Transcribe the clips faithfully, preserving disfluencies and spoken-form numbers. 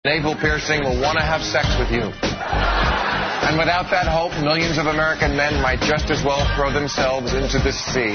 navel piercing will want to have sex with you. And without that hope, millions of American men might just as well throw themselves into the sea.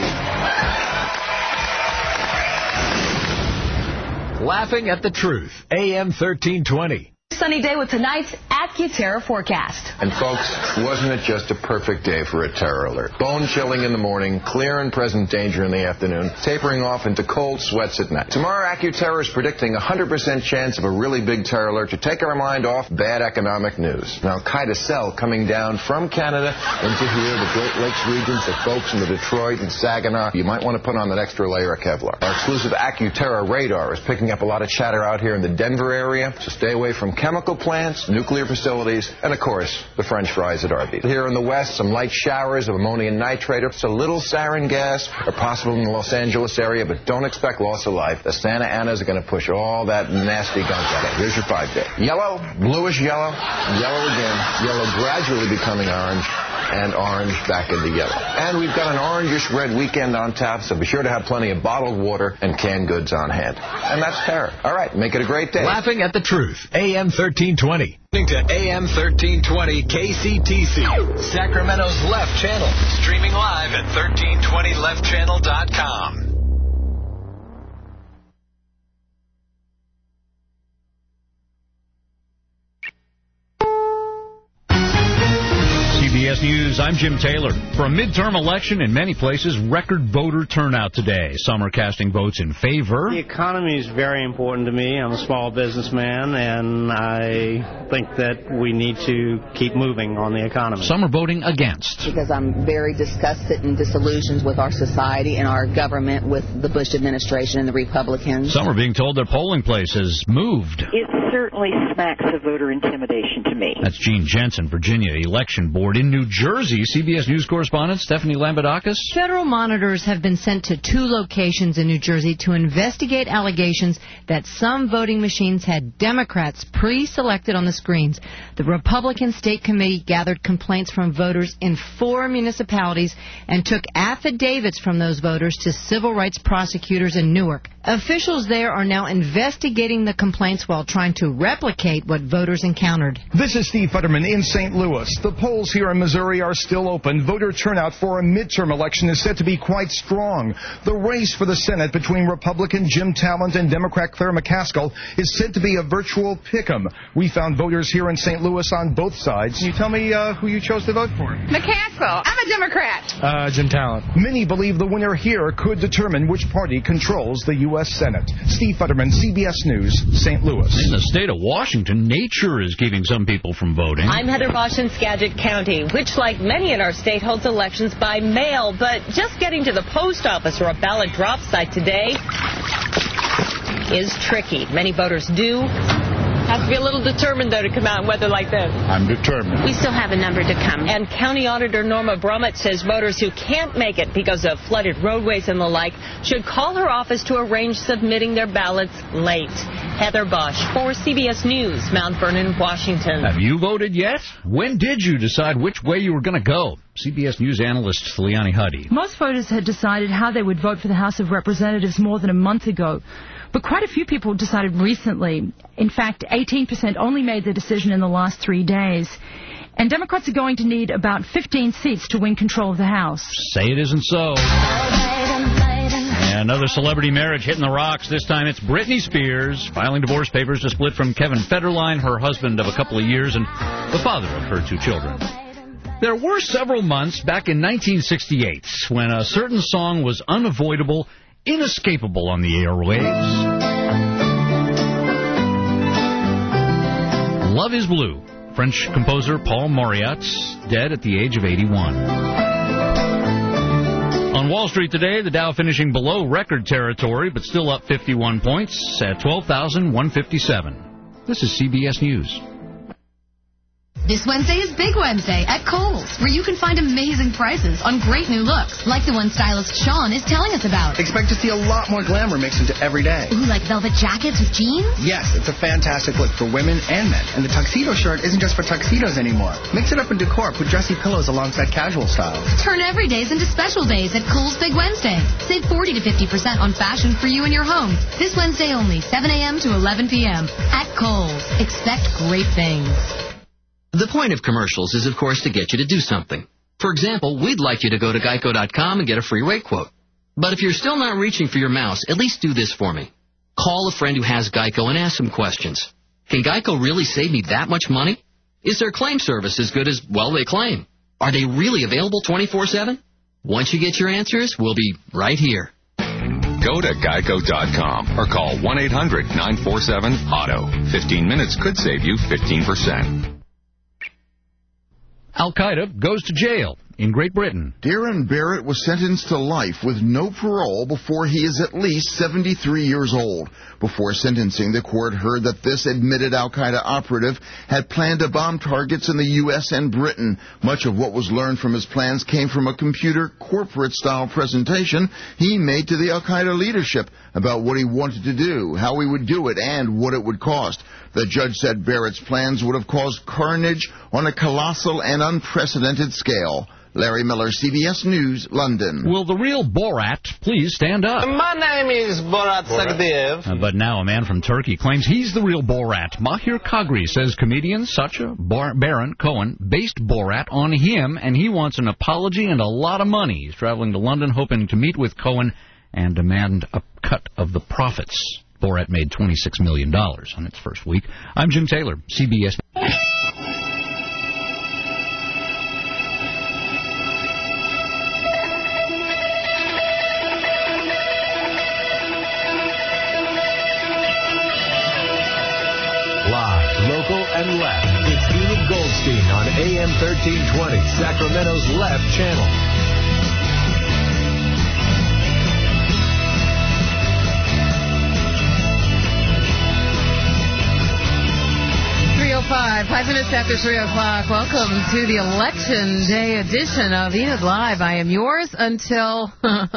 Laughing at the Truth, A M thirteen twenty. Sunny day with tonight's AccuTerror forecast. And folks, wasn't it just a perfect day for a terror alert? Bone chilling in the morning, clear and present danger in the afternoon, tapering off into cold sweats at night. Tomorrow, AccuTerror is predicting a one hundred percent chance of a really big terror alert to take our mind off bad economic news. Now, Al-Qaeda cell coming down from Canada into here, the Great Lakes regions, the folks into Detroit and Saginaw. You might want to put on that extra layer of Kevlar. Our exclusive AccuTerror radar is picking up a lot of chatter out here in the Denver area, so stay away from chemical plants, nuclear facilities, and, of course, the French fries at Arby's. Here in the west, some light showers of ammonium nitrate, a little sarin gas are possible in the Los Angeles area, but don't expect loss of life. The Santa Anas are going to push all that nasty gunk out. Here's your five-day. Yellow, bluish yellow, yellow again, yellow gradually becoming orange, and orange back into yellow. And we've got an orangish red weekend on tap, so be sure to have plenty of bottled water and canned goods on hand. And that's terror. All right, make it a great day. Laughing at the Truth, A M thirteen twenty. To A M thirteen twenty K C T C, Sacramento's Left Channel. Streaming live at thirteen twenty left channel dot com. C B S News, I'm Jim Taylor. For a midterm election in many places, record voter turnout today. Some are casting votes in favor. The economy is very important to me. I'm a small businessman, and I think that we need to keep moving on the economy. Some are voting against. Because I'm very disgusted and disillusioned with our society and our government, with the Bush administration and the Republicans. Some are being told their polling place has moved. It certainly smacks of voter intimidation to me. That's Gene Jensen, Virginia Election Board. In New Jersey, C B S News correspondent Stephanie Lambadakis. Federal monitors have been sent to two locations in New Jersey to investigate allegations that some voting machines had Democrats pre-selected on the screens. The Republican State Committee gathered complaints from voters in four municipalities and took affidavits from those voters to civil rights prosecutors in Newark. Officials there are now investigating the complaints while trying to replicate what voters encountered. This is Steve Futterman in Saint Louis. The polls here in Missouri are still open. Voter turnout for a midterm election is set to be quite strong. The race for the Senate between Republican Jim Talent and Democrat Claire McCaskill is said to be a virtual pick-em. We found voters here in Saint Louis on both sides. Can you tell me uh, who you chose to vote for? McCaskill. I'm a Democrat. Uh, Jim Talent. Many believe the winner here could determine which party controls the U S Senate. Steve Futterman, C B S News, Saint Louis. In the state of Washington, nature is keeping some people from voting. I'm Heather Bosch in Skagit County, which, like many in our state, holds elections by mail. But just getting to the post office or a ballot drop site today is tricky. Many voters do have to be a little determined, though, to come out in weather like this. I'm determined. We still have a number to come. And County Auditor Norma Brummett says voters who can't make it because of flooded roadways and the like should call her office to arrange submitting their ballots late. Heather Bosch for C B S News, Mount Vernon, Washington. Have you voted yet? When did you decide which way you were going to go? C B S News analyst Liani Huddy. Most voters had decided how they would vote for the House of Representatives more than a month ago. But quite a few people decided recently. In fact, eighteen percent only made the decision in the last three days. And Democrats are going to need about fifteen seats to win control of the House. Say it isn't so. Another celebrity marriage hitting the rocks. This time it's Britney Spears filing divorce papers to split from Kevin Federline, her husband of a couple of years, and the father of her two children. There were several months back in nineteen sixty-eight when a certain song was unavoidable, inescapable on the airwaves. Love is Blue. French composer Paul Mauriat's dead at the age of eighty-one. On Wall Street today, the Dow finishing below record territory, but still up fifty-one points at twelve thousand one hundred fifty-seven. This is C B S News. This Wednesday is Big Wednesday at Kohl's, where you can find amazing prices on great new looks, like the one stylist Sean is telling us about. Expect to see a lot more glamour mixed into every day. Ooh, like velvet jackets with jeans? Yes, it's a fantastic look for women and men. And the tuxedo shirt isn't just for tuxedos anymore. Mix it up in decor, put dressy pillows alongside casual styles. Turn every days into special days at Kohl's Big Wednesday. Save forty to fifty percent on fashion for you and your home. This Wednesday only, seven a.m. to eleven p.m. at Kohl's. Expect great things. The point of commercials is, of course, to get you to do something. For example, we'd like you to go to geico dot com and get a free rate quote. But if you're still not reaching for your mouse, at least do this for me. Call a friend who has Geico and ask some questions. Can Geico really save me that much money? Is their claim service as good as, well, they claim? Are they really available twenty-four seven? Once you get your answers, we'll be right here. Go to geico dot com or call one eight hundred nine four seven auto. fifteen minutes could save you fifteen percent. Al-Qaeda goes to jail in Great Britain. Darren Barrett was sentenced to life with no parole before he is at least seventy-three years old. Before sentencing, the court heard that this admitted Al-Qaeda operative had planned to bomb targets in the U S and Britain. Much of what was learned from his plans came from a computer corporate-style presentation he made to the Al-Qaeda leadership about what he wanted to do, how he would do it, and what it would cost. The judge said Barrett's plans would have caused carnage on a colossal and unprecedented scale. Larry Miller, C B S News, London. Will the real Borat please stand up? My name is Borat Sagdiyev. Uh, but now a man from Turkey claims he's the real Borat. Mahir Kagri says comedian Sacha Baron Cohen based Borat on him, and he wants an apology and a lot of money. He's traveling to London hoping to meet with Cohen and demand a cut of the profits. Borat made twenty-six million dollars on its first week. I'm Jim Taylor, C B S. Live, local, and left. It's Enid Goldstein on A M thirteen twenty, Sacramento's left channel. three oh five, five minutes after three o'clock. Welcome to the Election Day edition of Enid Live. I am yours until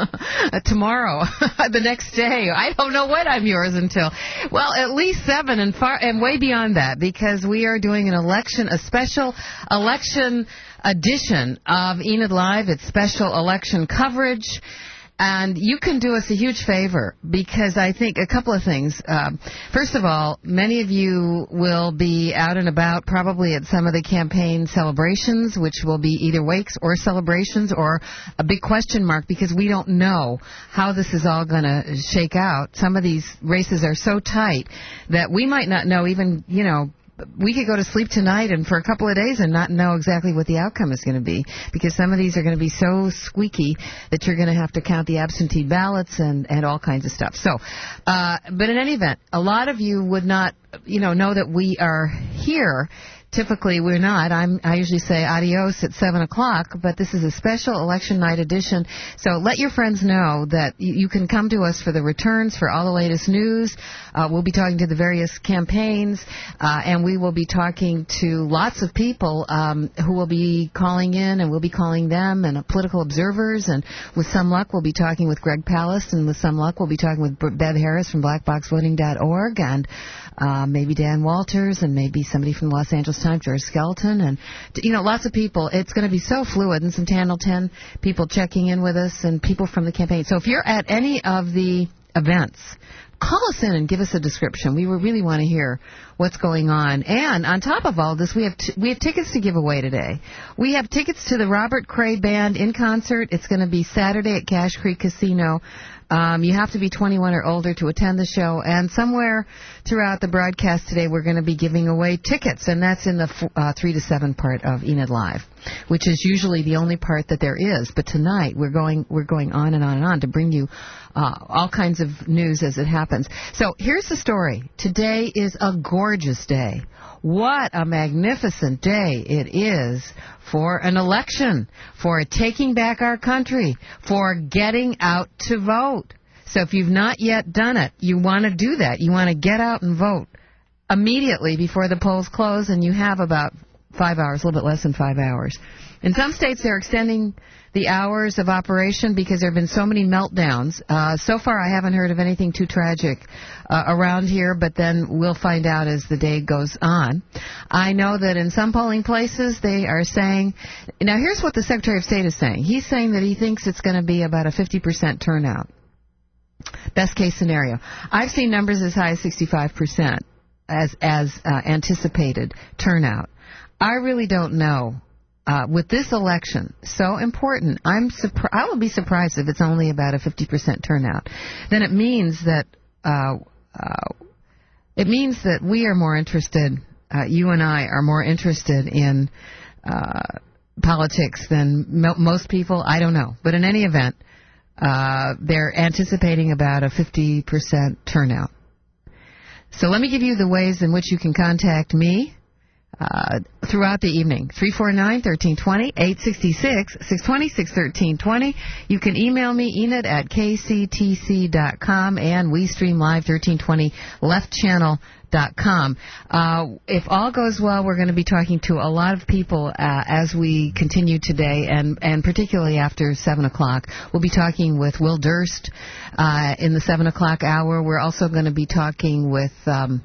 tomorrow, the next day. I don't know when I'm yours until. Well, at least seven and far and way beyond that, because we are doing an election, a special election edition of Enid Live. It's special election coverage. And you can do us a huge favor, because I think a couple of things. Uh, first of all, many of you will be out and about probably at some of the campaign celebrations, which will be either wakes or celebrations, or a big question mark, because we don't know how this is all going to shake out. Some of these races are so tight that we might not know even, you know, we could go to sleep tonight and for a couple of days and not know exactly what the outcome is going to be, because some of these are going to be so squeaky that you're going to have to count the absentee ballots and, and all kinds of stuff. So, uh, but in any event, a lot of you would not, you know, know that we are here. Typically, we're not. I'm, I usually say adios at seven o'clock, but this is a special election night edition. So let your friends know that you, you can come to us for the returns, for all the latest news. Uh, we'll be talking to the various campaigns, uh, and we will be talking to lots of people um, who will be calling in, and we'll be calling them, and uh, political observers. And with some luck, we'll be talking with Greg Palast, and with some luck, we'll be talking with Bev Harris from black box voting dot org, and uh, maybe Dan Walters, and maybe somebody from the Los Angeles Times, George Skelton, and, you know, lots of people. It's going to be so fluid, and some Channel ten people checking in with us, and people from the campaign. So if you're at any of the events, call us in and give us a description. We really want to hear what's going on. And on top of all this, we have t- we have tickets to give away today. We have tickets to the Robert Cray Band in concert. It's going to be Saturday at Cache Creek Casino. Um, you have to be twenty-one or older to attend the show. And somewhere throughout the broadcast today, we're going to be giving away tickets, and that's in the f- uh, three to seven part of Enid Live, which is usually the only part that there is. But tonight, we're going we're going on and on and on to bring you uh, all kinds of news as it happens. So here's the story. Today is a gorgeous day. What a magnificent day it is for an election, for taking back our country, for getting out to vote. So if you've not yet done it, you want to do that. You want to get out and vote immediately before the polls close, and you have about five hours, a little bit less than five hours. In some states, they're extending the hours of operation because there have been so many meltdowns. Uh, so far, I haven't heard of anything too tragic uh, around here, but then we'll find out as the day goes on. I know that in some polling places, they are saying... Now, here's what the Secretary of State is saying. He's saying that he thinks it's going to be about a fifty percent turnout. Best case scenario. I've seen numbers as high as sixty-five percent as, as uh, anticipated turnout. I really don't know. Uh, with this election, so important, I'm surpri- I will be surprised if it's only about a fifty percent turnout. Then it means that uh, uh, it means that we are more interested, uh, you and I are more interested in uh, politics than mo- most people. I don't know. But in any event, uh, they're anticipating about a fifty percent turnout. So let me give you the ways in which you can contact me. Uh, throughout the evening. three four nine, one three two zero, eight six six, six two six, one three two zero. You can email me, Enid, at k c t c dot com, and we stream live, thirteen twenty left channel dot com. Uh, if all goes well, we're going to be talking to a lot of people uh, as we continue today, and, and particularly after seven o'clock. We'll be talking with Will Durst uh, in the seven o'clock hour. We're also going to be talking with... Um,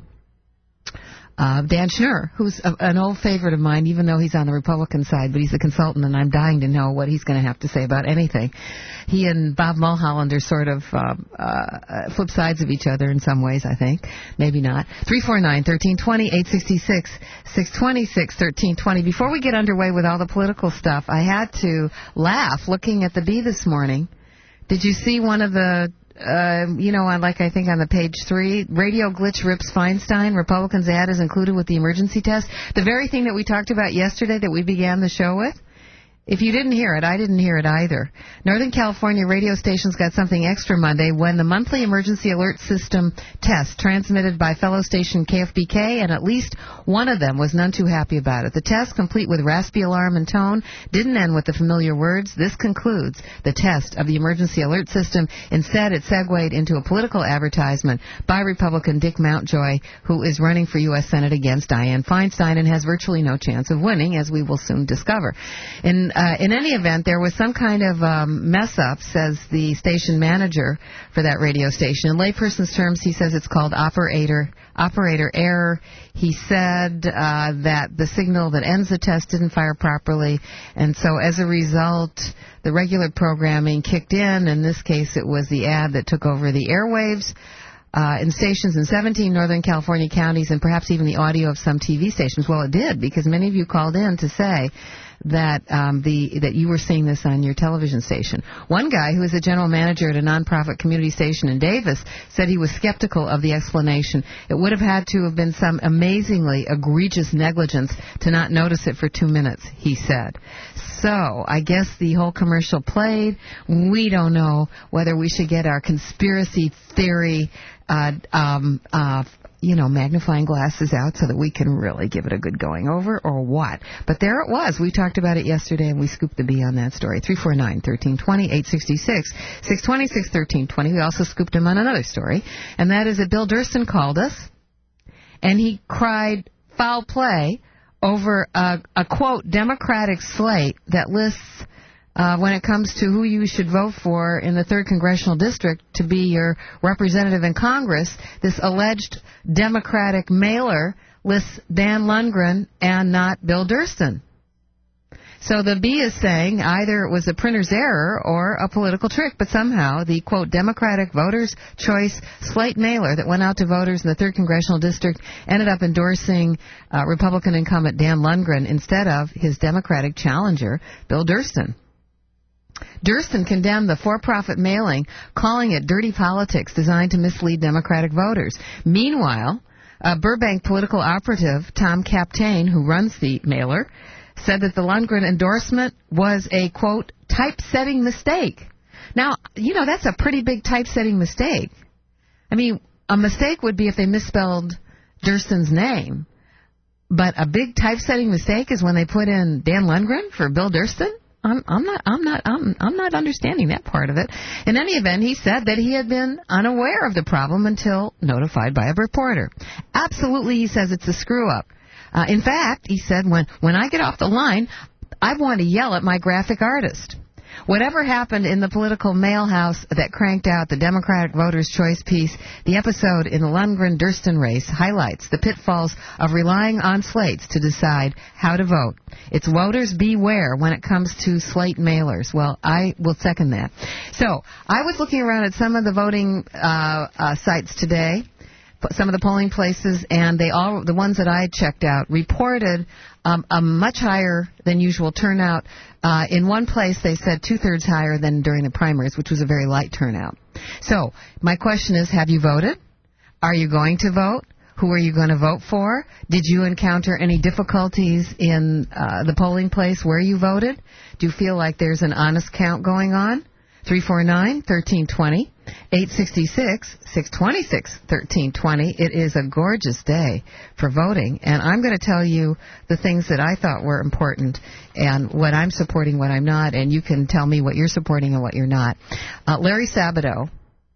Uh, Dan Schnur, who's a, an old favorite of mine, even though he's on the Republican side, but he's a consultant, and I'm dying to know what he's going to have to say about anything. He and Bob Mulholland are sort of uh, uh, flip sides of each other in some ways, I think. Maybe not. three four nine, one three two zero, eight six six, six two six, one three two zero. Before we get underway with all the political stuff, I had to laugh looking at the Bee this morning. Did you see one of the... Uh, you know, on like I think on the page three, radio glitch rips Feinstein. Republicans' ad is included with the emergency test. The very thing that we talked about yesterday that we began the show with. If you didn't hear it, I didn't hear it either. Northern California radio stations got something extra Monday when the monthly emergency alert system test transmitted by fellow station K F B K, and at least one of them was none too happy about it. The test, complete with raspy alarm and tone, didn't end with the familiar words, "This concludes the test of the emergency alert system." Instead, it segued into a political advertisement by Republican Dick Mountjoy, who is running for U S Senate against Dianne Feinstein and has virtually no chance of winning, as we will soon discover. In Uh, in any event, there was some kind of um, mess-up, says the station manager for that radio station. In layperson's terms, he says it's called operator operator error. He said uh, that the signal that ends the test didn't fire properly, and so as a result, the regular programming kicked in. In this case, it was the ad that took over the airwaves. Uh, in stations in seventeen Northern California counties, and perhaps even the audio of some T V stations. Well, it did, because many of you called in to say that um, the that you were seeing this on your television station. One guy, who is a general manager at a nonprofit community station in Davis, said he was skeptical of the explanation. It would have had to have been some amazingly egregious negligence to not notice it for two minutes, he said. So, I guess the whole commercial played. We don't know whether we should get our conspiracy theory uh, um, uh, you know, magnifying glasses out so that we can really give it a good going over, or what. But there it was. We talked about it yesterday, and we scooped the Bee on that story. three four nine, one three two zero, eight six six, six two six, one three two zero. We also scooped him on another story, and that is that Bill Durston called us, and he cried foul play over a, a quote, Democratic slate that lists Uh, when it comes to who you should vote for in the third Congressional District to be your representative in Congress. This alleged Democratic mailer lists Dan Lundgren and not Bill Durston. So the Bee is saying either it was a printer's error or a political trick, but somehow the, quote, Democratic Voters' Choice slate mailer that went out to voters in the third Congressional District ended up endorsing uh, Republican incumbent Dan Lundgren instead of his Democratic challenger, Bill Durston. Durston condemned the for-profit mailing, calling it dirty politics designed to mislead Democratic voters. Meanwhile, a Burbank political operative, Tom Captain, who runs the mailer, said that the Lundgren endorsement was a, quote, typesetting mistake. Now, you know, that's a pretty big typesetting mistake. I mean, a mistake would be if they misspelled Durston's name. But a big typesetting mistake is when they put in Dan Lundgren for Bill Durston? I'm, I'm not. I'm not. I'm, I'm not understanding that part of it. In any event, he said that he had been unaware of the problem until notified by a reporter. Absolutely, he says it's a screw up. Uh, in fact, he said, when, when I get off the line, I want to yell at my graphic artist. Whatever happened in the political mail house that cranked out the Democratic Voters' Choice piece, the episode in the Lundgren-Durston race highlights the pitfalls of relying on slates to decide how to vote. It's voters beware when it comes to slate mailers. Well, I will second that. So, I was looking around at some of the voting uh, uh, sites today, some of the polling places, and they all, the ones that I checked out, reported um, a much higher than usual turnout. Uh, in one place, they said two-thirds higher than during the primaries, which was a very light turnout. So, my question is, have you voted? Are you going to vote? Who are you going to vote for? Did you encounter any difficulties in uh, the polling place where you voted? Do you feel like there's an honest count going on? three four nine, one three two zero, eight six six, six two six, one three two zero. It is a gorgeous day for voting, and I'm going to tell you the things that I thought were important and what I'm supporting, what I'm not, and you can tell me what you're supporting and what you're not. Uh, Larry Sabato,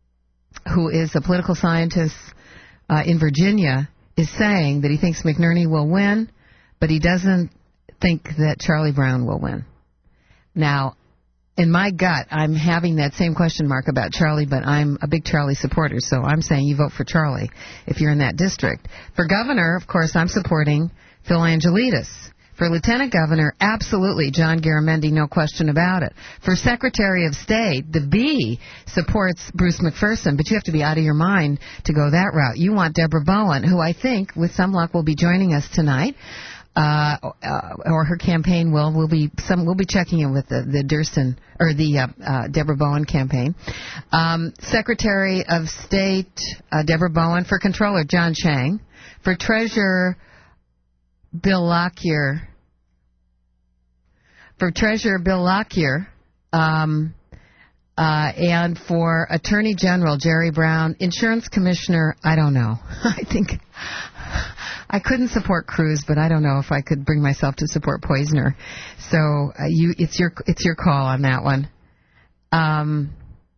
who is a political scientist uh, in Virginia, is saying that he thinks McNerney will win, but he doesn't think that Charlie Brown will win. Now, in my gut, I'm having that same question mark about Charlie, but I'm a big Charlie supporter, so I'm saying you vote for Charlie if you're in that district. For governor, of course, I'm supporting Phil Angelides. For lieutenant governor, absolutely, John Garamendi, no question about it. For secretary of state, the B supports Bruce McPherson, but you have to be out of your mind to go that route. You want Deborah Bowen, who I think, with some luck, will be joining us tonight. Uh, uh, or her campaign will. We'll be some. We'll be checking in with the the Durston or the uh, uh, Deborah Bowen campaign. Um, Secretary of State uh, Deborah Bowen. For Controller John Chang. For Treasurer Bill Lockyer. For Treasurer Bill Lockyer. Um, uh, and for Attorney General Jerry Brown. Insurance Commissioner, I don't know. I think. I couldn't support Cruz, but I don't know if I could bring myself to support Poizner. So uh, you, it's your it's your call on that one. Um,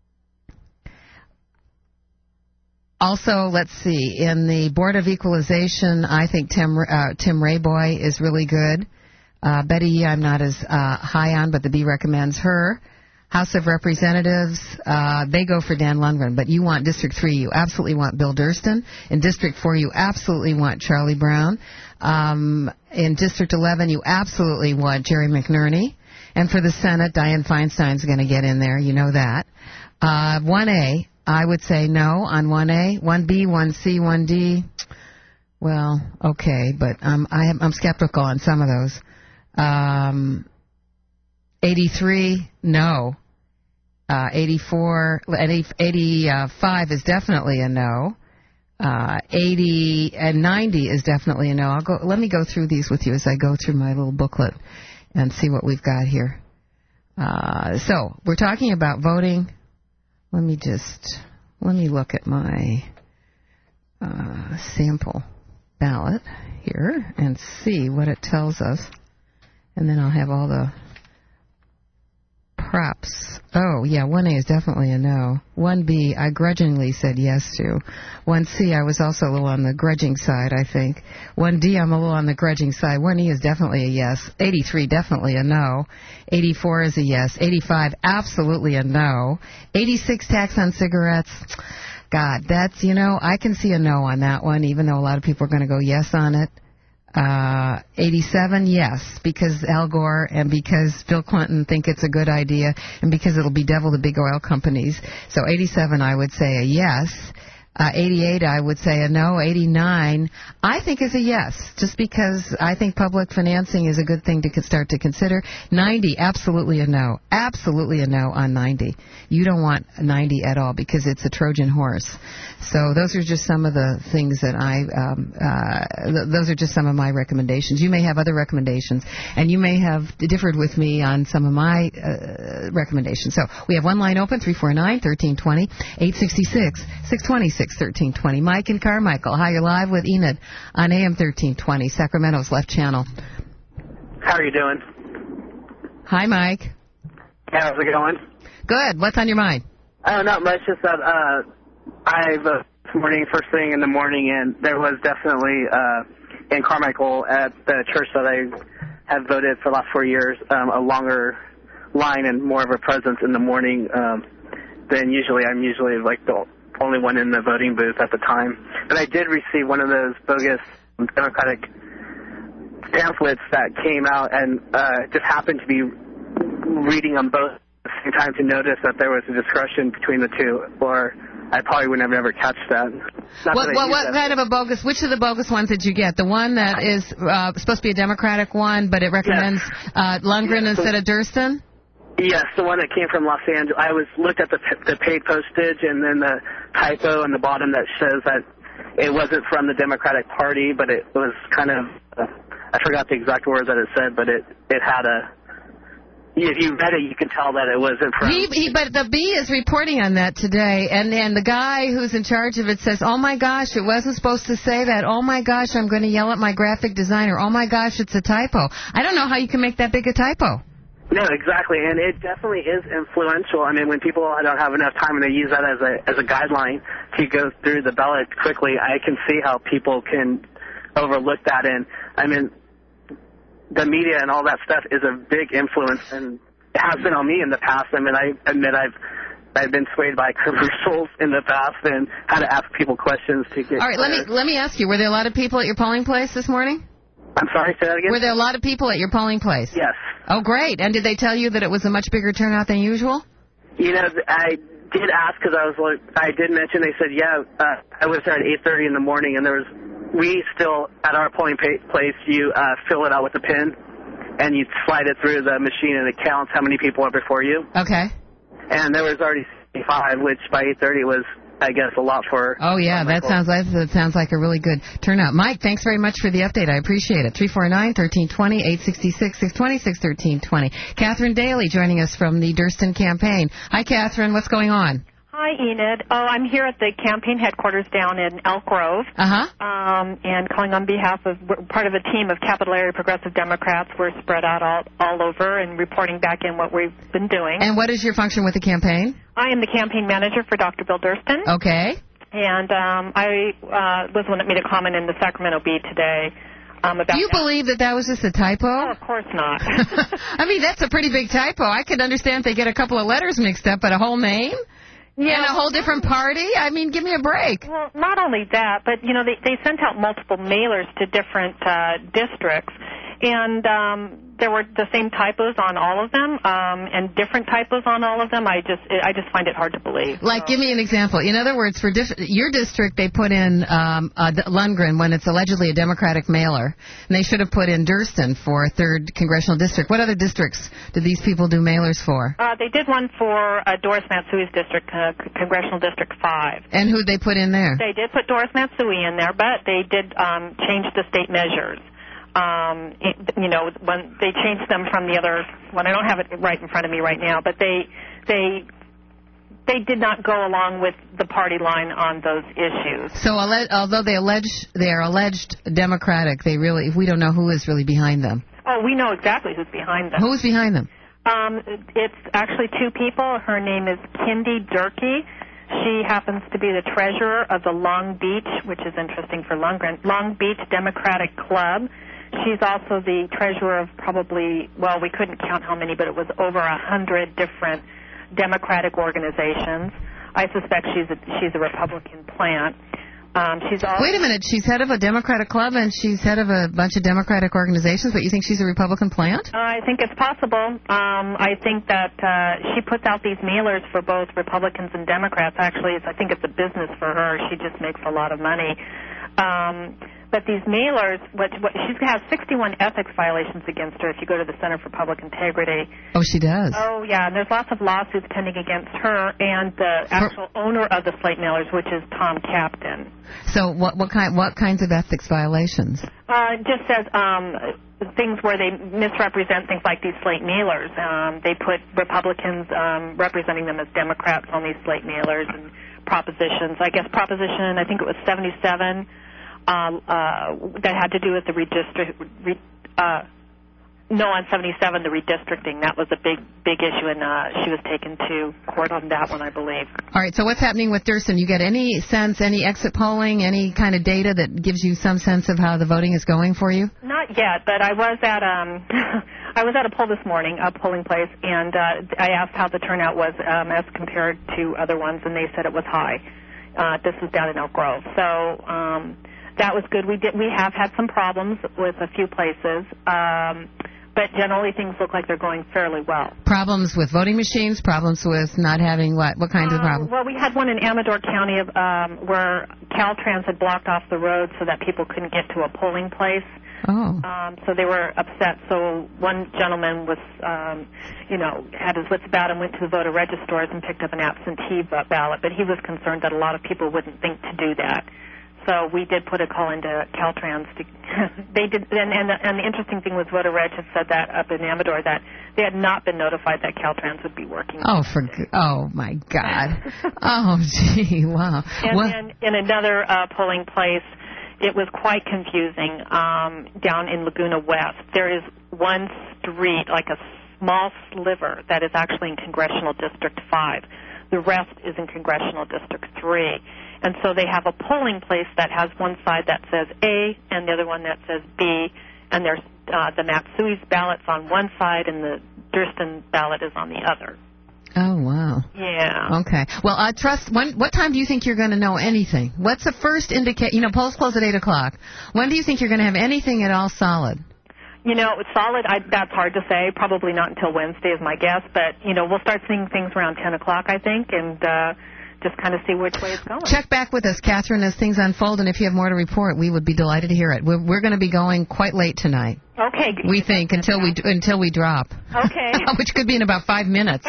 also, let's see, in the Board of Equalization, I think Tim uh, Tim Rayboy is really good. Uh, Betty, I'm not as uh, high on, but the B recommends her. House of Representatives, uh, they go for Dan Lundgren, but you want District three, you absolutely want Bill Durston. In District four, you absolutely want Charlie Brown. Um, in District eleven, you absolutely want Jerry McNerney. And for the Senate, Dianne Feinstein's going to get in there, you know that. Uh, one A, I would say no on one A. one B, one C, one D, well, okay, but um, I am, I'm skeptical on some of those. Um, eighty-three, no. Uh, eighty-four, eighty-five is definitely a no. Uh, eighty and ninety is definitely a no. I'll go. Let me go through these with you as I go through my little booklet and see what we've got here. Uh, so we're talking about voting. Let me just let me look at my uh, sample ballot here and see what it tells us, and then I'll have all the props. Oh, yeah, one A is definitely a no. one B, I grudgingly said yes to. one C, I was also a little on the grudging side, I think. one D, I'm a little on the grudging side. one E is definitely a yes. eighty-three, definitely a no. eighty-four is a yes. eighty-five, absolutely a no. eighty-six, tax on cigarettes. God, that's, you know, I can see a no on that one, even though a lot of people are going to go yes on it. Uh, eighty-seven, yes, because Al Gore and because Bill Clinton think it's a good idea and because it'll bedevil the big oil companies. So eighty-seven, I would say a yes. Uh, eighty-eight, I would say a no. eighty-nine, I think is a yes, just because I think public financing is a good thing to start to consider. ninety, absolutely a no. Absolutely a no on ninety. You don't want ninety at all because it's a Trojan horse. So those are just some of the things that I, um, uh, th- those are just some of my recommendations. You may have other recommendations, and you may have differed with me on some of my uh, recommendations. So we have one line open, three four nine, one three two zero, eight six six, six two six, one three two zero. Mike and Carmichael, hi, you're live with Enid on A M thirteen twenty, Sacramento's left channel. How are you doing? Hi, Mike. How's it going? Good. What's on your mind? Oh, not much. Just that uh, I voted this morning, first thing in the morning, and there was definitely uh, in Carmichael at the church that I have voted for the last four years, um, a longer line and more of a presence in the morning um, than usually. I'm usually like the only one in the voting booth at the time. But I did receive one of those bogus Democratic pamphlets that came out, and uh, just happened to be reading them both at the same time to notice that there was a discretion between the two, or I probably would never ever catch that. Not What, that I what, use what that. kind of a bogus, which of the bogus ones did you get? The one that is uh, supposed to be a Democratic one, but it recommends uh, Lundgren Yes. instead of Durston? Yes, the one that came from Los Angeles. I was looked at the the paid postage and then the typo on the bottom that says that it wasn't from the Democratic Party, but it was kind of, uh, I forgot the exact words that it said, but it, it had a, if you read it, you could tell that it wasn't from... He, he, but the Bee is reporting on that today, and, and the guy who's in charge of it says, oh my gosh, it wasn't supposed to say that. Oh my gosh, I'm going to yell at my graphic designer. Oh my gosh, it's a typo. I don't know how you can make that big a typo. No, exactly, and it definitely is influential. I mean, when people don't have enough time and they use that as a as a guideline to go through the ballot quickly, I can see how people can overlook that. And I mean, the media and all that stuff is a big influence, and it has been on me in the past. I mean, I admit I've I've been swayed by commercials in the past and had to ask people questions to get. All right, let me let me ask you: were there a lot of people at your polling place this morning? I'm sorry, say that again? Were there a lot of people at your polling place? Yes. Oh, great. And did they tell you that it was a much bigger turnout than usual? You know, I did ask because I was like, I did mention, they said, yeah, uh, I was there at eight thirty in the morning, and there was, we still, at our polling place, you uh, fill it out with a pin, and you slide it through the machine, and it counts how many people are before you. Okay. And there was already sixty-five, which by eight thirty was, I guess, a lot for... Oh, yeah, that sounds like that sounds like a really good turnout. Mike, thanks very much for the update. I appreciate it. three four nine, one three two zero, eight six six, six two six, one three two zero. Catherine Daly joining us from the Durston campaign. Hi, Catherine. What's going on? Hi, Enid. Oh, I'm here at the campaign headquarters down in Elk Grove. Uh-huh. Um, and calling on behalf of, we're part of a team of Capital Area Progressive Democrats. We're spread out all, all over and reporting back in what we've been doing. And what is your function with the campaign? I am the campaign manager for Doctor Bill Durston. Okay. And um, I uh, was the one that made a comment in the Sacramento Bee today. Um, about Do you that. believe that that was just a typo? Oh, of course not. I mean, that's a pretty big typo. I could understand if they get a couple of letters mixed up, but a whole name? Yeah, and a whole different party? I mean, give me a break. Well, not only that, but, you know, they, they sent out multiple mailers to different uh, districts, and um, there were the same typos on all of them, um, and different typos on all of them. I just I just find it hard to believe. Like, give me an example. In other words, for dif- your district, they put in um, uh, Lundgren when it's allegedly a Democratic mailer, and they should have put in Durston for a third congressional district. What other districts did these people do mailers for? Uh, they did one for uh, Doris Matsui's district, uh, Congressional District five. And who'd they put in there? They did put Doris Matsui in there, but they did um, change the state measures. Um, it, you know, when they changed them from the other, well, I don't have it right in front of me right now, but they they they did not go along with the party line on those issues. So, although they allege they are alleged Democratic, they really we don't know who is really behind them. Oh, we know exactly who's behind them. Who's behind them? Um, it's actually two people. Her name is Kindy Durkee. She happens to be the treasurer of the Long Beach, which is interesting for Lundgren, Long Beach Democratic Club. She's also the treasurer of probably, well, we couldn't count how many, but it was over a hundred different Democratic organizations. I suspect she's a, she's a Republican plant. Um, she's also, Wait a minute, she's head of a Democratic club and she's head of a bunch of Democratic organizations, but you think she's a Republican plant? I think it's possible. Um, I think that uh, she puts out these mailers for both Republicans and Democrats. Actually, it's, I think it's a business for her. She just makes a lot of money. Um, but these mailers, what, what, she has sixty-one ethics violations against her if you go to the Center for Public Integrity. Oh, she does? Oh, yeah, and there's lots of lawsuits pending against her and the actual for, owner of the slate mailers, which is Tom Captain. So what what kind what kinds of ethics violations? Uh, it just says um, things where they misrepresent things like these slate mailers. Um, they put Republicans um, representing them as Democrats on these slate mailers and propositions. I guess Proposition, I think it was seventy-seven, um, uh, that had to do with the redistrict, re, uh, no, on seventy-seven, the redistricting. That was a big, big issue, and uh, she was taken to court on that one, I believe. All right, so what's happening with Durston? You get any sense, any exit polling, any kind of data that gives you some sense of how the voting is going for you? Not yet, but I was at um, I was at a poll this morning, a polling place, and uh, I asked how the turnout was um, as compared to other ones, and they said it was high. Uh, this was down in Elk Grove, so um, that was good. We did we have had some problems with a few places. Um, But generally, things look like they're going fairly well. Problems with voting machines? Problems with not having what? What kinds uh, of problems? Well, we had one in Amador County of, um, where Caltrans had blocked off the road so that people couldn't get to a polling place. Oh. Um, so they were upset. So one gentleman was, um, you know, had his wits about him, went to the voter registers and picked up an absentee ballot. But he was concerned that a lot of people wouldn't think to do that. So we did put a call into Caltrans. To, they did, and, and, the, and the interesting thing was Voter Reg had said that up in Amador that they had not been notified that Caltrans would be working. Oh, for oh my God! Oh, gee, wow. And well, then in another uh, polling place, it was quite confusing um, down in Laguna West. There is one street, like a small sliver, that is actually in Congressional District five. The rest is in Congressional District three. And so they have a polling place that has one side that says A and the other one that says B, and there's uh, the Matsui's ballot's on one side and the Durston ballot is on the other. Oh, wow. Yeah. Okay. Well, I trust. When, what time do you think you're going to know anything? What's the first indicate? You know, polls close at eight o'clock. When do you think you're going to have anything at all solid? You know, solid, I, that's hard to say. Probably not until Wednesday is my guess. But, you know, we'll start seeing things around ten o'clock, I think, and uh, just kind of see which way it's going. Check back with us, Catherine, as things unfold, and if you have more to report, we would be delighted to hear it. We're, we're going to be going quite late tonight. Okay. We think until we until we drop. Okay. Which could be in about five minutes.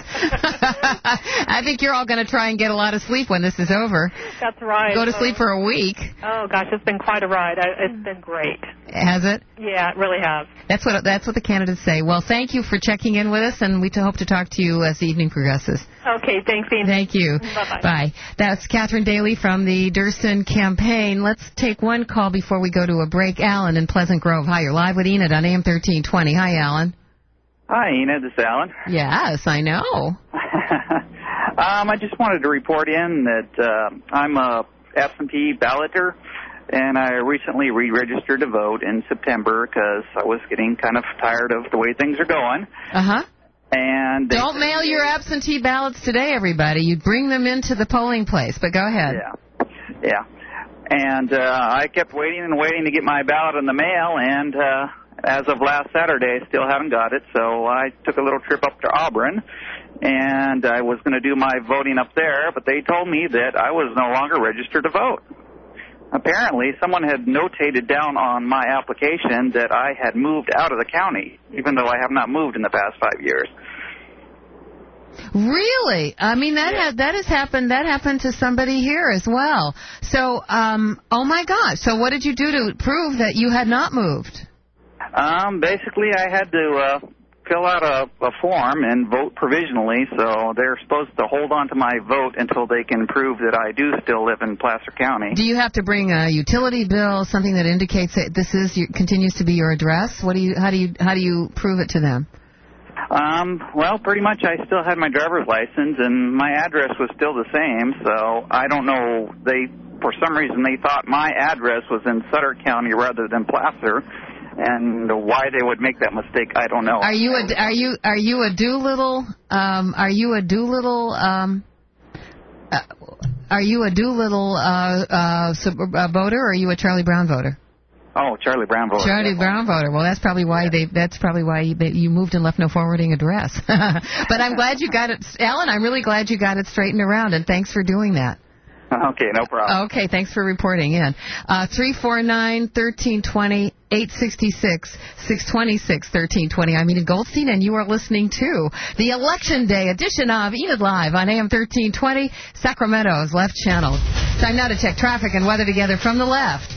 I think you're all going to try and get a lot of sleep when this is over. That's right. Go to sleep for a week. Oh gosh, it's been quite a ride. I, it's been great. Has it? Yeah, it really has. That's what that's what the candidates say. Well, thank you for checking in with us, and we hope to talk to you as the evening progresses. Okay, thanks, Ian. Thank you. Bye-bye. Bye. That's Catherine Daly from the Durston campaign. Let's take one call before we go to a break. Alan in Pleasant Grove. Hi, you're live with Enid on A M thirteen twenty. Hi, Alan. Hi, Enid. This is Alan. Yes, I know. um, I just wanted to report in that uh, I'm a absentee balloter, and I recently re-registered to vote in September because I was getting kind of tired of the way things are going. Uh-huh. And don't mail your absentee ballots today, everybody. You bring them into the polling place, but go ahead. Yeah, yeah. And uh, I kept waiting and waiting to get my ballot in the mail, and uh, as of last Saturday, I still haven't got it. So I took a little trip up to Auburn, and I was going to do my voting up there, but they told me that I was no longer registered to vote. Apparently, someone had notated down on my application that I had moved out of the county, even though I have not moved in the past five years. Really? I mean, that yeah. ha- that has happened. That happened to somebody here as well. So, um, oh my gosh! So, what did you do to prove that you had not moved? Um, basically, I had to uh, fill out a, a form and vote provisionally. So they're supposed to hold on to my vote until they can prove that I do still live in Placer County. Do you have to bring a utility bill, something that indicates that this is your, continues to be your address? What do you? How do you? How do you prove it to them? Um, well, pretty much I still had my driver's license, and my address was still the same, so I don't know. They, for some reason, they thought my address was in Sutter County rather than Placer, and why they would make that mistake, I don't know. Are you a, are you, are you a Doolittle, um, are you a Doolittle, um, uh, are you a Doolittle, uh, uh, sub, uh, voter, or are you a Charlie Brown voter? Oh, Charlie Brown voter. Charlie Brown voter. Well, that's probably why they. That's probably why you, you moved and left no forwarding address. But I'm glad you got it, Alan. I'm really glad you got it straightened around, and thanks for doing that. Okay, no problem. Okay, thanks for reporting in. Uh, three four nine, one three two zero, eight six six, six two six, one three two zero. I'm Enid Goldstein, and you are listening to the Election Day edition of Enid Live on A M thirteen twenty, Sacramento's left channel. Time now to check traffic and weather together from the left.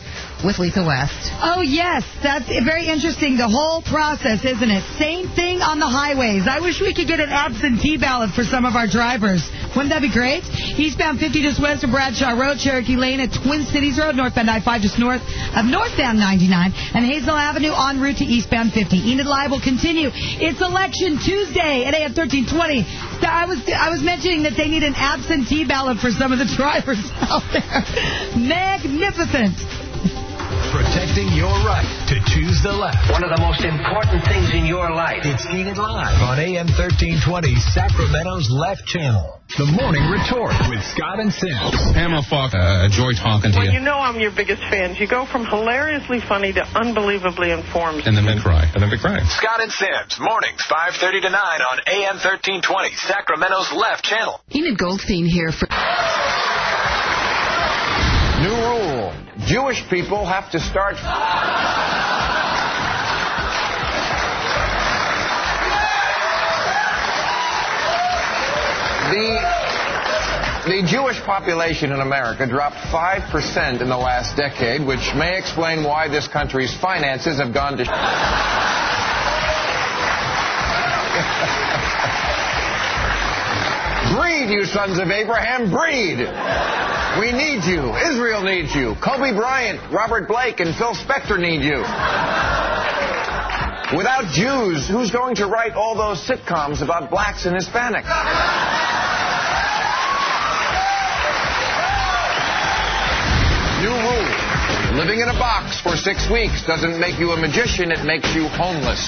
with Lisa West. Oh, yes. That's very interesting, the whole process, isn't it? Same thing on the highways. I wish we could get an absentee ballot for some of our drivers. Wouldn't that be great? Eastbound fifty just west of Bradshaw Road, Cherokee Lane at Twin Cities Road, northbound I five just north of northbound ninety-nine, and Hazel Avenue en route to eastbound fifty. Enid Live will continue. It's Election Tuesday at A M thirteen twenty. I was I was mentioning that they need an absentee ballot for some of the drivers out there. Magnificent. Protecting your right to choose the left. One of the most important things in your life. It's Enid Live on A M thirteen twenty, Sacramento's Left Channel. The Morning Retort with Scott and Sims. Pamela Falk, uh, enjoy talking to well, you. Well, you know I'm your biggest fan. You go from hilariously funny to unbelievably informed. And then we cry. And then we cry. Scott and Sims, mornings, five thirty to nine on A M thirteen twenty, Sacramento's Left Channel. Enid Goldstein here for... New rule. Jewish people have to start... The, the Jewish population in America dropped five percent in the last decade, which may explain why this country's finances have gone to... Breed, you sons of Abraham, breed! We need you. Israel needs you. Kobe Bryant, Robert Blake, and Phil Spector need you. Without Jews, who's going to write all those sitcoms about blacks and Hispanics? New rule. Living in a box for six weeks doesn't make you a magician, it makes you homeless.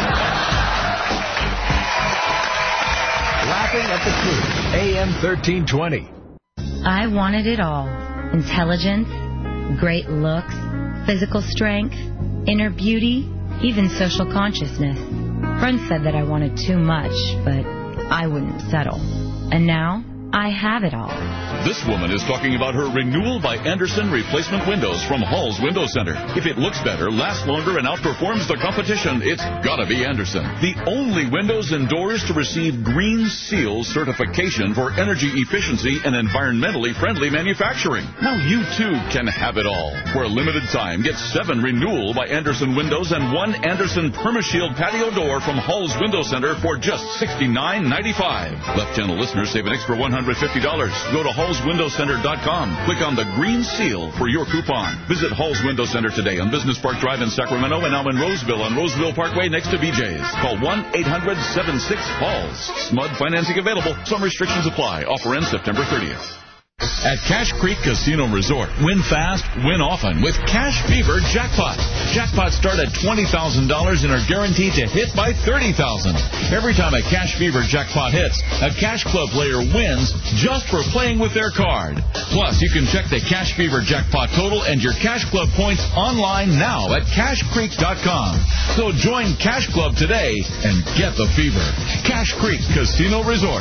Laughing at the truth. A M thirteen twenty. I wanted it all. Intelligence, great looks, physical strength, inner beauty, even social consciousness. Friends said that I wanted too much, but I wouldn't settle. And now, I have it all. This woman is talking about her renewal by Anderson replacement windows from Hall's Window Center. If it looks better, lasts longer, and outperforms the competition, it's gotta be Anderson. The only windows and doors to receive Green Seal certification for energy efficiency and environmentally friendly manufacturing. Now you too can have it all. For a limited time, get seven renewal by Anderson windows and one Anderson PermaShield patio door from Hall's Window Center for just sixty-nine ninety-five. Left Channel listeners save an extra one hundred fifty dollars. Go to halls window center dot com. Click on the Green Seal for your coupon. Visit Hall's Window Center today on Business Park Drive in Sacramento and now in Roseville on Roseville Parkway next to B J's. Call one eight hundred seven six Halls. S M U D financing available. Some restrictions apply. Offer ends September thirtieth. At Cache Creek Casino Resort, win fast, win often with Cash Fever Jackpots. Jackpots start at twenty thousand dollars and are guaranteed to hit by thirty thousand dollars. Every time a Cash Fever Jackpot hits, a Cash Club player wins just for playing with their card. Plus, you can check the Cash Fever Jackpot total and your Cash Club points online now at cash creek dot com. So join Cash Club today and get the fever. Cache Creek Casino Resort.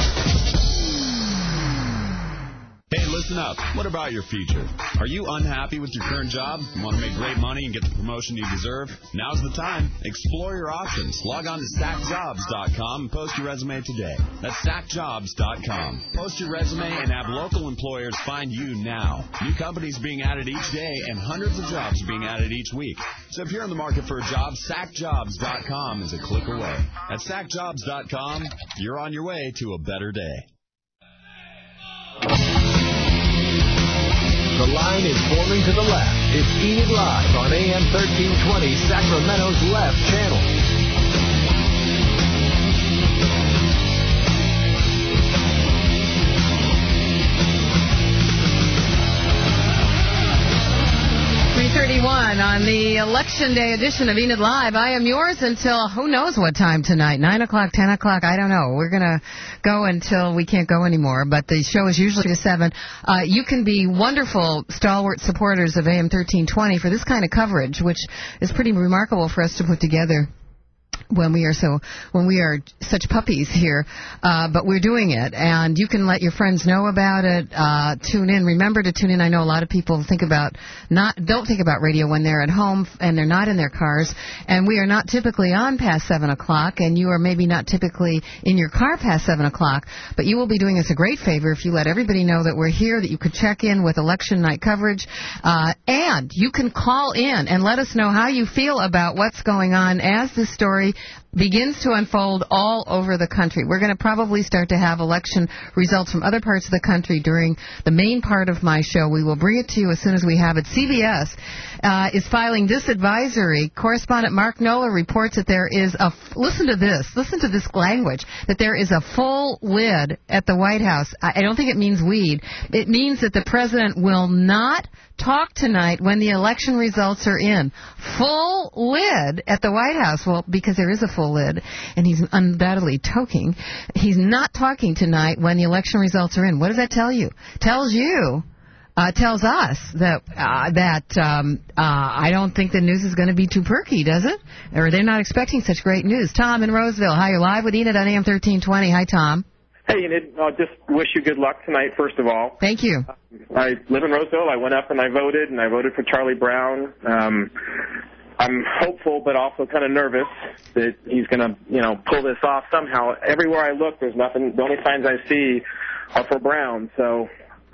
Hey, listen up. What about your future? Are you unhappy with your current job? Want to make great money and get the promotion you deserve? Now's the time. Explore your options. Log on to sack jobs dot com and post your resume today. That's sack jobs dot com. Post your resume and have local employers find you now. New companies being added each day and hundreds of jobs being added each week. So if you're in the market for a job, sack jobs dot com is a click away. At sack jobs dot com, you're on your way to a better day. The line is forming to the left. It's Enid Live on A M thirteen twenty, Sacramento's Left Channel. three thirty-one on the Election Day edition of Enid Live. I am yours until who knows what time tonight. nine o'clock, ten o'clock, I don't know. We're going to go until we can't go anymore, but the show is usually to seven. Uh, you can be wonderful, stalwart supporters of A M thirteen twenty for this kind of coverage, which is pretty remarkable for us to put together. when we are so when we are such puppies here, uh, but we're doing it, and you can let your friends know about it. Uh, tune in. Remember to tune in. I know a lot of people think about not don't think about radio when they're at home and they're not in their cars, and we are not typically on past seven o'clock, and you are maybe not typically in your car past seven o'clock, but you will be doing us a great favor if you let everybody know that we're here, that you could check in with election night coverage, uh, and you can call in and let us know how you feel about what's going on as this story begins to unfold all over the country. We're going to probably start to have election results from other parts of the country during the main part of my show. We will bring it to you as soon as we have it. C B S uh, is filing this advisory. Correspondent Mark Nola reports that there is a, listen to this, listen to this language, that there is a full lid at the White House. I, I don't think it means weed. It means that the president will not talk tonight when the election results are in. Full lid at the White House. Well, because there is a full lid, and he's undoubtedly toking. He's not talking tonight when the election results are in. What does that tell you? Tells you, uh, tells us that uh, that um, uh, I don't think the news is going to be too perky, does it? Or they're not expecting such great news. Tom in Roseville. Hi, you're live with Enid on A M thirteen twenty. Hi, Tom. Hey, Enid. I uh, just wish you good luck tonight, first of all. Thank you. I live in Roseville. I went up and I voted, and I voted for Charlie Brown. Um, I'm hopeful, but also kind of nervous that he's going to, you know, pull this off somehow. Everywhere I look, there's nothing. The only signs I see are for Brown. So,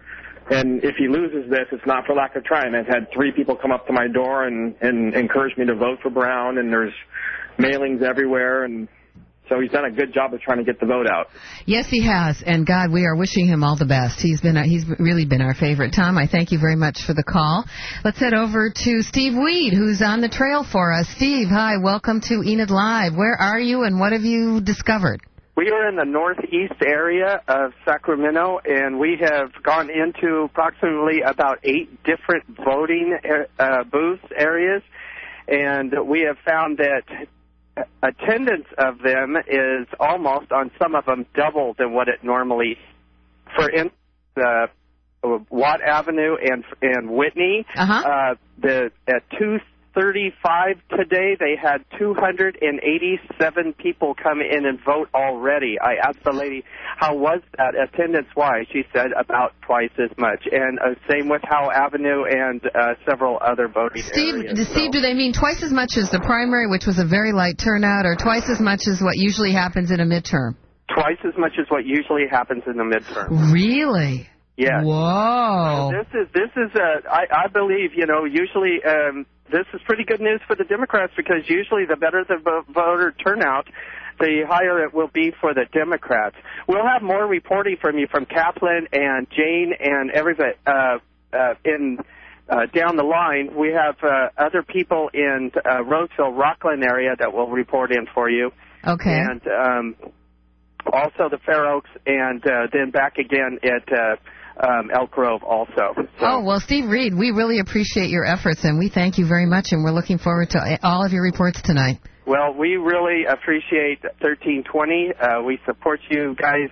and if he loses this, it's not for lack of trying. I've had three people come up to my door and, and encourage me to vote for Brown, and there's mailings everywhere, and so he's done a good job of trying to get the vote out. Yes, he has. And, God, we are wishing him all the best. He's been a, he's really been our favorite. Tom, I thank you very much for the call. Let's head over to Steve Weed, who's on the trail for us. Steve, hi. Welcome to Enid Live. Where are you, and what have you discovered? We are in the northeast area of Sacramento, and we have gone into approximately about eight different voting uh, booths areas, and we have found that attendance of them is almost, on some of them, double than what it normally. For instance, uh, Watt Avenue and and Whitney, uh-huh. uh, the at two thirty-five today, they had two hundred eighty-seven people come in and vote already. I asked the lady, how was that attendance-wise? She said about twice as much. And uh, same with Howe Avenue and uh, several other voting Steve, areas. Steve, so. Do they mean twice as much as the primary, which was a very light turnout, or twice as much as what usually happens in a midterm? Twice as much as what usually happens in the midterm. Really? Yes. Whoa. So this is, this is a, I, I believe, you know, usually... Um, This is pretty good news for the Democrats, because usually the better the voter turnout, the higher it will be for the Democrats. We'll have more reporting from you from Kaplan and Jane and everybody uh, uh, in uh, down the line. We have uh, other people in uh, Roseville, Rockland area that will report in for you. Okay. And um, also the Fair Oaks, and uh, then back again at uh, Um, Elk Grove also. So. Oh, well, Steve Reed, we really appreciate your efforts, and we thank you very much, and we're looking forward to all of your reports tonight. Well, we really appreciate thirteen twenty. Uh, we support you guys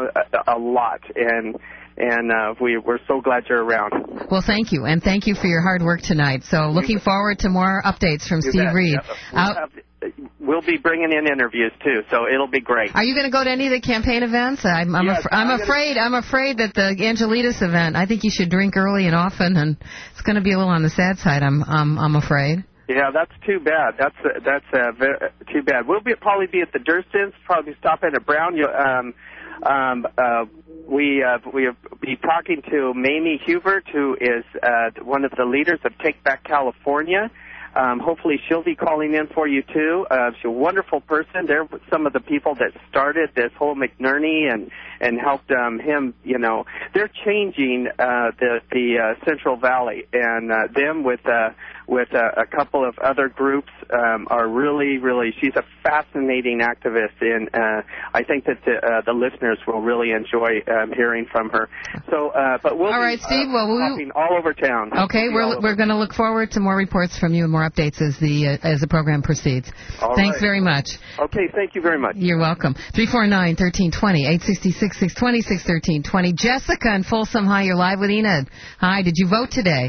a lot, and and uh, we, we're so glad you're around. Well, thank you, and thank you for your hard work tonight. So looking forward to more updates from you Steve bet. Reed. Yeah. We'll, have, we'll be bringing in interviews, too, so it'll be great. Are you going to go to any of the campaign events? I'm, I'm, yes, af- I'm, I'm afraid gonna... I'm afraid that the Angelitas event, I think you should drink early and often, and it's going to be a little on the sad side, I'm I'm, I'm afraid. Yeah, that's too bad. That's uh, that's uh, very, too bad. We'll be probably be at the Durstons, probably stop in at Brown. You, um, um, uh, we uh, we be talking to Mamie Hubert, who is uh, one of the leaders of Take Back California. Um, hopefully she'll be calling in for you, too. Uh, she's a wonderful person. They're some of the people that started this whole McNerney and, and helped um, him, you know. They're changing uh, the, the uh, Central Valley, and uh, them with uh, with uh, a couple of other groups um, are really, really, she's a fascinating activist, and uh, I think that the, uh, the listeners will really enjoy um, hearing from her. So, uh, but we'll all be right, Steve, uh, well, we'll, talking all over town. Okay, we'll we're, we're going to look forward to more reports from you and more updates as the uh, as the program proceeds. All Thanks right. very much. Okay, thank you very much. You're welcome. three four nine, one three two zero, eight six six, six two six, one three two zero. Jessica in Folsom, hi, you're live with Enid. Hi, did you vote today?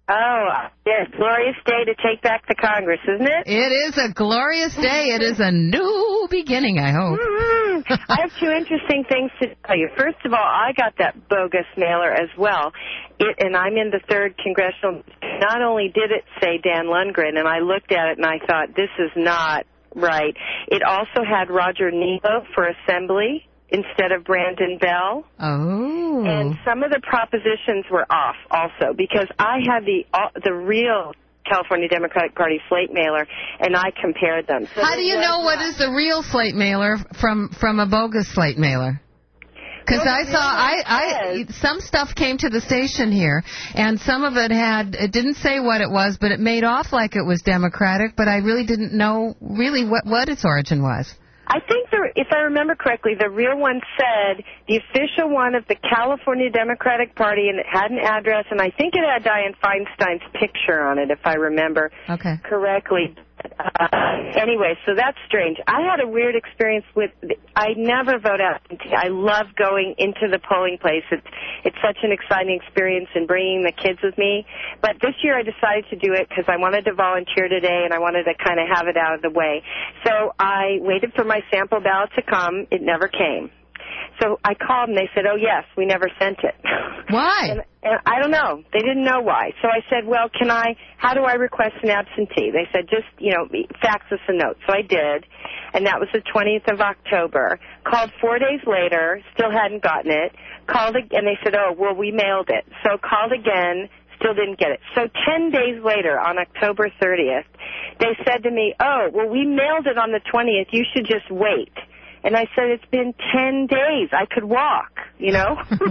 Oh, yes, glorious day to take back the Congress, isn't it? It is a glorious day. It is a new beginning, I hope. Mm-hmm. I have two interesting things to tell you. First of all, I got that bogus mailer as well, it, and I'm in the third congressional. Not only did it say Dan Lundgren, and I looked at it and I thought, this is not right. It also had Roger Nilo for Assembly instead of Brandon Bell. Oh. And some of the propositions were off also, because I had the uh, the real California Democratic Party slate mailer, and I compared them. So how do you know what is the real slate mailer from, from a bogus slate mailer? Because well, I saw, I, I, some stuff came to the station here, and some of it had, it didn't say what it was, but it made off like it was Democratic, but I really didn't know really what, what its origin was. I think, the, if I remember correctly, the real one said the official one of the California Democratic Party, and it had an address, and I think it had Dianne Feinstein's picture on it, if I remember okay. correctly. Uh, anyway, so that's strange. I had a weird experience with, I never vote absentee. I love going into the polling place. It's, it's such an exciting experience and bringing the kids with me. But this year I decided to do it because I wanted to volunteer today and I wanted to kind of have it out of the way. So I waited for my sample ballot to come. It never came. So I called and they said, oh, yes, we never sent it. Why? And, and I don't know. They didn't know why. So I said, well, can I, how do I request an absentee? They said, just, you know, fax us a note. So I did, and that was the twentieth of October. Called four days later, still hadn't gotten it. Called again, and they said, oh, well, we mailed it. So called again, still didn't get it. So ten days later, on October thirtieth, they said to me, oh, well, we mailed it on the twentieth. You should just wait. And I said, it's been ten days. I could walk, you know.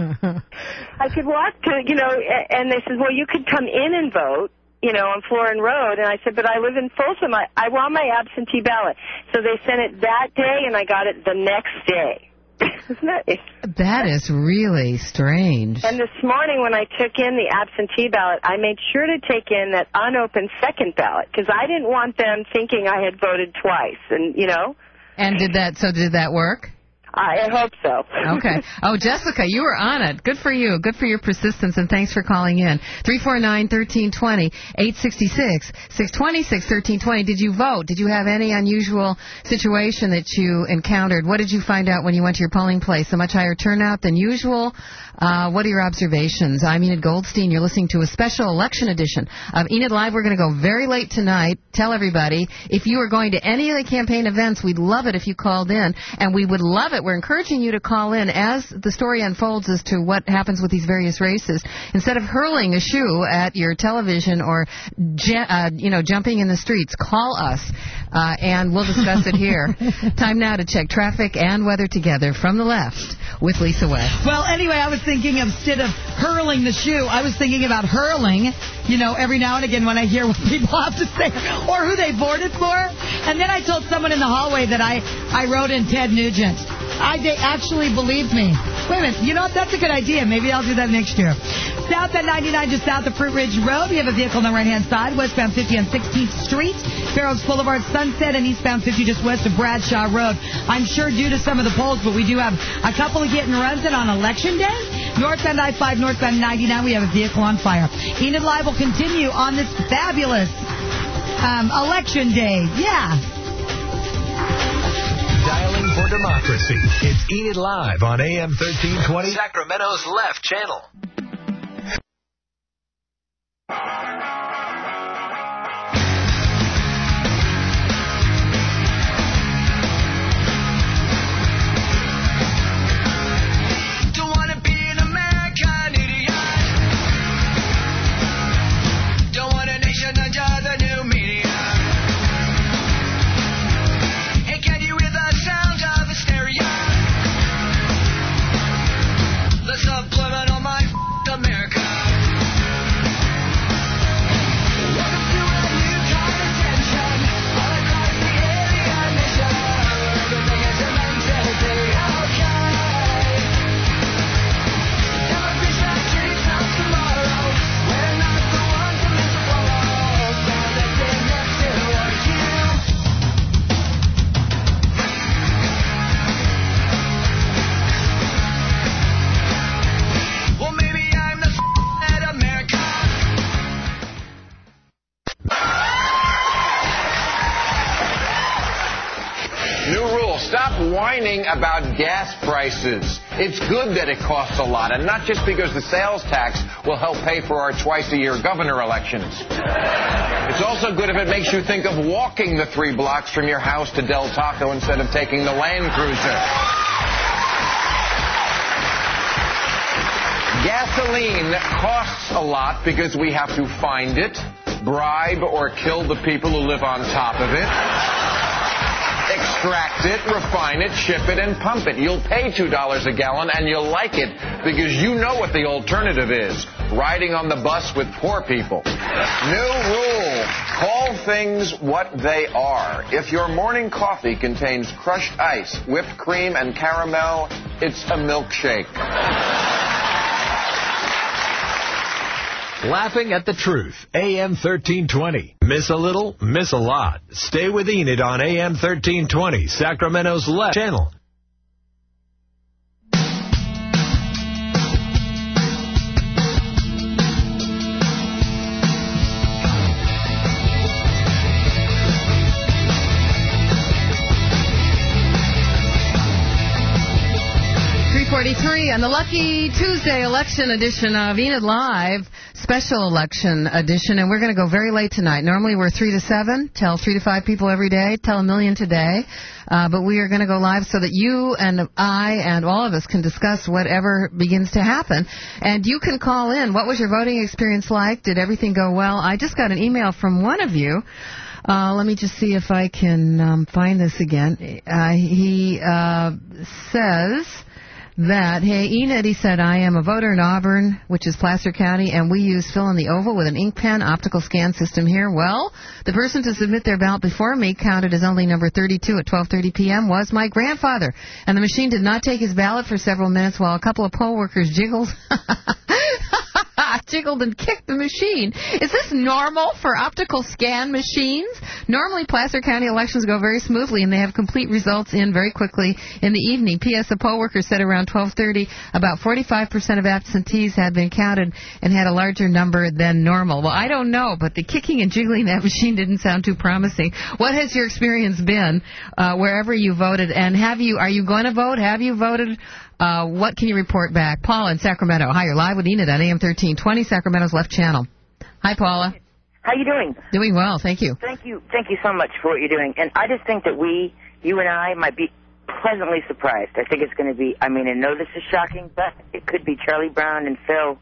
I could walk to, you know, and they said, well, you could come in and vote, you know, on Florin Road. And I said, but I live in Folsom. I, I want my absentee ballot. So they sent it that day, and I got it the next day. Isn't that, that is really strange. And this morning when I took in the absentee ballot, I made sure to take in that unopened second ballot, because I didn't want them thinking I had voted twice, and, you know. And did that, so did that work? I hope so. Okay. Oh, Jessica, you were on it. Good for you. Good for your persistence, and thanks for calling in. three four nine, one three two zero, eight six six, six two six, one three two zero. Did you vote? Did you have any unusual situation that you encountered? What did you find out when you went to your polling place? A much higher turnout than usual? Uh, what are your observations? I'm Enid Goldstein. You're listening to a special election edition of Enid Live. We're going to go very late tonight. Tell everybody, if you are going to any of the campaign events, we'd love it if you called in, and we would love it. We're encouraging you to call in as the story unfolds as to what happens with these various races. Instead of hurling a shoe at your television or ju- uh, you know, jumping in the streets, call us, uh, and we'll discuss it here. Time now to check traffic and weather together from the left with Lisa West. Well, anyway, I was thinking instead of hurling the shoe, I was thinking about hurling, you know, every now and again when I hear what people have to say or who they voted for. And then I told someone in the hallway that I, I wrote in Ted Nugent. I, they actually believed me. Wait a minute. You know what? That's a good idea. Maybe I'll do that next year. South at ninety-nine, just south of Fruit Ridge Road. We have a vehicle on the right-hand side. Westbound fifty on sixteenth Street. Fair Oaks Boulevard, Sunset, and eastbound fifty just west of Bradshaw Road. I'm sure due to some of the polls, but we do have a couple of hit and runs in on Election Day. Northbound I five, northbound ninety-nine, we have a vehicle on fire. Enid Live will continue on this fabulous um, Election Day. Yeah. Dialing for democracy. It's Enid Live on A M thirteen twenty, Sacramento's Left Channel. Don't wanna be an American idiot. Don't want a nation under the new media. Hey, can you hear the sound of hysteria? The subliminal mind. stop whining about gas prices. It's good that it costs a lot, and not just because the sales tax will help pay for our twice-a-year governor elections. It's also good if it makes you think of walking the three blocks from your house to Del Taco instead of taking the Land Cruiser. Gasoline costs a lot because we have to find it, bribe or kill the people who live on top of it, extract it, refine it, ship it, and pump it. You'll pay two dollars a gallon, and you'll like it because you know what the alternative is, riding on the bus with poor people. New rule, call things what they are. If your morning coffee contains crushed ice, whipped cream, and caramel, it's a milkshake. Laughing at the Truth, A M thirteen twenty. Miss a little, miss a lot. Stay with Enid on A M thirteen twenty, Sacramento's left channel. forty-three on the lucky Tuesday election edition of Enid Live, special election edition, and we're going to go very late tonight. Normally we're three to seven, tell three to five people every day, tell a million today, uh, but we are going to go live so that you and I and all of us can discuss whatever begins to happen. And you can call in. What was your voting experience like? Did everything go well? I just got an email from one of you. Uh, let me just see if I can um, find this again. Uh, he uh, says that, hey, Enid, he said, I am a voter in Auburn, which is Placer County, and we use fill in the oval with an ink pen optical scan system here. Well, the person to submit their ballot before me, counted as only number thirty-two at twelve thirty p.m., was my grandfather. And the machine did not take his ballot for several minutes while a couple of poll workers jiggled. jiggled and kicked the machine. Is this normal for optical scan machines? Normally, Placer County elections go very smoothly, and they have complete results in very quickly in the evening. P S. The poll worker said around twelve thirty, about forty-five percent of absentees had been counted and had a larger number than normal. Well, I don't know, but the kicking and jiggling that machine didn't sound too promising. What has your experience been uh, wherever you voted? And have you? Are you going to vote? Have you voted? Uh, what can you report back? Paula in Sacramento. Hi, you're live with Enid on A M thirteen twenty, Sacramento's left channel. Hi, Paula. How you doing? Doing well, thank you. Thank you. Thank you so much for what you're doing. And I just think that we, you and I, might be pleasantly surprised. I think it's going to be, I mean, I know this is shocking, but it could be Charlie Brown and Phil.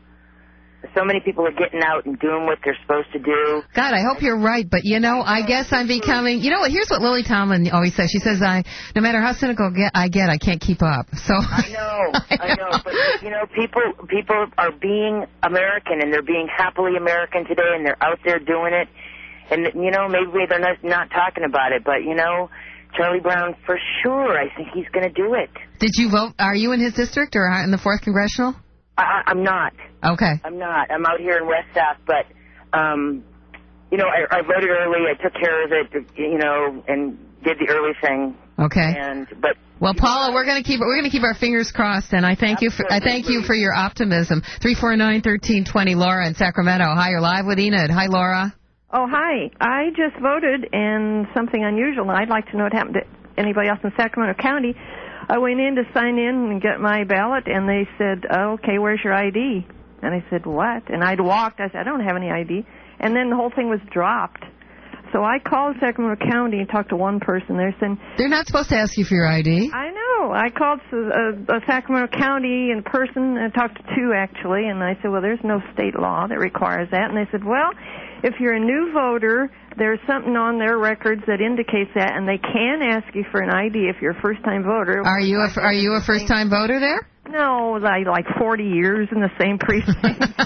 So many people are getting out and doing what they're supposed to do. God, I hope you're right. But, you know, I guess I'm becoming... You know what? Here's what Lily Tomlin always says. She says, "I, no matter how cynical get, I get, I can't keep up." So I know. I know. I know. But, you know, people people are being American, and they're being happily American today, and they're out there doing it. And, you know, maybe they're not, not talking about it. But, you know, Charlie Brown, for sure, I think he's going to do it. Did you vote? Are you in his district or in the fourth Congressional? I, I'm not. Okay. I'm not. I'm out here in West Sac, but, um, you know, I, I voted early. I took care of it, you know, and did the early thing. Okay. And but well, Paula, we're going to keep we're going to keep our fingers crossed, and I thank Absolutely. you for I thank you for your optimism. Three four nine thirteen twenty, Laura in Sacramento. Hi, you're live with Enid. Hi, Laura. Oh, hi. I just voted, and something unusual. I'd like to know what happened to anybody else in Sacramento County. I went in to sign in and get my ballot, and they said, oh, okay, where's your I D? And I said, what? And I'd walked. I said, I don't have any I D. And then the whole thing was dropped. So I called Sacramento County and talked to one person there saying... They're not supposed to ask you for your I D. I know. I called a, a Sacramento County in person and talked to two, actually. And I said, well, there's no state law that requires that. And they said, well, if you're a new voter, there's something on their records that indicates that, and they can ask you for an I D if you're a first-time voter. Are you a, are you a first-time voter there? No, like, like forty years in the same precinct.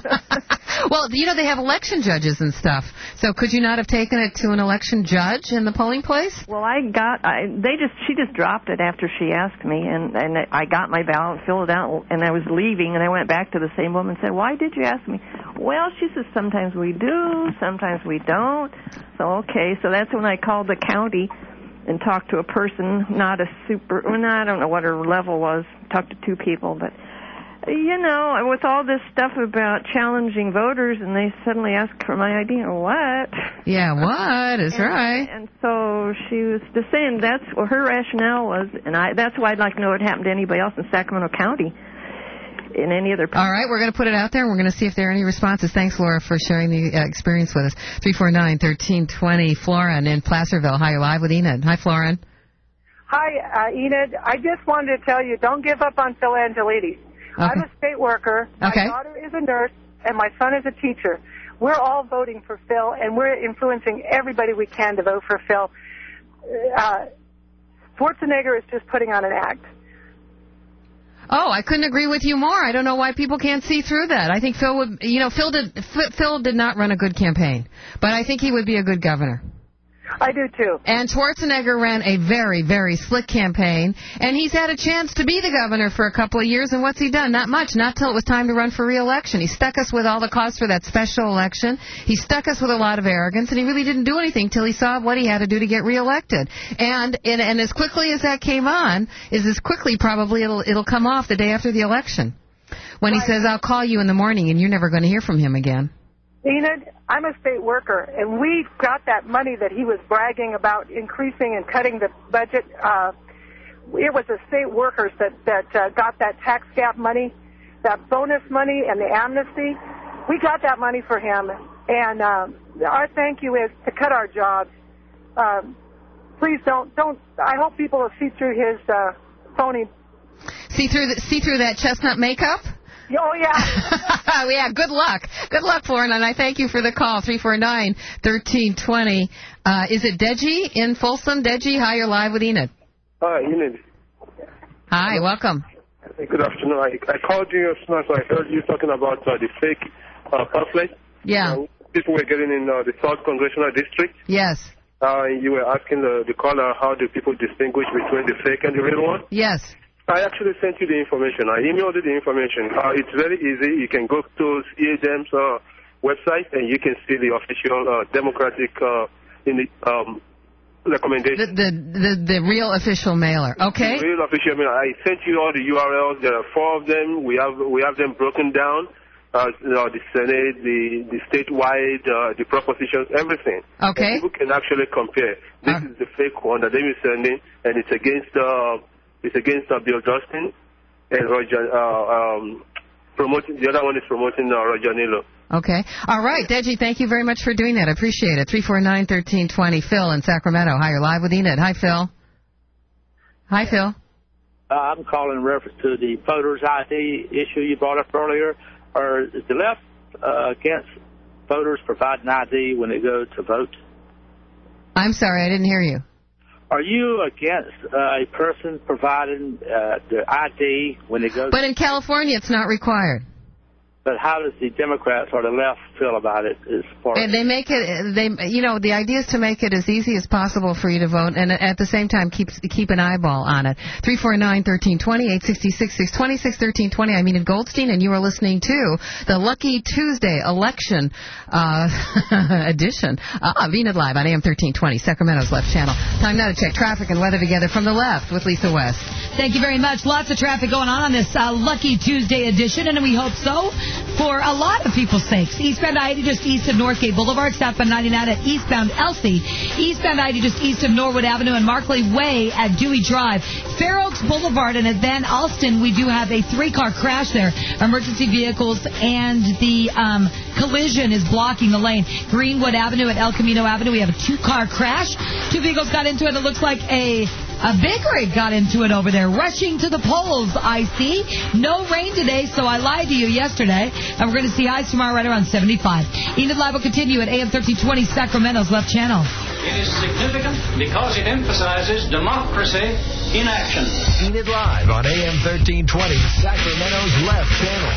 Well, you know, they have election judges and stuff. So could you not have taken it to an election judge in the polling place? Well, I got, I, they just, she just dropped it after she asked me, and, and I got my ballot, filled it out, and I was leaving, and I went back to the same woman and said, why did you ask me? Well, she says, sometimes we do, sometimes we don't. So, okay, so that's when I called the county and talked to a person, not a super, well, I don't know what her level was, talked to two people, but You know, with all this stuff about challenging voters, and they suddenly ask for my I D, what? Yeah, what is and, right. And so she was just saying that's what her rationale was, and I that's why I'd like to know what happened to anybody else in Sacramento County. In any other place. All right, we're going to put it out there, and we're going to see if there are any responses. Thanks, Laura, for sharing the uh, experience with us. three four nine, one three two zero, Florin in Placerville. Hi, you're live with Enid. Hi, Florin. Hi, uh, Enid. I just wanted to tell you, don't give up on Phil Angelides. Okay. I'm a state worker. My okay. daughter is a nurse, and my son is a teacher. We're all voting for Phil, and we're influencing everybody we can to vote for Phil. Uh, Schwarzenegger is just putting on an act. Oh, I couldn't agree with you more. I don't know why people can't see through that. I think Phil would, you know, Phil did, Phil did not run a good campaign, but I think he would be a good governor. I do, too. And Schwarzenegger ran a very, very slick campaign, and he's had a chance to be the governor for a couple of years, and what's he done? Not much, not till it was time to run for re-election. He stuck us with all the costs for that special election. He stuck us with a lot of arrogance, and he really didn't do anything till he saw what he had to do to get re-elected. And, and, and as quickly as that came on, is as quickly probably it'll, it'll come off the day after the election, when right. he says, I'll call you in the morning, and you're never going to hear from him again. Enid, I'm a state worker, and we got that money that he was bragging about increasing and cutting the budget. Uh, it was the state workers that, that uh, got that tax gap money, that bonus money, and the amnesty. We got that money for him, and um, our thank you is to cut our jobs. Um, please don't, don't, I hope people will see through his uh, phony. See through, the, see through that chestnut makeup? Oh, yeah. yeah, good luck. Good luck, Florin, and I thank you for the call. three four nine, one three two zero. Uh, is it Deji in Folsom? Deji, hi, you're live with Enid. Hi, Enid. Hi, welcome. Good afternoon. I, I called you as soon as I heard you talking about uh, the fake uh, pamphlet. Yeah. Uh, people were getting in uh, the third Congressional District. Yes. Uh, and you were asking the, the caller how do people distinguish between the fake and the real one? Yes. I actually sent you the information. I emailed you the information. Uh, it's very easy. You can go to E A D M's uh, website, and you can see the official uh, Democratic uh, in the, um, recommendation. The, the, the, the real official mailer. Okay. The real official mailer. I sent you all the U R Ls. There are four of them. We have we have them broken down. Uh, you know, the Senate, the, the statewide, uh, the propositions, everything. Okay. And people can actually compare. This uh. is the fake one that they were sending, and it's against... Uh, It's against uh, Bill Justin and Roger, uh, um, promoting, the other one is promoting uh, Roger Nilo. Okay. All right, Deji, thank you very much for doing that. I appreciate it. three four nine, one three two zero, Phil in Sacramento. Hi, you're live with Enid. Hi, Phil. Hi, Phil. Uh, I'm calling in reference to the voters' I D issue you brought up earlier. Or is the left uh, against voters providing I D when they go to vote? I'm sorry, I didn't hear you. Are you against uh, a person providing uh, the I D when they go? But in California, it's not required. But how does the Democrats or the left feel about it? As far and they make it, they, you know, the idea is to make it as easy as possible for you to vote, and at the same time keep keep an eyeball on it. three four nine, one three two zero, eight six six, six two six, one three two zero. I'm Enid Goldstein, and you are listening to the Lucky Tuesday election uh, edition of Enid Live on A M thirteen twenty, Sacramento's left channel. Time now to check traffic and weather together from the left with Lisa West. Thank you very much. Lots of traffic going on on this uh, Lucky Tuesday edition, and we hope so for a lot of people's sakes. Eastbound I eighty just east of Northgate Boulevard, southbound ninety-nine at eastbound Elsie. Eastbound I eighty just east of Norwood Avenue and Markley Way at Dewey Drive. Fair Oaks Boulevard and at Van Alstyne, we do have a three-car crash there. Emergency vehicles and the um, collision is blocking the lane. Greenwood Avenue at El Camino Avenue, we have a two-car crash. Two vehicles got into it. It looks like a... A big rig got into it over there. Rushing to the polls, I see. No rain today, so I lied to you yesterday. And we're going to see highs tomorrow right around seventy-five. Enid Live will continue at A M thirteen twenty, Sacramento's left channel. It is significant because it emphasizes democracy in action. Enid Live on A M thirteen twenty, Sacramento's left channel.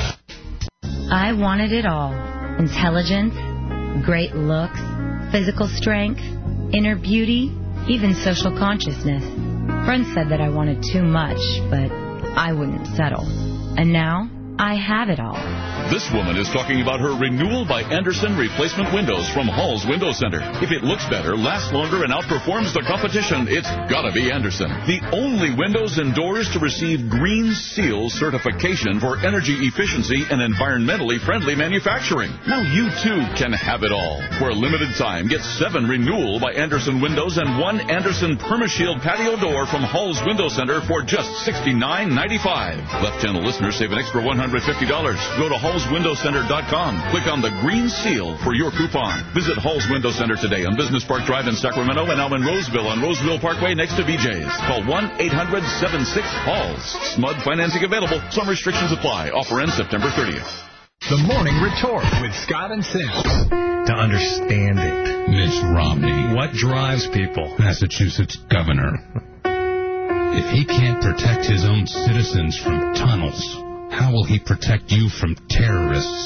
I wanted it all. Intelligence, great looks, physical strength, inner beauty, even social consciousness. Friends said that I wanted too much, but I wouldn't settle. And now, I have it all. This woman is talking about her renewal by Anderson replacement windows from Hall's Window Center. If it looks better, lasts longer, and outperforms the competition, it's gotta be Anderson. The only windows and doors to receive Green Seal certification for energy efficiency and environmentally friendly manufacturing. Now you too can have it all. For a limited time, get seven renewal by Anderson windows and one Anderson PermaShield patio door from Hall's Window Center for just sixty-nine ninety-five. Left Channel listeners save an extra one hundred fifty dollars. Go to halls window center dot com. Click on the Green Seal for your coupon. Visit Hall's Window Center today on Business Park Drive in Sacramento and now in Roseville on Roseville Parkway next to B J's. Call one eight hundred seven six halls. S M U D financing available. Some restrictions apply. Offer ends September thirtieth. The Morning Retort with Scott and Sims. To understand it. Mitt Romney. What drives people? Massachusetts governor. If he can't protect his own citizens from tunnels, how will he protect you from terrorists?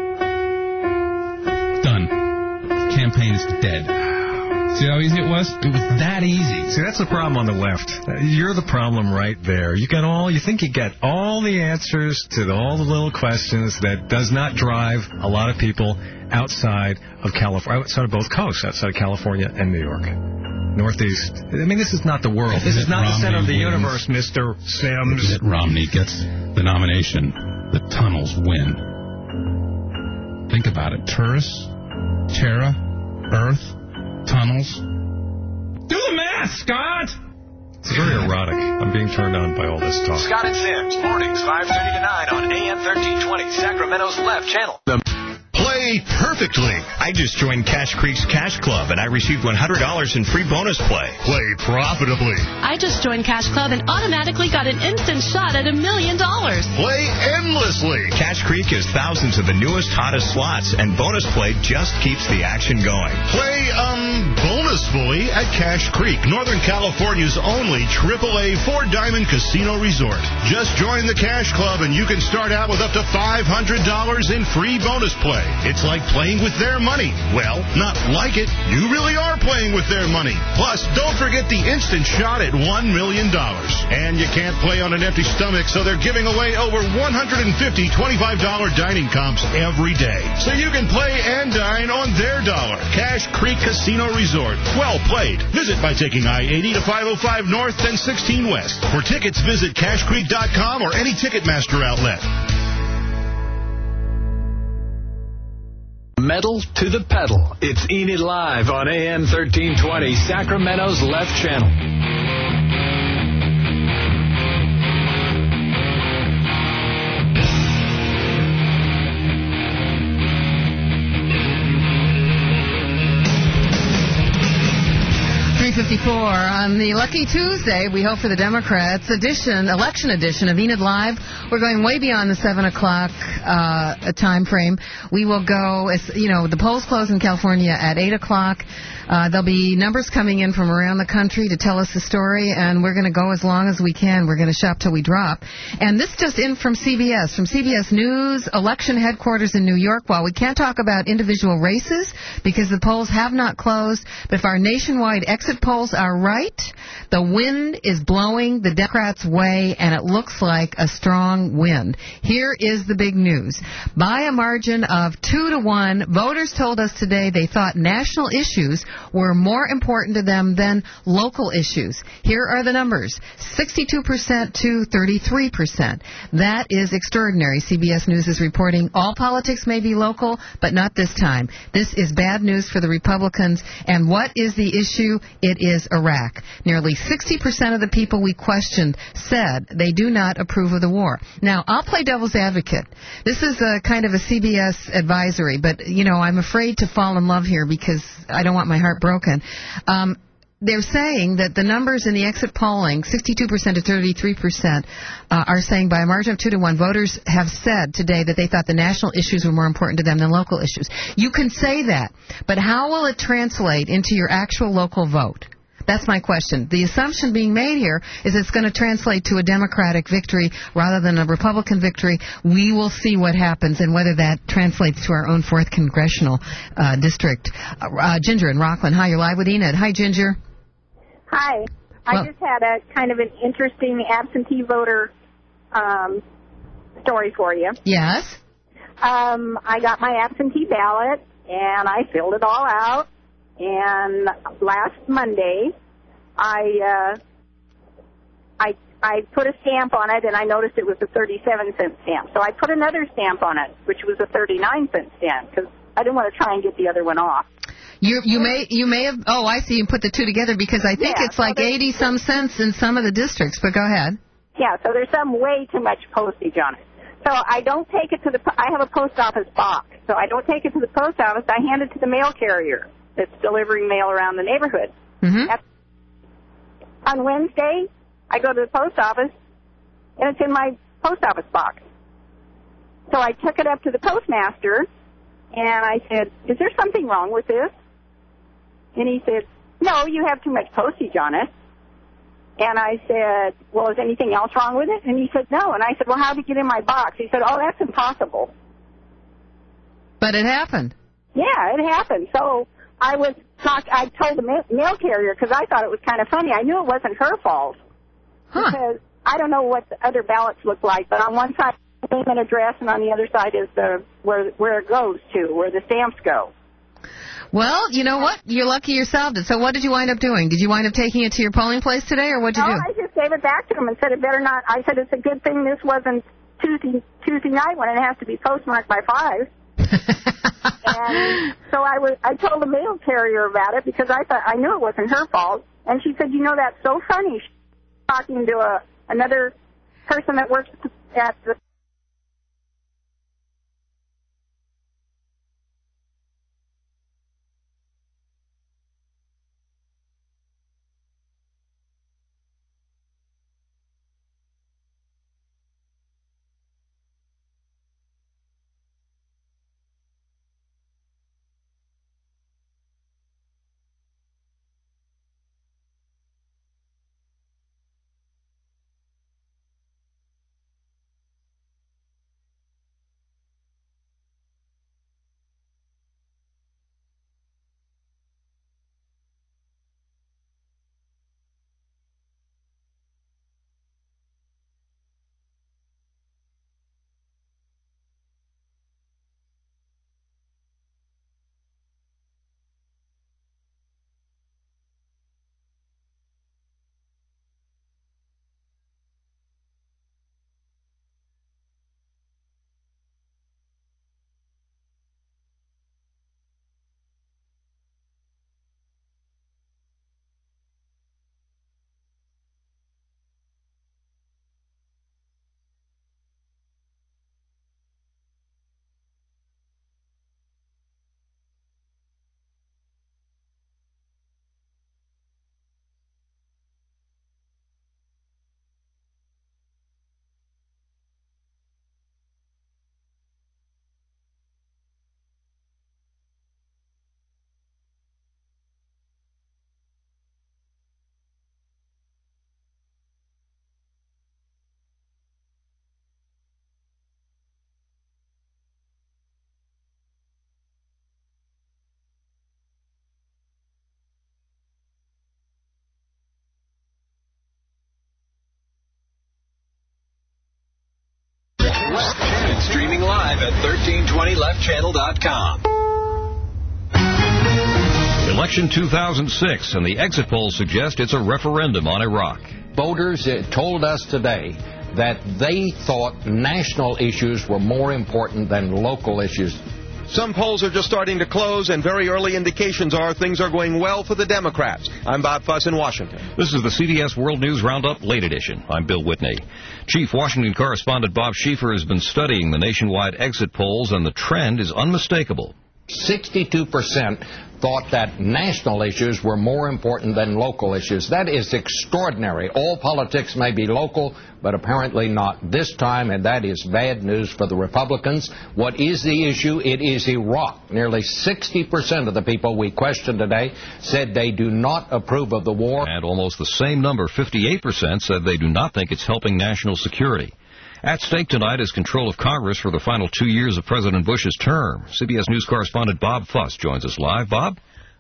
Done. Campaign is dead. See how easy it was? It was that easy. See, that's the problem on the left. You're the problem right there. You got all. You think you get all the answers to the, all the little questions that does not drive a lot of people outside of California, outside of both coasts, outside of California and New York. Northeast. I mean, this is not the world. This is not the center of the universe, Mister Sims. Mitt Romney gets the nomination. The tunnels win. Think about it. Tourists, Terra, Earth, tunnels. Do the math, Scott! It's very erotic. I'm being turned on by all this talk. Scott and Sims, mornings five thirty to nine on A M thirteen twenty, Sacramento's Left Channel. The Play perfectly. I just joined Cash Creek's Cash Club, and I received one hundred dollars in free bonus play. Play profitably. I just joined Cash Club and automatically got an instant shot at a million dollars. Play endlessly. Cash Creek has thousands of the newest, hottest slots, and bonus play just keeps the action going. Play, um, bonusfully at Cash Creek, Northern California's only triple A four-diamond casino resort. Just join the Cash Club, and you can start out with up to five hundred dollars in free bonus play. It's like playing with their money. Well, not like it. You really are playing with their money. Plus, don't forget the instant shot at one million dollars. And you can't play on an empty stomach, so they're giving away over one hundred fifty twenty-five dollar dining comps every day. So you can play and dine on their dollar. Cash Creek Casino Resort. Well played. Visit by taking I eighty to five oh five North and sixteen West. For tickets, visit cash creek dot com or any Ticketmaster outlet. Metal to the pedal. It's Enid Live on A M thirteen twenty, Sacramento's Left Channel. three fifty-four on the Lucky Tuesday. We hope for the Democrats edition, election edition of Enid Live. We're going way beyond the seven o'clock uh, time frame. We will go, as you know, the polls close in California at eight o'clock. Uh, there'll be numbers coming in from around the country to tell us the story, and we're going to go as long as we can. We're going to shop till we drop. And this just in from C B S, from C B S News, election headquarters in New York. While we can't talk about individual races because the polls have not closed, but if our nationwide exit polls are right, the wind is blowing the Democrats' way, and it looks like a strong wind. Here is the big news. By a margin of two to one, voters told us today they thought national issues were more important to them than local issues. Here are the numbers, sixty-two percent to thirty-three percent. That is extraordinary. C B S News is reporting all politics may be local, but not this time. This is bad news for the Republicans. And what is the issue? It is Iraq. Nearly sixty percent of the people we questioned said they do not approve of the war. Now, I'll play devil's advocate. This is a kind of a C B S advisory, but, you know, I'm afraid to fall in love here because I don't want my heart broken. Um, they're saying that the numbers in the exit polling, sixty-two percent to thirty-three percent, uh, are saying by a margin of two to one, voters have said today that they thought the national issues were more important to them than local issues. You can say that, but how will it translate into your actual local vote? That's my question. The assumption being made here is it's going to translate to a Democratic victory rather than a Republican victory. We will see what happens and whether that translates to our own fourth congressional uh, district. Uh, uh, Ginger in Rockland. Hi, you're live with Enid. Hi, Ginger. Hi. I Well- just had a kind of an interesting absentee voter um, story for you. Yes? um, I got my absentee ballot, and I filled it all out. And last Monday, I uh, I I put a stamp on it, and I noticed it was a thirty-seven cent stamp. So I put another stamp on it, which was a thirty-nine cent stamp, because I didn't want to try and get the other one off. You you may you may have oh I see you put the two together because I think Yeah, it's like so eighty some cents in some of the districts. But go ahead. Yeah, so there's some way too much postage on it. So I don't take it to the, I have a post office box. So I don't take it to the post office. I hand it to the mail carrier that's delivering mail around the neighborhood. Mm-hmm. At, on Wednesday, I go to the post office, and it's in my post office box. So I took it up to the postmaster, and I said, is there something wrong with this? And he said, no, you have too much postage on it. And I said, well, is anything else wrong with it? And he said, no. And I said, well, how did it get in my box? He said, oh, that's impossible. But it happened. Yeah, it happened. So I was talk- I told the ma- mail carrier, because I thought it was kind of funny. I knew it wasn't her fault. Huh. Because I don't know what the other ballots look like, but on one side is the name and address, and on the other side is the where where it goes to, where the stamps go. Well, you know what? You're lucky you solved it. So what did you wind up doing? Did you wind up taking it to your polling place today, or what did No, you do? I just gave it back to him and said it better not. I said it's a good thing this wasn't Tuesday Tuesday night when it has to be postmarked by five. And so I was. I told the mail carrier about it because I thought I knew it wasn't her fault. And she said, "You know, that's so funny." She's talking to a another person that works at the. And streaming live at thirteen twenty left channel dot com. Election two thousand six, and the exit polls suggest it's a referendum on Iraq. Voters told us today that they thought national issues were more important than local issues. Some polls are just starting to close, and very early indications are things are going well for the Democrats. I'm Bob Fuss in Washington. This is the C D S World News Roundup Late Edition. I'm Bill Whitney. Chief Washington correspondent Bob Schieffer has been studying the nationwide exit polls, and the trend is unmistakable. sixty-two percent thought that national issues were more important than local issues. That is extraordinary. All politics may be local, but apparently not this time, and that is bad news for the Republicans. What is the issue? It is Iraq. Nearly sixty percent of the people we questioned today said they do not approve of the war. And almost the same number, fifty-eight percent, said they do not think it's helping national security. At stake tonight is control of Congress for the final two years of President Bush's term. C B S News correspondent Bob Fuss joins us live. Bob?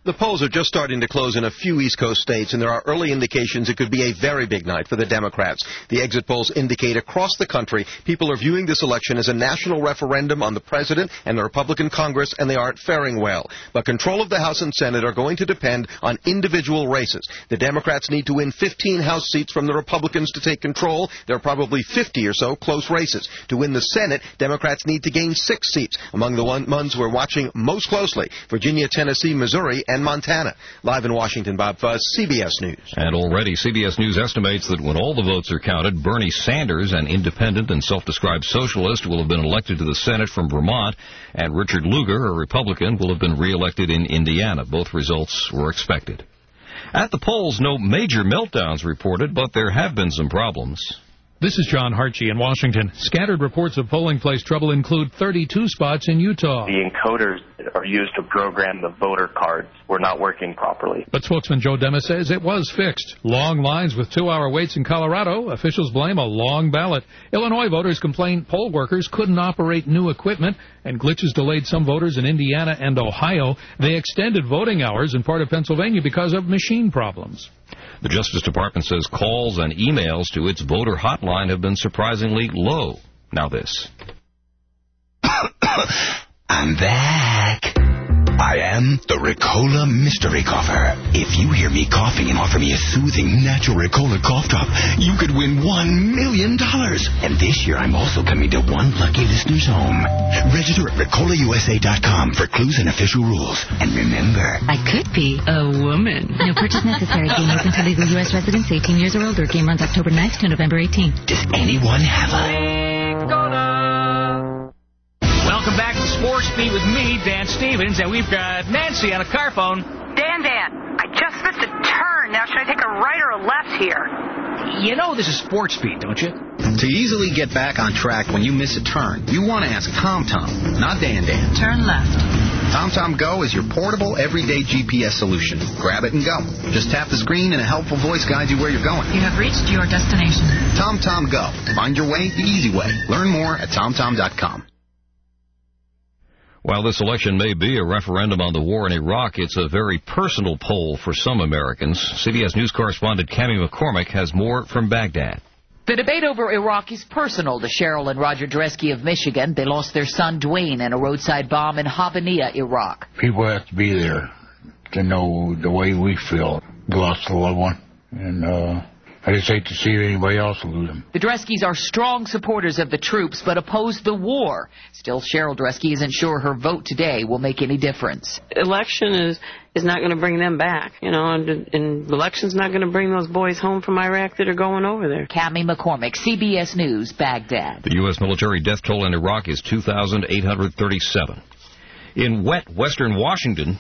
The polls are just starting to close in a few East Coast states, and there are early indications it could be a very big night for the Democrats. The exit polls indicate across the country people are viewing this election as a national referendum on the president and the Republican Congress, and they aren't faring well. But control of the House and Senate are going to depend on individual races. The Democrats need to win fifteen House seats from the Republicans to take control. There are probably fifty or so close races. To win the Senate, Democrats need to gain six seats. Among the ones we're watching most closely, Virginia, Tennessee, Missouri, and Montana. Live in Washington, Bob Fuzz, C B S News. And already, C B S News estimates that when all the votes are counted, Bernie Sanders, an independent and self-described socialist, will have been elected to the Senate from Vermont, and Richard Lugar, a Republican, will have been re-elected in Indiana. Both results were expected. At the polls, no major meltdowns reported, but there have been some problems. This is John Hartshey in Washington. Scattered reports of polling place trouble include thirty-two spots in Utah. The encoders that are used to program the voter cards were not working properly. But spokesman Joe Demis says it was fixed. Long lines with two-hour waits in Colorado. Officials blame a long ballot. Illinois voters complain poll workers couldn't operate new equipment, and glitches delayed some voters in Indiana and Ohio. They extended voting hours in part of Pennsylvania because of machine problems. The Justice Department says calls and emails to its voter hotline have been surprisingly low. Now this. I'm back. I am the Ricola Mystery Cougher. If you hear me coughing and offer me a soothing, natural Ricola cough drop, you could win one million dollars. And this year, I'm also coming to one lucky listener's home. Register at Ricola U S A dot com for clues and official rules. And remember, I could be a woman. No purchase necessary. Game open to legal U S residents eighteen years or older. Game runs October ninth to November eighteenth. Does anyone have a... Welcome back to Sports Beat with me, Dan Stevens, and we've got Nancy on a car phone. Dan, Dan, I just missed a turn. Now, should I take a right or a left here? You know this is Sports Beat, don't you? To easily get back on track when you miss a turn, you want to ask TomTom, not Dan Dan. Turn left. TomTom Go is your portable, everyday G P S solution. Grab it and go. Just tap the screen and a helpful voice guides you where you're going. You have reached your destination. TomTom Go. Find your way the easy way. Learn more at tom tom dot com. While this election may be a referendum on the war in Iraq, it's a very personal poll for some Americans. C B S News correspondent Cammie McCormick has more from Baghdad. The debate over Iraq is personal to Cheryl and Roger Dresky of Michigan. They lost their son Dwayne in a roadside bomb in Habbaniyah, Iraq. People have to be there to know the way we feel. We lost a loved one, and uh, I just hate to see anybody else lose them. The Dreskys are strong supporters of the troops, but oppose the war. Still, Cheryl Dresky isn't sure her vote today will make any difference. Election is is not going to bring them back, you know, and, and election's not going to bring those boys home from Iraq that are going over there. Cammie McCormick, C B S News, Baghdad. The U S military death toll in Iraq is two thousand eight hundred thirty-seven. In wet western Washington,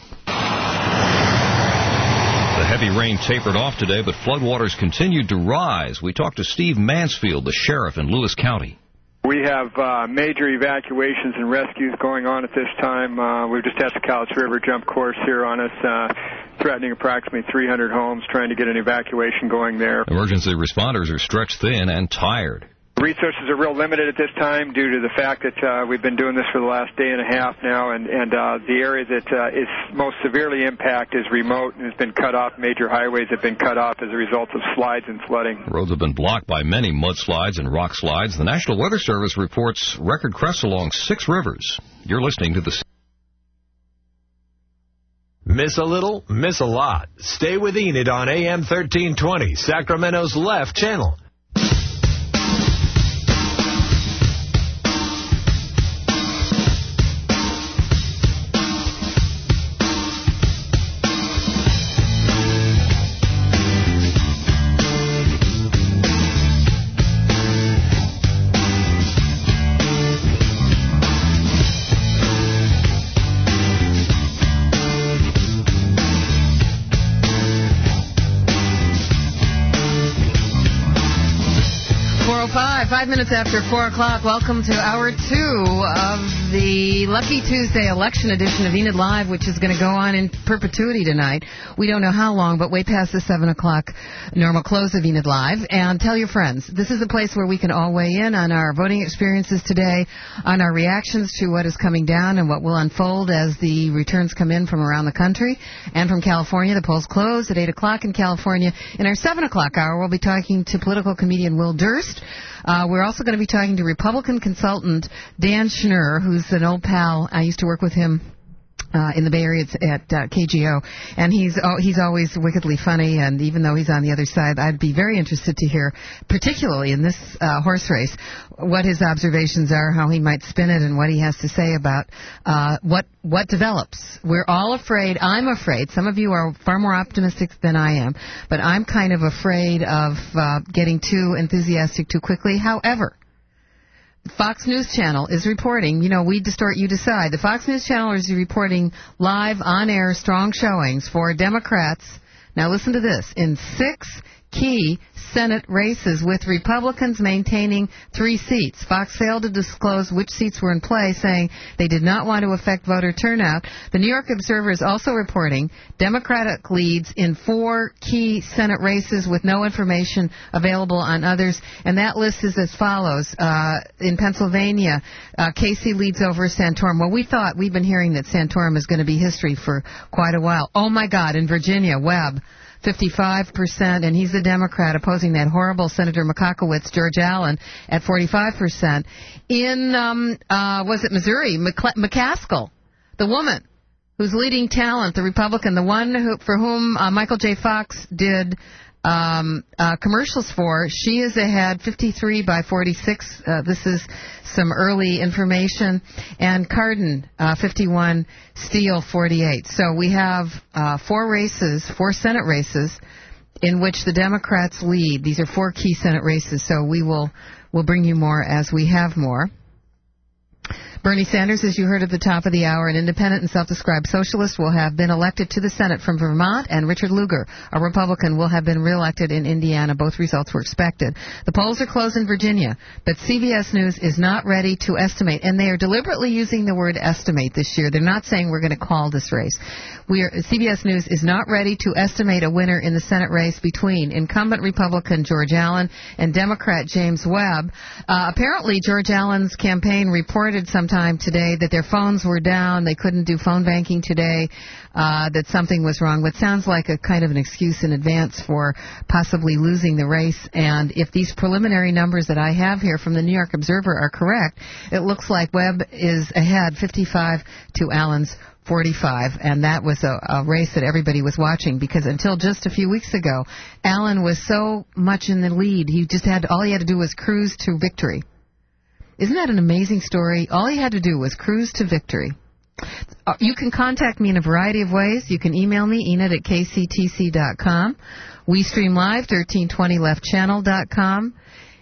the heavy rain tapered off today, but floodwaters continued to rise. We talked to Steve Mansfield, the sheriff in Lewis County. We have uh, major evacuations and rescues going on at this time. Uh, we've just had the Cowlitz River jump course here on us, uh, threatening approximately three hundred homes, trying to get an evacuation going there. Emergency responders are stretched thin and tired. Resources are real limited at this time due to the fact that uh, we've been doing this for the last day and a half now, and, and uh, the area that uh, is most severely impacted is remote and has been cut off. Major highways have been cut off as a result of slides and flooding. Roads have been blocked by many mudslides and rock slides. The National Weather Service reports record crests along six rivers. You're listening to the... Miss a little, miss a lot. Stay with Enid on A M thirteen twenty, Sacramento's left channel. Five minutes after four o'clock. Welcome to hour two of the Lucky Tuesday election edition of Enid Live, which is going to go on in perpetuity tonight. We don't know how long, but way past the seven o'clock normal close of Enid Live. And tell your friends, this is a place where we can all weigh in on our voting experiences today, on our reactions to what is coming down and what will unfold as the returns come in from around the country and from California. The polls close at eight o'clock in California. In our seven o'clock hour, we'll be talking to political comedian Will Durst. Uh, we're also going to be talking to Republican consultant Dan Schnur, who's an old pal. I used to work with him Uh, in the Bay Area at uh, K G O, and he's oh, he's always wickedly funny, and even though he's on the other side, I'd be very interested to hear, particularly in this uh, horse race, what his observations are, how he might spin it, and what he has to say about uh, what what develops. We're all afraid. I'm afraid. Some of you are far more optimistic than I am, but I'm kind of afraid of uh, getting too enthusiastic too quickly. However, Fox News Channel is reporting, you know, we distort, you decide. The Fox News Channel is reporting live, on-air, strong showings for Democrats. Now listen to this. In six key Senate races, with Republicans maintaining three seats. Fox failed to disclose which seats were in play, saying they did not want to affect voter turnout. The New York Observer is also reporting Democratic leads in four key Senate races with no information available on others. And that list is as follows. Uh, in Pennsylvania, uh, Casey leads over Santorum. Well, we thought, we've been hearing that Santorum is going to be history for quite a while. Oh, my God, in Virginia, Webb, fifty-five percent, and he's the Democrat opposing that horrible Senator Makakowicz, George Allen, at forty-five percent. In, um, uh, was it Missouri, McC- McCaskill, the woman who's leading talent, the Republican, the one who, for whom uh, Michael J. Fox did um, uh, commercials for, she is ahead fifty-three by forty-six. Uh, this is some early information. And Cardin, uh, fifty-one, Steele, forty-eight. So we have uh, four races, four Senate races, in which the Democrats lead. These are four key Senate races, so we will we'll bring you more as we have more. Bernie Sanders, as you heard at the top of the hour, an independent and self-described socialist, will have been elected to the Senate from Vermont, and Richard Lugar, a Republican, will have been reelected in Indiana. Both results were expected. The polls are closed in Virginia, but C B S News is not ready to estimate, and they are deliberately using the word estimate this year. They're not saying we're going to call this race. We are, C B S News is not ready to estimate a winner in the Senate race between incumbent Republican George Allen and Democrat James Webb. Uh, apparently, George Allen's campaign reported sometime today that their phones were down, they couldn't do phone banking today, uh, that something was wrong, but sounds like a kind of an excuse in advance for possibly losing the race. And if these preliminary numbers that I have here from the New York Observer are correct, it looks like Webb is ahead fifty-five to Allen's forty-five, and that was a, a race that everybody was watching, because until just a few weeks ago, Allen was so much in the lead, he just had, all he had to do was cruise to victory. Isn't that an amazing story? All he had to do was cruise to victory. Uh, you can contact me in a variety of ways. You can email me, Enid at K C T C dot com. We stream live, thirteen twenty left channel dot com.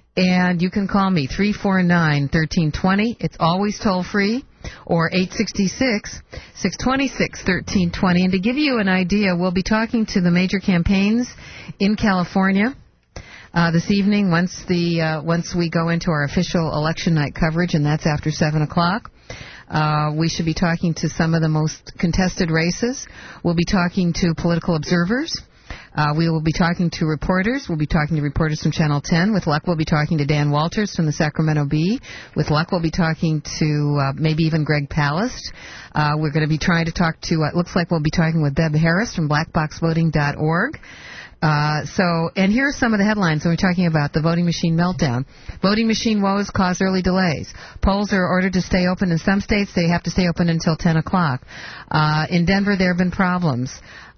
And you can call me, three four nine, one three two zero. It's always toll-free. Or eight six six, six two six, one three two zero. And to give you an idea, we'll be talking to the major campaigns in California Uh, this evening, once the uh, once we go into our official election night coverage, and that's after seven o'clock. Uh, we should be talking to some of the most contested races. We'll be talking to political observers. Uh, we will be talking to reporters. We'll be talking to reporters from Channel ten. With luck, we'll be talking to Dan Walters from the Sacramento Bee. With luck, we'll be talking to uh, maybe even Greg Palast. Uh, we're going to be trying to talk to, uh, it looks like we'll be talking with Deb Harris from black box voting dot org. Uh, so, and here are some of the headlines when we're talking about the voting machine meltdown. Voting machine woes cause early delays. Polls are ordered to stay open. In some states, they have to stay open until ten o'clock. Uh, in Denver, there have been problems.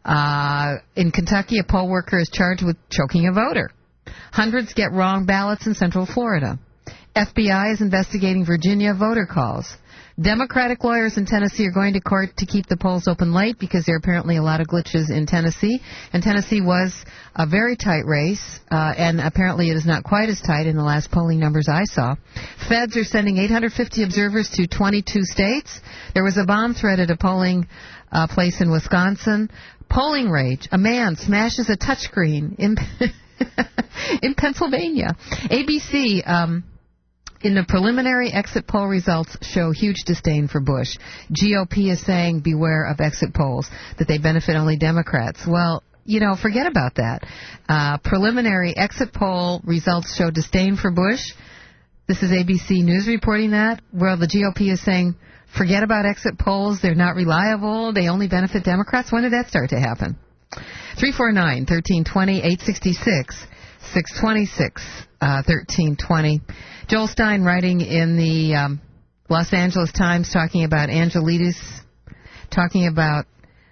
Uh, in Kentucky, a poll worker is charged with choking a voter. Hundreds get wrong ballots in Central Florida. F B I is investigating Virginia voter calls. Democratic lawyers in Tennessee are going to court to keep the polls open late because there are apparently a lot of glitches in Tennessee. And Tennessee was a very tight race, uh, and apparently it is not quite as tight in the last polling numbers I saw. Feds are sending eight hundred fifty observers to twenty-two states. There was a bomb threat at a polling uh, place in Wisconsin. Polling rage. A man smashes a touchscreen in, in Pennsylvania. A B C... Um, in the preliminary exit poll results show huge disdain for Bush. G O P is saying beware of exit polls, that they benefit only Democrats. Well, you know, forget about that. Uh, preliminary exit poll results show disdain for Bush. This is A B C News reporting that, where the G O P is saying, forget about exit polls. They're not reliable. They only benefit Democrats. When did that start to happen? three four nine, one three two zero, eight six six, six two six, uh, thirteen twenty. Joel Stein writing in the um, Los Angeles Times talking about Angelides, talking about,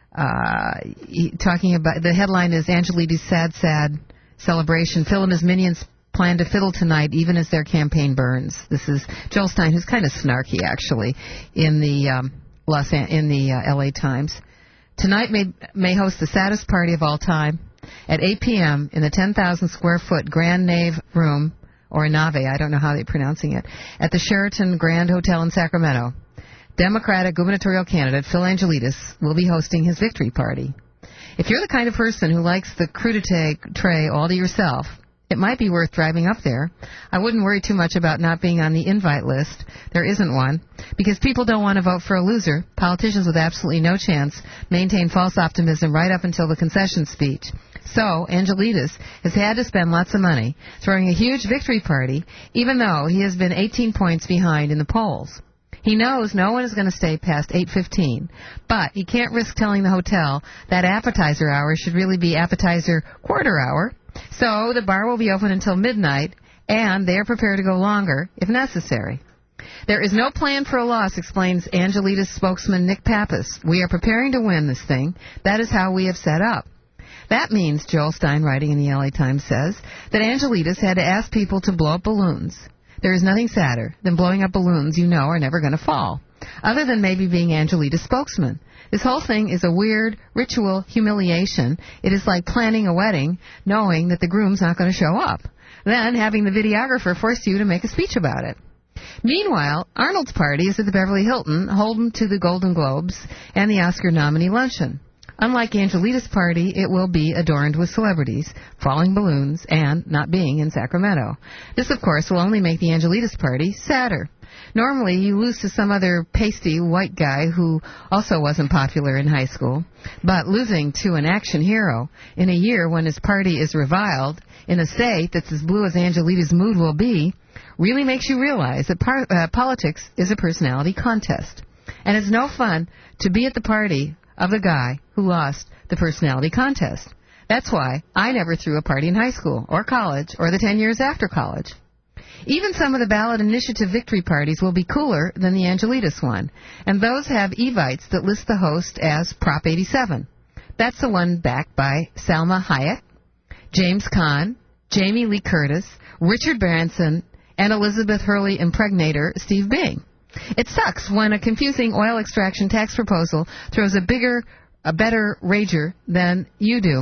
uh, he, talking about, the headline is Angelides' sad, sad celebration. Phil and his minions plan to fiddle tonight even as their campaign burns. This is Joel Stein, who's kind of snarky, actually, in the um, Los An- in the uh, L A Times. Tonight may, may host the saddest party of all time at eight p.m. in the ten thousand square foot Grand Nave Room, or Nave, I don't know how they're pronouncing it, at the Sheraton Grand Hotel in Sacramento. Democratic gubernatorial candidate Phil Angelides will be hosting his victory party. If you're the kind of person who likes the crudité tray all to yourself, it might be worth driving up there. I wouldn't worry too much about not being on the invite list. There isn't one. Because people don't want to vote for a loser. Politicians with absolutely no chance maintain false optimism right up until the concession speech. So, Angelides has had to spend lots of money throwing a huge victory party, even though he has been eighteen points behind in the polls. He knows no one is going to stay past eight fifteen, but he can't risk telling the hotel that appetizer hour should really be appetizer quarter hour. So the bar will be open until midnight, and they are prepared to go longer if necessary. There is no plan for a loss, explains Angelides spokesman Nick Pappas. We are preparing to win this thing. That is how we have set up. That means, Joel Stein, writing in the L A Times, says, that Angelides had to ask people to blow up balloons. There is nothing sadder than blowing up balloons you know are never going to fall, other than maybe being Angelides' spokesman. This whole thing is a weird ritual humiliation. It is like planning a wedding, knowing that the groom's not going to show up, then having the videographer force you to make a speech about it. Meanwhile, Arnold's party is at the Beverly Hilton, holding to the Golden Globes and the Oscar nominee luncheon. Unlike Angelides' party, it will be adorned with celebrities, falling balloons, and not being in Sacramento. This, of course, will only make the Angelides party sadder. Normally, you lose to some other pasty white guy who also wasn't popular in high school. But losing to an action hero in a year when his party is reviled, in a state that's as blue as Angelides' mood will be, really makes you realize that par- uh, politics is a personality contest. And it's no fun to be at the party of the guy who lost the personality contest. That's why I never threw a party in high school or college or the ten years after college. Even some of the ballot initiative victory parties will be cooler than the Angelides one, and those have evites that list the host as Prop eighty-seven. That's the one backed by Salma Hayek, James Caan, Jamie Lee Curtis, Richard Branson, and Elizabeth Hurley impregnator Steve Bing. It sucks when a confusing oil extraction tax proposal throws a bigger, a better rager than you do.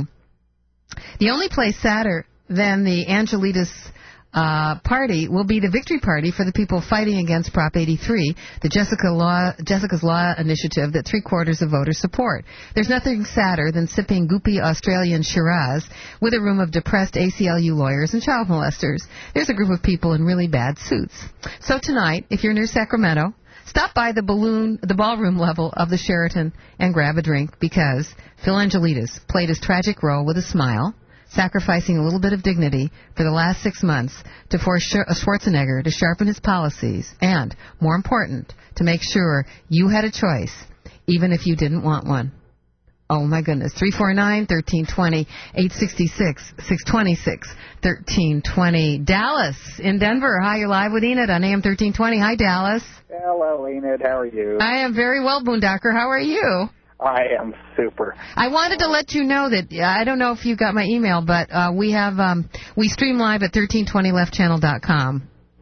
The only place sadder than the Angelides uh, party will be the victory party for the people fighting against Prop eighty-three, the Jessica Law, Jessica's Law initiative that three-quarters of voters support. There's nothing sadder than sipping goopy Australian Shiraz with a room of depressed A C L U lawyers and child molesters. There's a group of people in really bad suits. So tonight, if you're near Sacramento, stop by the balloon, the ballroom level of the Sheraton and grab a drink, because Phil Angelides played his tragic role with a smile, sacrificing a little bit of dignity for the last six months to force Schwarzenegger to sharpen his policies and, more important, to make sure you had a choice, even if you didn't want one. Oh, my goodness. three four nine, one three two zero, eight six six, six two six, one three two zero. Dallas in Denver. Hi, you're live with Enid on A M thirteen twenty. Hi, Dallas. Hello, Enid. How are you? I am very well, Boondocker. How are you? I am super. I wanted to let you know that, I don't know if you got my email, but uh, we have um, we stream live at thirteen twenty left channel dot com.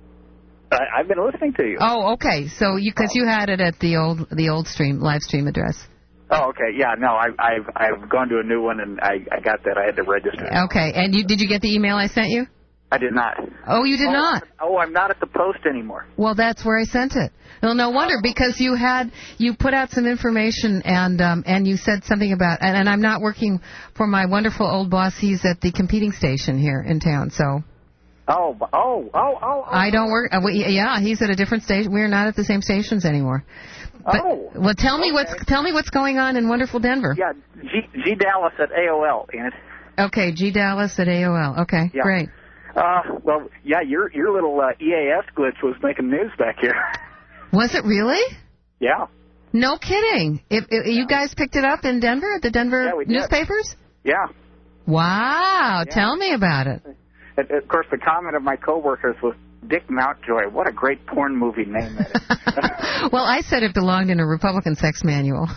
I, I've been listening to you. Oh, okay. So you, because you had it at the old the old stream live stream address. Oh, okay. Yeah, no, I, I've I've gone to a new one, and I, I got that. I had to register. Okay. And you did you get the email I sent you? I did not. Oh, you did oh, not? Oh, I'm not at the Post anymore. Well, that's where I sent it. Well, no wonder, because you had you put out some information, and um, and you said something about, and, and I'm not working for my wonderful old boss. He's at the competing station here in town, so. Oh, oh, oh, oh, oh. I don't work. Uh, we, yeah, he's at a different station. We're not at the same stations anymore. But, oh. Well, tell me okay. what's tell me what's going on in wonderful Denver. Yeah, G, G Dallas at A O L, Enid. Okay, G Dallas at A O L. Okay, yeah. great. Uh, well, yeah, your your little uh, E A S glitch was making news back here. Was it really? Yeah. No kidding. If, if you guys picked it up in Denver at the Denver yeah, we did. newspapers? Yeah. Wow. Yeah. Tell me about it. And, of course, the comment of my coworkers was Dick Mountjoy. What a great porn movie name that is. Well, I said it belonged in a Republican sex manual.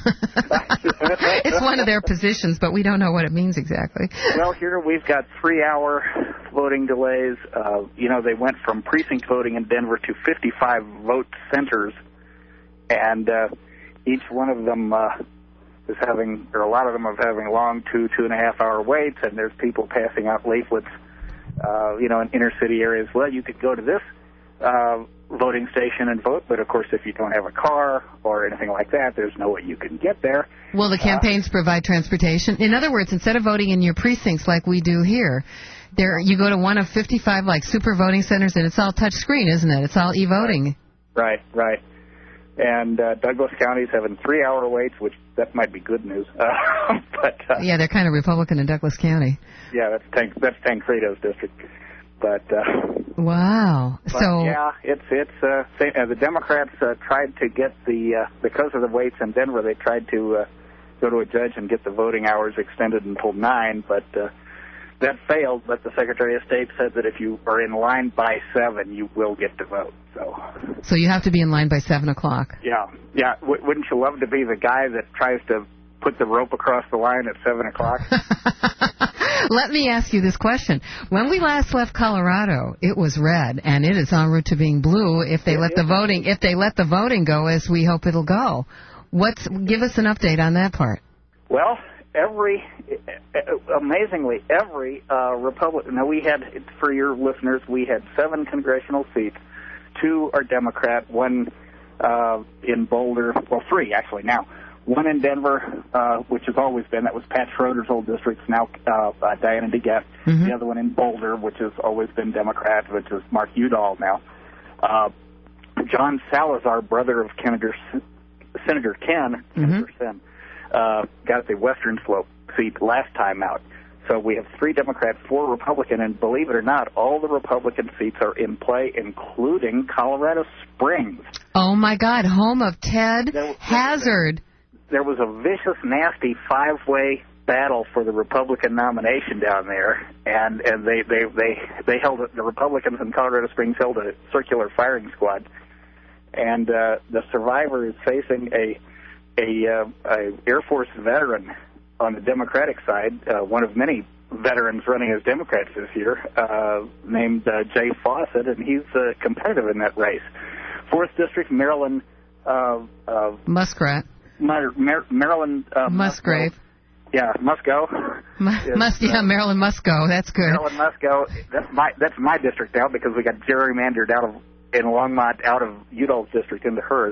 It's one of their positions, but we don't know what it means exactly. Well, here we've got three-hour voting delays. Uh, you know, they went from precinct voting in Denver to fifty-five vote centers, and uh, each one of them uh, is having, or a lot of them are having long two, two and a half hour waits, and there's people passing out leaflets, uh, you know, in inner city areas. Well, you could go to this uh, voting station and vote, but of course, if you don't have a car or anything like that, there's no way you can get there. Will the campaigns uh, provide transportation? In other words, instead of voting in your precincts like we do here, there you go to one of fifty-five like super voting centers, and it's all touch screen, isn't it? It's all e-voting. Right, right. And uh, Douglas County's having three-hour waits, which that might be good news. Uh, but uh, yeah, they're kind of Republican in Douglas County. Yeah, that's Tank, that's Tancredo's district. But uh, wow, but, so yeah, it's it's uh, same, uh, the Democrats uh, tried to get the uh, because of the waits in Denver, they tried to uh, go to a judge and get the voting hours extended until nine, but uh, that failed. But the Secretary of State said that if you are in line by seven, you will get to vote. So, so you have to be in line by seven o'clock. Yeah, yeah. W- wouldn't you love to be the guy that tries to put the rope across the line at seven o'clock? Let me ask you this question. When we last left Colorado, it was red, and it is en route to being blue if they it let is. the voting if they let the voting go as we hope it'll go. What's give us an update on that part? Well, every amazingly every uh, Republican. Now we had, for your listeners, we had seven congressional seats. Two are Democrat, one uh, in Boulder. Well, three actually now. One in Denver, uh, which has always been, that was Pat Schroeder's old district, now uh, uh, Diana DeGette. Mm-hmm. The other one in Boulder, which has always been Democrat, which is Mark Udall now. Uh, John Salazar, brother of Senator, Senator Ken, mm-hmm. Senator Sen, uh, got the Western Slope seat last time out. So we have three Democrat, four Republican, and believe it or not, all the Republican seats are in play, including Colorado Springs. Oh, my God, home of Ted there, Hazard. There was a vicious, nasty five-way battle for the Republican nomination down there, and, and they, they, they, they held it, the Republicans in Colorado Springs held a circular firing squad, and uh, the survivor is facing a, a, uh, a Air Force veteran on the Democratic side, uh, one of many veterans running as Democrats this year, uh, named uh, Jay Fawcett, and he's uh, competitive in that race. Fourth District, Maryland... Uh, uh, Muskrat. Mar- Mar- Maryland... Uh, Musgrave. Musco. Yeah, Musco. M- must, yeah, uh, Maryland Musco. That's good. Maryland Musco. That's my that's my district now because we got gerrymandered out of in Longmont out of Udall's district into hers.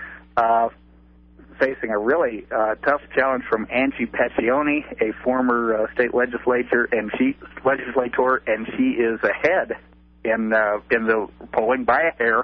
Uh, facing a really uh, tough challenge from Angie Paccioni, a former uh, state legislator and she legislator, and she is ahead in uh, in the polling by a hair.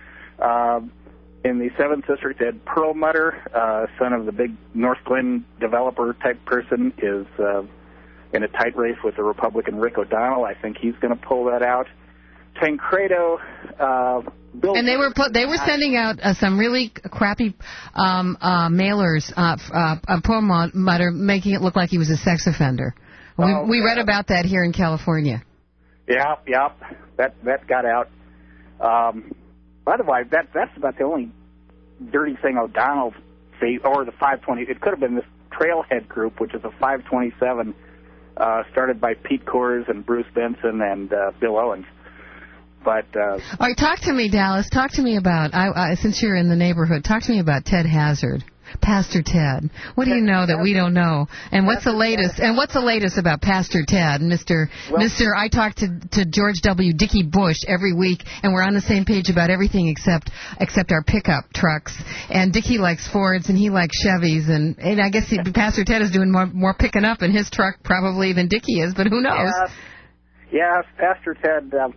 Uh, in the seventh district, Ed Perlmutter, uh, son of the big North Glen developer type person, is uh, in a tight race with the Republican Rick O'Donnell. I think he's going to pull that out. Tancredo, uh, Bill. And they were put, they were sending out uh, some really crappy um, uh, mailers. Uh, uh, uh, Perlmutter making it look like he was a sex offender. We, oh, we read about that here in California. Yeah, yeah, that that got out. Um, by the way, that that's about the only dirty thing O'Donnell see, or the five twenty. It could have been this Trailhead group, which is a five twenty-seven uh, started by Pete Coors and Bruce Benson and uh, Bill Owens. But uh, all right, talk to me, Dallas. Talk to me about I, I, since you're in the neighborhood. Talk to me about Ted Hazard, Pastor Ted. What do you know that we don't know? And what's the latest? And what's the latest about Pastor Ted, Mister Well, Mister I talk to to George W. Dickie Bush every week, and we're on the same page about everything except except our pickup trucks. And Dickie likes Fords, and he likes Chevys, and and I guess he, Pastor Ted is doing more more picking up in his truck probably than Dickie is, but who knows? Yeah, yeah Pastor Ted. Um,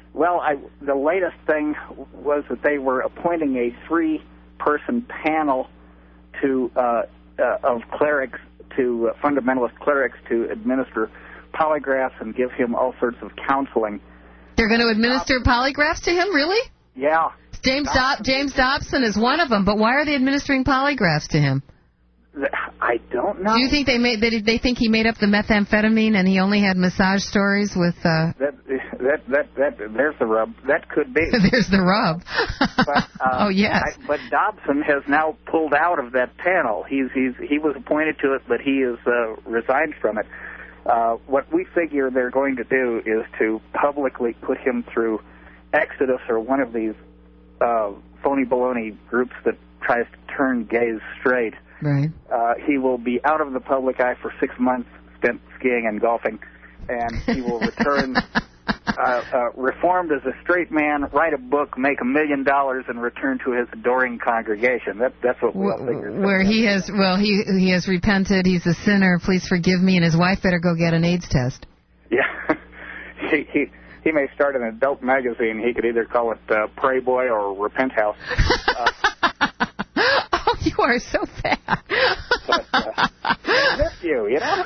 Well, I, the latest thing was that they were appointing a three-person panel to uh, uh, of clerics, to uh, fundamentalist clerics, to administer polygraphs and give him all sorts of counseling. They're going to administer polygraphs to him, really? Yeah. James Do- James Dobson is one of them, but why are they administering polygraphs to him? I don't know. Do you think they made they, they think he made up the methamphetamine and he only had massage stories with? Uh... That that that that there's the rub. That could be. There's the rub. but, uh, oh yes. I, but Dobson has now pulled out of that panel. He's he's he was appointed to it, but he has uh, resigned from it. Uh, what we figure they're going to do is to publicly put him through Exodus or one of these uh, phony baloney groups that tries to turn gays straight. Right. Uh, he will be out of the public eye for six months, spent skiing and golfing, and he will return uh, uh, reformed as a straight man, write a book, make a million dollars, and return to his adoring congregation. That, that's what we all figure. Where he has, well, he he has repented. He's a sinner. Please forgive me. And his wife better go get an AIDS test. Yeah. he, he he may start an adult magazine. He could either call it uh, Pray Boy or Repent House. Uh, oh, you are so bad. but, uh, I miss you, you know?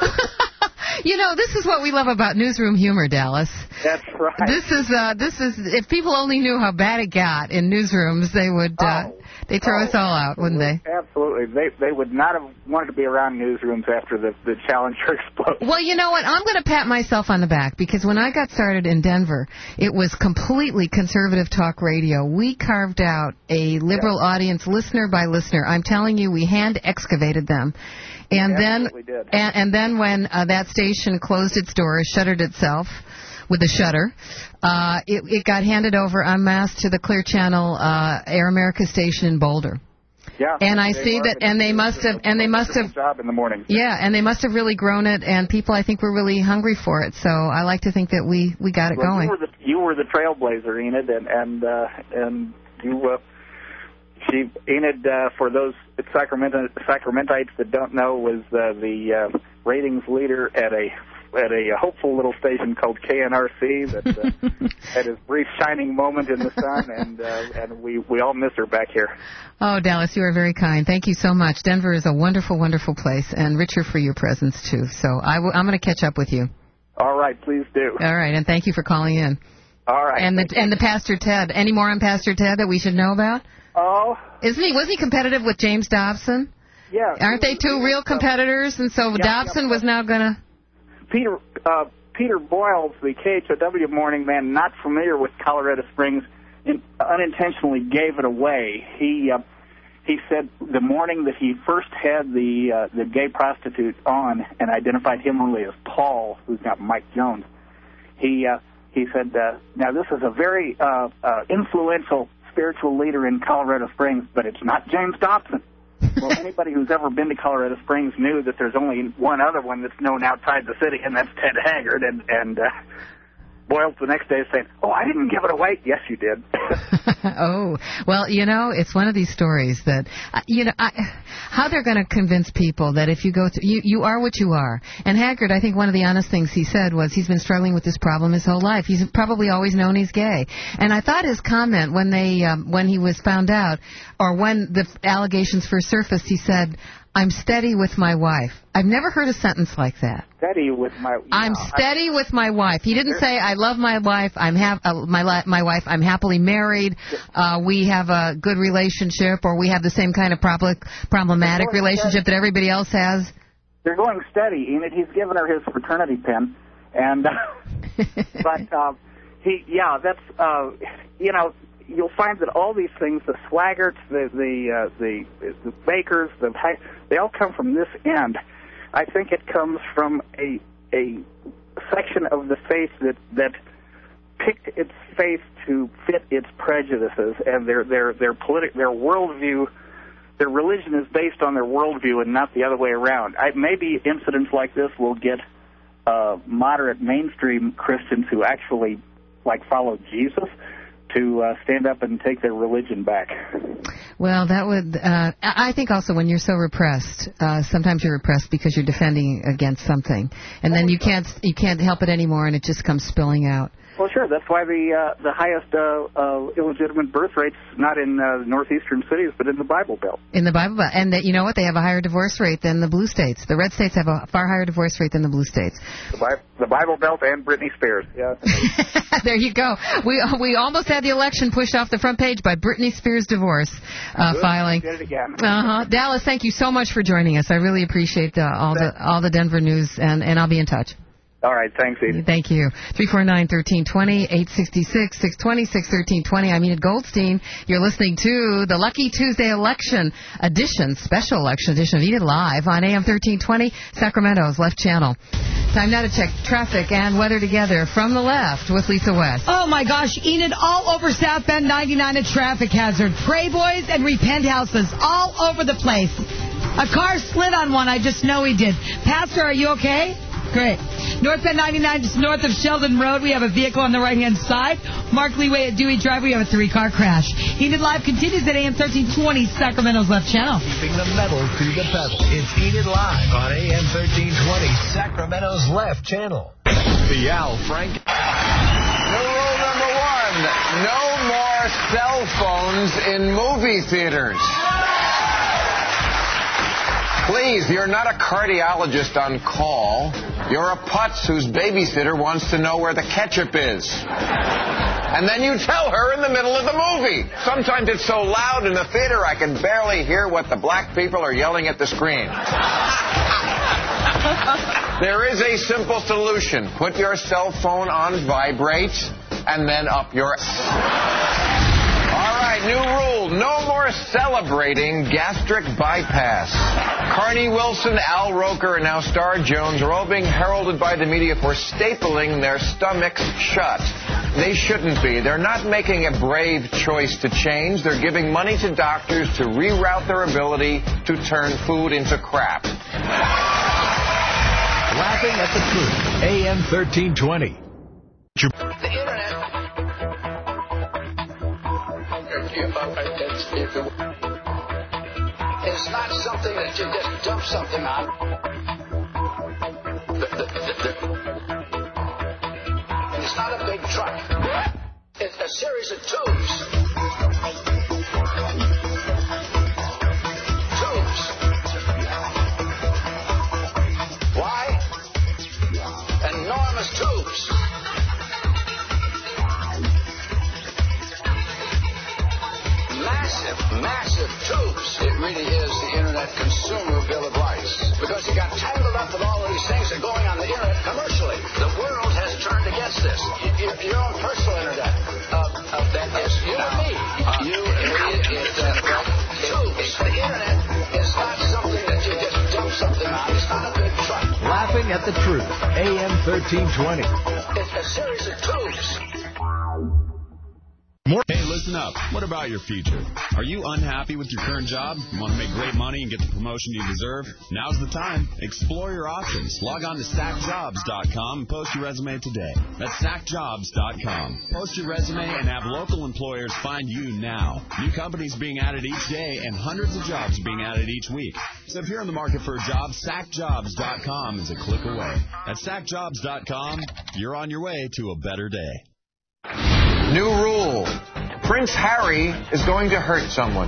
You know, this is what we love about newsroom humor, Dallas. That's right. This is uh, this is if people only knew how bad it got in newsrooms, they would uh, oh, they throw oh, us all out, wouldn't they? Absolutely. They they would not have wanted to be around newsrooms after the the Challenger explosion. Well, you know what? I'm going to pat myself on the back because when I got started in Denver, it was completely conservative talk radio. We carved out a liberal yeah. audience, listener by listener. I'm telling you, we hand excavated them. And then, and, and then when uh, that station closed its doors, shuttered itself with a shutter, uh, it, it got handed over en masse to the Clear Channel uh, Air America station in Boulder. Yeah. And I see that, and they must have, and they must have, job in the morning. Yeah, and they must have really grown it, and people I think were really hungry for it. So I like to think that we, we got it well, going. You were the, you were the trailblazer, Enid, and and uh, and you. Uh, She, Enid, uh, for those Sacramento, Sacramentites that don't know, was uh, the uh, ratings leader at a at a hopeful little station called K N R C that uh, had his brief shining moment in the sun, and uh, and we, we all miss her back here. Oh, Dallas, you are very kind. Thank you so much. Denver is a wonderful, wonderful place, and Richard for your presence, too. So I w- I'm going to catch up with you. All right, please do. All right, and thank you for calling in. All right. And the and the Pastor Ted. Any more on Pastor Ted that we should know about? Oh. Isn't he? Wasn't he competitive with James Dobson? Yeah. Aren't they two real competitors? And so yeah, Dobson yeah. was now going to... Peter uh, Peter Boyles, the K H O W morning man, not familiar with Colorado Springs, in, unintentionally gave it away. He uh, he said the morning that he first had the uh, the gay prostitute on and identified him only as Paul, who's not Mike Jones, he uh, he said, uh, now this is a very uh, uh, influential spiritual leader in Colorado Springs, but it's not James Dobson. Well, anybody who's ever been to Colorado Springs knew that there's only one other one that's known outside the city, and that's Ted Haggard. And, and uh, Boyles the next day saying, oh, I didn't give it away. Yes, you did. Oh, well, you know, it's one of these stories that, uh, you know, I, how they're going to convince people that if you go to, you, you are what you are. And Haggard, I think one of the honest things he said was he's been struggling with this problem his whole life. He's probably always known he's gay. And I thought his comment when they, um, when he was found out, or when the allegations first surfaced, he said, I'm steady with my wife. I've never heard a sentence like that. Steady with my... I'm know, steady I, with my wife. He didn't say, I love my wife, I'm ha- uh, my li- my wife, I'm happily married, uh, we have a good relationship, or we have the same kind of prob- problematic relationship that everybody else has. They're going steady, Enid. He's given her his fraternity pin. And, uh, but, uh, he, yeah, that's, uh, you know... You'll find that all these things, the Swaggarts, the the uh, the, the Bakers, the they all come from this end. I think it comes from a a section of the faith that that picked its faith to fit its prejudices, and their their their politi- their worldview, their religion is based on their worldview and not the other way around. I, maybe incidents like this will get uh, moderate mainstream Christians who actually like follow Jesus to uh, stand up and take their religion back. Well, that would, uh, I think also when you're so repressed, uh, sometimes you're repressed because you're defending against something. And then you can't, you can't help it anymore and it just comes spilling out. Well, sure. That's why the uh, the highest uh, uh, illegitimate birth rate's not in uh, northeastern cities, but in the Bible Belt. In the Bible Belt. And that, you know what? They have a higher divorce rate than the blue states. The red states have a far higher divorce rate than the blue states. The, Bi- the Bible Belt and Britney Spears. Yeah. There you go. We we almost had the election pushed off the front page by Britney Spears' divorce uh, filing. Did it again. Uh-huh. Dallas, thank you so much for joining us. I really appreciate uh, all the all the Denver news, and, and I'll be in touch. All right, thanks, Edie. Thank you. three four nine, one three two zero, eight six six, six two six, one three two zero. I'm Enid Goldstein. You're listening to the Lucky Tuesday election edition, special election edition of Enid Live on A M thirteen twenty, Sacramento's left channel. Time now to check traffic and weather together from the left with Lisa West. Oh, my gosh, Enid, all over South Bend ninety-nine, a traffic hazard. Pray boys and repent houses all over the place. A car slid on one. I just know he did. Pastor, are you okay? Great. North Bend ninety-nine, just north of Sheldon Road, we have a vehicle on the right-hand side. Mark Lee Way at Dewey Drive, we have a three-car crash. Enid Live continues at A M thirteen twenty, Sacramento's left channel. Keeping the metal to the pedal. It's Enid Live on A M thirteen twenty, Sacramento's left channel. The Al Frank. New rule number one, no more cell phones in movie theaters. Please, you're not a cardiologist on call. You're a putz whose babysitter wants to know where the ketchup is. And then you tell her in the middle of the movie. Sometimes it's so loud in the theater I can barely hear what the black people are yelling at the screen. There is a simple solution. Put your cell phone on vibrate and then up your... All right, new rule. No more celebrating gastric bypass. Carney Wilson, Al Roker, and now Star Jones are all being heralded by the media for stapling their stomachs shut. They shouldn't be. They're not making a brave choice to change. They're giving money to doctors to reroute their ability to turn food into crap. Laughing at the Truth, A M thirteen twenty. The Internet. It's not something that you just dump something on. It's not a big truck. It's a series of tubes. Tubes. Why? Enormous tubes. Massive, massive tubes. It really is the Internet consumer bill of rights. Because you got tangled up with all of these things that are going on the Internet commercially. The world has turned against this. Your, your own personal Internet. Uh, uh, that is you and me. Uh, you and me. It's uh, tubes. The Internet is not something that you just dump something on. It's not a big truck. Laughing at the Truth, A M thirteen twenty. It's a series of tubes. Hey, listen up. What about your future? Are you unhappy with your current job? You want to make great money and get the promotion you deserve? Now's the time. Explore your options. Log on to sack jobs dot com and post your resume today. That's sack jobs dot com. Post your resume and have local employers find you now. New companies being added each day and hundreds of jobs being added each week. So if you're in the market for a job, sack jobs dot com is a click away. At sack jobs dot com, you're on your way to a better day. New rule. Prince Harry is going to hurt someone.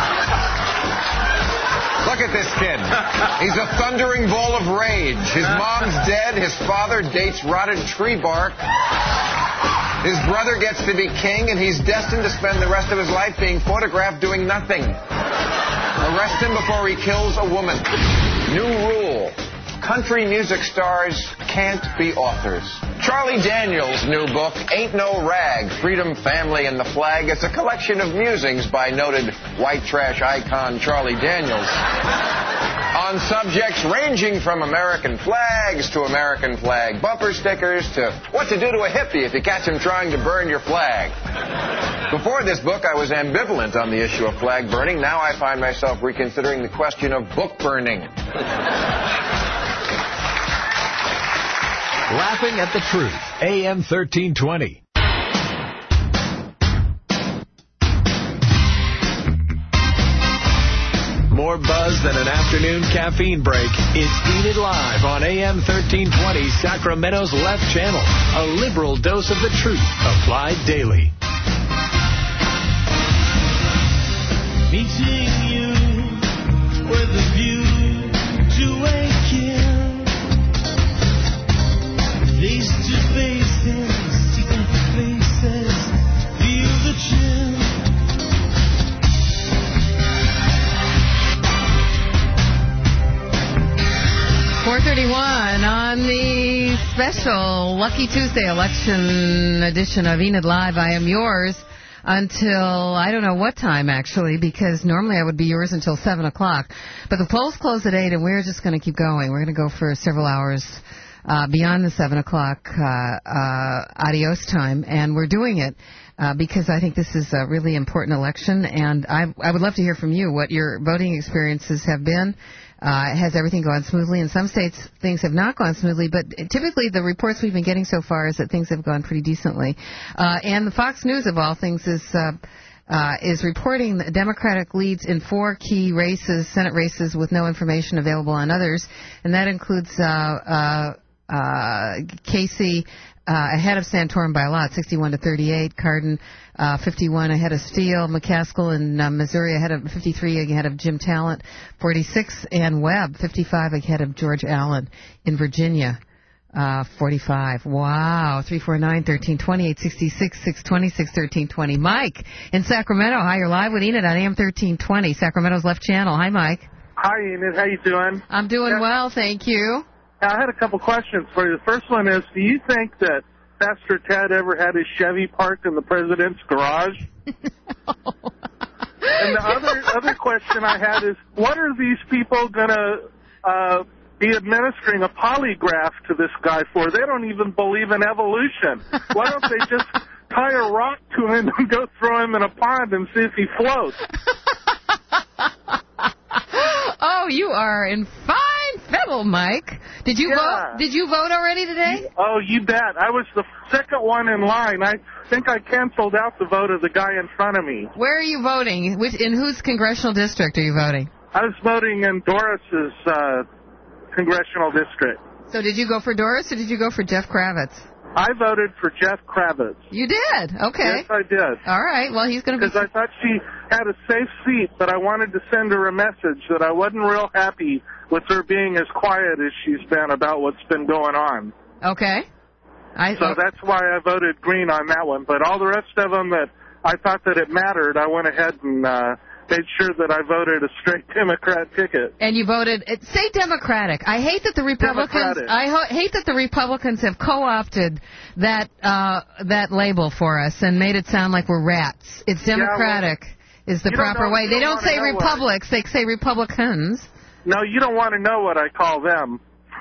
Look at this kid. He's a thundering ball of rage. His mom's dead. His father dates rotted tree bark. His brother gets to be king, and he's destined to spend the rest of his life being photographed doing nothing. Arrest him before he kills a woman. New rule. Country music stars can't be authors. Charlie Daniels' new book, Ain't No Rag, Freedom, Family, and the Flag, is a collection of musings by noted white trash icon Charlie Daniels on subjects ranging from American flags to American flag bumper stickers to what to do to a hippie if you catch him trying to burn your flag. Before this book, I was ambivalent on the issue of flag burning. Now I find myself reconsidering the question of book burning. Laughing at the Truth, A M thirteen twenty. more buzz than an afternoon caffeine break. It's Enid Live on A M thirteen twenty, Sacramento's left channel. A liberal dose of the truth applied daily. Meeting you with a view to a kill. Face to face in secret places, feel the chill. four thirty-one on the special Lucky Tuesday election edition of Enid Live. I am yours until, I don't know what time, actually, because normally I would be yours until seven o'clock. But the polls close at eight, and we're just going to keep going. We're going to go for several hours uh, beyond the seven o'clock uh, uh, adios time, and we're doing it uh, because I think this is a really important election, and I, I would love to hear from you what your voting experiences have been. Uh, has everything gone smoothly? In some states, things have not gone smoothly, but typically the reports we've been getting so far is that things have gone pretty decently. Uh, and the Fox News, of all things, is uh, uh, is reporting the Democratic leads in four key races, Senate races, with no information available on others, and that includes uh, uh, uh, Casey uh, ahead of Santorum by a lot, sixty-one to thirty-eight, Cardin Uh, fifty-one ahead of Steele, McCaskill in uh, Missouri ahead of fifty-three ahead of Jim Talent, forty-six, and Webb fifty-five ahead of George Allen in Virginia, uh, forty-five. Wow, three four nine, one three two zero, eight six six, six two six, one three two zero. Mike in Sacramento. Hi, you're live with Enid on A M thirteen twenty, Sacramento's left channel. Hi, Mike. Hi, Enid. How you doing? I'm doing yeah. well, thank you. I had a couple questions for you. The first one is, do you think that Pastor Ted ever had his Chevy parked in the president's garage? No. And the other other question I had is, what are these people going to uh, be administering a polygraph to this guy for? They don't even believe in evolution. Why don't they just tie a rock to him and go throw him in a pond and see if he floats? Oh, you are in fine fettle, Mike. Did you yeah. vote? Did you vote already today? Oh, you bet. I was the second one in line. I think I canceled out the vote of the guy in front of me. Where are you voting? Which, in whose congressional district are you voting? I was voting in Doris's uh, congressional district. So did you go for Doris or did you go for Jeff Kravitz? I voted for Jeff Kravitz. You did? Okay. Yes, I did. All right. Well, he's going to be... Because I thought she had a safe seat, but I wanted to send her a message that I wasn't real happy with her being as quiet as she's been about what's been going on. Okay. I, so okay. that's why I voted green on that one. But all the rest of them that I thought that it mattered, I went ahead and uh, made sure that I voted a straight Democrat ticket. And you voted, say Democratic. I hate that the Republicans, Democratic. I ho- hate that the Republicans have co-opted that uh, that label for us and made it sound like we're rats. It's Democratic yeah, well, is the you proper don't know, way. They don't say Republics, what. they say Republicans. No, you don't want to know what I call them.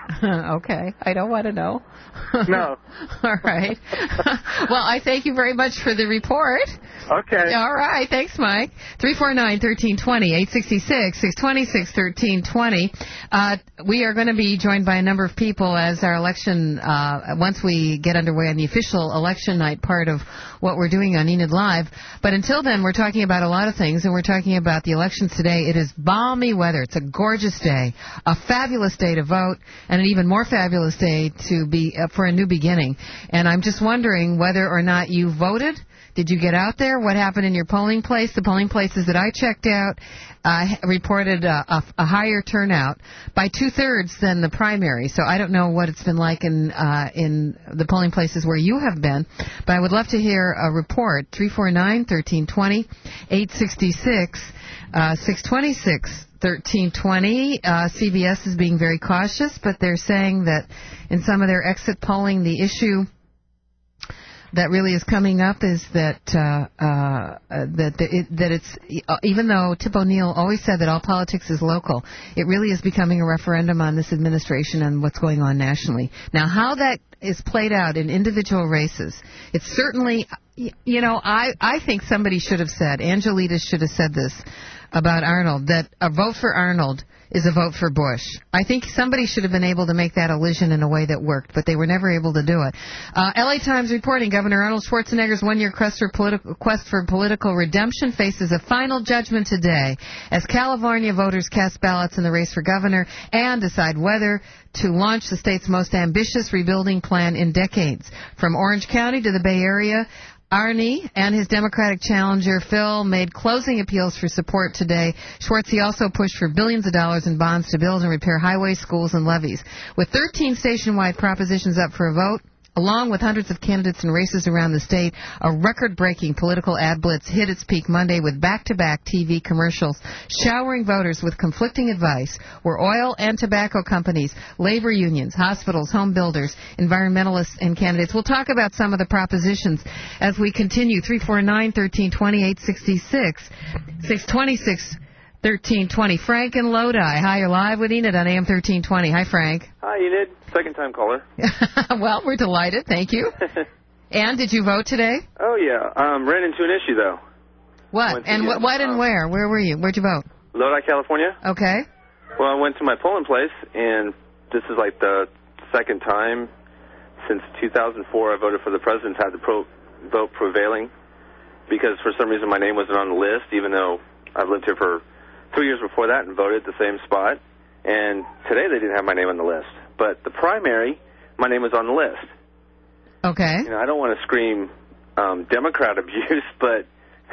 Okay, I don't want to know. No. All right. Well, I thank you very much for the report. Okay. All right. Thanks, Mike. three four nine, one three two zero, eight six six, six two six, one three two zero. Uh, we are going to be joined by a number of people as our election, uh, once we get underway on the official election night part of what we're doing on Enid Live. But until then, we're talking about a lot of things, and we're talking about the elections today. It is balmy weather. It's a gorgeous day, a fabulous day to vote, and an even more fabulous day to be uh, for a new beginning. And I'm just wondering whether or not you voted. Did you get out there? What happened in your polling place? The polling places that I checked out uh, reported a, a, a higher turnout by two-thirds than the primary. So I don't know what it's been like in uh, in the polling places where you have been, but I would love to hear a report. three four nine, one three two zero, eight six six, six two six, one three two zero. Uh, C B S is being very cautious, but they're saying that in some of their exit polling, the issue that really is coming up is that uh, uh, that the, it, that it's even though Tip O'Neill always said that all politics is local, it really is becoming a referendum on this administration and what's going on nationally. Now, how that is played out in individual races, it's certainly, you know, I I think somebody should have said, Angelitas should have said this. about Arnold, that a vote for Arnold is a vote for Bush. I think somebody should have been able to make that illusion in a way that worked, but they were never able to do it. Uh, L A Times reporting Governor Arnold Schwarzenegger's one-year quest for, politi- quest for political redemption faces a final judgment today as California voters cast ballots in the race for governor and decide whether to launch the state's most ambitious rebuilding plan in decades. From Orange County to the Bay Area, Arnie and his Democratic challenger, Phil, made closing appeals for support today. Schwartzy also pushed for billions of dollars in bonds to build and repair highways, schools, and levees. With thirteen station-wide propositions up for a vote, along with hundreds of candidates in races around the state, a record-breaking political ad blitz hit its peak Monday with back-to-back T V commercials showering voters with conflicting advice where oil and tobacco companies, labor unions, hospitals, home builders, environmentalists, and candidates. We'll talk about some of the propositions as we continue. three four nine, one three two zero, eight six six, six two six, thirteen twenty. Frank in Lodi. Hi, you're live with Enid on A M thirteen twenty. Hi, Frank. Hi, Enid. Second time caller. Well, we're delighted. Thank you. And did you vote today? Oh, yeah. Um, ran into an issue, though. What? And what, what and um, where? Where were you? Where'd you vote? Lodi, California. Okay. Well, I went to my polling place, and this is like the second time since two thousand four I voted for the president to have the pro- vote prevailing because for some reason my name wasn't on the list, even though I've lived here for three years before that and voted at the same spot. And today they didn't have my name on the list. But the primary, my name was on the list. Okay. You know, I don't want to scream um, Democrat abuse, but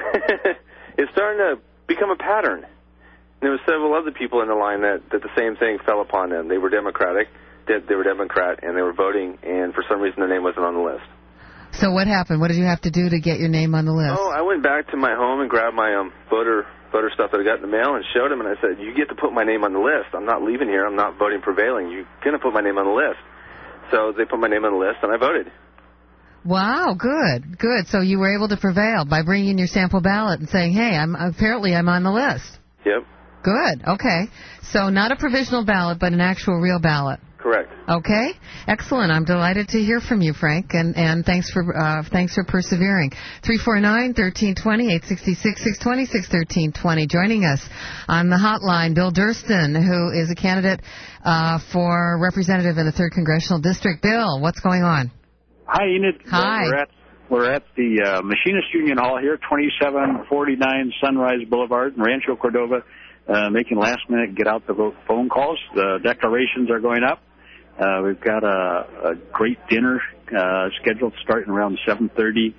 it's starting to become a pattern. And there were several other people in the line that, that the same thing fell upon them. They were Democratic, they, they were Democrat, and they were voting, and for some reason their name wasn't on the list. So what happened? What did you have to do to get your name on the list? Oh, I went back to my home and grabbed my um, voter voter stuff that I got in the mail and showed him, and I said, you get to put my name on the list. I'm not leaving here. I'm not voting prevailing. You're going to put my name on the list. So they put my name on the list, and I voted. Wow, good, good. So you were able to prevail by bringing your sample ballot and saying, hey, I'm apparently I'm on the list. Yep. Good, okay. So not a provisional ballot, but an actual real ballot. Correct. Okay, excellent. I'm delighted to hear from you, Frank, and, and thanks for uh, thanks for persevering. three four nine, one three two zero, eight six six, six two six, one three two zero. Joining us on the hotline, Bill Durston, who is a candidate uh, for representative in the third Congressional District. Bill, what's going on? Hi, Enid. Hi. We're at, we're at the uh, Machinist Union Hall here, twenty-seven forty-nine Sunrise Boulevard in Rancho Cordova, uh, making last-minute get-out-the-vote phone calls. The declarations are going up. Uh, we've got a, a great dinner uh, scheduled starting around seven thirty,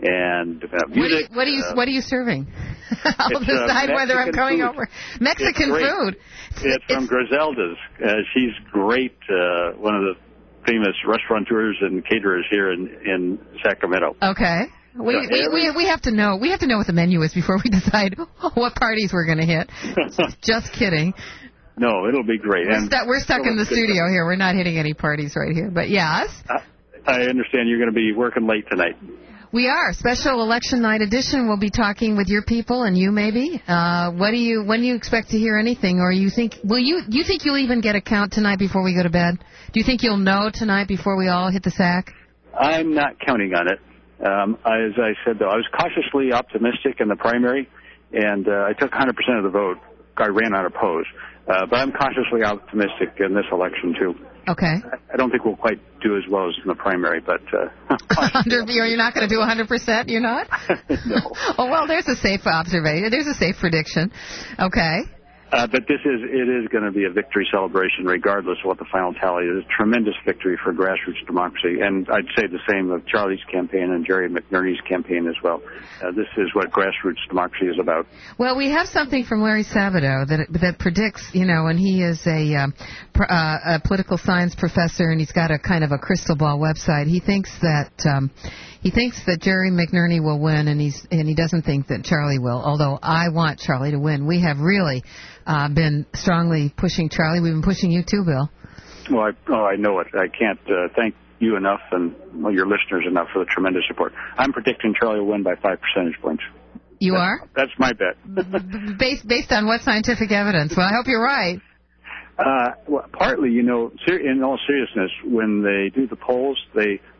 and uh, music. What are you What are you, uh, what are you serving? I'll it's, decide uh, whether I'm going food. over. Mexican it's food. It's, it's from Griselda's. Uh, she's great. Uh, one of the famous restaurateurs and caterers here in, in Sacramento. Okay. We, So we, every- we we have to know we have to know what the menu is before we decide what parties we're going to hit. Just kidding. No, it'll be great. We're, And stu- we're stuck in the good studio stuff. here. We're not hitting any parties right here. But yes, I, I understand you're going to be working late tonight. we are. Special election night edition. We'll be talking with your people and you maybe. Uh, what do you when do you expect to hear anything? Or you think will you you think you'll even get a count tonight before we go to bed? Do you think you'll know tonight before we all hit the sack? I'm not counting on it. Um, as I said, though, I was cautiously optimistic in the primary, and uh, I took one hundred percent of the vote. I ran unopposed. Uh, but I'm cautiously optimistic in this election, too. Okay. I don't think we'll quite do as well as in the primary, but... Uh, Under, you're not going to do one hundred percent? You're not? No. Oh, well, there's a safe observation. There's a safe prediction. Okay. Uh, but this is, it is going to be a victory celebration regardless of what the final tally is. A tremendous victory for grassroots democracy. And I'd say the same of Charlie's campaign and Jerry McNerney's campaign as well. Uh, this is what grassroots democracy is about. Well, we have something from Larry Sabato that that predicts, you know, and he is a, um, pr- uh, a political science professor, and he's got a kind of a crystal ball website. He thinks that um, he thinks that Jerry McNerney will win, and he's and he doesn't think that Charlie will. Although I want Charlie to win. We have really uh, been strongly pushing Charlie. We've been pushing you too, Bill. Well, I, oh, I know it. I can't uh, thank you enough and well, your listeners enough for the tremendous support. I'm predicting Charlie will win by five percentage points. You that's, are? That's my bet. based based on what scientific evidence? Well, I hope you're right. Uh, well, partly, you know, ser- in all seriousness, when they do the polls, they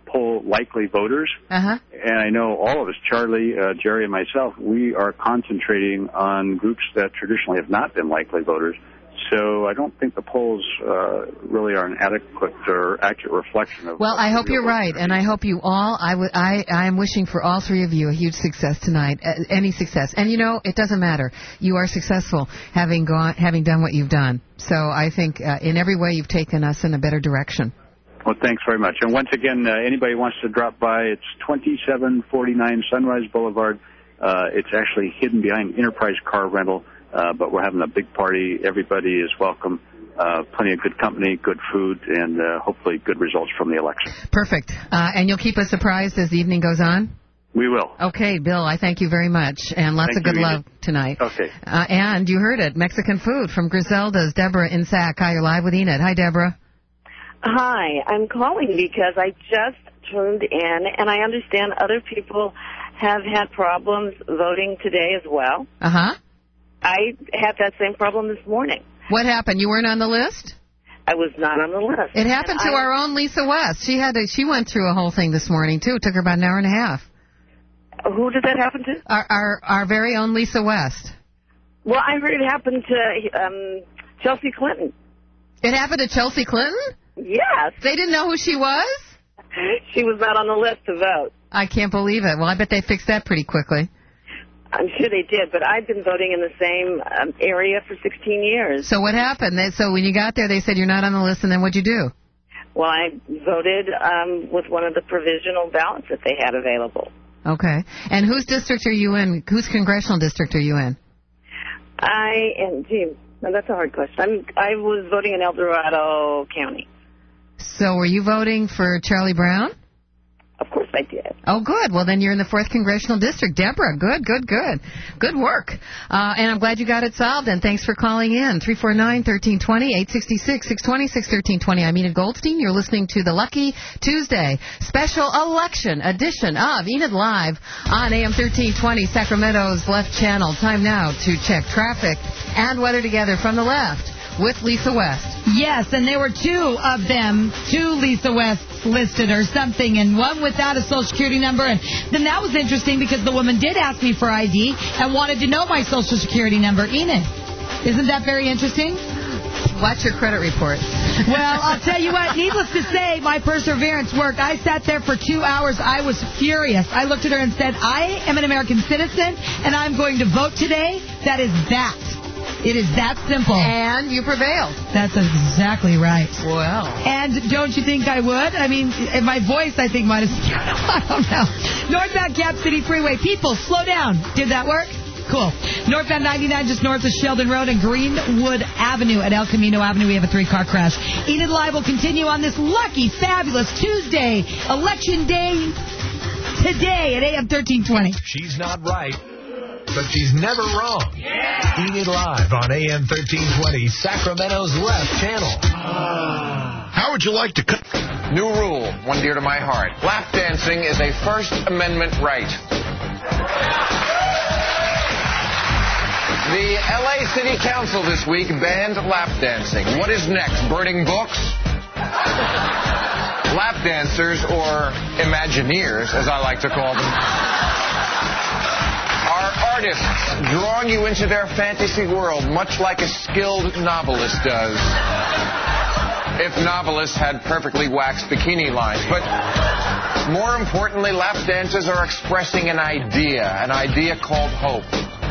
poll likely voters. Uh-huh. And I know all of us, Charlie, uh, Jerry, and myself, we are concentrating on groups that traditionally have not been likely voters. So I don't think the polls uh, really are an adequate or accurate reflection of. Well, of I the hope real you're voter. right, and I hope you all. I would. I. I am wishing for all three of you a huge success tonight. Uh, any success, and you know, it doesn't matter. You are successful, having gone, having done what you've done. So I think uh, in every way you've taken us in a better direction. Well, thanks very much. And once again, uh, anybody wants to drop by, it's twenty-seven forty-nine Sunrise Boulevard. Uh, it's actually hidden behind Enterprise Car Rental. Uh, but we're having a big party. Everybody is welcome. Uh, plenty of good company, good food, and uh, hopefully good results from the election. Perfect. Uh, and you'll keep us surprised as the evening goes on? We will. Okay, Bill, I thank you very much. And lots Thank of good you, love Enid. tonight. Okay. Uh, and you heard it, Mexican food from Griselda's. Deborah in Sac. Hi, you're live with Enid. Hi, Deborah. Hi, I'm calling because I just tuned in, and I understand other people have had problems voting today as well. Uh-huh. I had that same problem this morning. What happened? You weren't on the list? I was not on the list. It happened and to I, our own Lisa West. She had to, she went through a whole thing this morning, too. It took her about an hour and a half. Who did that happen to? Our our, our very own Lisa West. Well, I heard it happened to um, Chelsea Clinton. It happened to Chelsea Clinton? Yes. They didn't know who she was? She was not on the list to vote. I can't believe it. Well, I bet they fixed that pretty quickly. I'm sure they did, but I've been voting in the same um, area for sixteen years. So what happened? They, so when you got there, they said you're not on the list, and then what'd you do? Well, I voted um, with one of the provisional ballots that they had available. Okay. And whose district are you in? Whose congressional district are you in? I am, gee, no, that's a hard question. I'm, I was voting in El Dorado County. So were you voting for Charlie Brown? Of course I did. Oh, good. Well, then you're in the fourth Congressional District. Deborah, good, good, good. Good work. Uh, and I'm glad you got it solved, and thanks for calling in. three four nine, one three two zero, eight six six, six two six, one three two zero. I'm Enid Goldstein. You're listening to the Lucky Tuesday special election edition of Enid Live on A M thirteen twenty, Sacramento's left channel. Time now to check traffic and weather together from the left with Lisa West. Yes, and there were two of them, two Lisa Wests listed or something, and one without a Social Security number. And then that was interesting because the woman did ask me for I D and wanted to know my Social Security number. Enid, isn't that very interesting? Watch your credit report. Well, I'll tell you what, needless to say, my perseverance worked. I sat there for two hours. I was furious. I looked at her and said, I am an American citizen, and I'm going to vote today. That is that. It is that simple. And you prevailed. That's exactly right. Well. And don't you think I would? I mean, my voice, I think, might have... I don't know. Northbound Cap City Freeway. People, slow down. Did that work? Cool. Northbound ninety-nine just north of Sheldon Road and Greenwood Avenue at El Camino Avenue. We have a three-car crash. Enid Live will continue on this lucky, fabulous Tuesday, Election Day, today at A M thirteen twenty. She's not right, but she's never wrong. Yeah. Enid Live on A M thirteen twenty, Sacramento's left channel. How would you like to cut? New rule, one dear to my heart. Lap dancing is a First Amendment right. The L A City Council this week banned lap dancing. What is next? Burning books? Lap dancers, or Imagineers, as I like to call them, are artists drawing you into their fantasy world, much like a skilled novelist does. If novelists had perfectly waxed bikini lines. But more importantly, lap dancers are expressing an idea, an idea called hope.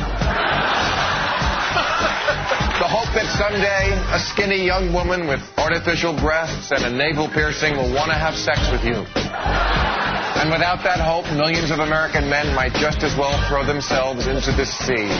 The hope that someday a skinny young woman with artificial breasts and a navel piercing will want to have sex with you. And without that hope, millions of American men might just as well throw themselves into the sea.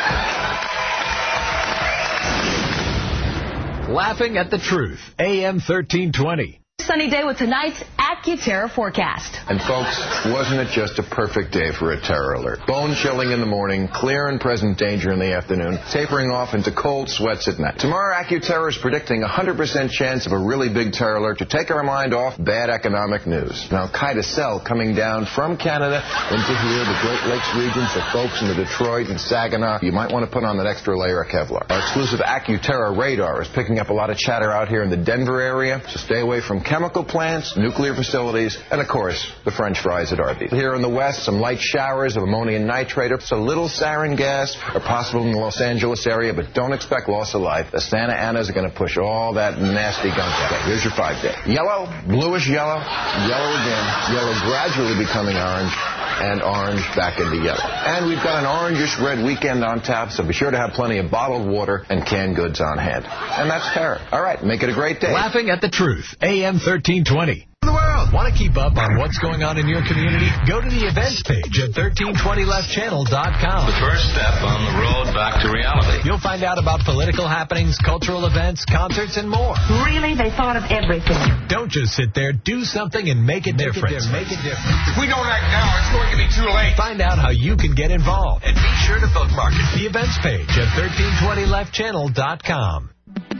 Laughing at the Truth, A M thirteen twenty. Sunny day with tonight's AccuTerror forecast. And folks, wasn't it just a perfect day for a terror alert? Bone chilling in the morning, clear and present danger in the afternoon, tapering off into cold sweats at night. Tomorrow, AccuTerror is predicting a one hundred percent chance of a really big terror alert to take our mind off bad economic news. An Al-Qaeda cell coming down from Canada into here, the Great Lakes region, for folks in the Detroit and Saginaw. You might want to put on that extra layer of Kevlar. Our exclusive AccuTerror radar is picking up a lot of chatter out here in the Denver area, so stay away from chemical plants, nuclear facilities, facilities, and, of course, the French fries at Arby's. Here in the West, some light showers of ammonium nitrate or some little sarin gas are possible in the Los Angeles area, but don't expect loss of life. The Santa Anas are going to push all that nasty gunk out. Okay, here's your five-day. Yellow, bluish yellow, yellow again, yellow gradually becoming orange, and orange back into yellow. And we've got an orangish red weekend on tap, so be sure to have plenty of bottled water and canned goods on hand. And that's fair. All right, make it a great day. Laughing at the Truth, A M thirteen twenty. Want to keep up on what's going on in your community? Go to the events page at thirteen twenty left channel dot com. The first step on the road back to reality. You'll find out about political happenings, cultural events, concerts, and more. Really, they thought of everything. Don't just sit there. Do something and make a make difference. It make a difference. If we don't act now, it's going to be too late. Find out how you can get involved. And be sure to bookmark it. The events page at thirteen twenty left channel dot com.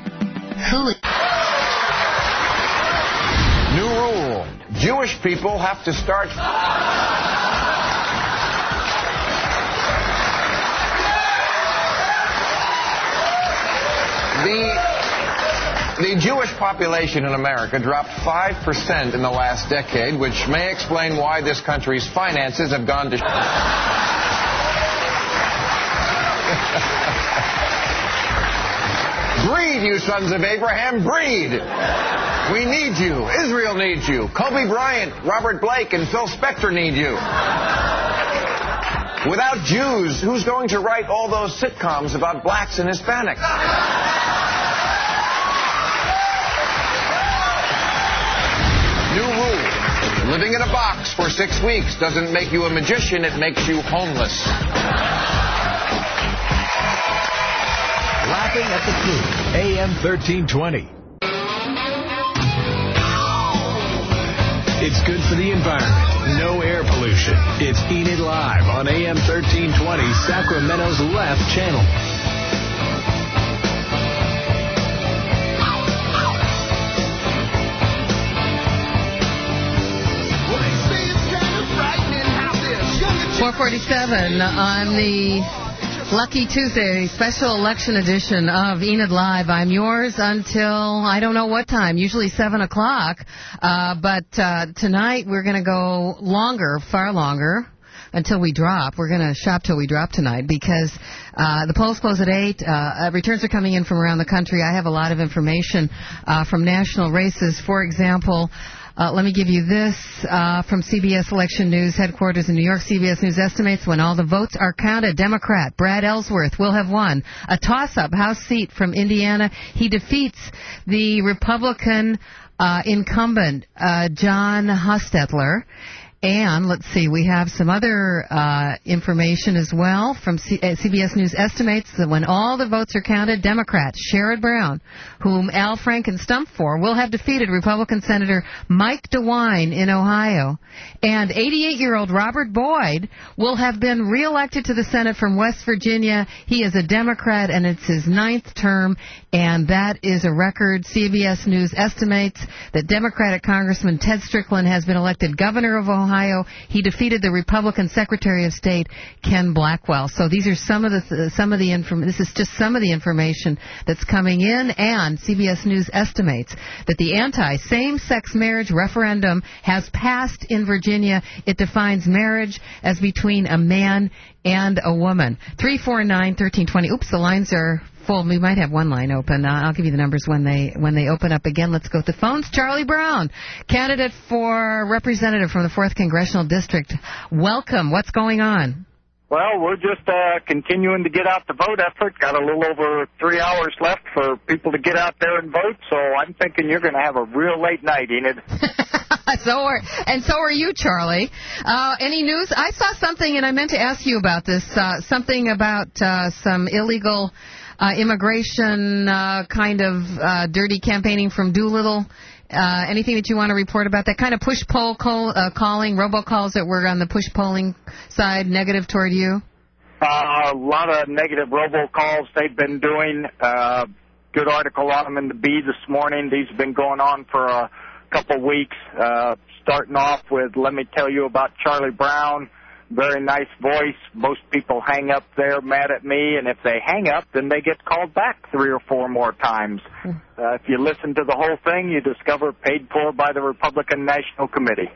New rule. Jewish people have to start... The, the Jewish population in America dropped five percent in the last decade, which may explain why this country's finances have gone to... Breed, you sons of Abraham, breed! We need you. Israel needs you. Kobe Bryant, Robert Blake, and Phil Spector need you. Without Jews, who's going to write all those sitcoms about blacks and Hispanics? New rule. Living in a box for six weeks doesn't make you a magician, it makes you homeless. Laughing at the Truth, A M thirteen twenty. It's good for the environment. No air pollution. It's Enid Live on A M thirteen twenty, Sacramento's left channel. four forty-seven on the Lucky Tuesday, special election edition of Enid Live. I'm yours until I don't know what time, usually seven o'clock. Uh, but uh, tonight we're going to go longer, far longer, until we drop. We're going to shop till we drop tonight because uh, the polls close at eight. Uh, returns are coming in from around the country. I have a lot of information uh, from national races. For example, Uh, let me give you this uh, from C B S Election News headquarters in New York. C B S News estimates when all the votes are counted, Democrat Brad Ellsworth will have won a toss-up House seat from Indiana. He defeats the Republican uh, incumbent uh, John Hostetler. And let's see, we have some other uh, information as well from C- uh, C B S News estimates that when all the votes are counted, Democrat Sherrod Brown, whom Al Franken stumped for, will have defeated Republican Senator Mike DeWine in Ohio. And eighty-eight-year-old Robert Boyd will have been reelected to the Senate from West Virginia. He is a Democrat, and it's his ninth term, and that is a record. C B S News estimates that Democratic Congressman Ted Strickland has been elected governor of Ohio. Ohio. He defeated the Republican Secretary of State Ken Blackwell. So these are some of the uh, some of the inform- This is just some of the information that's coming in, and C B S News estimates that the anti-same-sex marriage referendum has passed in Virginia. It defines marriage as between a man and a woman. three four nine, one three two zero. Oops, the lines are full. We might have one line open. Uh, I'll give you the numbers when they when they open up again. Let's go to the phones. Charlie Brown, candidate for representative from the fourth Congressional District. Welcome. What's going on? Well, we're just uh, continuing to get out the vote effort. Got a little over three hours left for people to get out there and vote, so I'm thinking you're going to have a real late night, Enid. so are, and so are you, Charlie. Uh, any news? I saw something, and I meant to ask you about this, uh, something about uh, some illegal uh, immigration uh, kind of uh, dirty campaigning from Doolittle. Uh, anything that you want to report about that kind of push poll call, uh, calling, robocalls that were on the push polling side, negative toward you? Uh, a lot of negative robocalls they've been doing. Uh, good article on them in the Bee this morning. These have been going on for a couple weeks. Uh, starting off with, let me tell you about Charlie Brown. very nice voice. Most people hang up there mad at me, and if they hang up, then they get called back three or four more times. Uh, if you listen to the whole thing, you discover paid for by the Republican National Committee.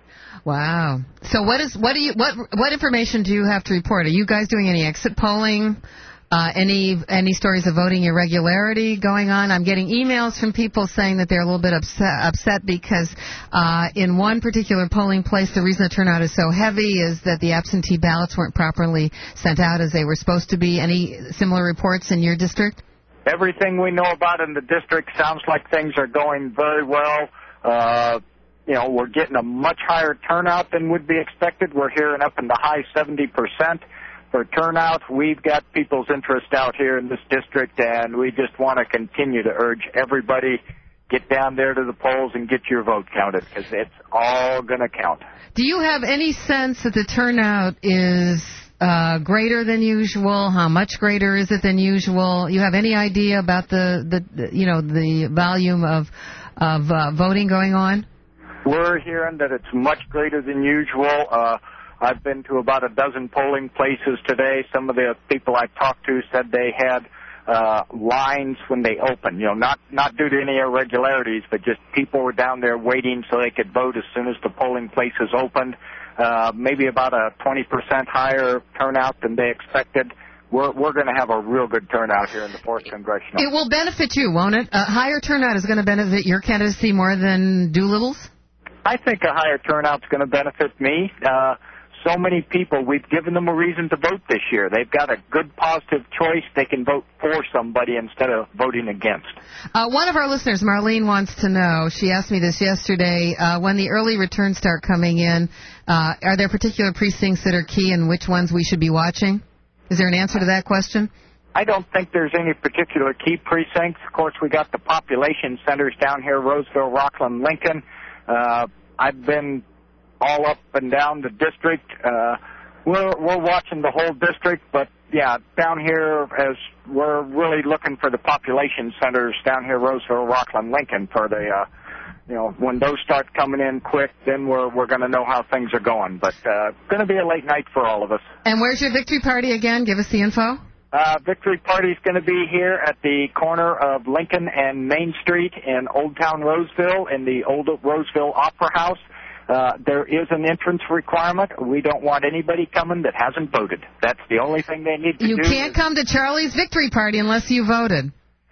Wow. So what is what do you what what information do you have to report? Are you guys doing any exit polling? Uh, any any stories of voting irregularity going on? I'm getting emails from people saying that they're a little bit upset, upset because uh, in one particular polling place, the reason the turnout is so heavy is that the absentee ballots weren't properly sent out as they were supposed to be. Any similar reports in your district? Everything we know about in the district sounds like things are going very well. Uh, you know, we're getting a much higher turnout than would be expected. We're hearing up in the high seventy percent. For turnout, we've got people's interest out here in this district, and we just want to continue to urge everybody, get down there to the polls and get your vote counted, because it's all going to count. Do you have any sense that the turnout is uh, greater than usual? How much greater is it than usual? You have any idea about the, the, the you know, the volume of, of uh, voting going on? We're hearing that it's much greater than usual. Uh, I've been to about a dozen polling places today. Some of the people I talked to said they had uh, lines when they opened, you know, not, not due to any irregularities, but just people were down there waiting so they could vote as soon as the polling places opened. Uh, maybe about a twenty percent higher turnout than they expected. We're, we're going to have a real good turnout here in the fourth Congressional. It will benefit you, won't it? A higher turnout is going to benefit your candidacy more than Doolittle's? I think a higher turnout's going to benefit me. Uh, So many people, we've given them a reason to vote this year. They've got a good, positive choice. They can vote for somebody instead of voting against. Uh, one of our listeners, Marlene, wants to know, she asked me this yesterday, uh, when the early returns start coming in, uh, are there particular precincts that are key and which ones we should be watching? Is there an answer to that question? I don't think there's any particular key precincts. Of course, we got the population centers down here, Roseville, Rockland, Lincoln. Uh, I've been all up and down the district. Uh, we're we're watching the whole district, but yeah, down here as we're really looking for the population centers down here, Roseville, Rockland, Lincoln, for the uh, you know, when those start coming in quick, then we're we're going to know how things are going. But uh, going to be a late night for all of us. And where's your victory party again? Give us the info. Uh, victory party is going to be here at the corner of Lincoln and Main Street in Old Town Roseville, in the Old Roseville Opera House. Uh, there is an entrance requirement. We don't want anybody coming that hasn't voted. That's the only thing they need to you do. You can't come to Charlie's victory party unless you voted.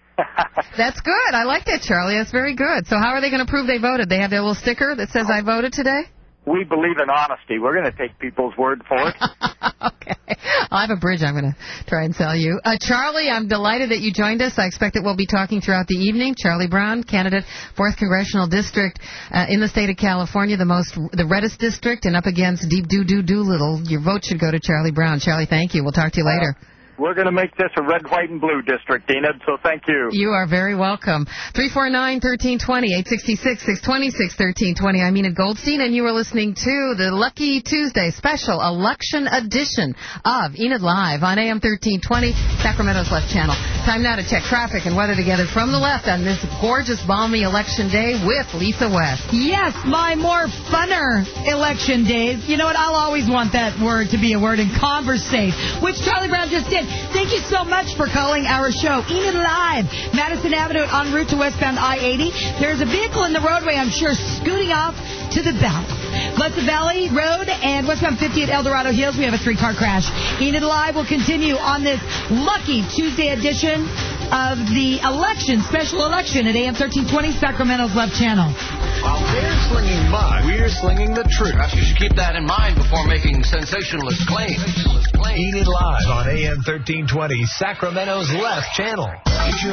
That's good. I like that, Charlie. That's very good. So how are they going to prove they voted? They have their little sticker that says, I voted today? We believe in honesty. We're going to take people's word for it. Okay. I have a bridge I'm going to try and sell you. Uh, Charlie, I'm delighted that you joined us. I expect that we'll be talking throughout the evening. Charlie Brown, candidate, fourth Congressional District uh, in the state of California, the most, the reddest district, and up against Deep Doo Doo Doolittle. Your vote should go to Charlie Brown. Charlie, thank you. We'll talk to you later. Uh, We're going to make this a red, white, and blue district, Enid, so thank you. You are very welcome. three four nine, one three two zero, eight six six, six two six, one three two zero. I'm Enid Goldstein, and you are listening to the Lucky Tuesday special election edition of Enid Live on A M thirteen twenty, Sacramento's Left Channel. Time now to check traffic and weather together from the left on this gorgeous, balmy election day with Lisa West. Yes, my more funner election days. You know what? I'll always want that word to be a word in conversate, which Charlie Brown just did. Thank you so much for calling our show. Enid Live, Madison Avenue en route to westbound I eighty. There's a vehicle in the roadway, I'm sure, scooting off to the belt. Pleasant Valley Road and westbound fifty at El Dorado Hills, we have a three-car crash. Enid Live will continue on this lucky Tuesday edition of the election, special election at A M thirteen twenty, Sacramento's Left Channel. While we're slinging mud, we're slinging the truth. Perhaps you should keep that in mind before making sensationalist claims. Enid Live on A M thirteen twenty, Sacramento's Left Channel. Oh,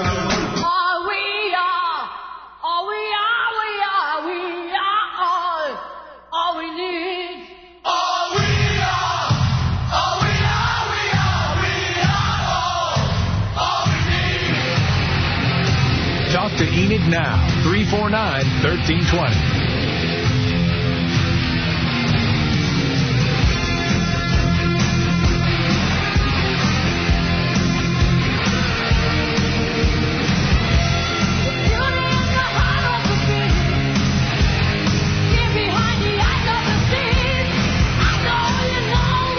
we are, oh, we are, we are, we are all, all we need. Oh, we are, oh, we are, we are, we are all, all we need. Talk to Enid now, three four nine, one three two zero. Behind the eyes of the sea, I know you know.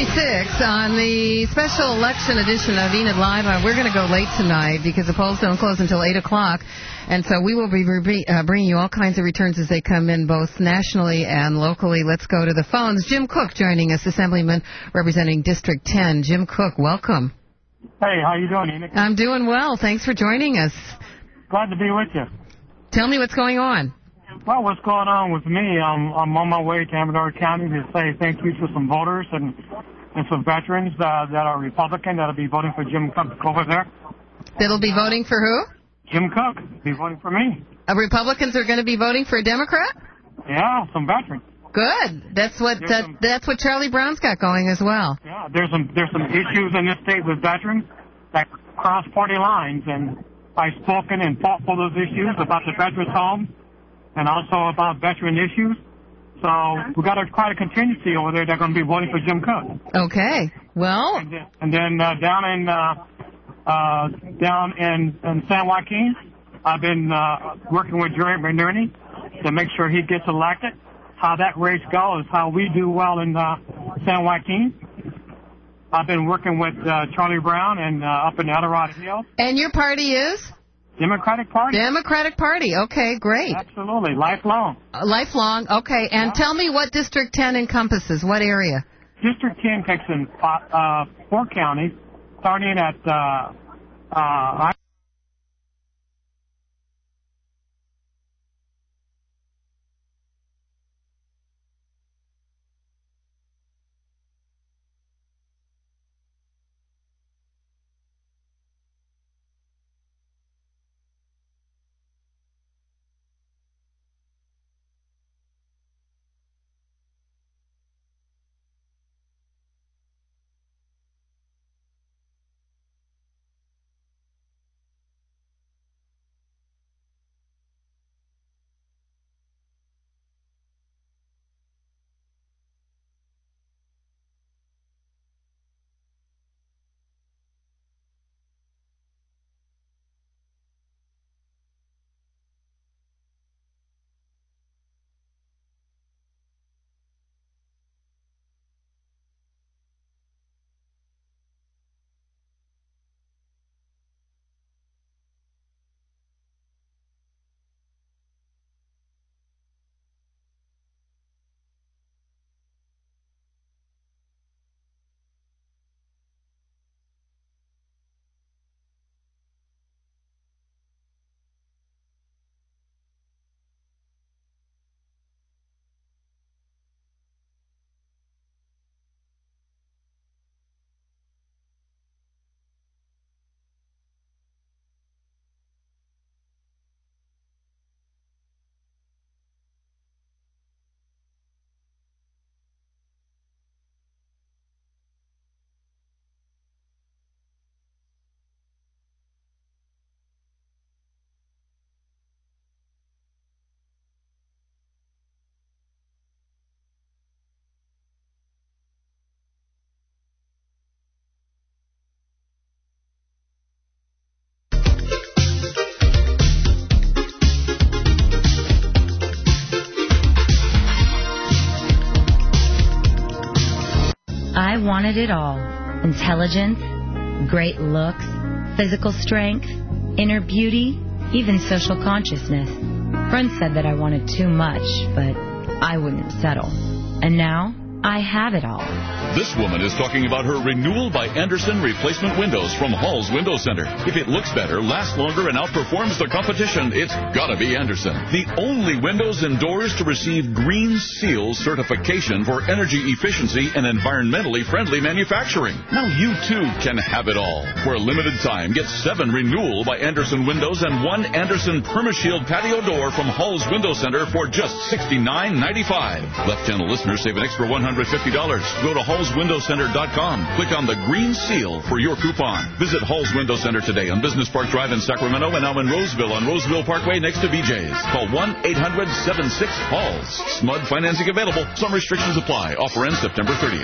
fifty-six on the special election edition of Enid Live. Uh, we're going to go late tonight because the polls don't close until eight o'clock. And so we will be re- uh, bringing you all kinds of returns as they come in, both nationally and locally. Let's go to the phones. Jim Cook joining us, Assemblyman representing District ten. Jim Cook, welcome. Hey, how you doing, Enid? I'm doing well. Thanks for joining us. Glad to be with you. Tell me what's going on. Well, what's going on with me, um, I'm on my way to Amador County to say thank you to some voters and, and some veterans uh, that are Republican that'll be voting for Jim Cook over there. That'll be voting for who? Jim Cook. Be voting for me. Uh, Republicans are going to be voting for a Democrat? Yeah, some veterans. Good. That's what uh, some, that's what Charlie Brown's got going as well. Yeah, there's some there's some issues in this state with veterans that cross party lines, and I've spoken and fought for those issues about the veterans' home and also about veteran issues. So we've got a, quite a contingency over there. They're going to be voting for Jim Cook. Okay. Well. And then, and then uh, down in uh, uh, down in, in San Joaquin, I've been uh, working with Jerry McNerney to make sure he gets elected. How that race goes, how we do well in uh, San Joaquin. I've been working with uh, Charlie Brown and uh, up in Eldorado Hills. And your party is? Democratic Party. Democratic Party. Okay, great. Absolutely. Lifelong. Uh, lifelong. Okay. And yeah. Tell me what District ten encompasses. What area? District ten takes in uh, four counties, starting at uh, uh, I wanted it all. Intelligence, great looks, physical strength, inner beauty, even social consciousness. Friends said that I wanted too much, but I wouldn't settle. And now, I have it all. This woman is talking about her renewal by Andersen replacement windows from Hall's Window Center. If it looks better, lasts longer, and outperforms the competition, it's gotta be Andersen. The only windows and doors to receive Green Seal certification for energy efficiency and environmentally friendly manufacturing. Now you too can have it all. For a limited time, get seven renewal by Andersen windows and one Andersen PermaShield patio door from Hall's Window Center for just sixty-nine ninety-five. Left Channel listeners save an extra one hundred fifty dollars. Go to halls window center dot com. Click on the Green Seal for your coupon. Visit Hall's Window Center today on Business Park Drive in Sacramento and now in Roseville on Roseville Parkway next to B J's. Call one eight hundred seven six HALLS. S M U D financing available. Some restrictions apply. Offer ends September thirtieth.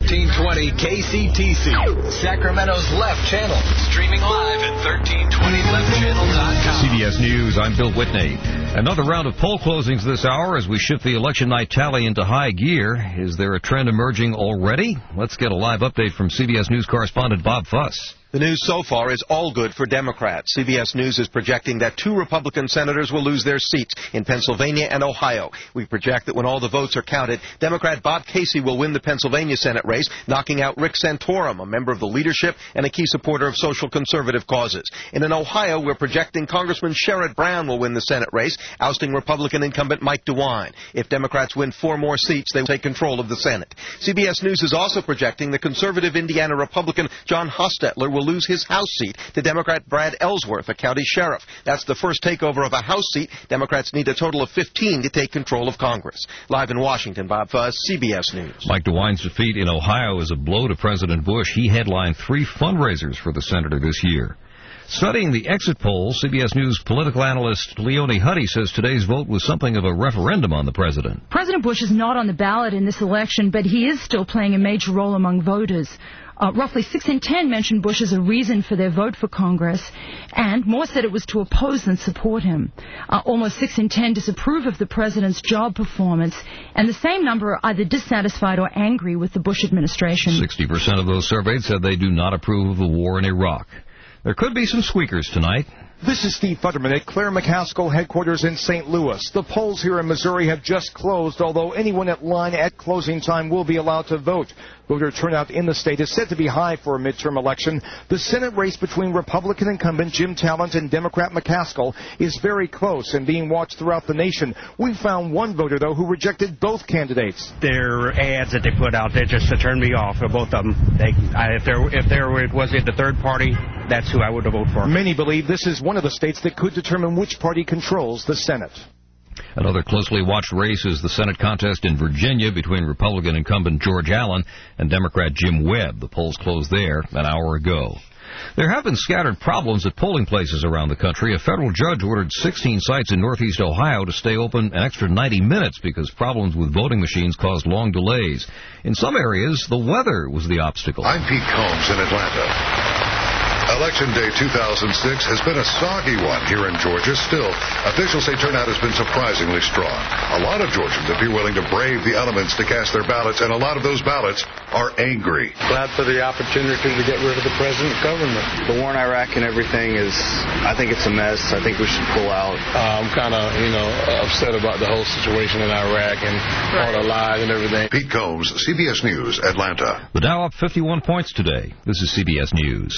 thirteen twenty K C T C, Sacramento's Left Channel. Streaming live at thirteen twenty left channel dot com. C B S News, I'm Bill Whitney. Another round of poll closings this hour as we shift the election night tally into high gear. Is there a trend emerging already? Let's get a live update from C B S News correspondent Bob Fuss. The news so far is all good for Democrats. C B S News is projecting that two Republican senators will lose their seats in Pennsylvania and Ohio. We project that when all the votes are counted, Democrat Bob Casey will win the Pennsylvania Senate race, knocking out Rick Santorum, a member of the leadership and a key supporter of social conservative causes. And in Ohio, we're projecting Congressman Sherrod Brown will win the Senate race, ousting Republican incumbent Mike DeWine. If Democrats win four more seats, they will take control of the Senate. C B S News is also projecting the conservative Indiana Republican John Hostetler will lose his House seat to Democrat Brad Ellsworth, a county sheriff. That's the first takeover of a House seat. Democrats need a total of fifteen to take control of Congress. Live in Washington, Bob Fuss, C B S News. Mike DeWine's defeat in Ohio is a blow to President Bush. He headlined three fundraisers for the senator this year. Studying the exit polls, C B S News political analyst Leonie Huddy says today's vote was something of a referendum on the president. President Bush is not on the ballot in this election, but he is still playing a major role among voters. Uh, roughly six in ten mentioned Bush as a reason for their vote for Congress, and more said it was to oppose than support him. Uh, almost six in ten disapprove of the president's job performance, and the same number are either dissatisfied or angry with the Bush administration. sixty percent of those surveyed said they do not approve of the war in Iraq. There could be some squeakers tonight. This is Steve Futterman at Claire McCaskill headquarters in Saint Louis. The polls here in Missouri have just closed, although anyone at line at closing time will be allowed to vote. Voter turnout in the state is said to be high for a midterm election. The Senate race between Republican incumbent Jim Talent and Democrat McCaskill is very close and being watched throughout the nation. We found one voter, though, who rejected both candidates. Their ads that they put out there just to turn me off of both of them. They, I, if there if there was it the third party, that's who I would have voted for. Many believe this is one of the states that could determine which party controls the Senate. Another closely watched race is the Senate contest in Virginia between Republican incumbent George Allen and Democrat Jim Webb. The polls closed there an hour ago. There have been scattered problems at polling places around the country. A federal judge ordered sixteen sites in northeast Ohio to stay open an extra ninety minutes because problems with voting machines caused long delays. In some areas, the weather was the obstacle. I'm Pete Combs in Atlanta. Election Day two thousand six has been a soggy one here in Georgia. Still, officials say turnout has been surprisingly strong. A lot of Georgians appear willing to brave the elements to cast their ballots, and a lot of those ballots are angry. Glad for the opportunity to get rid of the present government. The war in Iraq and everything is, I think it's a mess. I think we should pull out. Uh, I'm kind of, you know, upset about the whole situation in Iraq and all the lies and everything. Pete Combs, C B S News, Atlanta. The Dow up fifty-one points today. This is C B S News.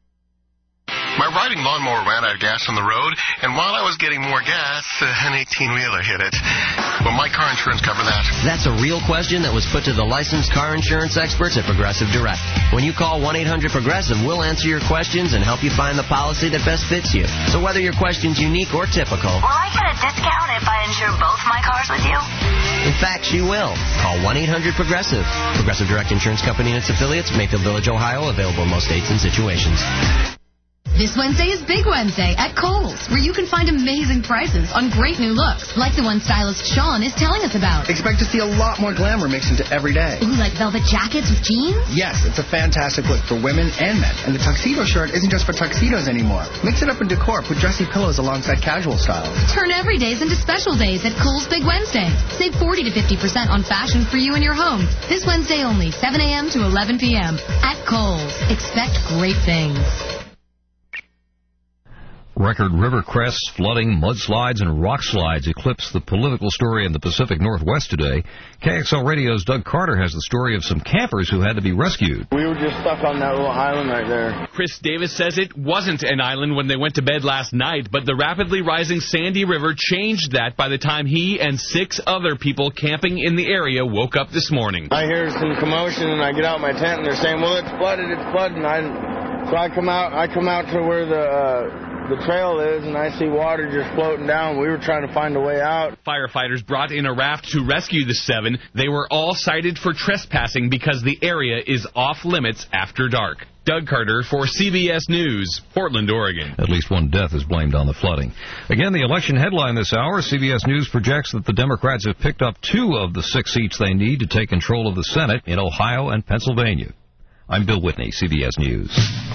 My riding lawnmower ran out of gas on the road, and while I was getting more gas, uh, an eighteen-wheeler hit it. Will my car insurance cover that? That's a real question that was put to the licensed car insurance experts at Progressive Direct. When you call one eight hundred Progressive, we'll answer your questions and help you find the policy that best fits you. So whether your question's unique or typical... Will I get a discount if I insure both my cars with you? In fact, you will. Call one eight hundred Progressive. Progressive Direct Insurance Company and its affiliates, Mayfield Village, Ohio, available in most states and situations. This Wednesday is Big Wednesday at Kohl's, where you can find amazing prices on great new looks, like the one stylist Sean is telling us about. Expect to see a lot more glamour mixed into every day. Ooh, like velvet jackets with jeans? Yes, it's a fantastic look for women and men. And the tuxedo shirt isn't just for tuxedos anymore. Mix it up in decor, put dressy pillows alongside casual styles. Turn every days into special days at Kohl's Big Wednesday. Save forty to fifty percent on fashion for you and your home. This Wednesday only, seven a.m. to eleven p.m. At Kohl's. Expect great things. Record river crests, flooding, mudslides, and rock slides eclipse the political story in the Pacific Northwest today. K X L Radio's Doug Carter has the story of some campers who had to be rescued. We were just stuck on that little island right there. Chris Davis says it wasn't an island when they went to bed last night, but the rapidly rising Sandy River changed that by the time he and six other people camping in the area woke up this morning. I hear some commotion, and I get out my tent, and they're saying, well, it's flooded, it's flooding. I, so I come out, I come out to where the... Uh, the trail is, and I see water just floating down. We were trying to find a way out. Firefighters brought in a raft to rescue the seven. They were all cited for trespassing because the area is off limits after dark. Doug Carter for C B S News, Portland, Oregon. At least one death is blamed on the flooding. Again, the election headline this hour, C B S News projects that the Democrats have picked up two of the six seats they need to take control of the Senate in Ohio and Pennsylvania. I'm Bill Whitney, C B S News.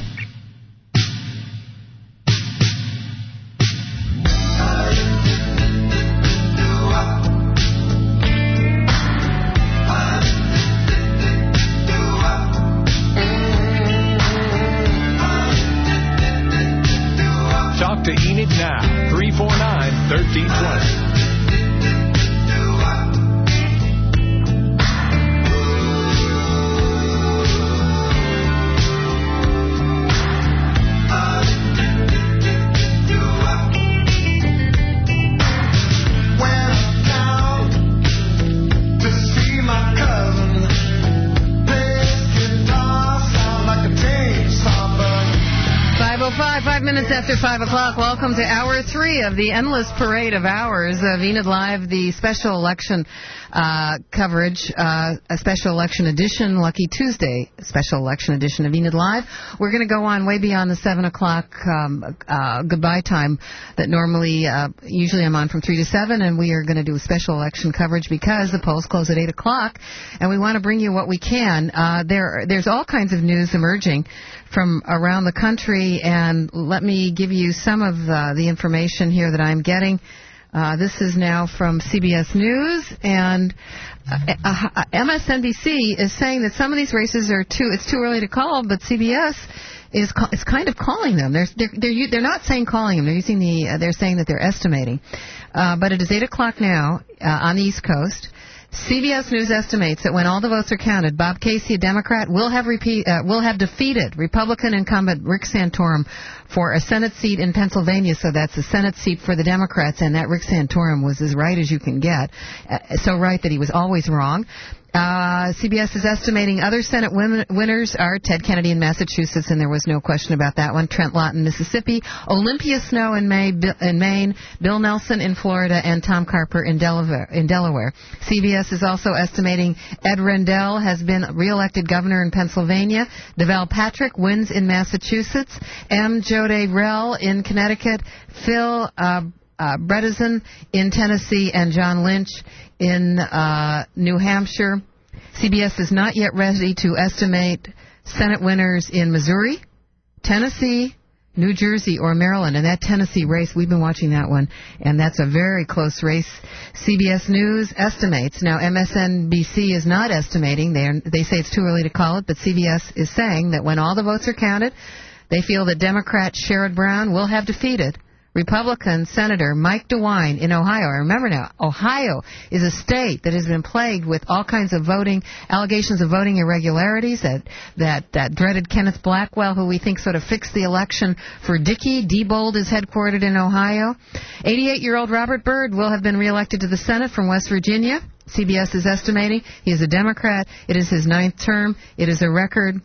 To Enid now, three four nine, one three two zero. Five minutes after five o'clock, welcome to hour three of the endless parade of hours of Enid Live, the special election uh, coverage, uh, a special election edition, Lucky Tuesday, special election edition of Enid Live. We're going to go on way beyond the seven o'clock um, uh, goodbye time that normally, uh, usually I'm on from three to seven, and we are going to do a special election coverage because the polls close at eight o'clock, and we want to bring you what we can. Uh, there, there's all kinds of news emerging from around the country, and let me give you some of uh, the information here that I'm getting. Uh, this is now from C B S News, and uh, uh, M S N B C is saying that some of these races are too, it's too early to call, but C B S is is kind of calling them. They're they're they're, they're not saying calling them. They're using the uh, they're saying that they're estimating. Uh, but it is eight o'clock now uh, on the East Coast. C B S News estimates that when all the votes are counted, Bob Casey, a Democrat, will have repeat, uh, will have defeated Republican incumbent Rick Santorum for a Senate seat in Pennsylvania. So that's a Senate seat for the Democrats, and that Rick Santorum was as right as you can get. Uh, so right that he was always wrong. Uh, C B S is estimating other Senate win- winners are Ted Kennedy in Massachusetts, and there was no question about that one. Trent Lott in Mississippi, Olympia Snowe in, May, in Maine, Bill Nelson in Florida, and Tom Carper in Delaware. In Delaware. C B S is also estimating Ed Rendell has been reelected governor in Pennsylvania. Deval Patrick wins in Massachusetts. M. Jode Rell in Connecticut. Phil uh, uh, Bredesen in Tennessee, and John Lynch in uh, New Hampshire. C B S is not yet ready to estimate Senate winners in Missouri, Tennessee, New Jersey, or Maryland. And that Tennessee race, we've been watching that one, and that's a very close race. C B S News estimates. Now, M S N B C is not estimating. They're, they say it's too early to call it, but C B S is saying that when all the votes are counted, they feel that Democrat Sherrod Brown will have defeated Republican Senator Mike DeWine in Ohio. Remember now, Ohio is a state that has been plagued with all kinds of voting, allegations of voting irregularities, that that, that dreaded Kenneth Blackwell, who we think sort of fixed the election for Dickey. Diebold is headquartered in Ohio. eighty-eight-year-old Robert Byrd will have been reelected to the Senate from West Virginia. C B S is estimating he is a Democrat. It is his ninth term. It is a record.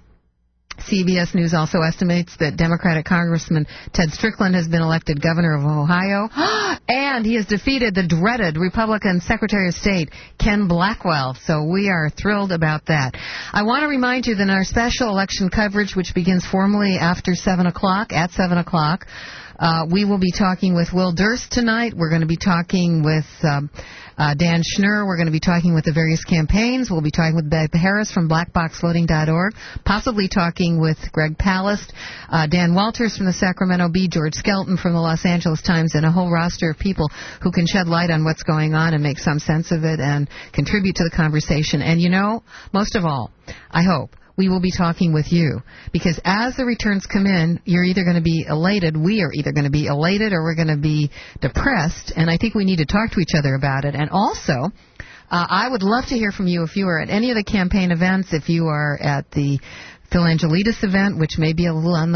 C B S News also estimates that Democratic Congressman Ted Strickland has been elected governor of Ohio, and he has defeated the dreaded Republican Secretary of State, Ken Blackwell. So we are thrilled about that. I want to remind you that in our special election coverage, which begins formally after seven o'clock, at seven o'clock, uh, we will be talking with Will Durst tonight. We're going to be talking with um, Uh, Dan Schnur. We're going to be talking with the various campaigns. We'll be talking with Bev Harris from black box voting dot org, possibly talking with Greg Palast, uh, Dan Walters from the Sacramento Bee, George Skelton from the Los Angeles Times, and a whole roster of people who can shed light on what's going on and make some sense of it and contribute to the conversation. And, you know, most of all, I hope we will be talking with you, because as the returns come in, you're either going to be elated, we are either going to be elated, or we're going to be depressed, and I think we need to talk to each other about it. And also, uh, I would love to hear from you if you are at any of the campaign events, if you are at the Phil Angelides event, which may be a little on the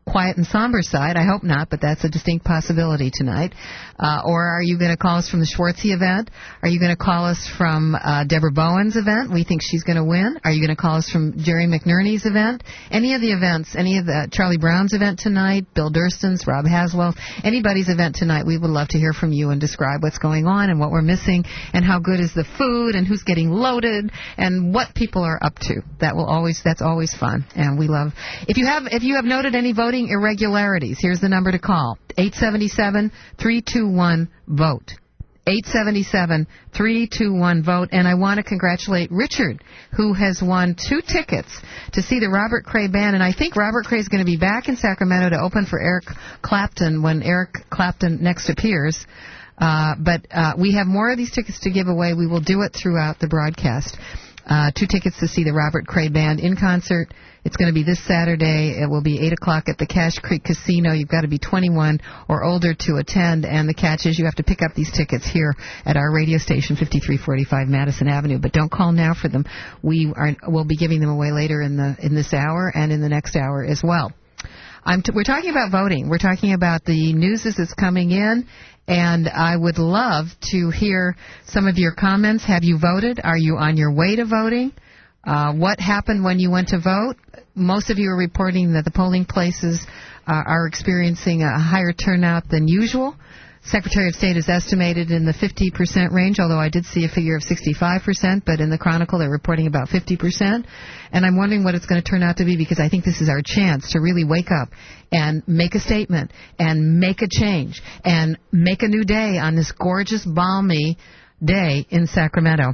quiet and somber side. I hope not, but that's a distinct possibility tonight. Uh, or are you going to call us from the Schwartzy event? Are you going to call us from uh, Deborah Bowen's event? We think she's going to win. Are you going to call us from Jerry McNerney's event? Any of the events, any of the Charlie Brown's event tonight, Bill Durston's, Rob Haswell, anybody's event tonight, we would love to hear from you and describe what's going on and what we're missing and how good is the food and who's getting loaded and what people are up to. That will always, that's always fun, and we love. If you have, if you have noted any voting irregularities, here's the number to call: eight seven seven, three two one, vote. eight seven seven, three two one, vote. And I want to congratulate Richard, who has won two tickets to see the Robert Cray Band. And I think Robert Cray is going to be back in Sacramento to open for Eric Clapton when Eric Clapton next appears. Uh, but uh, we have more of these tickets to give away. We will do it throughout the broadcast. Uh, two tickets to see the Robert Cray Band in concert. It's going to be this Saturday. It will be eight o'clock at the Cache Creek Casino. You've got to be twenty-one or older to attend. And the catch is you have to pick up these tickets here at our radio station, fifty-three forty-five Madison Avenue. But don't call now for them. We are, we'll be giving them away later in the in this hour and in the next hour as well. I'm t- we're talking about voting. We're talking about the news as it's coming in. And I would love to hear some of your comments. Have you voted? Are you on your way to voting? Uh, what happened when you went to vote? Most of you are reporting that the polling places uh, are experiencing a higher turnout than usual. Secretary of State is estimated in the fifty percent range, although I did see a figure of sixty-five percent, but in the Chronicle they're reporting about fifty percent. And I'm wondering what it's going to turn out to be, because I think this is our chance to really wake up and make a statement and make a change and make a new day on this gorgeous, balmy day in Sacramento.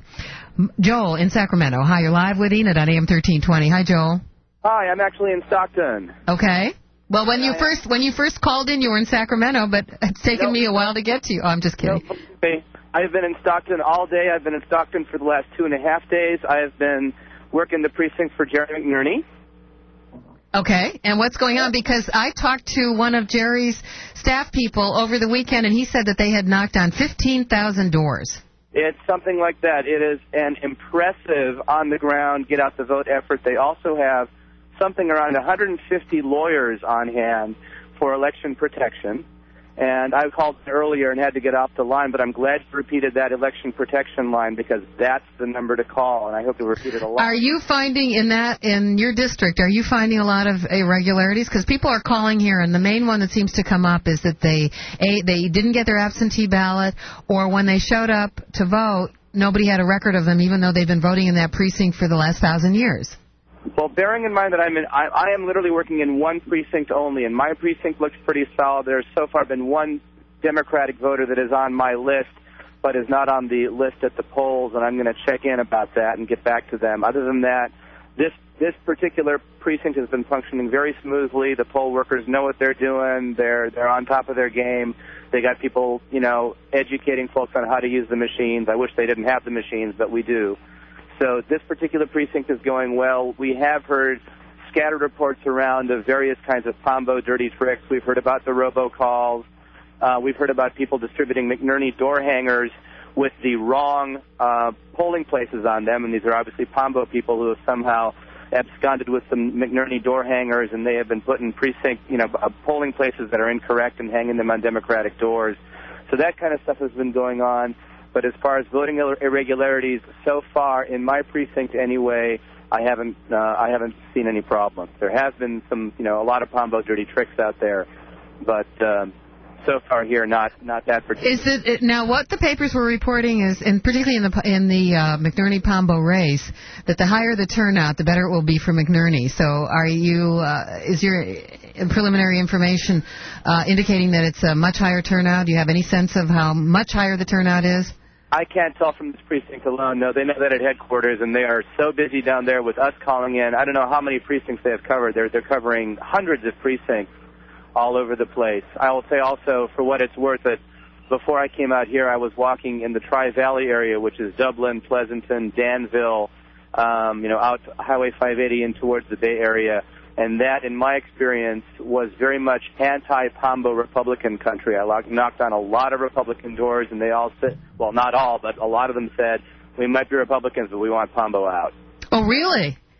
Joel in Sacramento. Hi, you're live with Enid on A M thirteen twenty. Hi, Joel. Hi, I'm actually in Stockton. Okay. Well, when you first when you first called in, you were in Sacramento, but it's taken nope. me a while to get to you. Oh, I'm just kidding. Nope. Okay. I've been in Stockton all day. I've been in Stockton for the last two and a half days. I have been working the precinct for Jerry McNerney. Okay, and what's going on? Because I talked to one of Jerry's staff people over the weekend, and he said that they had knocked on fifteen thousand doors. It's something like that. It is an impressive on-the-ground get-out-the-vote effort. They also have something around one hundred fifty lawyers on hand for election protection. And I called earlier and had to get off the line, but I'm glad you repeated that election protection line, because that's the number to call, and I hope you repeat it a lot. Are you finding in that, in your district, are you finding a lot of irregularities? Because people are calling here, and the main one that seems to come up is that they, A, they didn't get their absentee ballot, or when they showed up to vote, nobody had a record of them, even though they've been voting in that precinct for the last thousand years. Well, bearing in mind that I'm in, I, I am literally working in one precinct only, and my precinct looks pretty solid. There's so far been one Democratic voter that is on my list, but is not on the list at the polls, and I'm going to check in about that and get back to them. Other than that, this this particular precinct has been functioning very smoothly. The poll workers know what they're doing. They're they're on top of their game. They got people, you know, educating folks on how to use the machines. I wish they didn't have the machines, but we do. So this particular precinct is going well. We have heard scattered reports around of various kinds of Pombo dirty tricks. We've heard about the robocalls. Uh, we've heard about people distributing McNerney door hangers with the wrong uh, polling places on them, and these are obviously Pombo people who have somehow absconded with some McNerney door hangers, and they have been put in precinct, you know, uh, polling places that are incorrect and hanging them on Democratic doors. So that kind of stuff has been going on. But as far as voting irregularities, so far in my precinct anyway, I haven't uh, I haven't seen any problems. There have been some, you know, a lot of Pombo dirty tricks out there, but um, so far here, not not that particular. Is it, it now what the papers were reporting is, and particularly in the in the uh, McNerney Pombo race, that the higher the turnout, the better it will be for McNerney. So, are you uh, is your preliminary information uh, indicating that it's a much higher turnout? Do you have any sense of how much higher the turnout is? I can't tell from this precinct alone. No, they know that at headquarters, and they are so busy down there with us calling in. I don't know how many precincts they have covered. They're they're covering hundreds of precincts all over the place. I will say also, for what it's worth, that before I came out here, I was walking in the Tri-Valley area, which is Dublin, Pleasanton, Danville, um, you know, out Highway five eighty and towards the Bay Area. And that, in my experience, was very much anti-Pombo Republican country. I knocked on a lot of Republican doors, and they all said, well, not all, but a lot of them said, we might be Republicans, but we want Pombo out. Oh, really?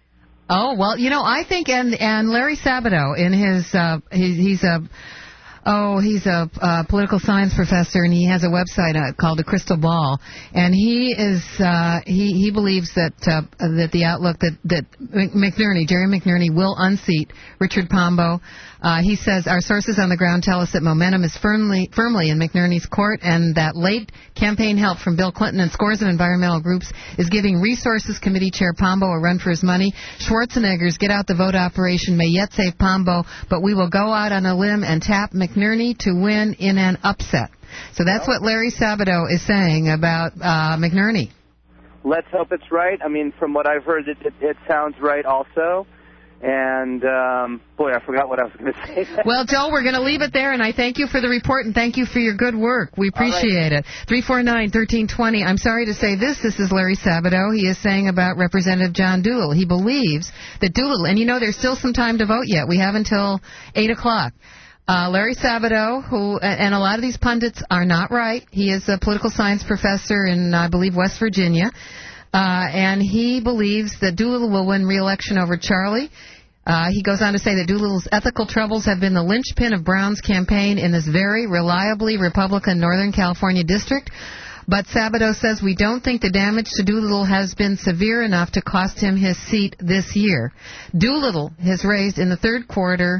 Oh, well, you know, I think, and and Larry Sabato, in his, uh, he's, he's a, oh, he's a uh, political science professor, and he has a website uh, called The Crystal Ball, and he is, uh, he, he believes that, uh, that the outlook that, that McNerney, Jerry McNerney, will unseat Richard Pombo. Uh, he says, our sources on the ground tell us that momentum is firmly firmly in McNerney's court, and that late campaign help from Bill Clinton and scores of environmental groups is giving Resources Committee Chair Pombo a run for his money. Schwarzenegger's Get Out the Vote operation may yet save Pombo, but we will go out on a limb and tap McNerney to win in an upset. So that's what Larry Sabato is saying about uh, McNerney. Let's hope it's right. I mean, from what I've heard, it, it, it sounds right also. And, um, boy, I forgot what I was going to say. Well, Joe, we're going to leave it there, and I thank you for the report, and thank you for your good work. We appreciate right. it. three four nine, one three two zero. I'm sorry to say this. This is Larry Sabato. He is saying about Representative John Doolittle. He believes that Doolittle, and you know there's still some time to vote yet. We have until eight o'clock. Uh, Larry Sabato, who, and a lot of these pundits are not right. He is a political science professor in, I believe, West Virginia. Uh, and he believes that Doolittle will win re-election over Charlie. Uh, he goes on to say that Doolittle's ethical troubles have been the linchpin of Brown's campaign in this very reliably Republican Northern California district. But Sabato says we don't think the damage to Doolittle has been severe enough to cost him his seat this year. Doolittle has raised in the third quarter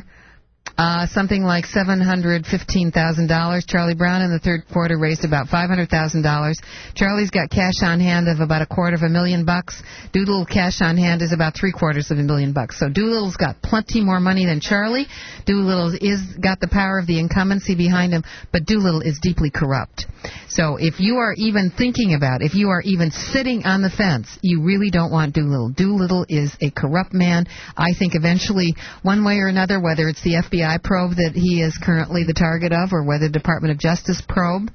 Uh, something like seven hundred fifteen thousand dollars. Charlie Brown in the third quarter raised about five hundred thousand dollars. Charlie's got cash on hand of about a quarter of a million bucks. Doolittle's cash on hand is about three quarters of a million bucks. So Doolittle's got plenty more money than Charlie. Doolittle is got the power of the incumbency behind him, but Doolittle is deeply corrupt. So if you are even thinking about, if you are even sitting on the fence, you really don't want Doolittle. Doolittle is a corrupt man. I think eventually, one way or another, whether it's the F B I probe that he is currently the target of, or whether the Department of Justice probe,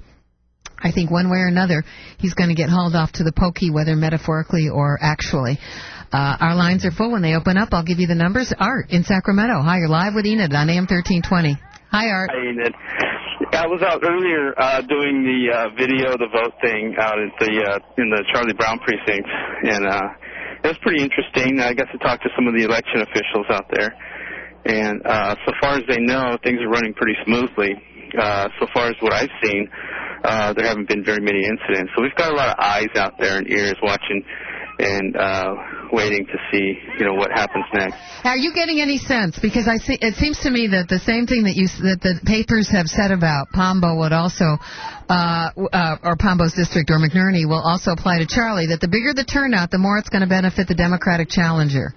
I think one way or another he's going to get hauled off to the pokey, whether metaphorically or actually. Uh, our lines are full. When they open up, I'll give you the numbers. Art in Sacramento. Hi, you're live with Enid on A M thirteen twenty. Hi, Art. Hi, Enid. I was out earlier uh, doing the uh, video, the vote thing out at the uh, in the Charlie Brown precinct, and uh, it was pretty interesting. I got to talk to some of the election officials out there. And uh, so far as they know, things are running pretty smoothly. Uh, so far as what I've seen, uh, there haven't been very many incidents. So we've got a lot of eyes out there and ears watching and uh, waiting to see, you know, what happens next. Are you getting any sense? Because I see, it seems to me that the same thing that you that the papers have said about Pombo would also, uh, uh, or Pombo's district or McNerney will also apply to Charlie. That the bigger the turnout, the more it's going to benefit the Democratic challenger.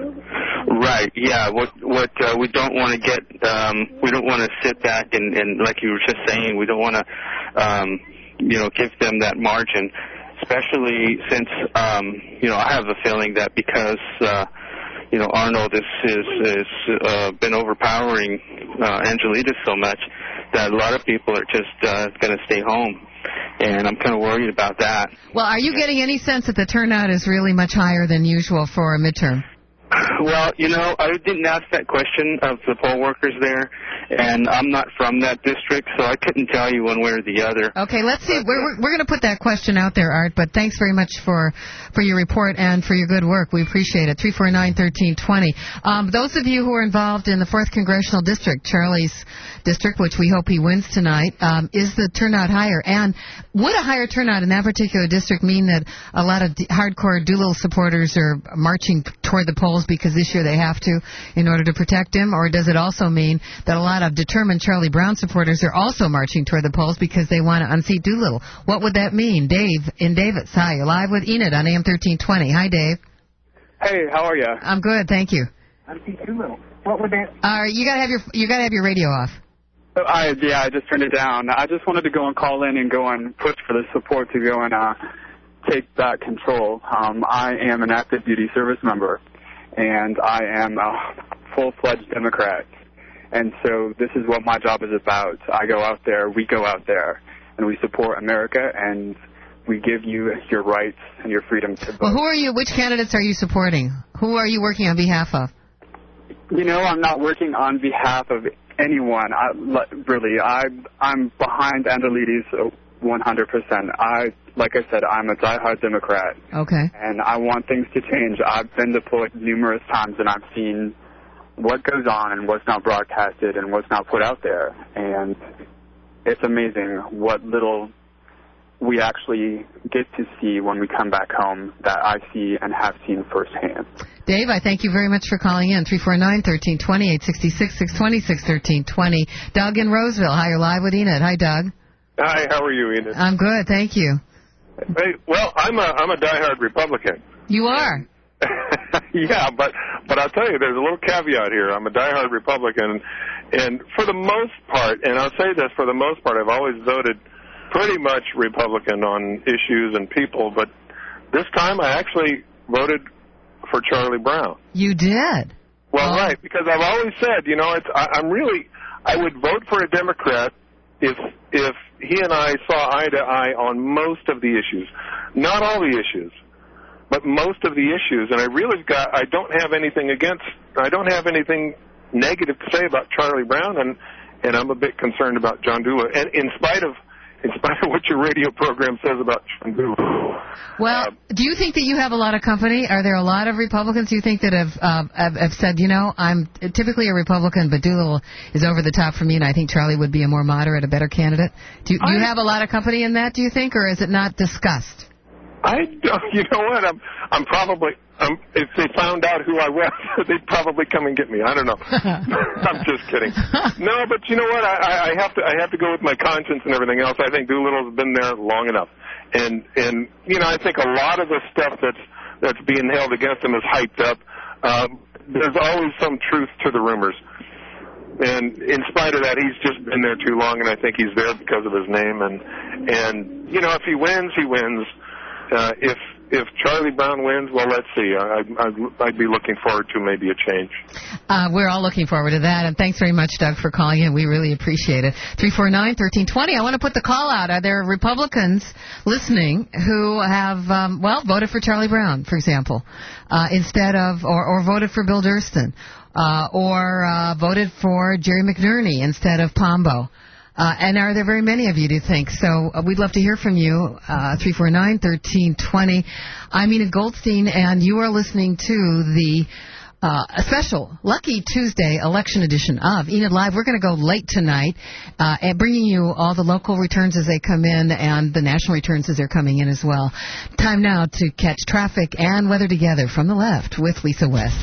Right. Yeah. What what uh, we don't want to get, um, we don't want to sit back and, and, like you were just saying, we don't want to, um, you know, give them that margin. Especially since, um, you know, I have a feeling that because, uh, you know, Arnold is is, is uh, been overpowering uh, Angelides so much that a lot of people are just uh, going to stay home, and I'm kind of worried about that. Well, are you getting any sense that the turnout is really much higher than usual for a midterm? Well, you know, I didn't ask that question of the poll workers there, and I'm not from that district, so I couldn't tell you one way or the other. Okay, let's see. We're we're, we're going to put that question out there, Art, but thanks very much for, for your report and for your good work. We appreciate it. three four nine, one three two zero. Um, those of you who are involved in the fourth Congressional District, Charlie's district, which we hope he wins tonight, um, is the turnout higher? And would a higher turnout in that particular district mean that a lot of d- hardcore Doolittle supporters are marching toward the polls because this year they have to in order to protect him? Or does it also mean that a lot of determined Charlie Brown supporters are also marching toward the polls because they want to unseat Doolittle? What would that mean? Dave in Davis. Hi, you're live with Enid on A M thirteen twenty. Hi, Dave. Hey, how are you? I'm good, thank you. Unseat Doolittle. What would that... Uh, you gotta have your you gotta have your radio off. I yeah, I just turned it down. I just wanted to go and call in and go and push for the support to go and uh, take back control. Um, I am an active duty service member, and I am a full-fledged Democrat. And so this is what my job is about. I go out there, we go out there, and we support America, and we give you your rights and your freedom to vote. Well, who are you? Which candidates are you supporting? Who are you working on behalf of? You know, I'm not working on behalf of anyone. I, really, I, I'm behind Angelides one hundred percent. I like I said, I'm a diehard Democrat. Okay. And I want things to change. I've been deployed numerous times, and I've seen what goes on and what's not broadcasted and what's not put out there. And it's amazing what little we actually get to see when we come back home that I see and have seen firsthand. Dave, I thank you very much for calling in. three four nine, one three two zero, eight six six, six two six, one three two zero. Doug in Roseville. Hi, you're live with Enid. Hi, Doug. Hi, how are you, Enid? I'm good, thank you. Hey, well, I'm a I'm a diehard Republican. You are? Yeah, but but I'll tell you, there's a little caveat here. I'm a diehard Republican, and for the most part, and I'll say this, for the most part, I've always voted pretty much Republican on issues and people, but this time I actually voted for Charlie Brown. You did? Well, oh. right, because I've always said, you know, it's I, I'm really, I would vote for a Democrat if if he and I saw eye to eye on most of the issues. Not all the issues, but most of the issues. And I really got, I don't have anything against, I don't have anything negative to say about Charlie Brown, and, and I'm a bit concerned about John Dula. And in spite of In spite of what your radio program says about John Dula. Well, uh, do you think that you have a lot of company? Are there a lot of Republicans you think that have, uh, have have said, you know, I'm typically a Republican, but Doolittle is over the top for me, and I think Charlie would be a more moderate, a better candidate? Do you, do you have a lot of company in that, do you think, or is it not discussed? I don't, you know what, I'm I'm probably, um, if they found out who I was, they'd probably come and get me. I don't know. I'm just kidding. No, but you know what, I, I have to I have to go with my conscience and everything else. I think Doolittle's been there long enough. And, and you know, I think a lot of the stuff that's, that's being held against him is hyped up. Um, there's always some truth to the rumors. And in spite of that, he's just been there too long, and I think he's there because of his name. And, and you know, if he wins, he wins. Uh, if if Charlie Brown wins, well, let's see. I, I'd, I'd be looking forward to maybe a change. Uh, we're all looking forward to that, and thanks very much, Doug, for calling in. We really appreciate it. three four nine, one three two zero. I want to put the call out. Are there Republicans listening who have, um, well, voted for Charlie Brown, for example, uh, instead of, or, or voted for Bill Durston, uh, or uh, voted for Jerry McNerney instead of Pombo? Uh, and are there very many of you, do you think? So uh, we'd love to hear from you, uh, three four nine, one three two zero. I'm Enid Goldstein, and you are listening to the uh, special Lucky Tuesday election edition of Enid Live. We're going to go late tonight, uh, and bringing you all the local returns as they come in and the national returns as they're coming in as well. Time now to catch traffic and weather together from the left with Lisa West.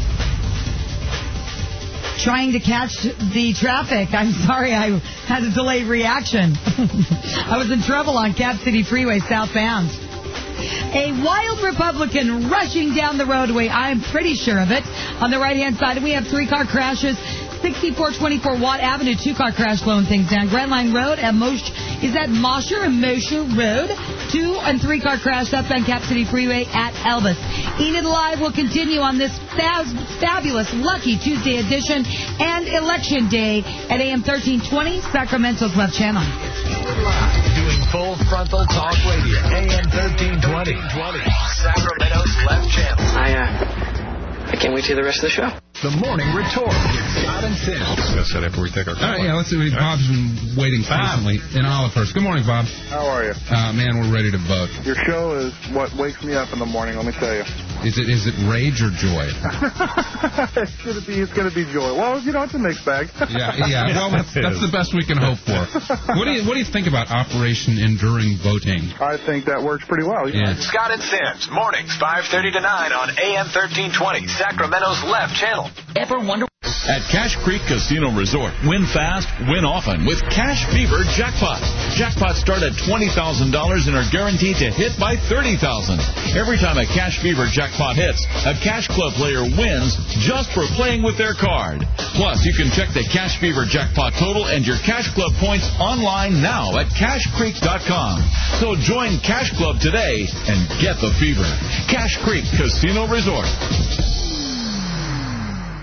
Trying to catch the traffic. I'm sorry I had a delayed reaction. I was in trouble on Cap City Freeway southbound. A wild Republican rushing down the roadway. I'm pretty sure of it. On the right-hand side, we have three-car crashes. sixty-four twenty-four Watt Avenue, two-car crash slowing things down. Grand Line Road at Mosh, is that Mosher and Mosher Road? Two and three-car crash southbound Cap City Freeway at Elvis. Enid Live will continue on this fab- fabulous Lucky Tuesday edition and Election Day at A M thirteen twenty, Sacramento's left channel. Live, doing full frontal talk radio, A M thirteen twenty, Sacramento's left channel. I, uh, I can't wait to hear the rest of the show. The Morning Retort with Scott and Tim. Let's set up before we take our call. All right, yeah, let's see. Bob's been waiting patiently in Olive Good morning, Bob. How are you? Uh, man, we're ready to vote. Your show is what wakes me up in the morning, let me tell you. Is it is it rage or joy? it's gonna be it's gonna be joy. Well, you know, it's a mixed bag. yeah, yeah. Well, that's, that's the best we can hope for. What do you what do you think about Operation Enduring Voting? I think that works pretty well. Yeah. Scott and Sims, mornings five thirty to nine on A M thirteen twenty, Sacramento's left channel. Ever wonder? At Cash Creek Casino Resort, win fast, win often with Cash Fever Jackpots. Jackpots start at twenty thousand dollars and are guaranteed to hit by thirty thousand dollars. Every time a Cash Fever Jackpot hits, a Cash Club player wins just for playing with their card. Plus, you can check the Cash Fever Jackpot total and your Cash Club points online now at cash creek dot com. So join Cash Club today and get the fever. Cash Creek Casino Resort.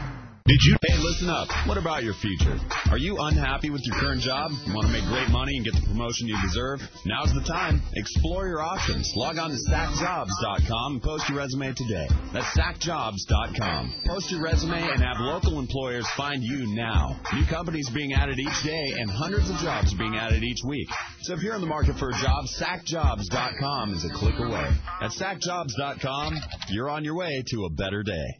Did you? Hey, listen up. What about your future? Are you unhappy with your current job? You want to make great money and get the promotion you deserve? Now's the time. Explore your options. Log on to sack jobs dot com and post your resume today. That's sack jobs dot com. Post your resume and have local employers find you now. New companies being added each day and hundreds of jobs being added each week. So if you're in the market for a job, sack jobs dot com is a click away. At sack jobs dot com, you're on your way to a better day.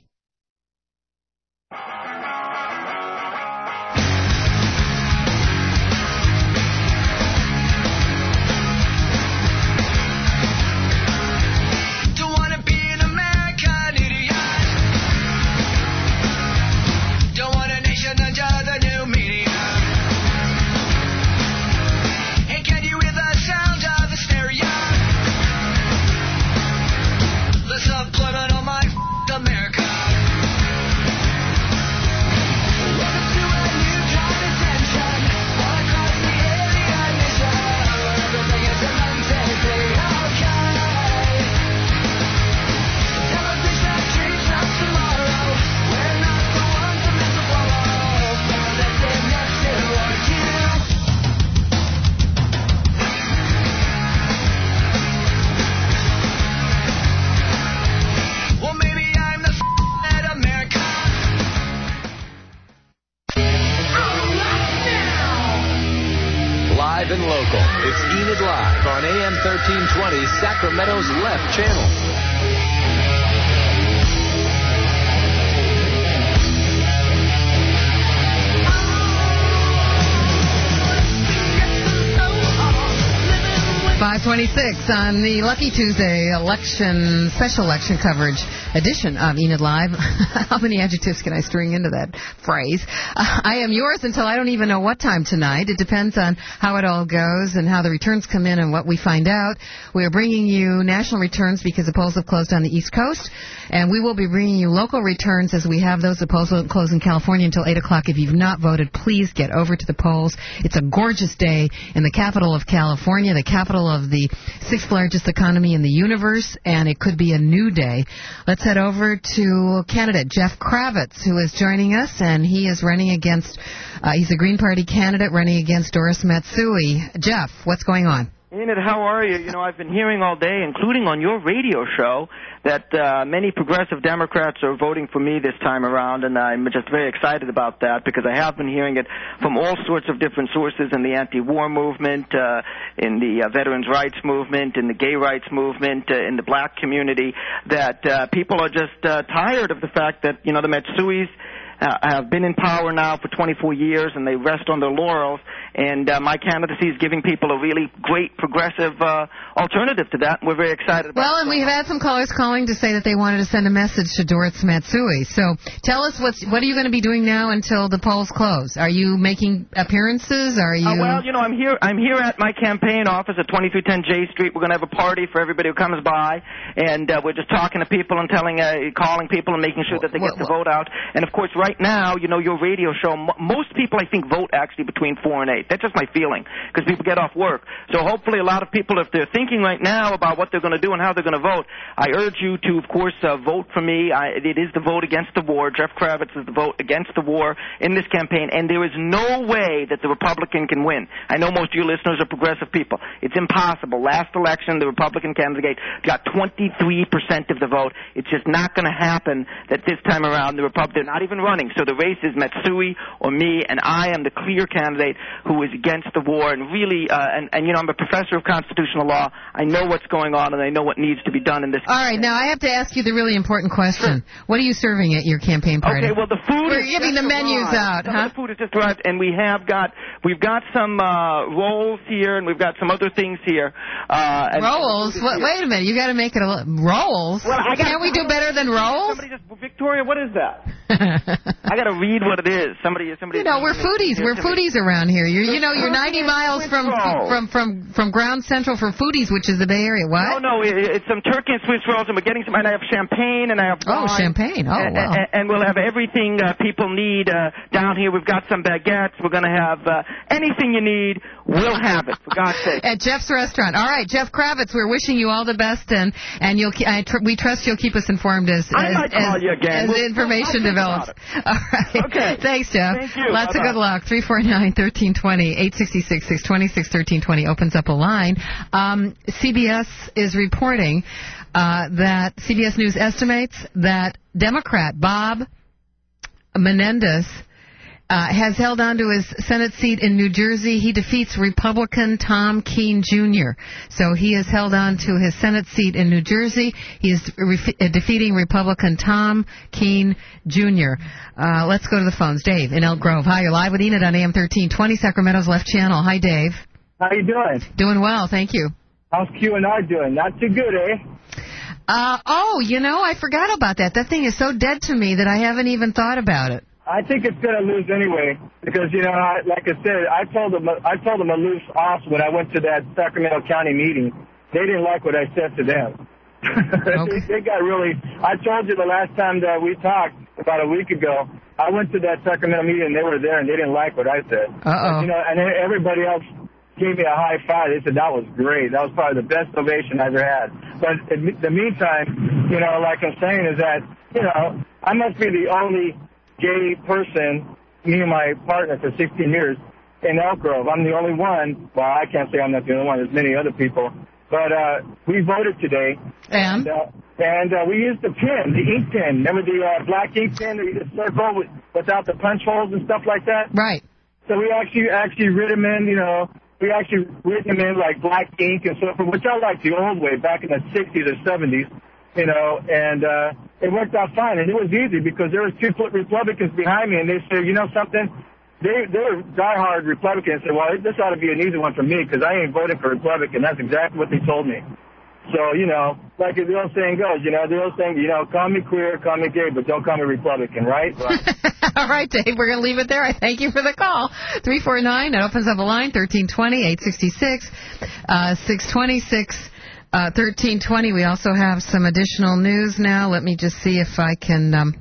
And local. It's Enid Live on A M thirteen twenty, Sacramento's left channel. five twenty-six on the Lucky Tuesday election, special election coverage edition of Enid Live. How many adjectives can I string into that phrase? Uh, I am yours until I don't even know what time tonight. It depends on how it all goes and how the returns come in and what we find out. We are bringing you national returns because the polls have closed on the East Coast, and we will be bringing you local returns as we have those. The polls won't close in California until eight o'clock. If you've not voted, please get over to the polls. It's a gorgeous day in the capital of California, the capital of the sixth largest economy in the universe, and it could be a new day. Let's head over to candidate Jeff Kravitz, who is joining us, and he is running against, uh, he's a Green Party candidate running against Doris Matsui. Jeff, what's going on? Enid, how are you? You know, I've been hearing all day, including on your radio show, that uh, many progressive Democrats are voting for me this time around, and I'm just very excited about that because I have been hearing it from all sorts of different sources in the anti-war movement, uh, in the uh, veterans' rights movement, in the gay rights movement, uh, in the black community, that uh, people are just uh, tired of the fact that, you know, the Matsuis Uh, have been in power now for twenty-four years, and they rest on their laurels. And uh, my candidacy is giving people a really great progressive uh, alternative to that. And we're very excited about it. Well, and we've had some callers calling to say that they wanted to send a message to Doris Matsui. So tell us, what's, what are you going to be doing now until the polls close? Are you making appearances? Are you? Uh, well, you know, I'm here. I'm here at my campaign office at twenty-three ten J Street. We're going to have a party for everybody who comes by, and uh, we're just talking to people and telling, uh, calling people and making sure that they get the vote out. And of course, right Right now, you know, your radio show, m- most people, I think, vote actually between four and eight. That's just my feeling, because people get off work. So hopefully a lot of people, if they're thinking right now about what they're going to do and how they're going to vote, I urge you to, of course, uh, vote for me. I, it is the vote against the war. Jeff Kravitz is the vote against the war in this campaign, and there is no way that the Republican can win. I know most of your listeners are progressive people. It's impossible. Last election, the Republican candidate got twenty-three percent of the vote. It's just not going to happen that this time around the Republicans, they're not even running. So the race is Matsui or me, and I am the clear candidate who is against the war. And really, uh, and, and you know, I'm a professor of constitutional law. I know what's going on, and I know what needs to be done in this. All right, now I have to ask you the really important question. Sure. What are you serving at your campaign party? Okay, well, the food We're is giving the menus arrived. out, Some huh? of the food is just arrived, and we have got, we've got some uh, rolls here, and we've got some other things here. Uh, and rolls? What, wait a minute, you got to make it a li- rolls. Well, I Can't we do better than rolls? Somebody just, Victoria, what is that? I got to read what it is. Somebody, somebody. You know, we're foodies. We're foodies around here. You're, you know, you're ninety miles from from from from Ground Central for foodies, which is the Bay Area. What? No, no, it, it's some turkey and Swiss rolls, and we're getting some. And I have champagne, and I have wine, oh, champagne. Oh, and, wow. And, and we'll have everything uh, people need uh, down here. We've got some baguettes. We're going to have uh, anything you need. We'll have it, for God's sake. At Jeff's restaurant. All right, Jeff Kravitz, we're wishing you all the best, and and you'll I tr- we trust you'll keep us informed as I as, might call as, you again. as We'll, information we'll, develops. All right. Okay. Thanks, Jeff. Thank you. Lots Bye-bye. of good luck. three four nine, one three two zero, eight six six, six two six, one three one three opens up a line. Um, C B S is reporting uh, that C B S News estimates that Democrat Bob Menendez Uh, has held on to his Senate seat in New Jersey. He defeats Republican Tom Keene Junior So he has held on to his Senate seat in New Jersey. He is re- defeating Republican Tom Keene Junior Uh, let's go to the phones. Dave in Elk Grove. Hi, you're live with Enid on A M thirteen twenty, Sacramento's left channel. Hi, Dave. How you doing? Doing well, thank you. How's Q and R doing? Not too good, eh? Uh, oh, you know, I forgot about that. That thing is so dead to me that I haven't even thought about it. I think it's going to lose anyway because, you know, I, like I said, I told them I told them a loose off when I went to that Sacramento County meeting. They didn't like what I said to them. Okay. they, they got really. I told you the last time that we talked about a week ago. I went to that Sacramento meeting and they were there and they didn't like what I said. Uh-oh. You know, and everybody else gave me a high five. They said that was great. That was probably the best ovation I ever had. But in the meantime, you know, like I'm saying, is that you know I must be the only gay person, me and my partner for sixteen years in Elk Grove. I'm the only one. Well, I can't say I'm not the only one. There's many other people. But uh, we voted today. And? And, uh, and uh, we used the pen, the ink pen. Remember the uh, black ink pen that you just circle with, without the punch holes and stuff like that? Right. So we actually actually writ them in, you know, we actually written them in like black ink and so forth, which I like the old way back in the sixties or seventies. You know, and uh, it worked out fine. And it was easy because there was two Republicans behind me, and they said, you know something? They, they were diehard Republicans. Said, well, this ought to be an easy one for me because I ain't voting for Republican. That's exactly what they told me. So, you know, like the old saying goes, you know, the old saying, you know, call me queer, call me gay, but don't call me Republican, right? right. All right, Dave, we're going to leave it there. I thank you for the call. three four nine, that opens up a line, thirteen twenty, eight sixty-six, uh, six twenty-six. Uh, thirteen twenty, we also have some additional news now. Let me just see if I can... Um,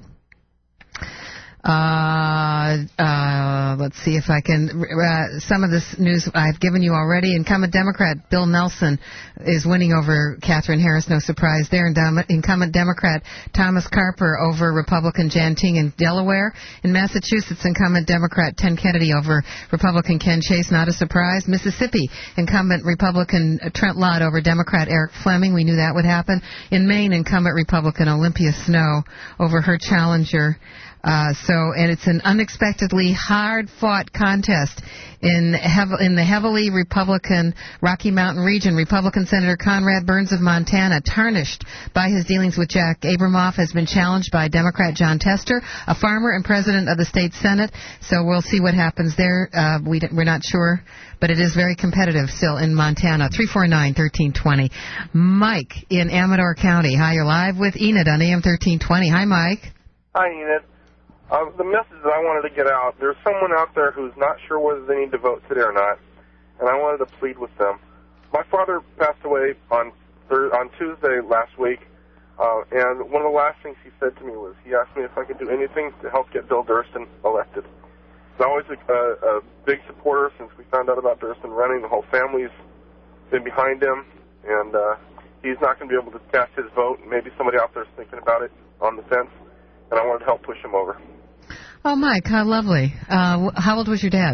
Uh, uh, let's see if I can, uh, some of this news I've given you already. Incumbent Democrat Bill Nelson is winning over Katherine Harris, no surprise there. And Dom- incumbent Democrat Thomas Carper over Republican Jan Ting in Delaware. In Massachusetts, incumbent Democrat Ted Kennedy over Republican Ken Chase, not a surprise. Mississippi, incumbent Republican Trent Lott over Democrat Eric Fleming. We knew that would happen. In Maine, incumbent Republican Olympia Snowe over her challenger. Uh, so, and it's an unexpectedly hard-fought contest in hev- in the heavily Republican Rocky Mountain region. Republican Senator Conrad Burns of Montana, tarnished by his dealings with Jack Abramoff, has been challenged by Democrat John Tester, a farmer and president of the state Senate. So we'll see what happens there. Uh, we d- we're not sure, but it is very competitive still in Montana. three four nine, one three two zero. Mike in Amador County. Hi, you're live with Enid on A M thirteen twenty. Hi, Mike. Hi, Enid. Uh, the message that I wanted to get out, there's someone out there who's not sure whether they need to vote today or not, and I wanted to plead with them. My father passed away on thir- on Tuesday last week, uh, and one of the last things he said to me was he asked me if I could do anything to help get Bill Durston elected. I'm always a, a, a big supporter since we found out about Durston running. The whole family's been behind him, and uh, he's not going to be able to cast his vote. Maybe somebody out there is thinking about it on the fence, and I wanted to help push him over. Oh, Mike, how lovely. Uh, how old was your dad?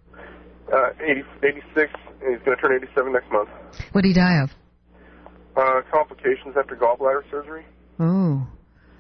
Uh, eighty, eighty-six, and he's going to turn eighty-seven next month. What did he die of? Uh, complications after gallbladder surgery. Oh.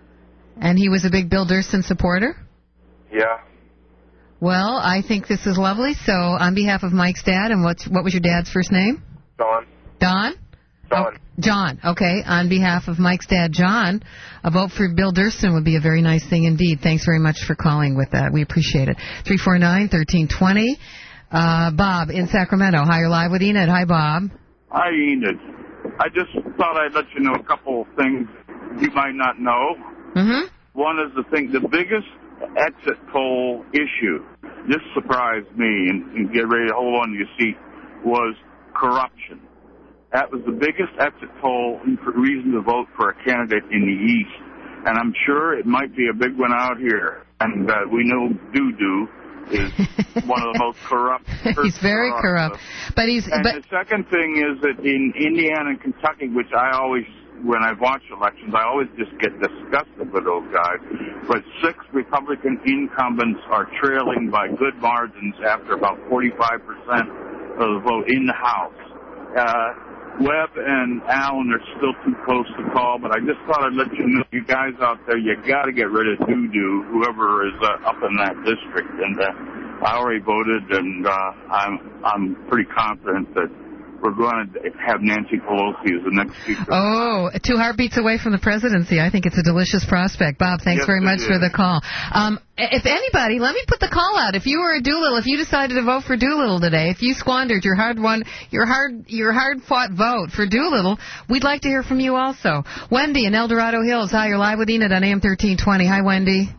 And he was a big Bill Durston supporter? Yeah. Well, I think this is lovely. So on behalf of Mike's dad, and what's, what was your dad's first name? Don. Don? John. Oh, John, okay. On behalf of Mike's dad, John, a vote for Bill Durston would be a very nice thing indeed. Thanks very much for calling with that. We appreciate it. three four nine, one three two zero. Uh, Bob in Sacramento. Hi, you're live with Enid. Hi, Bob. Hi, Enid. I just thought I'd let you know a couple of things you might not know. Mm-hmm. One is the thing, the biggest exit poll issue, this surprised me, and, and get ready to hold on to your seat, was corruption. That was the biggest exit poll reason to vote for a candidate in the East. And I'm sure it might be a big one out here. And uh, we know Doo-Doo is one of the most corrupt. He's very corrupt. corrupt. But he's. And but... the second thing is that in Indiana and Kentucky, which I always when I've watched elections, I always just get disgusted with those guys. But six Republican incumbents are trailing by good margins after about forty-five percent of the vote in the House. Uh, Webb and Allen are still too close to call, but I just thought I'd let you know, you guys out there, you got to get rid of Doo-Doo, whoever is uh, up in that district. And uh, I already voted, and uh, I'm I'm pretty confident that we're going to have Nancy Pelosi as the next speaker. Oh, two heartbeats away from the presidency. I think it's a delicious prospect. Bob, thanks Yes, very much it for is. the call. Um, if anybody, let me put the call out. If you were a Doolittle, if you decided to vote for Doolittle today, if you squandered your hard won, your hard, your hard fought vote for Doolittle, we'd like to hear from you also. Wendy in El Dorado Hills. Hi, you're live with Enid on A M thirteen twenty. Hi, Wendy.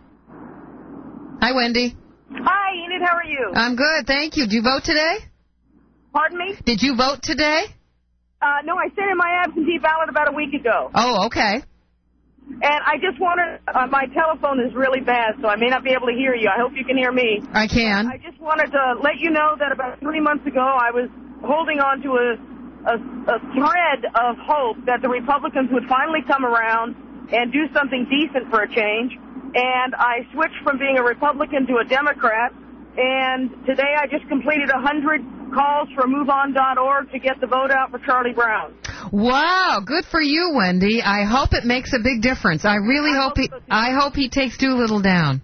Hi, Wendy. Hi, Enid. How are you? I'm good, thank you. Did you vote today? Pardon me? Did you vote today? Uh, no, I sent in my absentee ballot about a week ago. Oh, okay. And I just wanted, uh, my telephone is really bad, so I may not be able to hear you. I hope you can hear me. I can. I just wanted to let you know that about three months ago, I was holding on to a, a, a thread of hope that the Republicans would finally come around and do something decent for a change. And I switched from being a Republican to a Democrat. And today I just completed one hundred calls for move on dot org to get the vote out for Charlie Brown. Wow, good for you, Wendy. I hope it makes a big difference. I really I hope, hope he. So I hope he takes Doolittle down.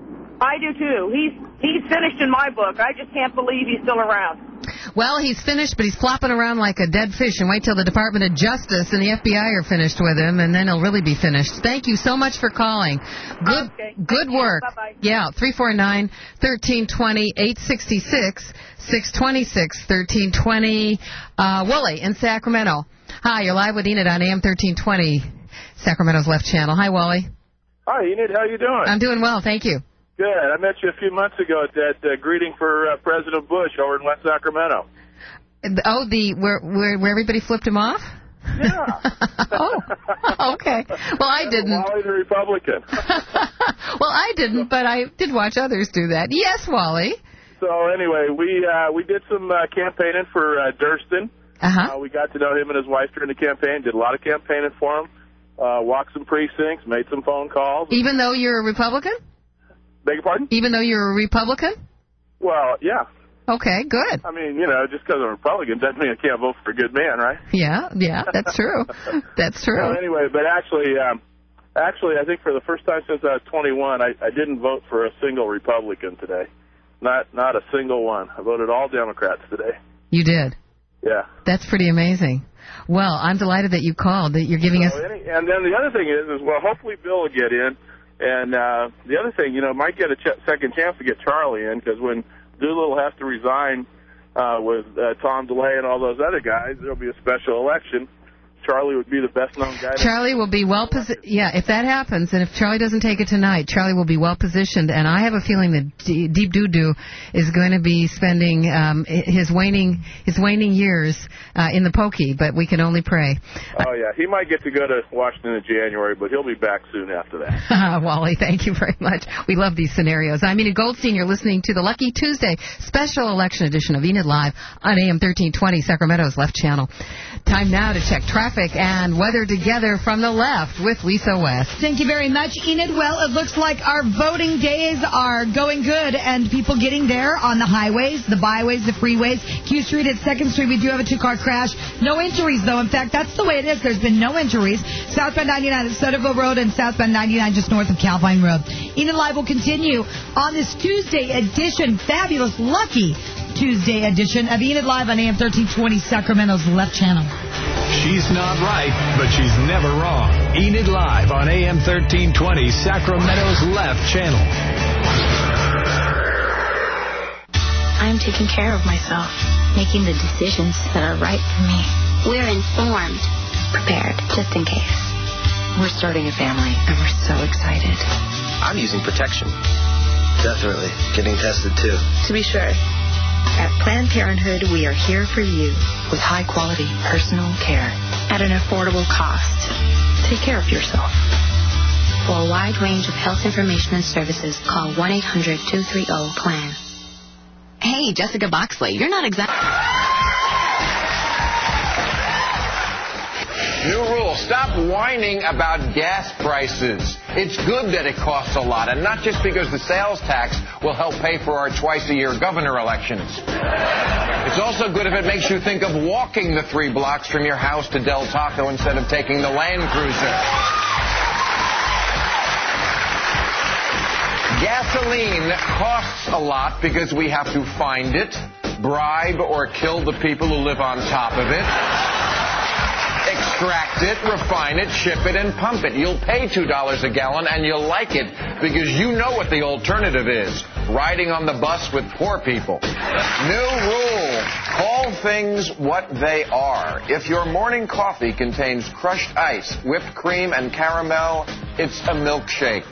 I do too. He's he's finished in my book. I just can't believe he's still around. Well, he's finished, but he's flopping around like a dead fish. And wait till the Department of Justice and the F B I are finished with him, and then he'll really be finished. Thank you so much for calling. Good, okay. good work. Bye-bye. Yeah, three four nine, one three two zero, eight six six, six two six, one three two zero. Uh, Wooly in Sacramento. Hi, you're live with Enid on A M thirteen twenty, Sacramento's left channel. Hi, Wally. Hi, Enid. How you doing? I'm doing well, thank you. Good. I met you a few months ago at that uh, greeting for uh, President Bush over in West Sacramento. Oh, the where where, where everybody flipped him off? Yeah. Oh, okay. Well, I didn't. Wally the Republican. Well, I didn't, but I did watch others do that. Yes, Wally. So anyway, we uh, we did some uh, campaigning for uh, Durston. Uh-huh. Uh, we got to know him and his wife during the campaign, did a lot of campaigning for him, uh, walked some precincts, made some phone calls. Even though you're a Republican? Beg your pardon? Even though you're a Republican? Well, yeah. Okay, good. I mean, you know, just because I'm a Republican doesn't mean I can't vote for a good man, right? Yeah, yeah, that's true. That's true. Well, anyway, but actually, um, actually, I think for the first time since I was twenty-one, I, I didn't vote for a single Republican today. Not not a single one. I voted all Democrats today. You did? Yeah. That's pretty amazing. Well, I'm delighted that you called, that you're giving so us... Any, and then the other thing is, is well, hopefully Bill will get in. And uh, the other thing, you know, might get a ch- second chance to get Charlie in, because when Doolittle has to resign uh, with uh, Tom DeLay and all those other guys, there'll be a special election. Charlie would be the best-known guy. Charlie will be well positioned. Yeah, if that happens, and if Charlie doesn't take it tonight, Charlie will be well positioned. And I have a feeling that D- Deep Doo-Doo is going to be spending um, his waning his waning years uh, in the pokey. But we can only pray. Oh yeah, he might get to go to Washington in January, but he'll be back soon after that. Wally, thank you very much. We love these scenarios. I'm Enid Goldstein. You're listening to the Lucky Tuesday special election edition of Enid Live on A M thirteen twenty, Sacramento's left channel. Time now to check traffic and weather together from the left with Lisa West. Thank you very much, Enid. Well, it looks like our voting days are going good, and people getting there on the highways, the byways, the freeways. Q Street at second Street, we do have a two-car crash. No injuries, though. In fact, that's the way it is. There's been no injuries. Southbound ninety-nine at Sutterville Road and southbound ninety-nine just north of Calvine Road. Enid Live will continue on this Tuesday edition, fabulous, lucky Tuesday edition of Enid Live on A M thirteen twenty, Sacramento's left channel. She's not right, but she's never wrong. Enid Live on A M thirteen twenty, Sacramento's left channel. I'm taking care of myself, making the decisions that are right for me. We're informed, prepared, just in case. We're starting a family, and we're so excited. I'm using protection. Definitely. Getting tested, too. To be sure. At Planned Parenthood, we are here for you with high-quality personal care at an affordable cost. Take care of yourself. For a wide range of health information and services, call one eight hundred two three zero PLAN. Hey, Jessica Boxley, you're not exactly... New rule, stop whining about gas prices. It's good that it costs a lot, and not just because the sales tax will help pay for our twice-a-year governor elections. It's also good if it makes you think of walking the three blocks from your house to Del Taco instead of taking the Land Cruiser. Gasoline costs a lot because we have to find it, bribe or kill the people who live on top of it, extract it, refine it, ship it, and pump it. You'll pay two dollars a gallon, and you'll like it because you know what the alternative is, riding on the bus with poor people. New rule, call things what they are. If your morning coffee contains crushed ice, whipped cream, and caramel, it's a milkshake.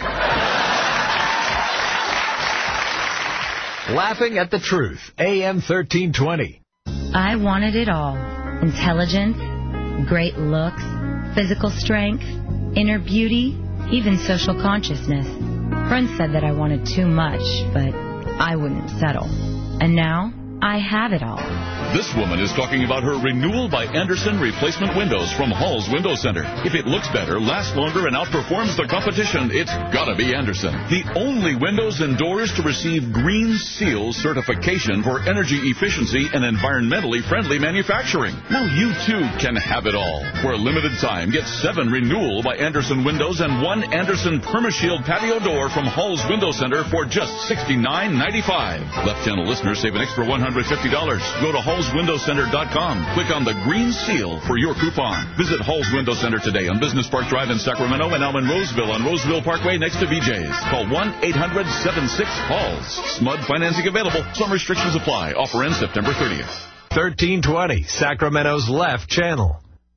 Laughing at the Truth, A M thirteen twenty. I wanted it all. Intelligence, great looks, physical strength, inner beauty, even social consciousness. Friends said that I wanted too much, but I wouldn't settle. And now, I have it all. This woman is talking about her renewal by Andersen replacement windows from Hall's Window Center. If it looks better, lasts longer, and outperforms the competition, it's gotta be Andersen. The only windows and doors to receive Green Seal certification for energy efficiency and environmentally friendly manufacturing. Now you too can have it all. For a limited time, get seven renewal by Andersen windows and one Andersen PermaShield patio door from Hall's Window Center for just sixty-nine ninety-five. Left Channel listeners save an extra one hundred fifty dollars. Go to Hall's Window Center dot com. Click on the Green Seal for your coupon. Visit Hall's Window Center today on Business Park Drive in Sacramento and now in Roseville on Roseville Parkway next to B J's. Call one eight hundred seven six Halls. S M U D financing available. Some restrictions apply. Offer ends September thirtieth. thirteen twenty, Sacramento's Left Channel.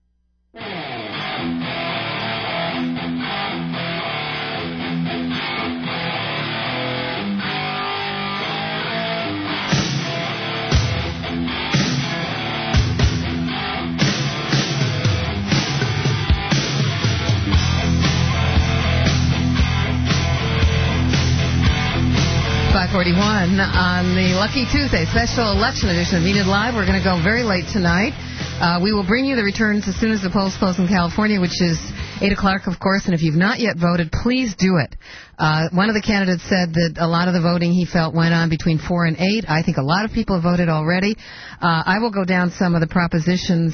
five forty-one on the Lucky Tuesday special election edition of Enid Live. We're going to go very late tonight. Uh, we will bring you the returns as soon as the polls close in California, which is eight o'clock, of course. And if you've not yet voted, please do it. Uh, one of the candidates said that a lot of the voting he felt went on between four and eight. I think a lot of people have voted already. Uh, I will go down some of the propositions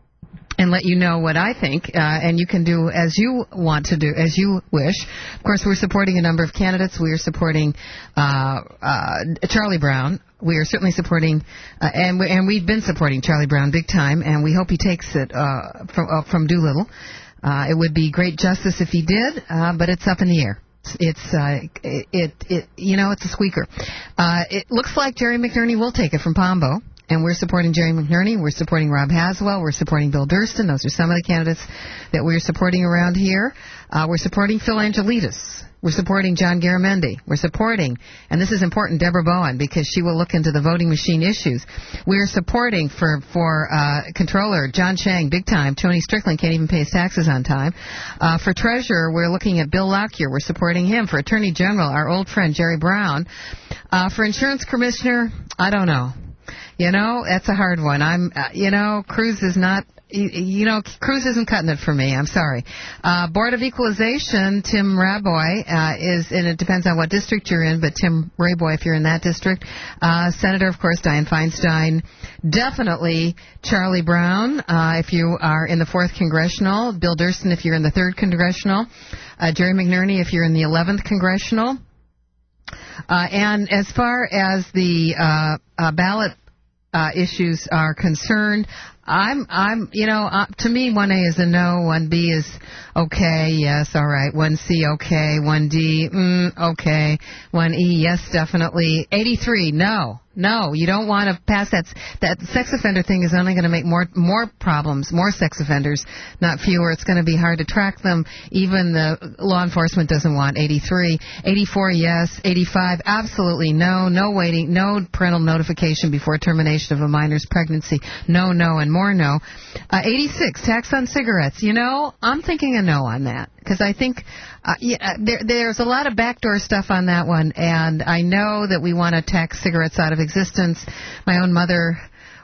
and let you know what I think, uh, and you can do as you want to do, as you wish. Of course, we're supporting a number of candidates. We are supporting uh, uh, Charlie Brown. We are certainly supporting, uh, and, we, and we've been supporting Charlie Brown big time, and we hope he takes it uh, from, uh, from Doolittle. Uh, it would be great justice if he did, uh, but it's up in the air. It's, uh, it, it, it, you know, it's a squeaker. Uh, it looks like Jerry McNerney will take it from Pombo. And we're supporting Jerry McNerney. We're supporting Rob Haswell. We're supporting Bill Durston. Those are some of the candidates that we're supporting around here. Uh, we're supporting Phil Angelides. We're supporting John Garamendi. We're supporting, and this is important, Deborah Bowen, because she will look into the voting machine issues. We're supporting for for uh, Controller John Chang, big time. Tony Strickland can't even pay his taxes on time. Uh, for Treasurer, we're looking at Bill Lockyer. We're supporting him. For Attorney General, our old friend Jerry Brown. Uh, for Insurance Commissioner, I don't know. You know, that's a hard one. I'm, uh, you know, Cruz is not, you, you know, Cruz isn't cutting it for me. I'm sorry. Uh, Board of Equalization, Tim Raboy, uh, is, and it depends on what district you're in, but Tim Raboy if you're in that district. Uh, Senator, of course, Dianne Feinstein. Definitely Charlie Brown, uh, if you are in the fourth Congressional. Bill Durston if you're in the third Congressional. Uh, Jerry McNerney if you're in the eleventh Congressional. Uh, and as far as the, uh, uh ballot Uh, issues are concerned, I'm, I'm, you know, uh, to me, one A is a no, one B is okay, yes, all right, one C, okay, one D, mm, okay, one E, yes, definitely, eighty-three, no. No, you don't want to pass that. That sex offender thing is only going to make more more problems, more sex offenders, not fewer. It's going to be hard to track them. Even the law enforcement doesn't want eighty-three. eighty-four, yes. eighty-five, absolutely no. No waiting, no parental notification before termination of a minor's pregnancy. No, no, and more no. Uh, eighty-six, tax on cigarettes. You know, I'm thinking a no on that. Because I think uh, yeah, there, there's a lot of backdoor stuff on that one, and I know that we want to tax cigarettes out of existence. My own mother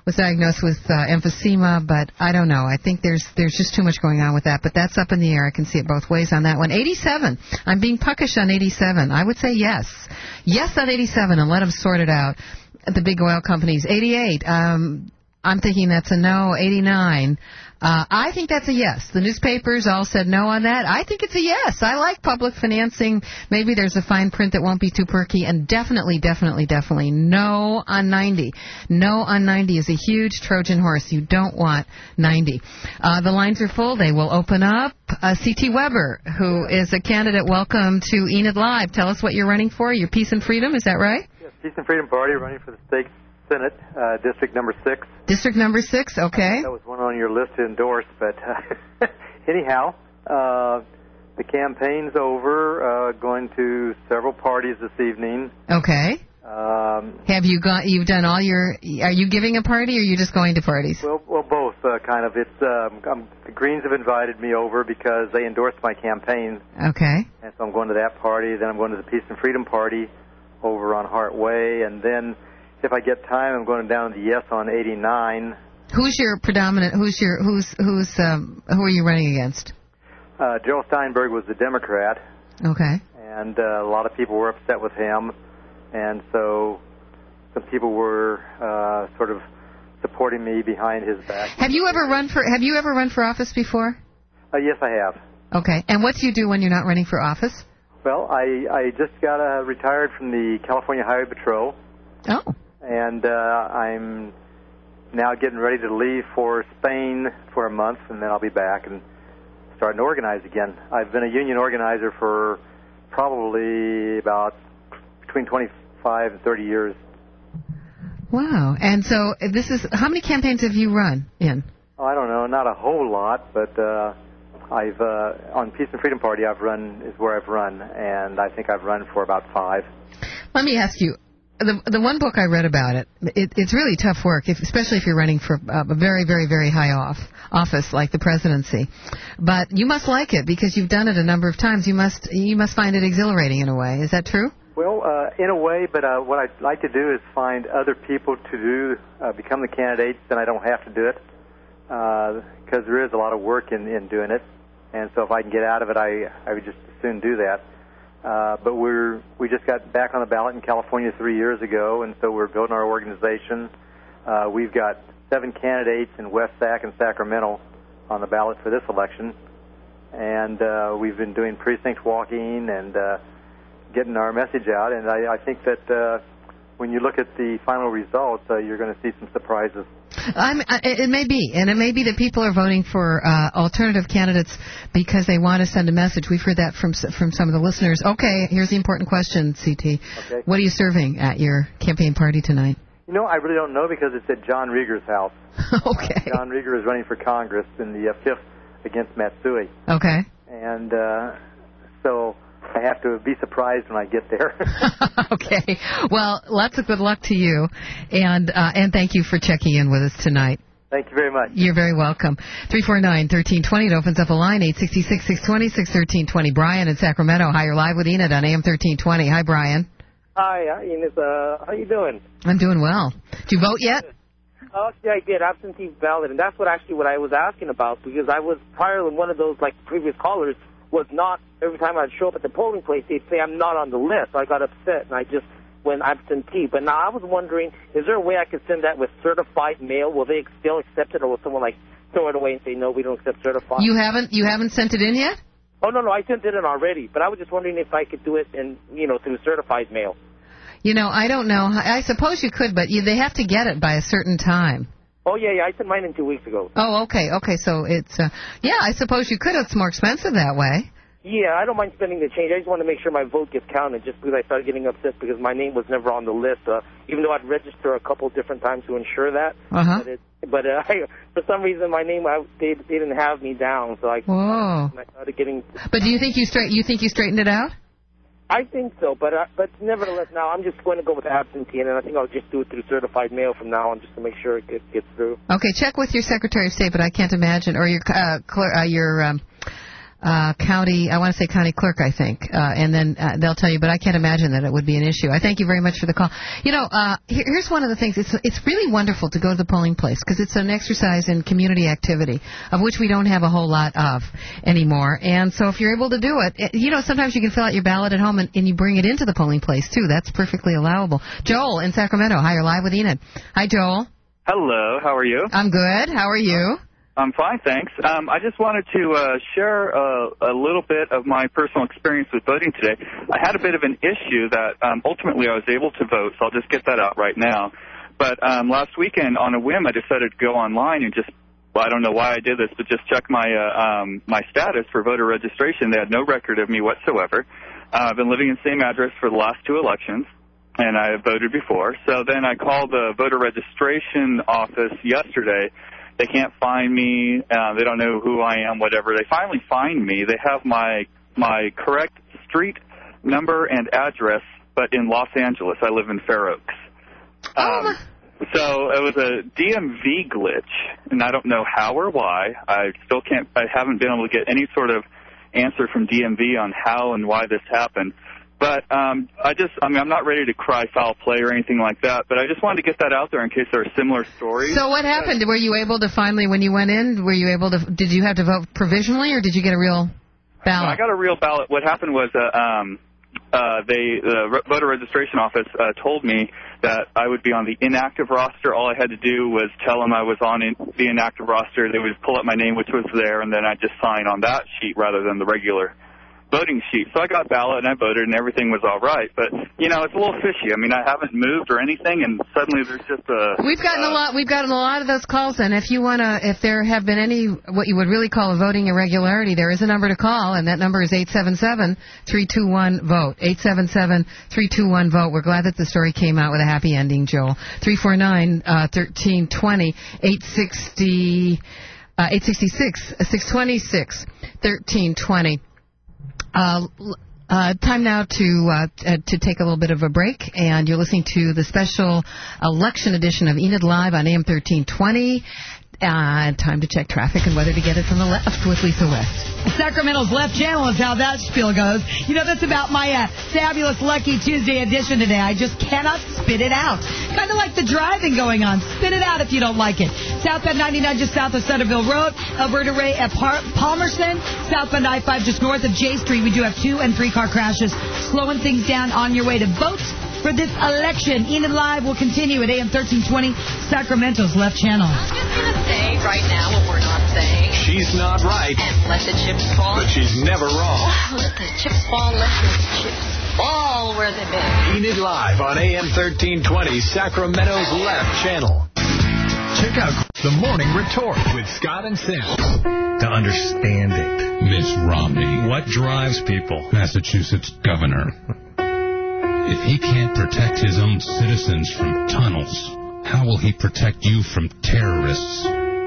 was diagnosed with uh, emphysema, but I don't know. I think there's there's just too much going on with that. But that's up in the air. I can see it both ways on that one. eighty-seven. I'm being puckish on eighty-seven. I would say yes. Yes on eighty-seven, and let them sort it out. The big oil companies. eighty-eight. Um, I'm thinking that's a no. eighty-nine. Uh, I think that's a yes. The newspapers all said no on that. I think it's a yes. I like public financing. Maybe there's a fine print that won't be too perky. And definitely, definitely, definitely no on ninety. No on ninety is a huge Trojan horse. You don't want ninety. Uh, the lines are full. They will open up. Uh, C T Weber, who is a candidate, welcome to Enid Live. Tell us what you're running for. Your Peace and Freedom, is that right? Yes, Peace and Freedom Party, running for the state Senate, uh, District Number Six. District Number Six, okay. That was one on your list to endorse, but uh, anyhow, uh, the campaign's over. Uh, going to several parties this evening. Okay. Um, Have you got? You've done all your? Are you giving a party, or are you just going to parties? Well, well, both uh, kind of. It's um, um, the Greens have invited me over because they endorsed my campaign. Okay. And so I'm going to that party. Then I'm going to the Peace and Freedom Party over on Hart Way, and then, if I get time, I'm going down to the Yes on eighty-nine. Who's your predominant? Who's your? Who's who's? Um, who are you running against? Uh, Gerald Steinberg was the Democrat. Okay. And uh, a lot of people were upset with him, and so some people were uh, sort of supporting me behind his back. Have you ever run for? Have you ever run for office before? Uh, yes, I have. Okay. And what do you do when you're not running for office? Well, I I just got uh, retired from the California Highway Patrol. Oh. And uh, I'm now getting ready to leave for Spain for a month, and then I'll be back and starting to organize again. I've been a union organizer for probably about between twenty-five and thirty years. Wow. And so this is, how many campaigns have you run in? Oh, I don't know, not a whole lot, but uh, I've uh, on Peace and Freedom Party I've run is where I've run, and I think I've run for about five. Let me ask you. The the one book I read about it, it it's really tough work, if, especially if you're running for uh, a very, very, very high off office like the presidency. But you must like it because you've done it a number of times. You must you must find it exhilarating in a way. Is that true? Well, uh, in a way, but uh, what I'd like to do is find other people to do uh, become the candidates, and I don't have to do it because uh, there is a lot of work in, in doing it. And so if I can get out of it, I I would just as soon do that. Uh, but we're we just got back on the ballot in California three years ago, and so we're building our organization. Uh, we've got seven candidates in West Sac and Sacramento on the ballot for this election, and uh, we've been doing precinct walking and uh, getting our message out. And I, I think that uh, when you look at the final results, uh, you're going to see some surprises. I'm, it may be, and it may be that people are voting for uh, alternative candidates because they want to send a message. We've heard that from from some of the listeners. Okay, here's the important question, C T. Okay. What are you serving at your campaign party tonight? You know, I really don't know because it's at John Rieger's house. Okay. Uh, John Rieger is running for Congress in the uh, fifth against Matsui. Okay. And uh, so I have to be surprised when I get there. Okay. Well, lots of good luck to you, and uh, and thank you for checking in with us tonight. Thank you very much. You're very welcome. three four nine, one three two zero. It opens up a line, eight six six, six two six, one three two zero. Brian in Sacramento. Hi, you're live with Enid on A M thirteen twenty. Hi, Brian. Hi, Enid. Uh, how you doing? I'm doing well. Did you vote yet? Oh, actually, I did. Absentee ballot, and that's what actually what I was asking about, because I was prior to one of those, like, previous callers, was not, every time I'd show up at the polling place, they'd say I'm not on the list. So I got upset, and I just went absentee. But now I was wondering, is there a way I could send that with certified mail? Will they still accept it, or will someone, like, throw it away and say, no, we don't accept certified? You haven't you haven't sent it in yet? Oh, no, no, I sent it in already. But I was just wondering if I could do it in, you know, through certified mail. You know, I don't know. I suppose you could, but you, they have to get it by a certain time. Oh, yeah, yeah, I sent mine in two weeks ago. Oh, okay, okay, so it's, uh, yeah, I suppose you could. It's more expensive that way. Yeah, I don't mind spending the change. I just want to make sure my vote gets counted, just because I started getting upset because my name was never on the list, uh, even though I'd register a couple different times to ensure that. Uh-huh. But, it, but uh, I, for some reason, my name, I, they, they didn't have me down, so I, Whoa. I started getting... But do you think you straight you think you straightened it out? I think so, but uh, but nevertheless, now I'm just going to go with absentee, and I think I'll just do it through certified mail from now on, just to make sure it gets, gets through. Okay, check with your Secretary of State, but I can't imagine, or your uh, cler- uh, your um, uh, county, I want to say county clerk, I think, uh, and then uh, they'll tell you, but I can't imagine that it would be an issue. I thank you very much for the call. You know, uh, here, here's one of the things. It's, it's really wonderful to go to the polling place because it's an exercise in community activity, of which we don't have a whole lot of anymore. And so if you're able to do it, it you know, sometimes you can fill out your ballot at home and, and you bring it into the polling place, too. That's perfectly allowable. Joel in Sacramento. Hi, you're live with Enid. Hi, Joel. Hello, how are you? I'm good. How are you? I'm fine, thanks. Um, I just wanted to uh, share uh, a little bit of my personal experience with voting today. I had a bit of an issue that um, ultimately I was able to vote, so I'll just get that out right now. But um, last weekend, on a whim, I decided to go online and just, well, I don't know why I did this, but just check my uh, um, my status for voter registration. They had no record of me whatsoever. Uh, I've been living in the same address for the last two elections, and I have voted before. So then I called the voter registration office yesterday. They can't find me. Uh, they don't know who I am, whatever. They finally find me. They have my my correct street number and address, but in Los Angeles. I live in Fair Oaks. Um, so it was a D M V glitch, and I don't know how or why. I still can't. I haven't been able to get any sort of answer from D M V on how and why this happened. But um, I just, I mean, I'm not ready to cry foul play or anything like that, but I just wanted to get that out there in case there are similar stories. So what happened? Were you able to finally, when you went in, were you able to, did you have to vote provisionally or did you get a real ballot? No, I got a real ballot. What happened was uh, um, uh, they, the voter registration office uh, told me that I would be on the inactive roster. All I had to do was tell them I was on in, the inactive roster. They would pull up my name, which was there, and then I'd just sign on that sheet rather than the regular voting sheet. So I got ballot and I voted and everything was all right. But, you know, it's a little fishy. I mean, I haven't moved or anything and suddenly there's just a... We've gotten uh, a lot We've gotten a lot of those calls, and if you want to, if there have been any, what you would really call a voting irregularity, there is a number to call, and that number is eight seven seven, three two one, vote. eight seven seven, three two one, vote. We're glad that the story came out with a happy ending, Joel. three four nine, one three two zero, eight sixty, uh, eight sixty-six, six twenty-six, thirteen twenty. Uh, uh, time now to uh, uh, to take a little bit of a break, and you're listening to the special election edition of Enid Live on A M thirteen twenty. Uh, time to check traffic and weather to get it from the left with Lisa West. Sacramento's left channel is how that spiel goes. You know, that's about my uh, fabulous Lucky Tuesday edition today. I just cannot spit it out. Kind of like the driving going on. Spit it out if you don't like it. Southbound ninety-nine just south of Centerville Road. Alberta Ray at Par- Palmerston. Southbound I five just north of J Street. We do have two and three car crashes. Slowing things down on your way to vote for this election. Enid Live will continue at A M thirteen twenty, Sacramento's left channel. I'm just going to say right now what we're not saying. She's not right. And let the chips fall. But she's never wrong. Let the chips fall. Let the chips fall where they belong. Enid Live on A M thirteen twenty, Sacramento's left channel. Check out The Morning Retort with Scott and Sam. To understand it. Miss Romney. What drives people? Massachusetts governor. If he can't protect his own citizens from tunnels, how will he protect you from terrorists?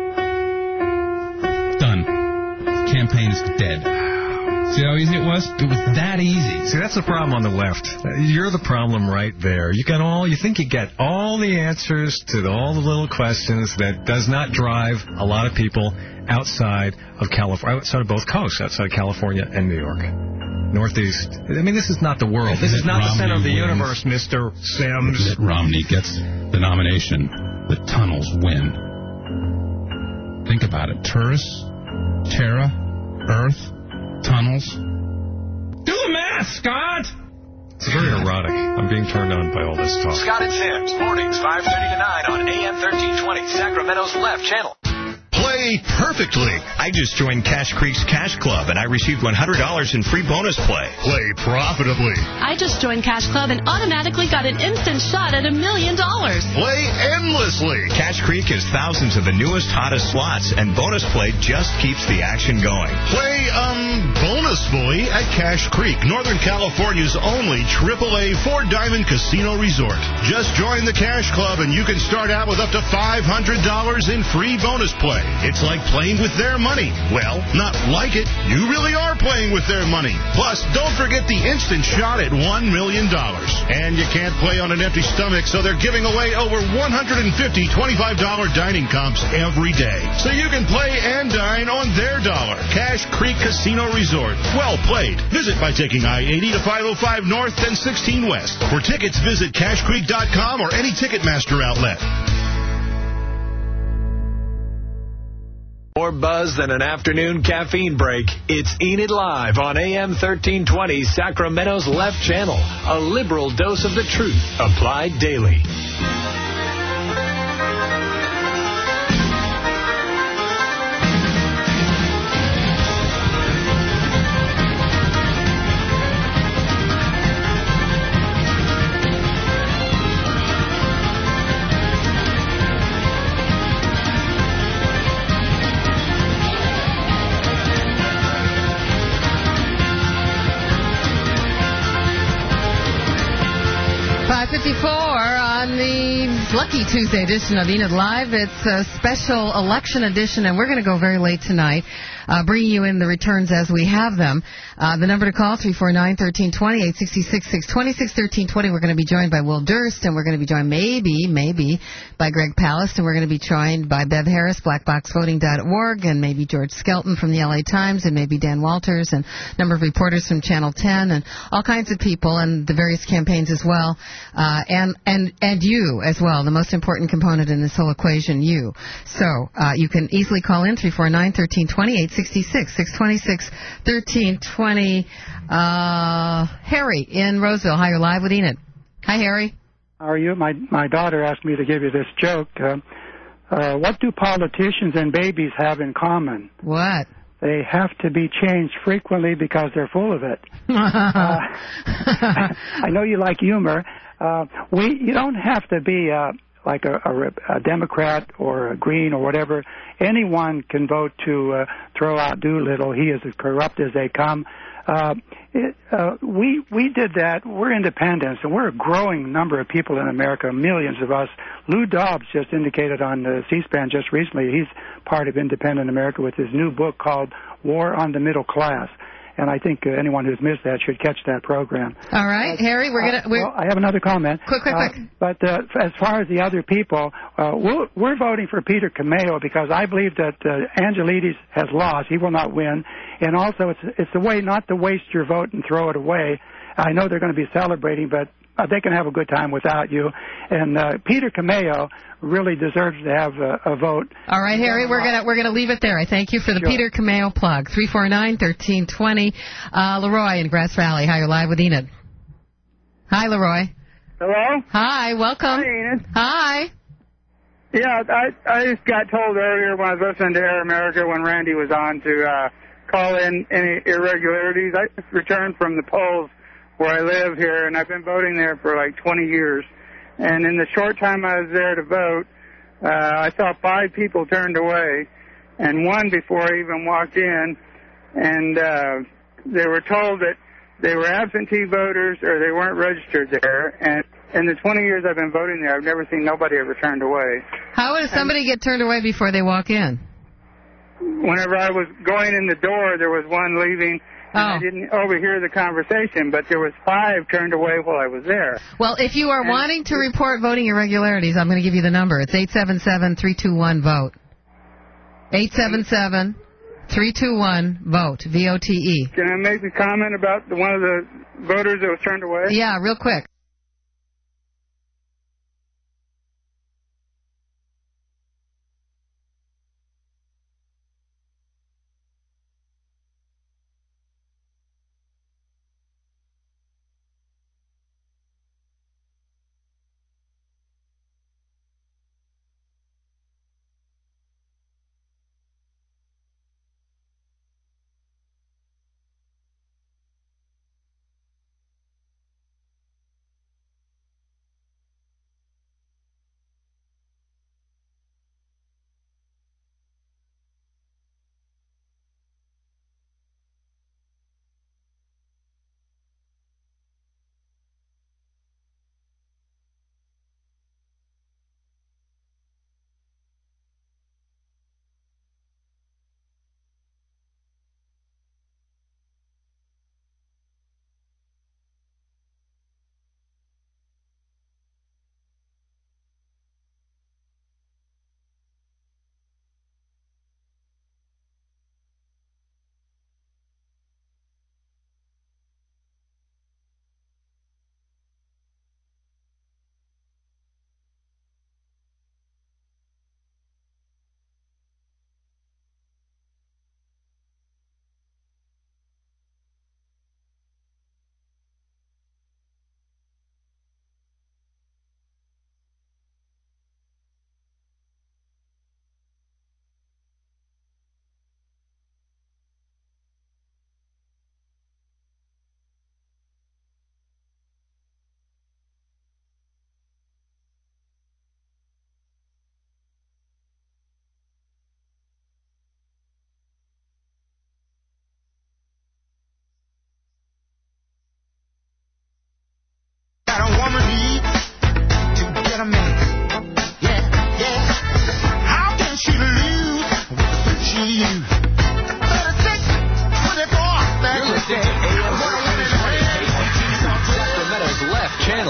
Done. Campaign is dead. See how easy it was? It was that easy. See, that's the problem on the left. You're the problem right there. You got all. You think you get all the answers to all the little questions. That does not drive a lot of people outside of California, outside of both coasts, outside of California and New York. Northeast. I mean, this is not the world. This is not the center of the universe, Mister Sims. Mitt Romney gets the nomination. The tunnels win. Think about it. Tourists, Terra, Earth, tunnels. Do the math, Scott! It's very erotic. I'm being turned on by all this talk. Scott and Sam's mornings, five thirty to nine on A M thirteen twenty, Sacramento's left channel. Play perfectly. I just joined Cash Creek's Cash Club, and I received one hundred dollars in free bonus play. Play profitably. I just joined Cash Club and automatically got an instant shot at a million dollars. Play endlessly. Cash Creek has thousands of the newest, hottest slots, and bonus play just keeps the action going. Play, um, bonusfully at Cash Creek, Northern California's only triple A four-diamond casino resort. Just join the Cash Club, and you can start out with up to five hundred dollars in free bonus play. It's like playing with their money. Well, not like it. You really are playing with their money. Plus, don't forget the instant shot at one million dollars. And you can't play on an empty stomach, so they're giving away over one hundred fifty twenty-five dollar dining comps every day. So you can play and dine on their dollar. Cache Creek Casino Resort. Well played. Visit by taking I eighty to five oh five North and sixteen West. For tickets, visit cache creek dot com or any Ticketmaster outlet. More buzz than an afternoon caffeine break. It's Enid Live on A M thirteen twenty, Sacramento's left channel. A liberal dose of the truth applied daily. five fifty-four on the lucky Tuesday edition of Enid Live. It's a special election edition, and we're going to go very late tonight, uh, bringing you in the returns as we have them. Uh, the number to call, three four nine, one three two zero, eight six six, six two six, one three two zero. We're going to be joined by Will Durst, and we're going to be joined maybe, maybe, by Greg Palast, and we're going to be joined by Bev Harris, black box voting dot org, and maybe George Skelton from the L A Times, and maybe Dan Walters, and a number of reporters from Channel ten, and all kinds of people, and the various campaigns as well. Uh, and, and, and you as well, the most important component in this whole equation, you. So, uh, you can easily call in, three four nine, one three two zero, eight six six, six two six, one three two zero. Uh, Harry in Roseville. Hi, you're live with Enid. Hi, Harry. How are you? My, my daughter asked me to give you this joke. Uh, uh, what do politicians and babies have in common? What? They have to be changed frequently because they're full of it. uh, I know you like humor. Uh, we you don't have to be uh, like a, a, a Democrat or a Green or whatever. Anyone can vote to uh, throw out Doolittle. He is as corrupt as they come. Uh, it, uh, we we did that. We're independents, and we're a growing number of people in America, millions of us. Lou Dobbs just indicated on the C-SPAN just recently he's part of Independent America with his new book called War on the Middle Class. And I think uh, anyone who's missed that should catch that program. All right, uh, Harry, we're gonna. We're... Well, I have another comment. Quick, quick, uh, quick. But uh, as far as the other people, uh, we're, we're voting for Peter Cameo because I believe that uh, Angelides has lost. He will not win. And also, it's it's a way not to waste your vote and throw it away. I know they're going to be celebrating, but uh, they can have a good time without you. And uh, Peter Cameo really deserves to have a, a vote. All right, Harry, we're gonna we're gonna leave it there. I thank you for the sure. Peter Cameo plug. Three four nine, one three two zero. Uh, Leroy in Grass Valley. Hi, you're live with Enid. Hi, Leroy. Hello. Hi, welcome. Hi, Enid. Hi. Yeah, I I just got told earlier when I was listening to Air America when Randy was on to uh, call in any irregularities. I just returned from the polls where I live here, and I've been voting there for like twenty years. And in the short time I was there to vote, uh, I saw five people turned away, and one before I even walked in. And uh, they were told that they were absentee voters or they weren't registered there. And in the twenty years I've been voting there, I've never seen nobody ever turned away. How would somebody get turned away before they walk in? Whenever I was going in the door, there was one leaving. And oh. I didn't overhear the conversation, but there was five turned away while I was there. Well, if you are and wanting to report voting irregularities, I'm going to give you the number. It's eight seven seven, three two one, VOTE. eight seven seven, three two one, VOTE, V O T E. Can I make a comment about the, one of the voters that was turned away? Yeah, real quick.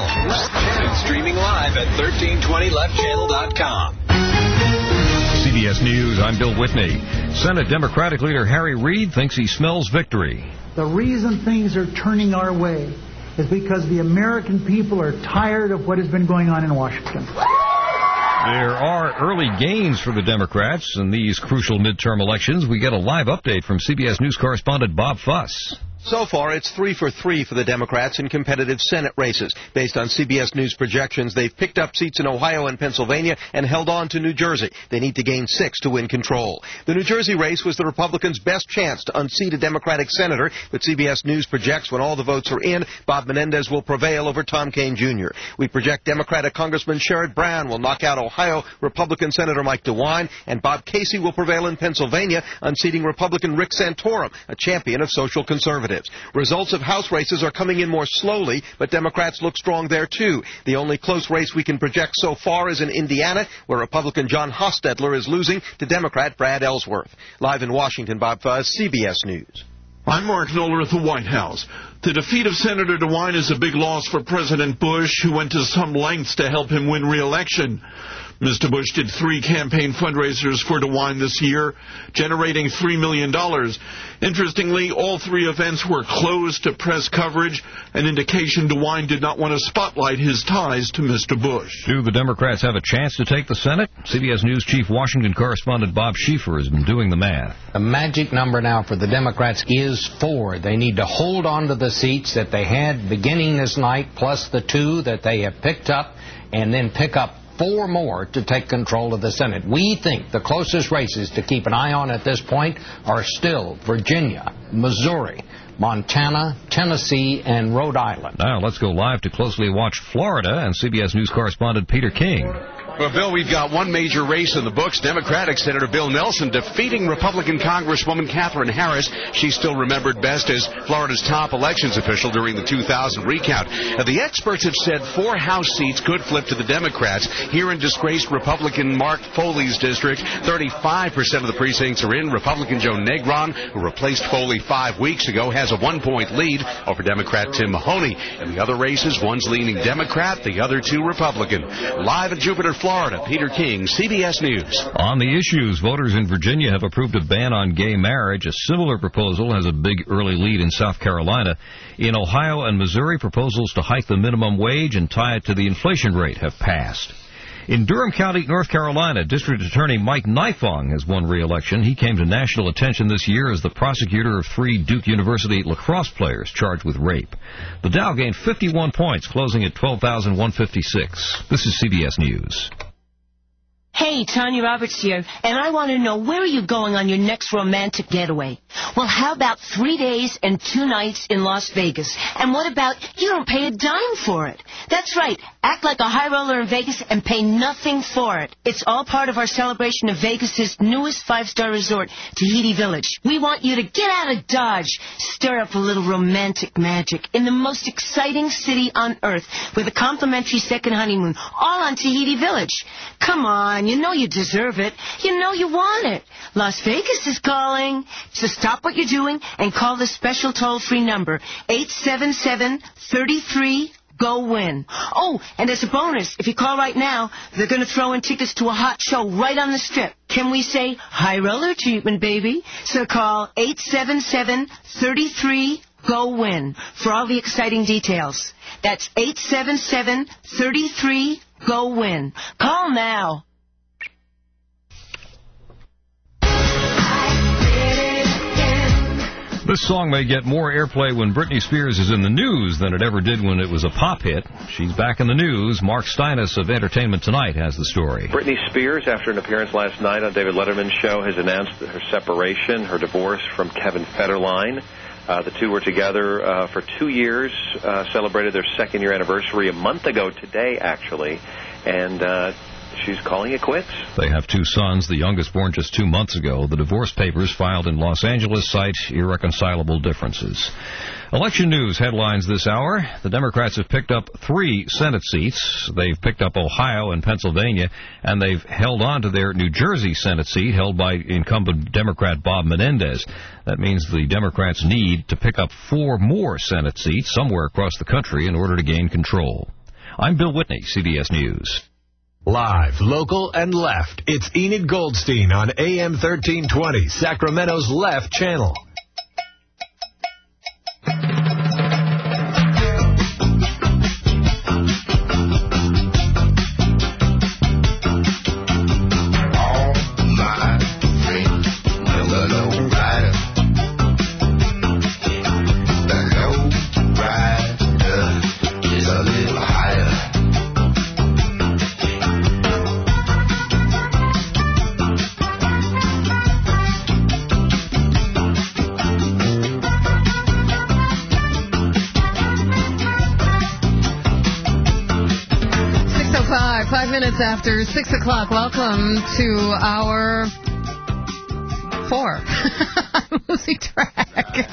And streaming live at thirteen twenty left channel dot com. C B S News, I'm Bill Whitney. Senate Democratic leader Harry Reid thinks he smells victory. The reason things are turning our way is because the American people are tired of what has been going on in Washington. There are early gains for the Democrats in these crucial midterm elections. We get a live update from C B S News correspondent Bob Fuss. So far, it's three for three for the Democrats in competitive Senate races. Based on C B S News projections, they've picked up seats in Ohio and Pennsylvania and held on to New Jersey. They need to gain six to win control. The New Jersey race was the Republicans' best chance to unseat a Democratic senator, but C B S News projects when all the votes are in, Bob Menendez will prevail over Tom Kean Junior We project Democratic Congressman Sherrod Brown will knock out Ohio Republican Senator Mike DeWine, and Bob Casey will prevail in Pennsylvania, unseating Republican Rick Santorum, a champion of social conservatives. Results of House races are coming in more slowly, but Democrats look strong there, too. The only close race we can project so far is in Indiana, where Republican John Hostetler is losing to Democrat Brad Ellsworth. Live in Washington, Bob Fuss, C B S News. I'm Mark Knoller at the White House. The defeat of Senator DeWine is a big loss for President Bush, who went to some lengths to help him win re-election. Mister Bush did three campaign fundraisers for DeWine this year, generating three million dollars. Interestingly, all three events were closed to press coverage, an indication DeWine did not want to spotlight his ties to Mister Bush. Do the Democrats have a chance to take the Senate? C B S News Chief Washington correspondent Bob Schieffer has been doing the math. The magic number now for the Democrats is four. They need to hold on to the seats that they had beginning this night, plus the two that they have picked up, and then pick up four more to take control of the Senate. We think the closest races to keep an eye on at this point are still Virginia, Missouri, Montana, Tennessee, and Rhode Island. Now let's go live to closely watch Florida and C B S News correspondent Peter King. Well, Bill, we've got one major race in the books. Democratic Senator Bill Nelson defeating Republican Congresswoman Katherine Harris. She's still remembered best as Florida's top elections official during the two thousand recount. Now, the experts have said four House seats could flip to the Democrats. Here in disgraced Republican Mark Foley's district, thirty-five percent of the precincts are in. Republican Joe Negron, who replaced Foley five weeks ago, has a one-point lead over Democrat Tim Mahoney. In the other races, one's leaning Democrat, the other two Republican. Live in Jupiter, Florida, Peter King, C B S News. On the issues, voters in Virginia have approved a ban on gay marriage. A similar proposal has a big early lead in South Carolina. In Ohio and Missouri, proposals to hike the minimum wage and tie it to the inflation rate have passed. In Durham County, North Carolina, District Attorney Mike Nifong has won re-election. He came to national attention this year as the prosecutor of three Duke University lacrosse players charged with rape. The Dow gained fifty-one points, closing at twelve thousand one hundred fifty-six. This is C B S News. Hey, Tanya Roberts here, and I want to know, where are you going on your next romantic getaway? Well, how about three days and two nights in Las Vegas? And what about you don't pay a dime for it? That's right. Act like a high roller in Vegas and pay nothing for it. It's all part of our celebration of Vegas's newest five-star resort, Tahiti Village. We want you to get out of Dodge, stir up a little romantic magic in the most exciting city on earth with a complimentary second honeymoon, all on Tahiti Village. Come on. You know you deserve it. You know you want it. Las Vegas is calling. So stop what you're doing and call the special toll-free number, eight seven seven, three three, G O, WIN. Oh, and as a bonus, if you call right now, they're going to throw in tickets to a hot show right on the Strip. Can we say high roller treatment, baby? So call eight seven seven, three three, G O, WIN for all the exciting details. That's eight seven seven, three three, G O, WIN. Call now. This song may get more airplay when Britney Spears is in the news than it ever did when it was a pop hit. She's back in the news. Mark Steinis of Entertainment Tonight has the story. Britney Spears, after an appearance last night on David Letterman's show, has announced her separation, her divorce from Kevin Federline. Uh, the two were together uh, for two years, uh, celebrated their second year anniversary a month ago today, actually, and uh, she's calling it quits. They have two sons, the youngest born just two months ago. The divorce papers filed in Los Angeles cite irreconcilable differences. Election news headlines this hour. The Democrats have picked up three Senate seats. They've picked up Ohio and Pennsylvania, and they've held on to their New Jersey Senate seat held by incumbent Democrat Bob Menendez. That means the Democrats need to pick up four more Senate seats somewhere across the country in order to gain control. I'm Bill Whitney, C B S News. Live, local, and left. It's Enid Goldstein on A M thirteen twenty, Sacramento's Left Channel. Minutes after six o'clock. Welcome to our four. I'm losing track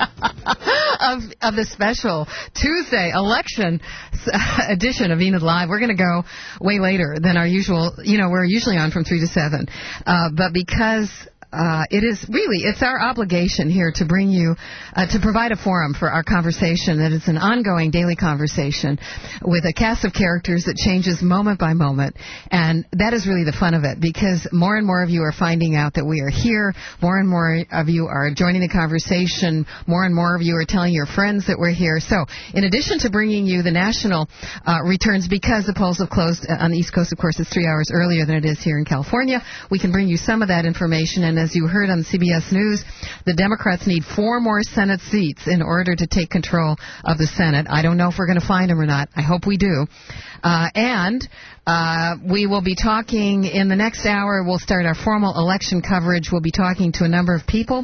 of of the special Tuesday election edition of Enid Live. We're going to go way later than our usual. You know, we're usually on from three to seven, uh, but because. Uh, it is really, it's our obligation here to bring you, uh, to provide a forum for our conversation that is an ongoing daily conversation with a cast of characters that changes moment by moment. And that is really the fun of it, because more and more of you are finding out that we are here. More and more of you are joining the conversation. More and more of you are telling your friends that we're here. So in addition to bringing you the national uh, returns, because the polls have closed on the East Coast, of course, it's three hours earlier than it is here in California, we can bring you some of that information. And as you heard on C B S News, the Democrats need four more Senate seats in order to take control of the Senate. I don't know if we're going to find them or not. I hope we do. Uh, and uh, we will be talking in the next hour. We'll start our formal election coverage. We'll be talking to a number of people.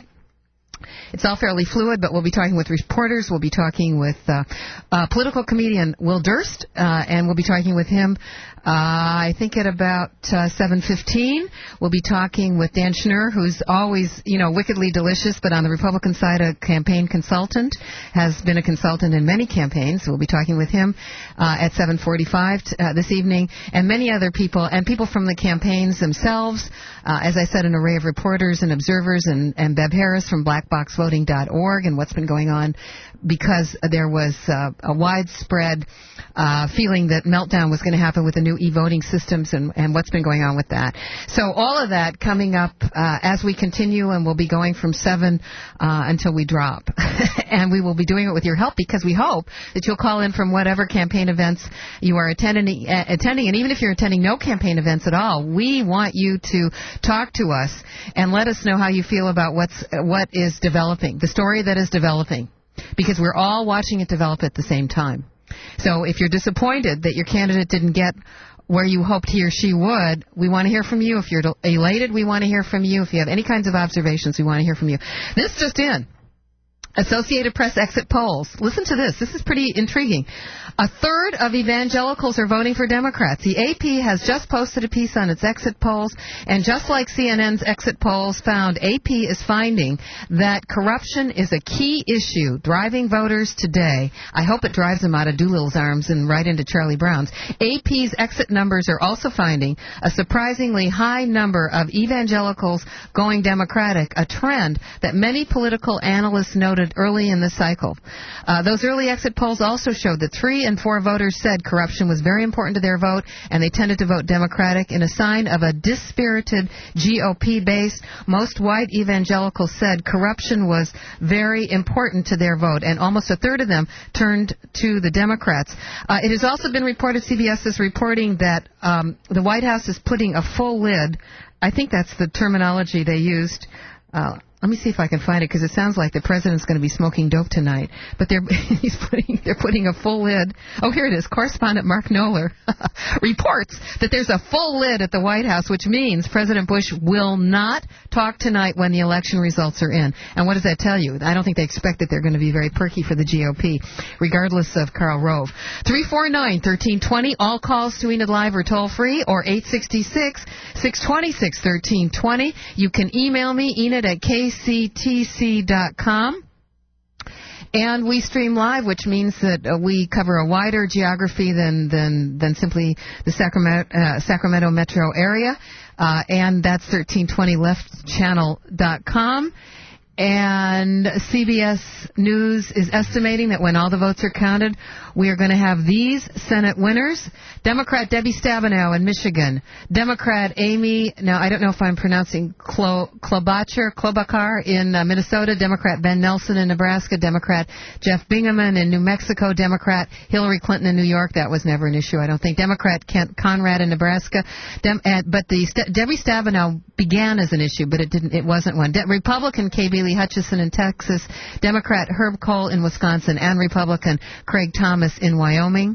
It's all fairly fluid, but we'll be talking with reporters. We'll be talking with uh, uh, political comedian Will Durst, uh, and we'll be talking with him, uh, I think, at about uh, seven fifteen. We'll be talking with Dan Schnur, who's always, you know, wickedly delicious, but on the Republican side, a campaign consultant, has been a consultant in many campaigns. We'll be talking with him uh, at seven forty-five t- uh, this evening, and many other people, and people from the campaigns themselves. Uh, as I said, an array of reporters and observers, and, and Bev Harris from black box voting dot org, and what's been going on, because there was uh, a widespread uh, feeling that meltdown was going to happen with the new e-voting systems, and, and what's been going on with that. So all of that coming up uh, as we continue, and we'll be going from seven uh, until we drop. And we will be doing it with your help, because we hope that you'll call in from whatever campaign events you are attending, uh, attending. And even if you're attending no campaign events at all, we want you to talk to us and let us know how you feel about what's what is developing, the story that is developing, because we're all watching it develop at the same time. So if you're disappointed that your candidate didn't get where you hoped he or she would, we want to hear from you. If you're elated, we want to hear from you. If you have any kinds of observations, we want to hear from you. This just in. Associated Press exit polls. Listen to this. This is pretty intriguing. A third of evangelicals are voting for Democrats. The A P has just posted a piece on its exit polls, and just like C N N's exit polls found, A P is finding that corruption is a key issue driving voters today. I hope it drives them out of Doolittle's arms and right into Charlie Brown's. A P's exit numbers are also finding a surprisingly high number of evangelicals going Democratic, a trend that many political analysts noted early in the cycle. Uh, those early exit polls also showed that three and four voters said corruption was very important to their vote, and they tended to vote Democratic in a sign of a dispirited G O P base. Most white evangelicals said corruption was very important to their vote, and almost a third of them turned to the Democrats. Uh, it has also been reported, C B S is reporting, that um, the White House is putting a full lid. I think that's the terminology they used. Uh, Let me see if I can find it, because it sounds like the president's going to be smoking dope tonight. But they're he's putting they're putting a full lid. Oh, here it is. Correspondent Mark Knoller reports that there's a full lid at the White House, which means President Bush will not talk tonight when the election results are in. And what does that tell you? I don't think they expect that they're going to be very perky for the G O P, regardless of Karl Rove. three four nine, one three two zero. All calls to Enid Live are toll free, or eight six six, six two six, one three two zero. You can email me, Enid at K C T C dot com. And we stream live, which means that uh, we cover a wider geography than than, than simply the Sacramento, uh, Sacramento metro area. Uh, and that's thirteen twenty left channel dot com. And C B S News is estimating that when all the votes are counted, we are going to have these Senate winners. Democrat Debbie Stabenow in Michigan. Democrat Amy, now I don't know if I'm pronouncing Klo, Klobuchar, Klobuchar in uh, Minnesota. Democrat Ben Nelson in Nebraska. Democrat Jeff Bingaman in New Mexico. Democrat Hillary Clinton in New York. That was never an issue, I don't think. Democrat Kent Conrad in Nebraska. Dem, uh, but the St- Debbie Stabenow began as an issue, but it didn't. It wasn't one. De- Republican K B Lee Hutchison in Texas. Democrat Herb Kohl in Wisconsin, and Republican Craig Thomas in Wyoming.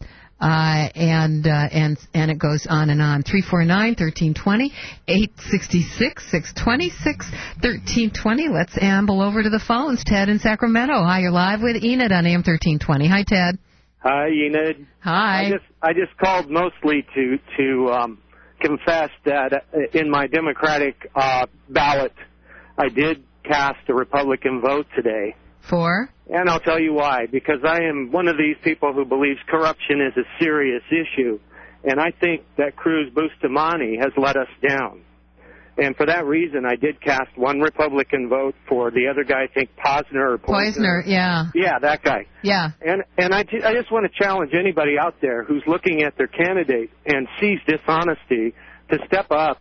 Uh, and, uh, and, and it goes on and on. three four nine, one three two zero, eight six six, six two six, one three two zero. Let's amble over to the phones. Ted in Sacramento. Hi, you're live with Enid on A M thirteen twenty. Hi, Ted. Hi, Enid. Hi. I just, I just called mostly to, to, um, confess that in my Democratic, uh, ballot, I did cast a Republican vote today. For? And I'll tell you why. Because I am one of these people who believes corruption is a serious issue. And I think that Cruz Bustamante has let us down. And for that reason, I did cast one Republican vote for the other guy, I think Posner or Poisner. Poisner, yeah. Yeah, that guy. Yeah. And and I, I just want to challenge anybody out there who's looking at their candidate and sees dishonesty to step up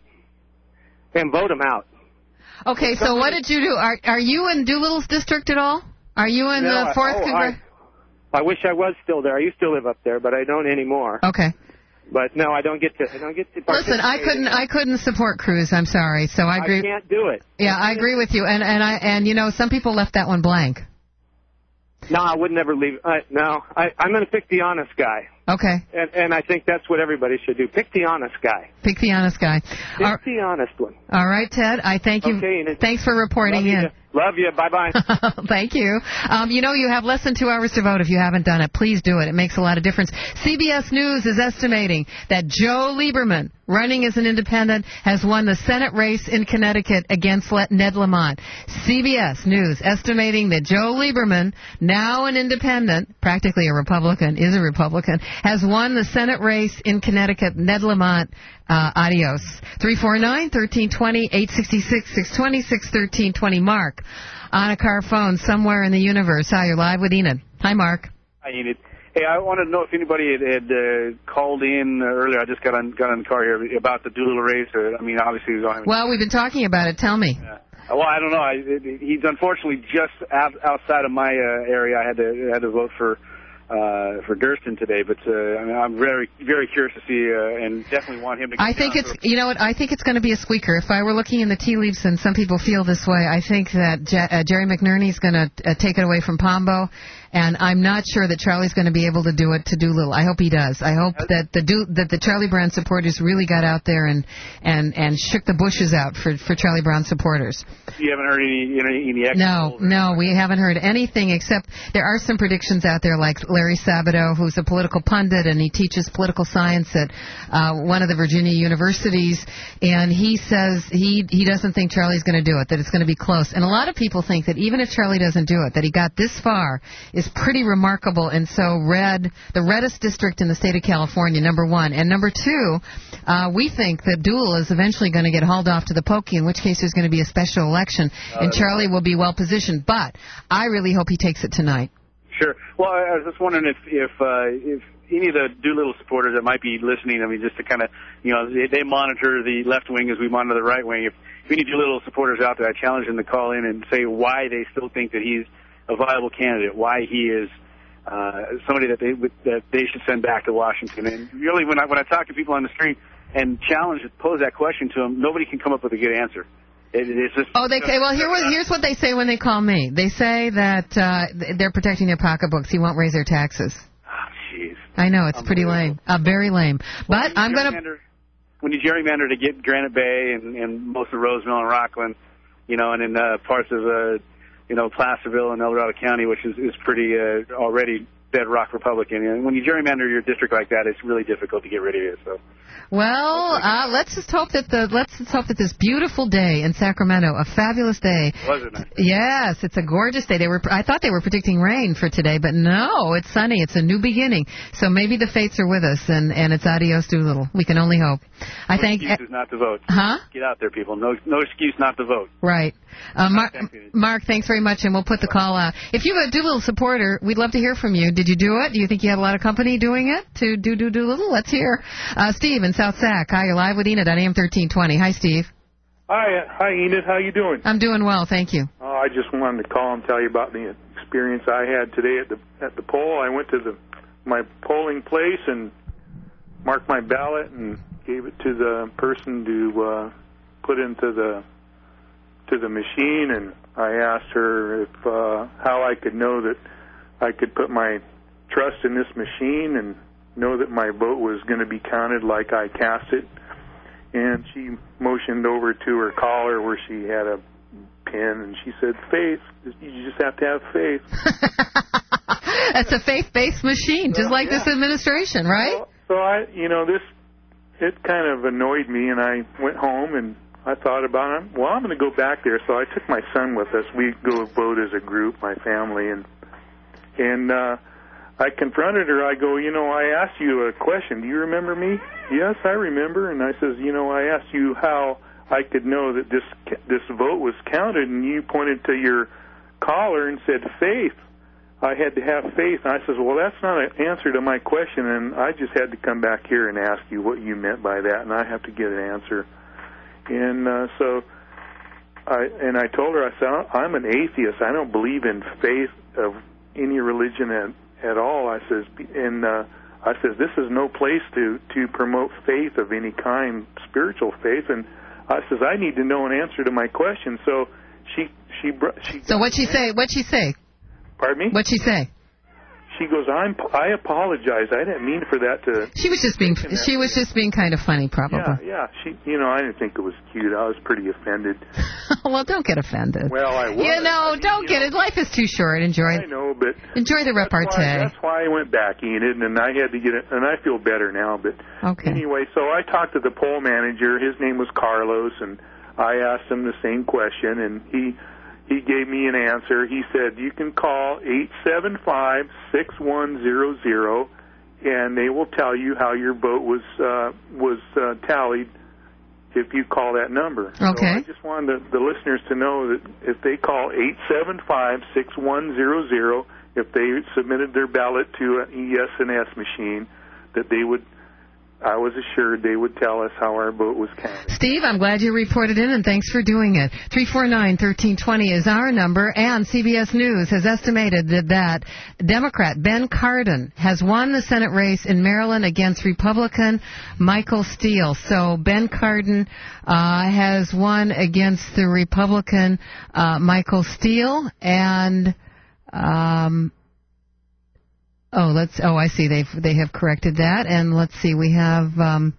and vote him out. Okay, so what did you do? Are are you in Doolittle's district at all? Are you in no, the fourth oh, Congress? I, I wish I was still there. I used to live up there, but I don't anymore. Okay. But no, I don't get to. I don't get to. Listen, I couldn't. I couldn't support Cruz. I'm sorry. So I agree. I can't do it. Yeah, I agree with you. And and I and you know, some people left that one blank. No, I would never leave. Uh, no, I, I'm going to pick the honest guy. Okay. And and I think that's what everybody should do. Pick the honest guy. Pick the honest guy. Pick All, the honest one. All right, Ted. I thank you. Okay, Thanks for reporting Love in. You. Love you. Bye-bye. Thank you. Um, you know, you have less than two hours to vote if you haven't done it. Please do it. It makes a lot of difference. C B S News is estimating that Joe Lieberman, running as an independent, has won the Senate race in Connecticut against Ned Lamont. C B S News estimating that Joe Lieberman, now an independent, practically a Republican, is a Republican, has won the Senate race in Connecticut. Ned Lamont, uh, adios. three four nine, one three two zero, eight six six, six two six, one three two zero. Mark, on a car phone somewhere in the universe. Hi, you're live with Enid. Hi, Mark. Hi, Enid. Hey, I wanted to know if anybody had, had uh, called in earlier. I just got on got on the car here about the Doolittle race. Or, I mean, obviously, he's on. Well, we've been talking about it. Tell me. Yeah. Well, I don't know. I, it, he's unfortunately just out, outside of my uh, area. I had to had to vote for uh, for Durston today, but uh, I mean, I'm very very curious to see uh, and definitely want him to. Get I think it's you know what I think it's going to be a squeaker. If I were looking in the tea leaves, and some people feel this way, I think that Je- uh, Jerry McNerney's going to uh, take it away from Pombo. And I'm not sure that Charlie's going to be able to do it to Doolittle. I hope he does. I hope that the Do- that the Charlie Brown supporters really got out there and and, and shook the bushes out for, for Charlie Brown supporters. You haven't heard any any, any No, no, we haven't heard anything except there are some predictions out there like Larry Sabato, who's a political pundit, and he teaches political science at uh, one of the Virginia universities, and he says he, he doesn't think Charlie's going to do it, that it's going to be close. And a lot of people think that even if Charlie doesn't do it, that he got this far is pretty remarkable. And so red, the reddest district in the state of California, number one. And number two, uh, we think that Doolittle is eventually going to get hauled off to the pokey, in which case there's going to be a special election, uh, and Charlie will be well positioned. But I really hope he takes it tonight. Sure. Well, I was just wondering if if uh, if any of the Doolittle supporters that might be listening, I mean, just to kind of, you know, they, they monitor the left wing as we monitor the right wing. If, if any Doolittle supporters out there, I challenge them to call in and say why they still think that he's a viable candidate, why he is uh, somebody that they that they should send back to Washington. And really, when I when I talk to people on the street and challenge pose that question to them, nobody can come up with a good answer. It, it's just, oh, they say, well, here was, here's what they say when they call me. They say that uh, they're protecting their pocketbooks. He won't raise their taxes. Ah, jeez. I know, it's pretty lame. Uh, very lame. Well, but I'm going to... When you gerrymander to get Granite Bay and, and most of Roseville and Rockland, you know, and in uh, parts of, uh, you know, Placerville and El Dorado County, which is, is pretty uh, already bedrock Republican. And when you gerrymander your district like that, it's really difficult to get rid of you. So. Well, uh, let's just hope that the let's just hope that this beautiful day in Sacramento, a fabulous day. Wasn't it? Yes, it's a gorgeous day. They were I thought they were predicting rain for today, but no, it's sunny. It's a new beginning. So maybe the fates are with us, and, and it's adios Doolittle. We can only hope. I no think excuses not to vote. Huh? Get out there, people. No, no excuse not to vote. Right. Uh, Mark, Mark, thanks very much, and we'll put the call out. If you're a Doolittle supporter, we'd love to hear from you. Did you do it? Do you think you had a lot of company doing it to do do Doolittle? Let's hear. Uh, Steve in South Sac. Hi, you're live with Enid on A M thirteen twenty. Hi, Steve. Hi, hi, Enid. How you doing? I'm doing well, thank you. Oh, I just wanted to call and tell you about the experience I had today at the at the poll. I went to the my polling place and marked my ballot and gave it to the person to uh, put into the to the machine. And I asked her if uh, how I could know that I could put my trust in this machine and know that my vote was going to be counted like I cast it. And she motioned over to her collar where she had a pin, and she said, faith. You just have to have faith. That's a faith-based machine, just like yeah. this administration, right? So, so I, you know, this, it kind of annoyed me, and I went home, and I thought about it. Well, I'm going to go back there. So I took my son with us. We go vote as a group, my family, and and uh, I confronted her. I go, you know, I asked you a question. Do you remember me? Yes, I remember. And I says, you know, I asked you how I could know that this this vote was counted, and you pointed to your collar and said faith. I had to have faith. And I says, well, that's not an answer to my question, and I just had to come back here and ask you what you meant by that, and I have to get an answer. And uh, so I and I told her, I said, I'm an atheist. I don't believe in faith of any religion at, at all. I says, and uh, I says, this is no place to, to promote faith of any kind, spiritual faith. And I says, I need to know an answer to my question. So she she she. So what'd she say? What'd she say? Pardon me? What'd she say? She goes, I'm. I apologize. I didn't mean for that to. She was just being. She was just being kind of funny, probably. Yeah, yeah. She, you know, I didn't think it was cute. I was pretty offended. Well, don't get offended. Well, I was. You know, I mean, don't you get know, it. Life is too short. Enjoy. I know, but enjoy the repartee. That's why, that's why I went back, Enid, and I had to get it, and I feel better now. But okay. Anyway, so I talked to the poll manager. His name was Carlos, and I asked him the same question, and he. He gave me an answer. He said, you can call eight seven five, six one zero zero, and they will tell you how your vote was uh, was uh, tallied if you call that number. Okay. So I just wanted the, the listeners to know that if they call eight seven five, six one zero zero, if they submitted their ballot to an E S N S machine, that they would, I was assured they would tell us how our vote was counted. Steve, I'm glad you reported in, and thanks for doing it. three four nine, one three two zero is our number, and C B S News has estimated that, that Democrat Ben Cardin has won the Senate race in Maryland against Republican Michael Steele. So Ben Cardin uh, has won against the Republican uh, Michael Steele, and... Um, Oh, let's. Oh, I see. They've they have corrected that, and let's see. We have um,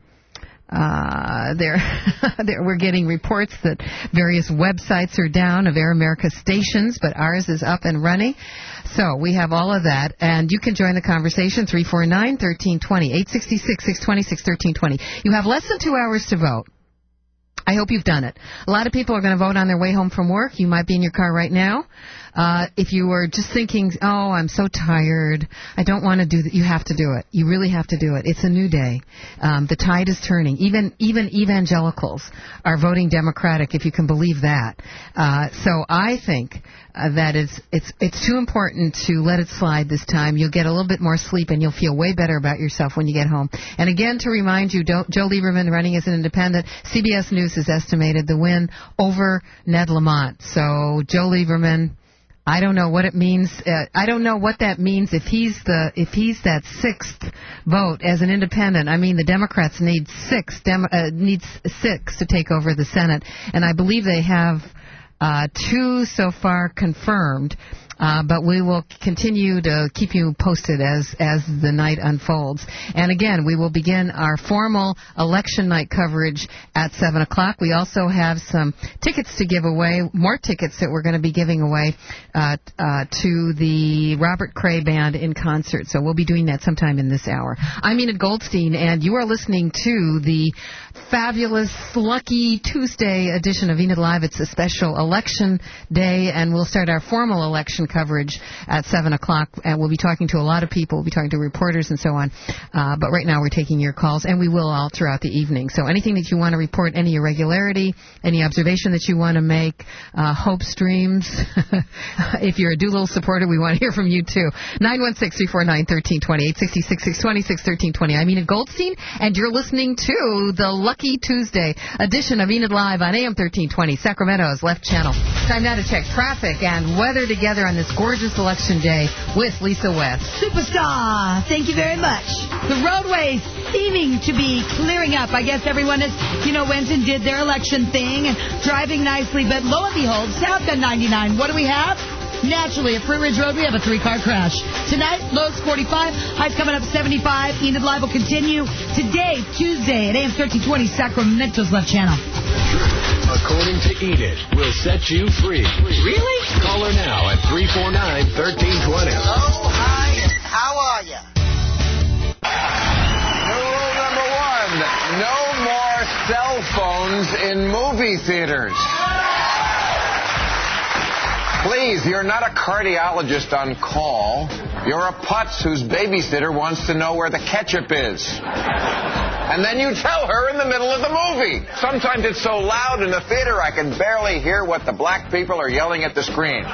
uh, there. there we're getting reports that various websites are down of Air America stations, but ours is up and running. So we have all of that, and you can join the conversation. Three four nine thirteen twenty eight sixty six six twenty six thirteen twenty. You have less than two hours to vote. I hope you've done it. A lot of people are going to vote on their way home from work. You might be in your car right now. Uh, if you were just thinking, oh, I'm so tired, I don't want to do that, you have to do it. You really have to do it. It's a new day. Um, the tide is turning. Even even evangelicals are voting Democratic, if you can believe that. Uh, so I think uh, that it's, it's, it's too important to let it slide this time. You'll get a little bit more sleep, and you'll feel way better about yourself when you get home. And again, to remind you, Joe Lieberman running as an independent, C B S News has estimated the win over Ned Lamont. So Joe Lieberman... I don't know what it means. Uh, I don't know what that means if he's the if he's that sixth vote as an independent. I mean, the Democrats need six Dem- uh, needs six to take over the Senate, and I believe they have uh, two so far confirmed. Uh, but we will continue to keep you posted as, as the night unfolds. And again, we will begin our formal election night coverage at seven o'clock. We also have some tickets to give away, more tickets that we're going to be giving away uh, uh, to the Robert Cray Band in concert. So we'll be doing that sometime in this hour. I'm Enid Goldstein, and you are listening to the fabulous, lucky Tuesday edition of Enid Live. It's a special election day, and we'll start our formal election coverage at seven o'clock, and we'll be talking to a lot of people. We'll be talking to reporters and so on. Uh, but right now we're taking your calls, and we will all throughout the evening. So anything that you want to report, any irregularity, any observation that you want to make, uh, hopes, dreams. If you're a Doolittle supporter, we want to hear from you, too. nine one six, three four nine, one three two zero, eight six six, six two six, one three two zero. I'm Enid Goldstein, and you're listening to the Lucky Tuesday edition of Enid Live on A M thirteen twenty, Sacramento's Left Channel. Time now to check traffic and weather together on this gorgeous election day with Lisa West. Superstar, thank you very much. The roadways seeming to be clearing up. I guess everyone has, you know, went and did their election thing and driving nicely. But lo and behold, Southbound ninety-nine, what do we have? Naturally, at Fruit Ridge Road, we have a three-car crash. Tonight, lows forty-five, highs coming up seventy-five. Enid Live will continue today, Tuesday, at A M thirteen twenty, Sacramento's Left Channel. According to Enid, will set you free. Really? Call her now at three four nine, one three two zero. Hello, hi, and how are you? New rule number one, no more cell phones in movie theaters. Please, you're not a cardiologist on call. You're a putz whose babysitter wants to know where the ketchup is. And then you tell her in the middle of the movie. Sometimes it's so loud in the theater I can barely hear what the black people are yelling at the screen.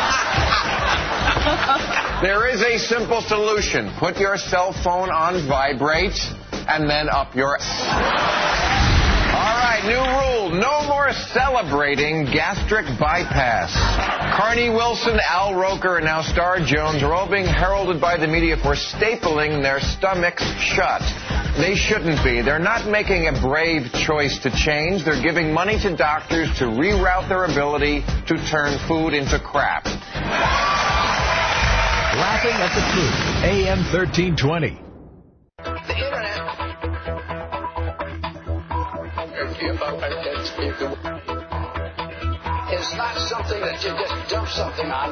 There is a simple solution. Put your cell phone on vibrate and then up your... All right, new rule. No more celebrating gastric bypass. Carney Wilson, Al Roker, and now Star Jones are all being heralded by the media for stapling their stomachs shut. They shouldn't be. They're not making a brave choice to change. They're giving money to doctors to reroute their ability to turn food into crap. Laughing at the Truth, A M thirteen twenty. The Internet. It's not something that you just dump something on.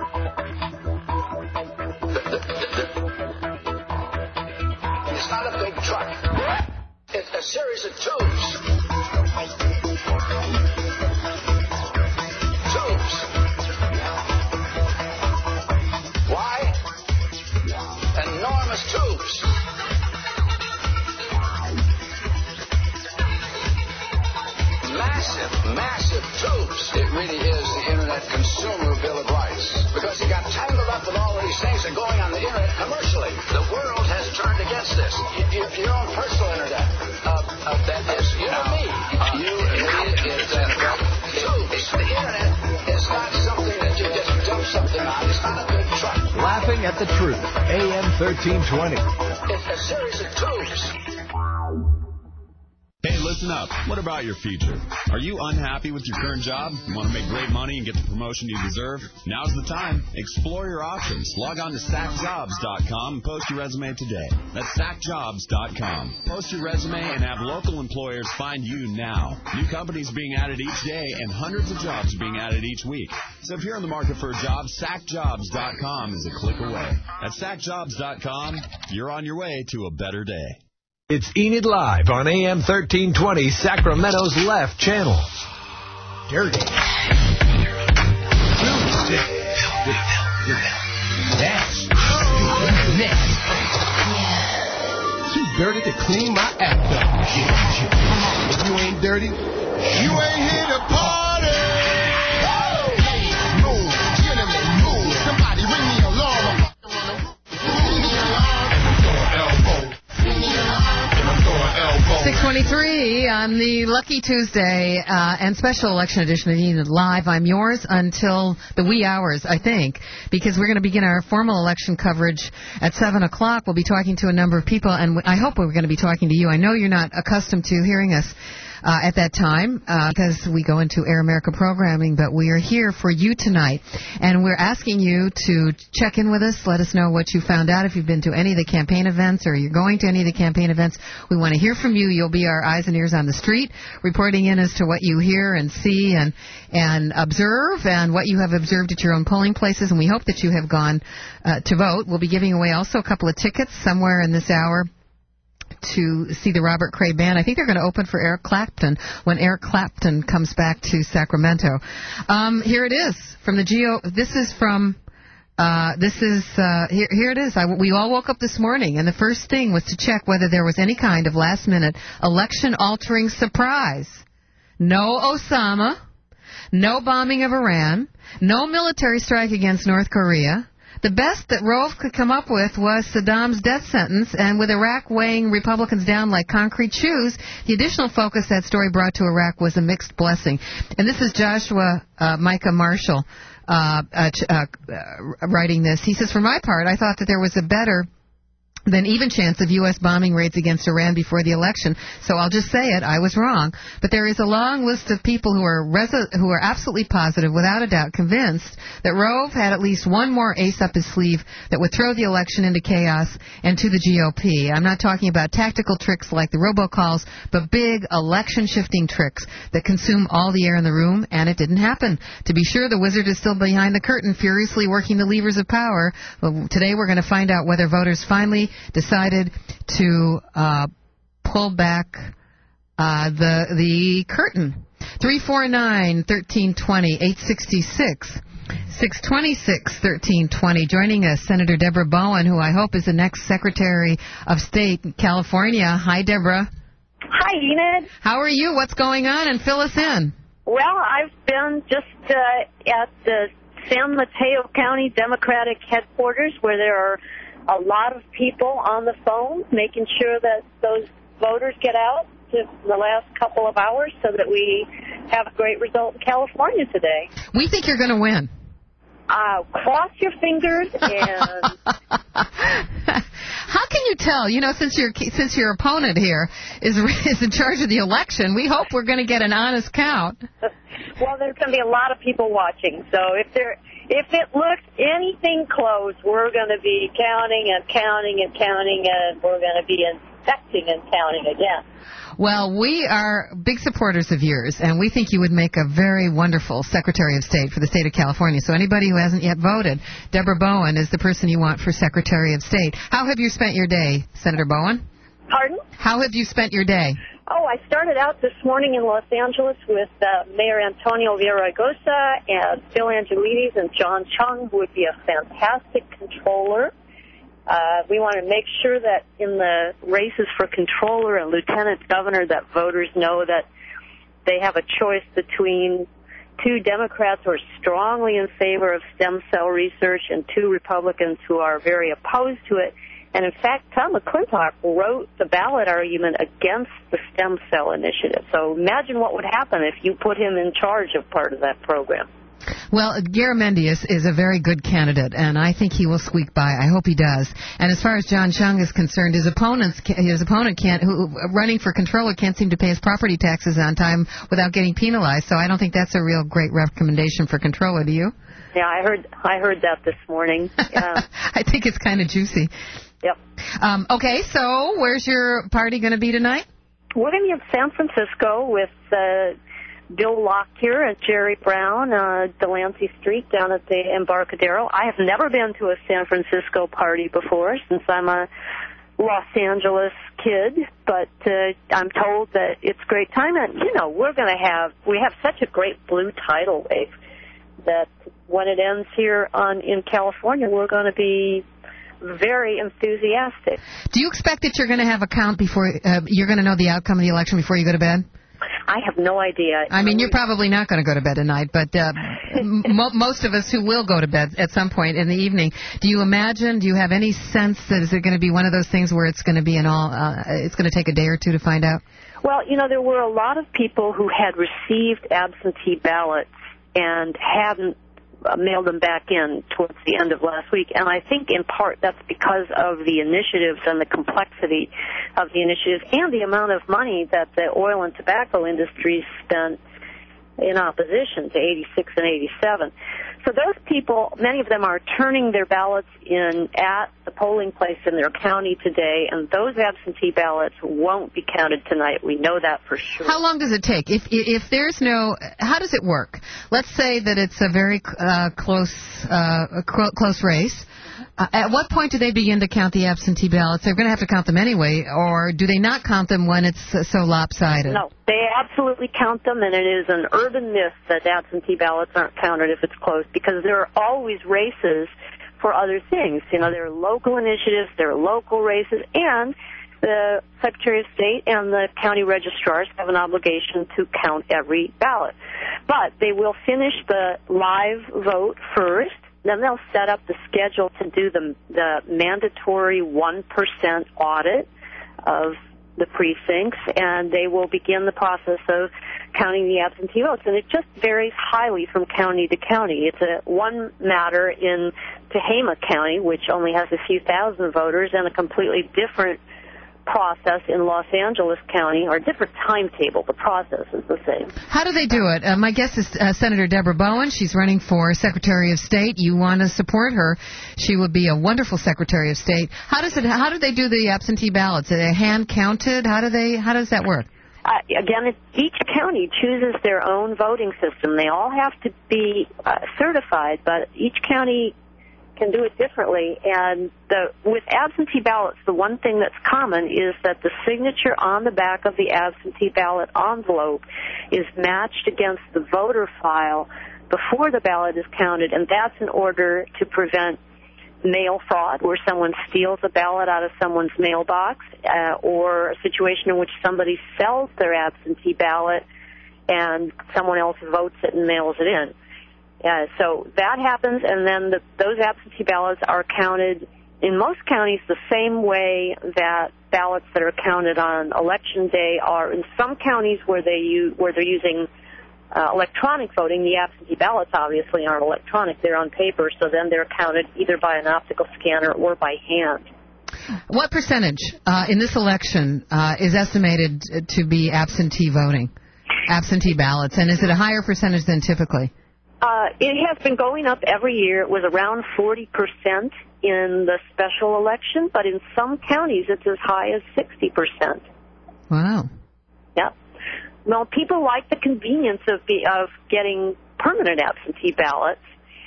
It's not a big truck. It's a series of tubes. Tubes. Why? Enormous tubes. Massive, massive tubes. It really is the Internet consumer bill of rights. Because you got tangled up with all these things that are going on the Internet commercially. The world has turned against this. You, your own personal Internet. Uh, uh, that is you and me. Uh, you and me. It's uh, tubes. The Internet is not something that you just dump something on. It's not a big truck. Laughing at the Truth, A M thirteen twenty. It's a series of tubes. Hey, listen up. What about your future? Are you unhappy with your current job? You want to make great money and get the promotion you deserve? Now's the time. Explore your options. Log on to sack jobs dot com and post your resume today. That's sack jobs dot com. Post your resume and have local employers find you now. New companies being added each day and hundreds of jobs being added each week. So if you're in the market for a job, sack jobs dot com is a click away. At sack jobs dot com, you're on your way to a better day. It's Enid Live on A M thirteen twenty, Sacramento's Left Channel. Dirty. That's too dirty to clean my act up. If you ain't dirty, you ain't here to party. Move, gentlemen, move. Somebody ring the alarm. six twenty-three on the Lucky Tuesday uh, and special election edition of Enid Live. I'm yours until the wee hours, I think, because we're going to begin our formal election coverage at seven o'clock. We'll be talking to a number of people, and I hope we're going to be talking to you. I know you're not accustomed to hearing us uh, at that time uh, because we go into Air America programming, but we are here for you tonight. And we're asking you to check in with us. Let us know what you found out. If you've been to any of the campaign events or you're going to any of the campaign events, we want to hear from you. You'll be our eyes and ears on the street, reporting in as to what you hear and see and, and observe and what you have observed at your own polling places. And we hope that you have gone uh, to vote. We'll be giving away also a couple of tickets somewhere in this hour to see the Robert Cray Band. I think they're going to open for Eric Clapton when Eric Clapton comes back to Sacramento. Um, here it is from the G O. This is from. Uh, this is uh, here. Here it is. I, we all woke up this morning, and the first thing was to check whether there was any kind of last-minute election-altering surprise. No Osama, no bombing of Iran, no military strike against North Korea. The best that Rove could come up with was Saddam's death sentence, and with Iraq weighing Republicans down like concrete shoes, the additional focus that story brought to Iraq was a mixed blessing. And this is Joshua uh, Micah Marshall uh, uh, uh, writing this. He says, for my part, I thought that there was a better than even chance of U S bombing raids against Iran before the election. So I'll just say it, I was wrong. But there is a long list of people who are reso- who are absolutely positive, without a doubt, convinced that Rove had at least one more ace up his sleeve that would throw the election into chaos and to the G O P. I'm not talking about tactical tricks like the robocalls, but big election-shifting tricks that consume all the air in the room, and it didn't happen. To be sure, the wizard is still behind the curtain, furiously working the levers of power. But today we're going to find out whether voters finally decided to uh, pull back uh, the the curtain. three four nine, one three two zero, eight six six, six two six, one three two zero. Joining us, Senator Deborah Bowen, who I hope is the next Secretary of State in California. Hi, Deborah. Hi, Enid. How are you? What's going on? And fill us in. Well, I've been just uh, at the San Mateo County Democratic headquarters, where there are a lot of people on the phone, making sure that those voters get out to the last couple of hours so that we have a great result in California today. We think you're going to win. Uh, cross your fingers and... How can you tell? You know, since your since your opponent here is is in charge of the election, we hope we're going to get an honest count. Well, there's going to be a lot of people watching, so if there if it looks anything close, we're going to be counting and counting and counting, and we're going to be inspecting and counting again. Well, we are big supporters of yours, and we think you would make a very wonderful Secretary of State for the state of California. So anybody who hasn't yet voted, Deborah Bowen is the person you want for Secretary of State. How have you spent your day, Senator Bowen? Pardon? How have you spent your day? Oh, I started out this morning in Los Angeles with uh, Mayor Antonio Villaraigosa and Phil Angelides and John Chung, who would be a fantastic controller. Uh, we want to make sure that in the races for controller and lieutenant governor that voters know that they have a choice between two Democrats who are strongly in favor of stem cell research and two Republicans who are very opposed to it. And, in fact, Tom McClintock wrote the ballot argument against the stem cell initiative. So imagine what would happen if you put him in charge of part of that program. Well, Garamendi is, is a very good candidate, and I think he will squeak by. I hope he does. And as far as John Chung is concerned, his opponents, his opponent can't, who running for controller, can't seem to pay his property taxes on time without getting penalized. So I don't think that's a real great recommendation for controller. Do you? Yeah, I heard I heard that this morning. Yeah. I think it's kind of juicy. Yep. Um, okay, so where's your party going to be tonight? We're going to be in San Francisco with uh, Bill Lockyer and Jerry Brown, uh, Delancey Street down at the Embarcadero. I have never been to a San Francisco party before since I'm a Los Angeles kid, but uh, I'm told that it's a great time. And, you know, we're going to have, we have such a great blue tidal wave that when it ends here on in California, we're going to be very enthusiastic. Do you expect that you're going to have a count before, uh, you're going to know the outcome of the election before you go to bed? I have no idea. I mean, you're probably not going to go to bed tonight, but uh, mo- most of us who will go to bed at some point in the evening. Do you imagine, do you have any sense that is it going to be one of those things where it's going to be an all, uh, it's going to take a day or two to find out? Well, you know, there were a lot of people who had received absentee ballots and hadn't uh, mailed them back in towards the end of last week. And I think in part that's because of the initiatives and the complexity of the initiatives and the amount of money that the oil and tobacco industries spent in opposition to eighty-six and eighty-seven. So those people, many of them are turning their ballots in at the polling place in their county today, and those absentee ballots won't be counted tonight. We know that for sure. How long does it take? If if there's no, how does it work? Let's say that it's a very uh, close uh, a close race. Uh, at what point do they begin to count the absentee ballots? They're going to have to count them anyway, or do they not count them when it's uh, so lopsided? No, they absolutely count them, and it is an urban myth that absentee ballots aren't counted if it's close, because there are always races for other things. You know, there are local initiatives, there are local races, and the Secretary of State and the county registrars have an obligation to count every ballot. But they will finish the live vote first. Then they'll set up the schedule to do the, the mandatory one percent audit of the precincts, and they will begin the process of counting the absentee votes. And it just varies highly from county to county. It's a one matter in Tehama County, which only has a few thousand voters, and a completely different process in Los Angeles County, or a different timetable. The process is the same. How do they do it? Uh, my guest is uh, Senator Deborah Bowen. She's running for Secretary of State. You want to support her. She would be a wonderful Secretary of State. How does it? How do they do the absentee ballots? Are they hand counted? How do they? How does that work? Uh, again, it, each county chooses their own voting system. They all have to be uh, certified, but each county can do it differently. And the, with absentee ballots, the one thing that's common is that the signature on the back of the absentee ballot envelope is matched against the voter file before the ballot is counted, and that's in order to prevent mail fraud, where someone steals a ballot out of someone's mailbox, uh, or a situation in which somebody sells their absentee ballot and someone else votes it and mails it in. Uh, so that happens, and then the, those absentee ballots are counted in most counties the same way that ballots that are counted on election day are. In some counties where they use, where they're using uh, electronic voting, the absentee ballots obviously aren't electronic; they're on paper. So then they're counted either by an optical scanner or by hand. What percentage uh, in this election uh, is estimated to be absentee voting, absentee ballots, and is it a higher percentage than typically? Uh, it has been going up every year. It was around forty percent in the special election, but in some counties it's as high as sixty percent. Wow. Yeah. Well, people like the convenience of be, of getting permanent absentee ballots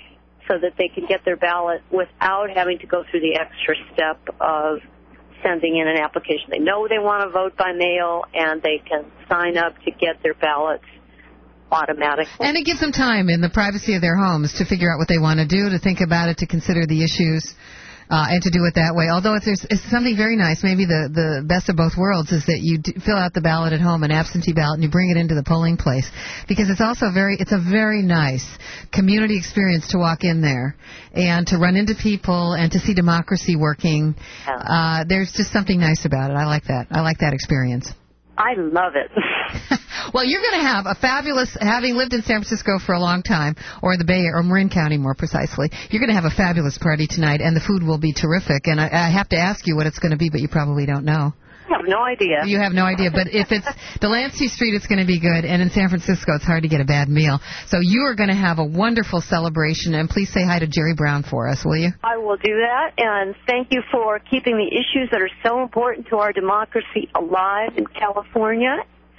so that they can get their ballot without having to go through the extra step of sending in an application. They know they want to vote by mail, and they can sign up to get their ballots automatically. And it gives them time in the privacy of their homes to figure out what they want to do, to think about it, to consider the issues, uh, and to do it that way. Although if there's it's something very nice, maybe the, the best of both worlds is that you do fill out the ballot at home, an absentee ballot, and you bring it into the polling place. Because it's also very, it's a very nice community experience to walk in there and to run into people and to see democracy working. Uh, there's just something nice about it. I like that. I like that experience. I love it. Well, you're going to have a fabulous, having lived in San Francisco for a long time, or the Bay Area, or Marin County more precisely, you're going to have a fabulous party tonight, and the food will be terrific. And I, I have to ask you what it's going to be, but you probably don't know. I have no idea. You have no idea, but if it's Delancey Street, it's going to be good, and in San Francisco, it's hard to get a bad meal. So you are going to have a wonderful celebration, and please say hi to Jerry Brown for us, will you? I will do that, and thank you for keeping the issues that are so important to our democracy alive in California.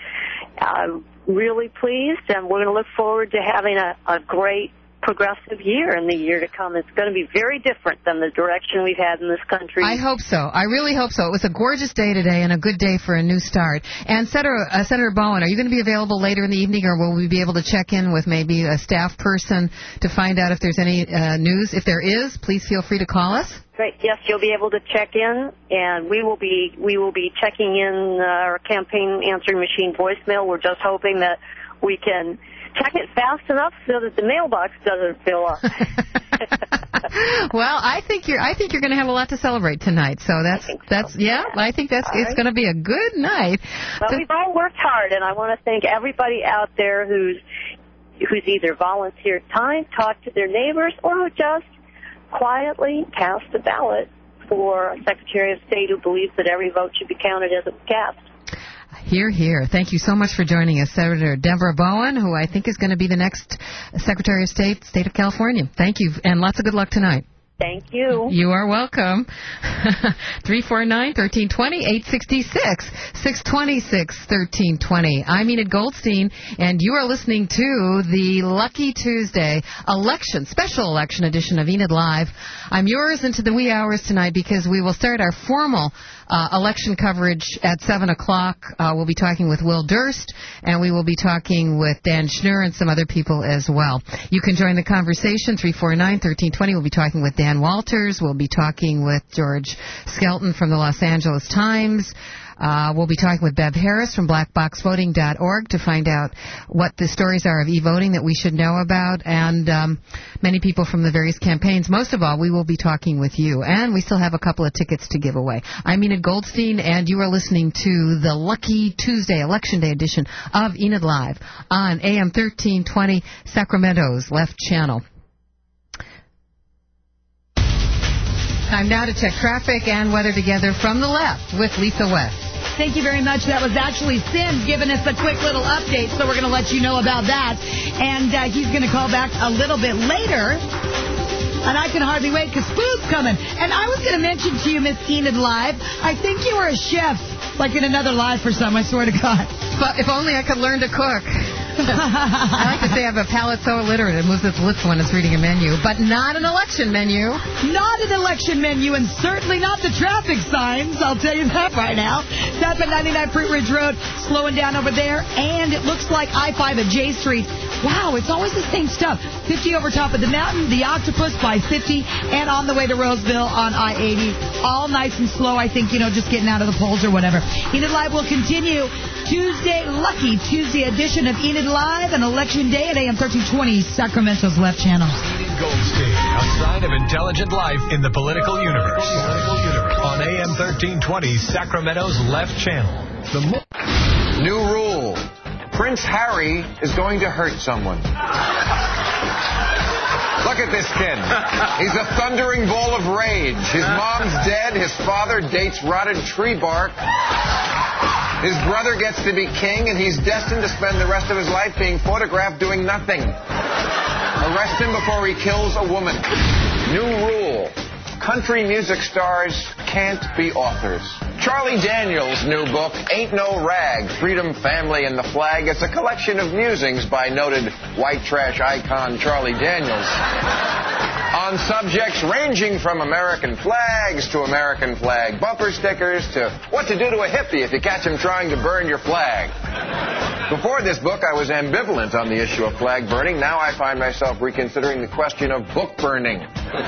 I'm really pleased, and we're going to look forward to having a, a great progressive year in the year to come. It's going to be very different than the direction we've had in this country. I hope so. I really hope so. It was a gorgeous day today and a good day for a new start. And Senator, uh, Senator Bowen, are you going to be available later in the evening, or will we be able to check in with maybe a staff person to find out if there's any uh, news? If there is, please feel free to call us. Great. Yes, you'll be able to check in, and we will be we will be checking in our campaign answering machine voicemail. We're just hoping that we can check it fast enough so that the mailbox doesn't fill up. Well, I think you're I think you're going to have a lot to celebrate tonight. So that's so. that's yeah, yeah, I think that's all it's right. Going to be a good night. Well, so, we've all worked hard, and I want to thank everybody out there who's who's either volunteered time, talked to their neighbors, or who just quietly cast a ballot for a Secretary of State who believes that every vote should be counted as it was cast. Hear, hear. Thank you so much for joining us, Senator Deborah Bowen, who I think is going to be the next Secretary of State, State of California. Thank you, and lots of good luck tonight. Thank you. You are welcome. three four nine, one three two zero, eight six six, six two six, one three two zero. I'm Enid Goldstein, and you are listening to the Lucky Tuesday election, special election edition of Enid Live. I'm yours into the wee hours tonight because we will start our formal uh, election coverage at seven o'clock. Uh, we'll be talking with Will Durst, and we will be talking with Dan Schnur and some other people as well. You can join the conversation, three four nine, one three two zero. We'll be talking with Dan Walters. We'll be talking with George Skelton from the Los Angeles Times. Uh, we'll be talking with Bev Harris from black box voting dot org to find out what the stories are of e-voting that we should know about, and um, many people from the various campaigns. Most of all, we will be talking with you, and we still have a couple of tickets to give away. I'm Enid Goldstein, and you are listening to the Lucky Tuesday, Election Day edition of Enid Live on A M thirteen twenty, Sacramento's left channel. Time now to check traffic and weather together from the left with Lisa West. Thank you very much. That was actually Sim giving us a quick little update, so we're going to let you know about that. And uh, he's going to call back a little bit later. And I can hardly wait because food's coming. And I was going to mention to you, Miss Enid Live, I think you were a chef, like in another live for some, I swear to God. But if only I could learn to cook. I like to say I have a palate so illiterate it moves its lips when it's reading a menu, but not an election menu. Not an election menu, and certainly not the traffic signs, I'll tell you that right now. South at ninety-nine Fruit Ridge Road, slowing down over there, and it looks like I five at J Street. Wow, it's always the same stuff. fifty over top of the mountain, the Octopus by fifty, and on the way to Roseville on I eighty. All nice and slow, I think, you know, just getting out of the polls or whatever. Enid Live will continue Tuesday, Lucky Tuesday edition of Enid Live, and Election Day at A M thirteen twenty, Sacramento's left channel. Enid Goldstein, a sign of intelligent life in the political universe. Political universe. On A M thirteen twenty, Sacramento's left channel. The mo- New rule. Prince Harry is going to hurt someone. Look at this kid. He's a thundering ball of rage. His mom's dead. His father dates rotted tree bark. His brother gets to be king, and he's destined to spend the rest of his life being photographed doing nothing. Arrest him before he kills a woman. New rule. Country music stars can't be authors. Charlie Daniels' new book, Ain't No Rag, Freedom, Family, and the Flag. It's a collection of musings by noted white trash icon Charlie Daniels on subjects ranging from American flags to American flag bumper stickers to what to do to a hippie if you catch him trying to burn your flag. Before this book, I was ambivalent on the issue of flag burning. Now I find myself reconsidering the question of book burning.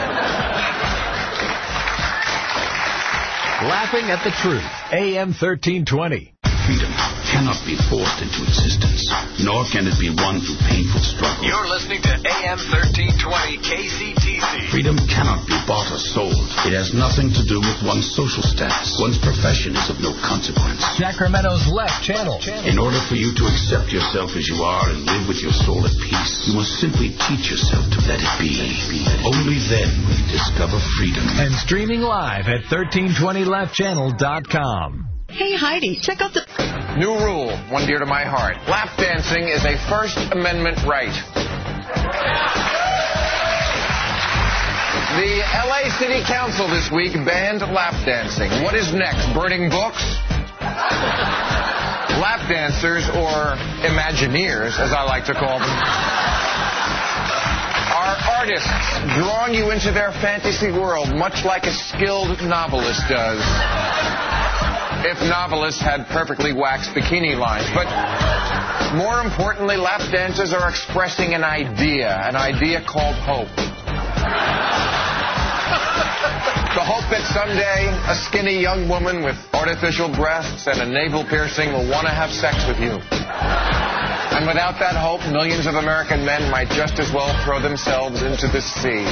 Laughing at the Truth, A M thirteen twenty. Freedom cannot be forced into existence, nor can it be won through painful struggle. You're listening to A M thirteen twenty K C T C. Freedom cannot be bought or sold. It has nothing to do with one's social status. One's profession is of no consequence. Sacramento's left channel. In order for you to accept yourself as you are and live with your soul at peace, you must simply teach yourself to let it be. Only then will you discover freedom. And streaming live at thirteen twenty left channel dot com. Hey, Heidi, check out the... New rule, one dear to my heart. Lap dancing is a First Amendment right. The L A City Council this week banned lap dancing. What is next? Burning books? Lap dancers, or Imagineers, as I like to call them, are artists drawing you into their fantasy world, much like a skilled novelist does. If novelists had perfectly waxed bikini lines. But more importantly, lap dancers are expressing an idea, an idea called hope. The hope that someday a skinny young woman with artificial breasts and a navel piercing will want to have sex with you. And without that hope, millions of American men might just as well throw themselves into the sea.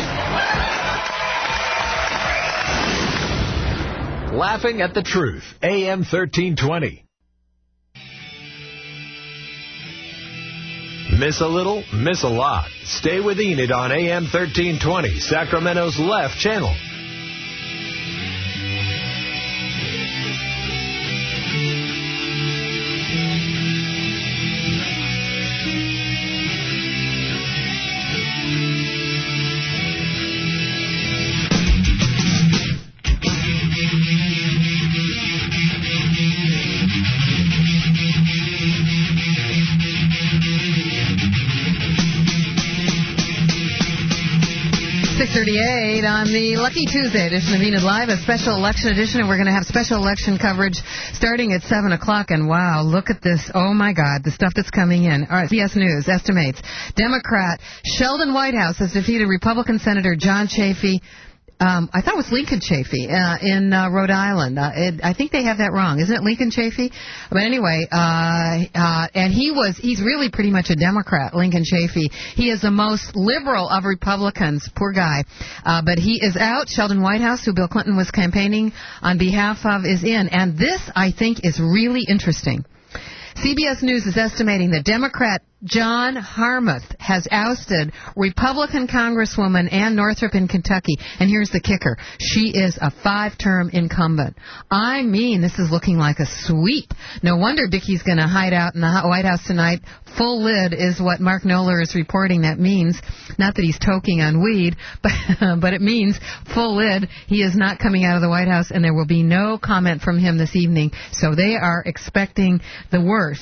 Laughing at the Truth, A M thirteen twenty. Miss a little, miss a lot. Stay with Enid on A M thirteen twenty, Sacramento's left channel. six thirty-eight on the Lucky Tuesday edition of Enid Live, a special election edition, and we're going to have special election coverage starting at seven o'clock. And wow, look at this. Oh, my God, the stuff that's coming in. All right, C B S News estimates Democrat Sheldon Whitehouse has defeated Republican Senator John Chafee. Um, I thought it was Lincoln Chafee uh, in uh, Rhode Island. Uh, it, I think they have that wrong. Isn't it Lincoln Chafee? But anyway, uh, uh, and he was, he's really pretty much a Democrat, Lincoln Chafee. He is the most liberal of Republicans. Poor guy. Uh, but he is out. Sheldon Whitehouse, who Bill Clinton was campaigning on behalf of, is in. And this, I think, is really interesting. C B S News is estimating that Democrat John Harmuth has ousted Republican Congresswoman Ann Northrup in Kentucky. And here's the kicker. She is a five-term incumbent. I mean, this is looking like a sweep. No wonder Dickie's going to hide out in the White House tonight. Full lid is what Mark Knoller is reporting. That means, not that he's toking on weed, but, but it means full lid. He is not coming out of the White House, and there will be no comment from him this evening. So they are expecting the worst.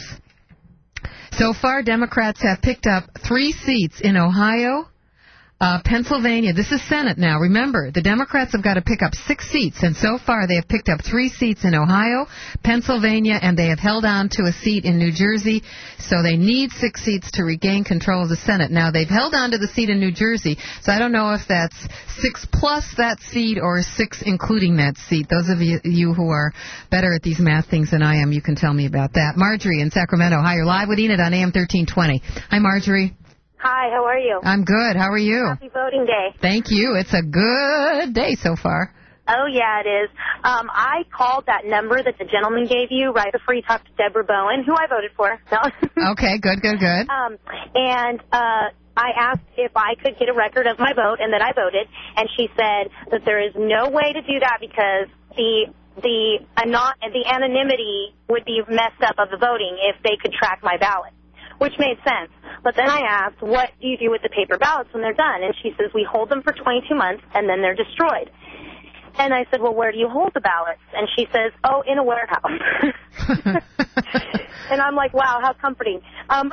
So far, Democrats have picked up three seats in Ohio, uh, Pennsylvania. This is Senate now. Remember, the Democrats have got to pick up six seats, and so far they have picked up three seats in Ohio, Pennsylvania, and they have held on to a seat in New Jersey. So they need six seats to regain control of the Senate. Now, they've held on to the seat in New Jersey, so I don't know if that's six plus that seat or six including that seat. Those of you, you who are better at these math things than I am, you can tell me about that. Marjorie in Sacramento. Hi, you're live with Enid on A M thirteen twenty. Hi, Marjorie. Hi, how are you? I'm good. How are you? Happy voting day. Thank you. It's a good day so far. Oh, yeah, it is. Um, I called that number that the gentleman gave you right before you talked to Deborah Bowen, who I voted for. No. Okay, good, good, good. Um, and uh, I asked if I could get a record of my vote and that I voted, and she said that there is no way to do that because the the, anon- the anonymity would be messed up of the voting if they could track my ballot, which made sense. But then I asked, what do you do with the paper ballots when they're done? And she says, we hold them for twenty-two months, and then they're destroyed. And I said, well, where do you hold the ballots? And she says, oh, in a warehouse. And I'm like, wow, how comforting. Um,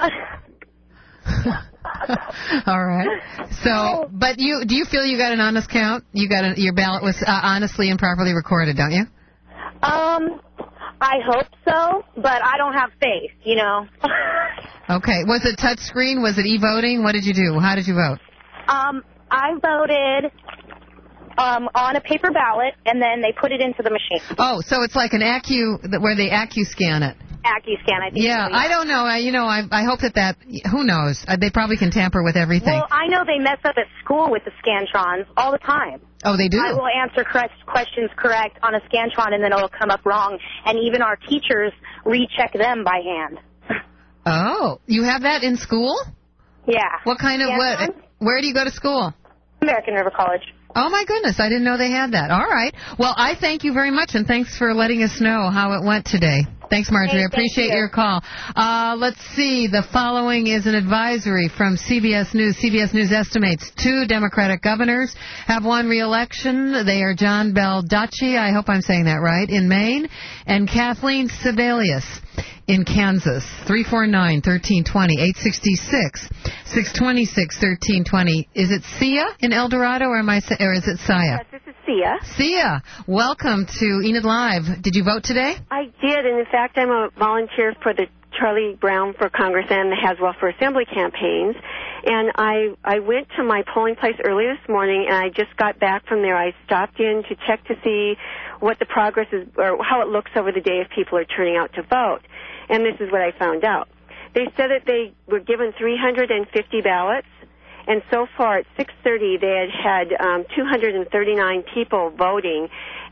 All right. So, but you do you feel you got an honest count? You got a, your ballot was uh, honestly and properly recorded, don't you? Um, I hope so, but I don't have faith, you know. Okay. Was it touch screen? Was it e-voting? What did you do? How did you vote? Um, I voted um, on a paper ballot, and then they put it into the machine. Oh, so it's like an Accu, where they Accu-scan it. Accu-scan, I think. Yeah, so, yeah. I don't know. I, you know, I, I hope that that, who knows? Uh, they probably can tamper with everything. Well, I know they mess up at school with the Scantrons all the time. Oh, they do? I will answer correct questions correct on a Scantron, and then it'll come up wrong. And even our teachers recheck them by hand. Oh, you have that in school? Yeah. What kind of, what? Where do you go to school? American River College. Oh, my goodness. I didn't know they had that. All right. Well, I thank you very much, and thanks for letting us know how it went today. Thanks, Marjorie. I appreciate you. your call. Uh, let's see. The following is an advisory from C B S News. C B S News estimates two Democratic governors have won re-election. They are John Baldacci, I hope I'm saying that right, in Maine, and Kathleen Sebelius in Kansas. three four nine, one three two zero, eight six six, six two six, one three two zero. Is it Sia in El Dorado, or, am I, or is it Sia? Yes, this is Sia. Sia, welcome to Enid Live. Did you vote today? I did, and in fact, I'm a volunteer for the Charlie Brown for Congress and the Haswell for Assembly campaigns. And I, I went to my polling place early this morning, and I just got back from there. I stopped in to check to see what the progress is, or how it looks over the day if people are turning out to vote. And this is what I found out. They said that they were given three hundred fifty ballots, and so far at six thirty they had had um, two hundred thirty-nine people voting,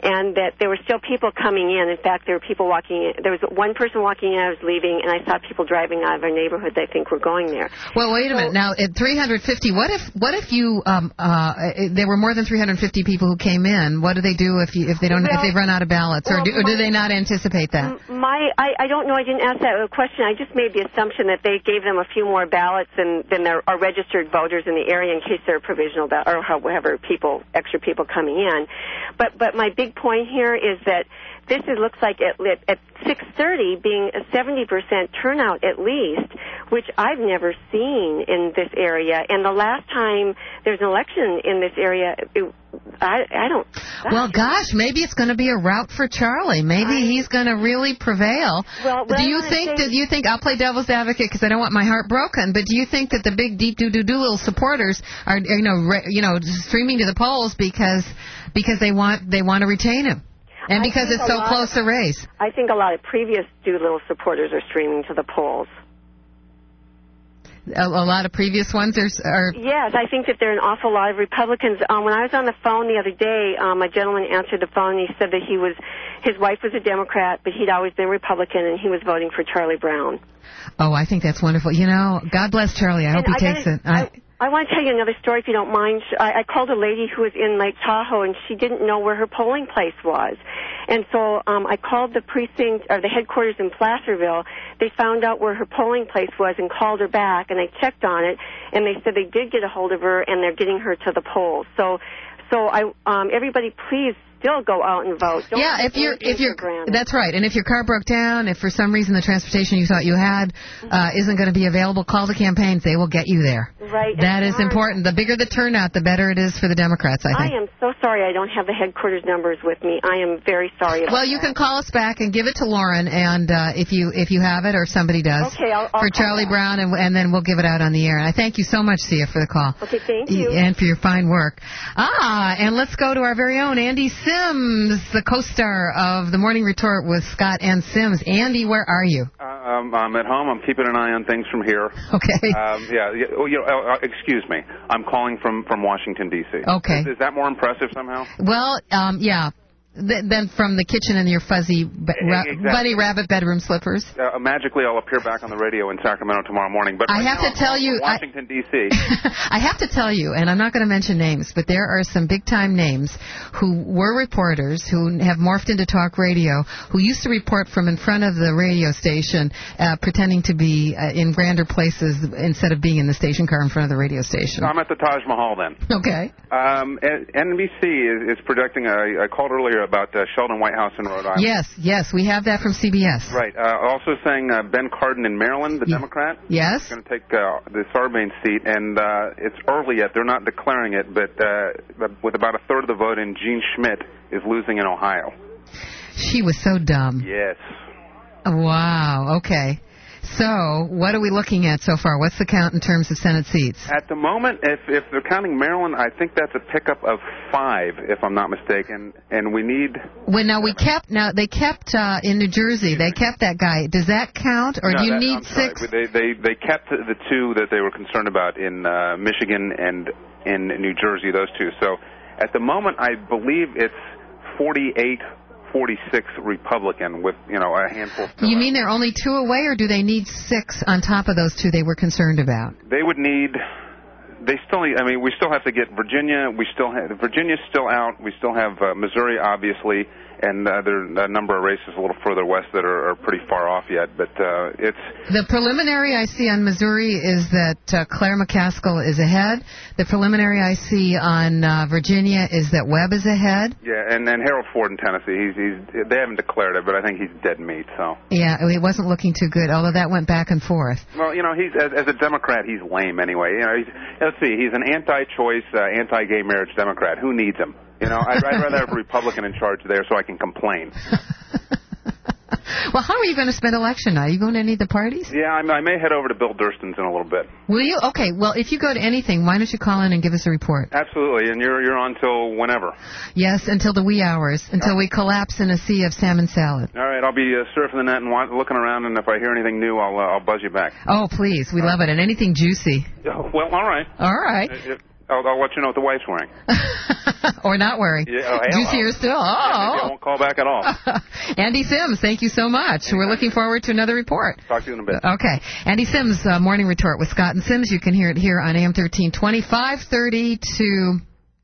and that there were still people coming in. In fact, there were people walking in. There was one person walking in, I was leaving, and I saw people driving out of our neighborhood that I think were going there. Well, wait a so, minute. Now, at three hundred fifty, what if what if you um uh there were more than three hundred fifty people who came in? What do they do if you if they don't well, if they run out of ballots, well, or, do, or do my, they not anticipate that? My I, I don't know. I didn't ask that question. I just made the assumption that they gave them a few more ballots than than there are registered voters in the area in case there are provisional ballots or however people extra people coming in. But but my big point here is that this is, looks like at, at six thirty being a seventy percent turnout at least, which I've never seen in this area. And the last time there's an election in this area, it, I, I don't... Well, gosh, maybe it's going to be a rout for Charlie. Maybe I, he's going to really prevail. Well, do you think that you think I'll play devil's advocate because I don't want my heart broken? But do you think that the big deep doo doo doo little supporters are you know re, you know streaming to the polls because because they want they want to retain him? And because it's so close a race. I think a lot of previous Doolittle supporters are streaming to the polls. A, a lot of previous ones are, are... Yes, I think that there are an awful lot of Republicans. Um, when I was on the phone the other day, um, a gentleman answered the phone and he said that he was, his wife was a Democrat, but he'd always been Republican, and he was voting for Charlie Brown. Oh, I think that's wonderful. You know, God bless Charlie. I and hope he I takes gotta, it. I, I want to tell you another story, if you don't mind. I, I called a lady who was in Lake Tahoe, and she didn't know where her polling place was. And so um, I called the precinct, or the headquarters in Placerville. They found out where her polling place was and called her back, and I checked on it, and they said they did get a hold of her, and they're getting her to the polls. So, so I, um, everybody, please still go out and vote. Don't yeah, if you're if you're that's right. And if your car broke down, if for some reason the transportation you thought you had uh, isn't going to be available, call the campaigns. They will get you there. Right. That is important. The bigger the turnout, the better it is for the Democrats, I think. I am so sorry I don't have the headquarters numbers with me. I am very sorry about Well, you that. can call us back and give it to Lauren, and uh, if you if you have it or somebody does, okay, I'll, I'll for Charlie Brown, and, and then we'll give it out on the air. And I thank you so much, Sia, for the call. Okay, thank you. And for your fine work. Ah, and let's go to our very own Andy Sims, the co-star of The Morning Retort with Scott and Sims. Andy, where are you? Uh, um, I'm at home. I'm keeping an eye on things from here. Okay. Um, yeah. yeah oh, you know, uh, excuse me. I'm calling from, from Washington, D C Okay. Is, is that more impressive somehow? Well, um, yeah. Th- then from the kitchen in your fuzzy b- ra- exactly. bunny rabbit bedroom slippers. Uh, magically, I'll appear back on the radio in Sacramento tomorrow morning. But right I have now, to tell you, Washington, D C I have to tell you, and I'm not going to mention names, but there are some big-time names who were reporters who have morphed into talk radio, who used to report from in front of the radio station, uh, pretending to be uh, in grander places instead of being in the station car in front of the radio station. I'm at the Taj Mahal then. Okay. Um, N B C is, is projecting. A, I called earlier about uh, Sheldon Whitehouse in Rhode Island. Yes, yes, we have that from C B S. Right. Uh, also saying uh, Ben Cardin in Maryland, the yeah. Democrat. Yes. Is going to take uh, the Sarbanes seat, and uh, it's early yet. They're not declaring it, but uh, with about a third of the vote in, Gene Schmidt is losing in Ohio. She was so dumb. Yes. Wow. Okay. So, what are we looking at so far? What's the count in terms of Senate seats? At the moment, if if they're counting Maryland, I think that's a pickup of five, if I'm not mistaken. And we need. Well, now we kept. Now they kept uh, in New Jersey. They kept that guy. Does that count, or no, do you that, need I'm sorry. six? They they they kept the two that they were concerned about in uh, Michigan and in New Jersey. Those two. So, at the moment, I believe it's forty-eight. forty-six Republican with, you know, a handful. You mean they're only two away, or do they need six on top of those two they were concerned about? They would need, they still need, I mean, we still have to get Virginia. We still have, Virginia's still out. We still have uh, Missouri, obviously, and uh, there are a number of races a little further west that are, are pretty far off yet. But uh, it's... The preliminary I see on Missouri is that uh, Claire McCaskill is ahead. The preliminary I see on uh, Virginia is that Webb is ahead. Yeah, and, and Harold Ford in Tennessee, he's, he's they haven't declared it, but I think he's dead meat, so... Yeah, it wasn't looking too good, although that went back and forth. Well, you know, he's as, as a Democrat, he's lame anyway. You know, he's, let's see, he's an anti-choice, uh, anti-gay marriage Democrat. Who needs him? You know, I'd, I'd rather have a Republican in charge there so I can complain. Well, how are you going to spend election night? Are you going to any of the parties? Yeah, I, I may head over to Bill Durston's in a little bit. Will you? Okay, well, if you go to anything, why don't you call in and give us a report? Absolutely, and you're you're on till whenever. Yes, until the wee hours, until we collapse in a sea of salmon salad. All right, I'll be uh, surfing the net and wa- looking around, and if I hear anything new, I'll uh, I'll buzz you back. Oh, please, we love it, and anything juicy. Oh, well, all right. All right. Uh, I'll, I'll let you know what the wife's wearing. Or not wearing. Yeah, oh, Do you see her still? Oh. Yeah, maybe I won't call back at all. Andy Sims, thank you so much. We're looking forward to another report. Talk to you in a bit. Okay. Andy Sims, uh, Morning Retort with Scott and Sims. You can hear it here on A M thirteen twenty, five thirty to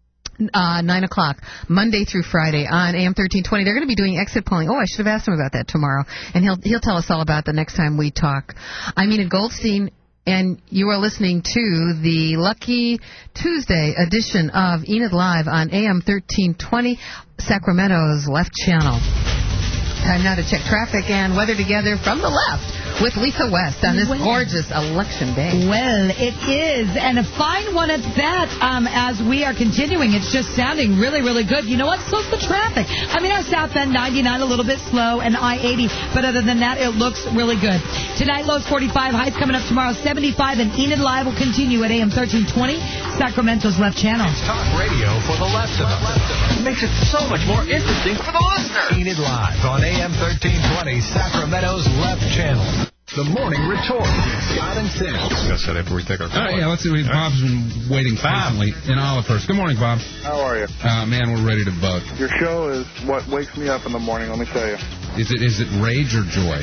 uh, nine o'clock, Monday through Friday on A M thirteen twenty. They're going to be doing exit polling. Oh, I should have asked him about that tomorrow. And he'll he'll tell us all about the next time we talk. I'm Enid Goldstein, and you are listening to the Lucky Tuesday edition of Enid Live on A M thirteen twenty, Sacramento's left channel. Time now to check traffic and weather together from the left with Lisa West on this gorgeous election day. Well, it is, and a fine one at that. Um, as we are continuing, it's just sounding really, really good. You know what? So's the traffic. I mean, our southbound ninety-nine a little bit slow, and I eighty, but other than that, it looks really good. Tonight, lows forty-five, highs coming up tomorrow seventy-five, and Enid Live will continue at A M thirteen twenty, Sacramento's left channel. It's talk radio for the left of us. It makes it so much more interesting for the listener. Enid Live on A M thirteen twenty, Sacramento's left channel. The Morning Retort. Scott and Sam. That's it after we take our call. All right, yeah, let's see. Bob's been waiting patiently in Olive first. Good morning, Bob. How are you? Uh, man, we're ready to vote. Your show is what wakes me up in the morning, let me tell you. Is it is it rage or joy?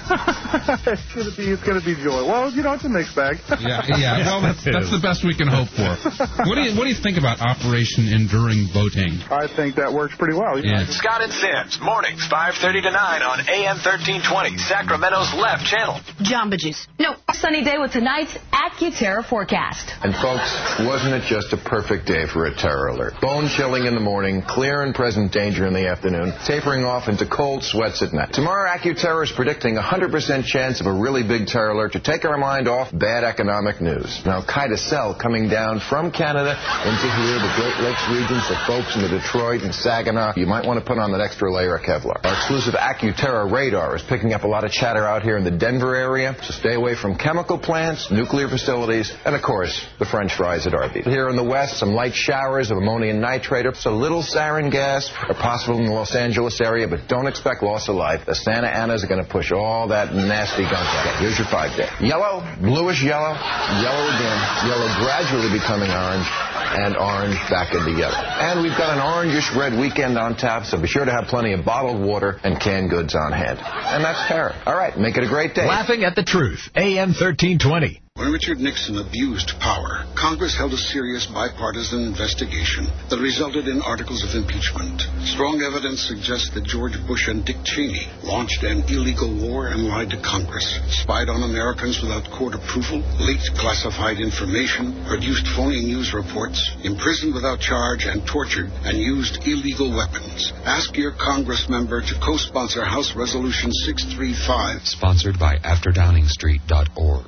it's gonna be it's gonna be joy. Well, you know, it's a mixed bag. yeah, yeah. Well, that's that's the best we can hope for. What do you what do you think about Operation Enduring Voting? I think that works pretty well. Yeah. Scott and Sims, mornings five thirty to nine on A M thirteen twenty, Sacramento's left channel. Jamba Juice. No, sunny day with tonight's AccuTerror forecast. And folks, wasn't it just a perfect day for a terror alert? Bone chilling in the morning, clear and present danger in the afternoon, tapering off into cold sweats at night. Tomorrow, AccuTerror is predicting a one hundred percent chance of a really big terror alert to take our mind off bad economic news. Now, Al-Qaeda cell coming down from Canada into here, the Great Lakes region, for folks in the Detroit and Saginaw. You might want to put on that extra layer of Kevlar. Our exclusive AccuTerror radar is picking up a lot of chatter out here in the Denver area. So stay away from chemical plants, nuclear facilities, and, of course, the French fries at Arby's. Here in the west, some light showers of ammonium nitrate, a little sarin gas are possible in the Los Angeles area, but don't expect loss of life. The Santa Anas are going to push all that nasty gunk out. Here's your five-day. Yellow, bluish yellow, yellow again, yellow gradually becoming orange, and orange back into yellow. And we've got an orangish-red weekend on tap, so be sure to have plenty of bottled water and canned goods on hand. And that's terror. All right, make it a great day. Laughing at the truth. A M thirteen twenty. When Richard Nixon abused power, Congress held a serious bipartisan investigation that resulted in articles of impeachment. Strong evidence suggests that George Bush and Dick Cheney launched an illegal war and lied to Congress, spied on Americans without court approval, leaked classified information, produced phony news reports, imprisoned without charge and tortured, and used illegal weapons. Ask your Congress member to co-sponsor House Resolution six thirty-five. Sponsored by after downing street dot org.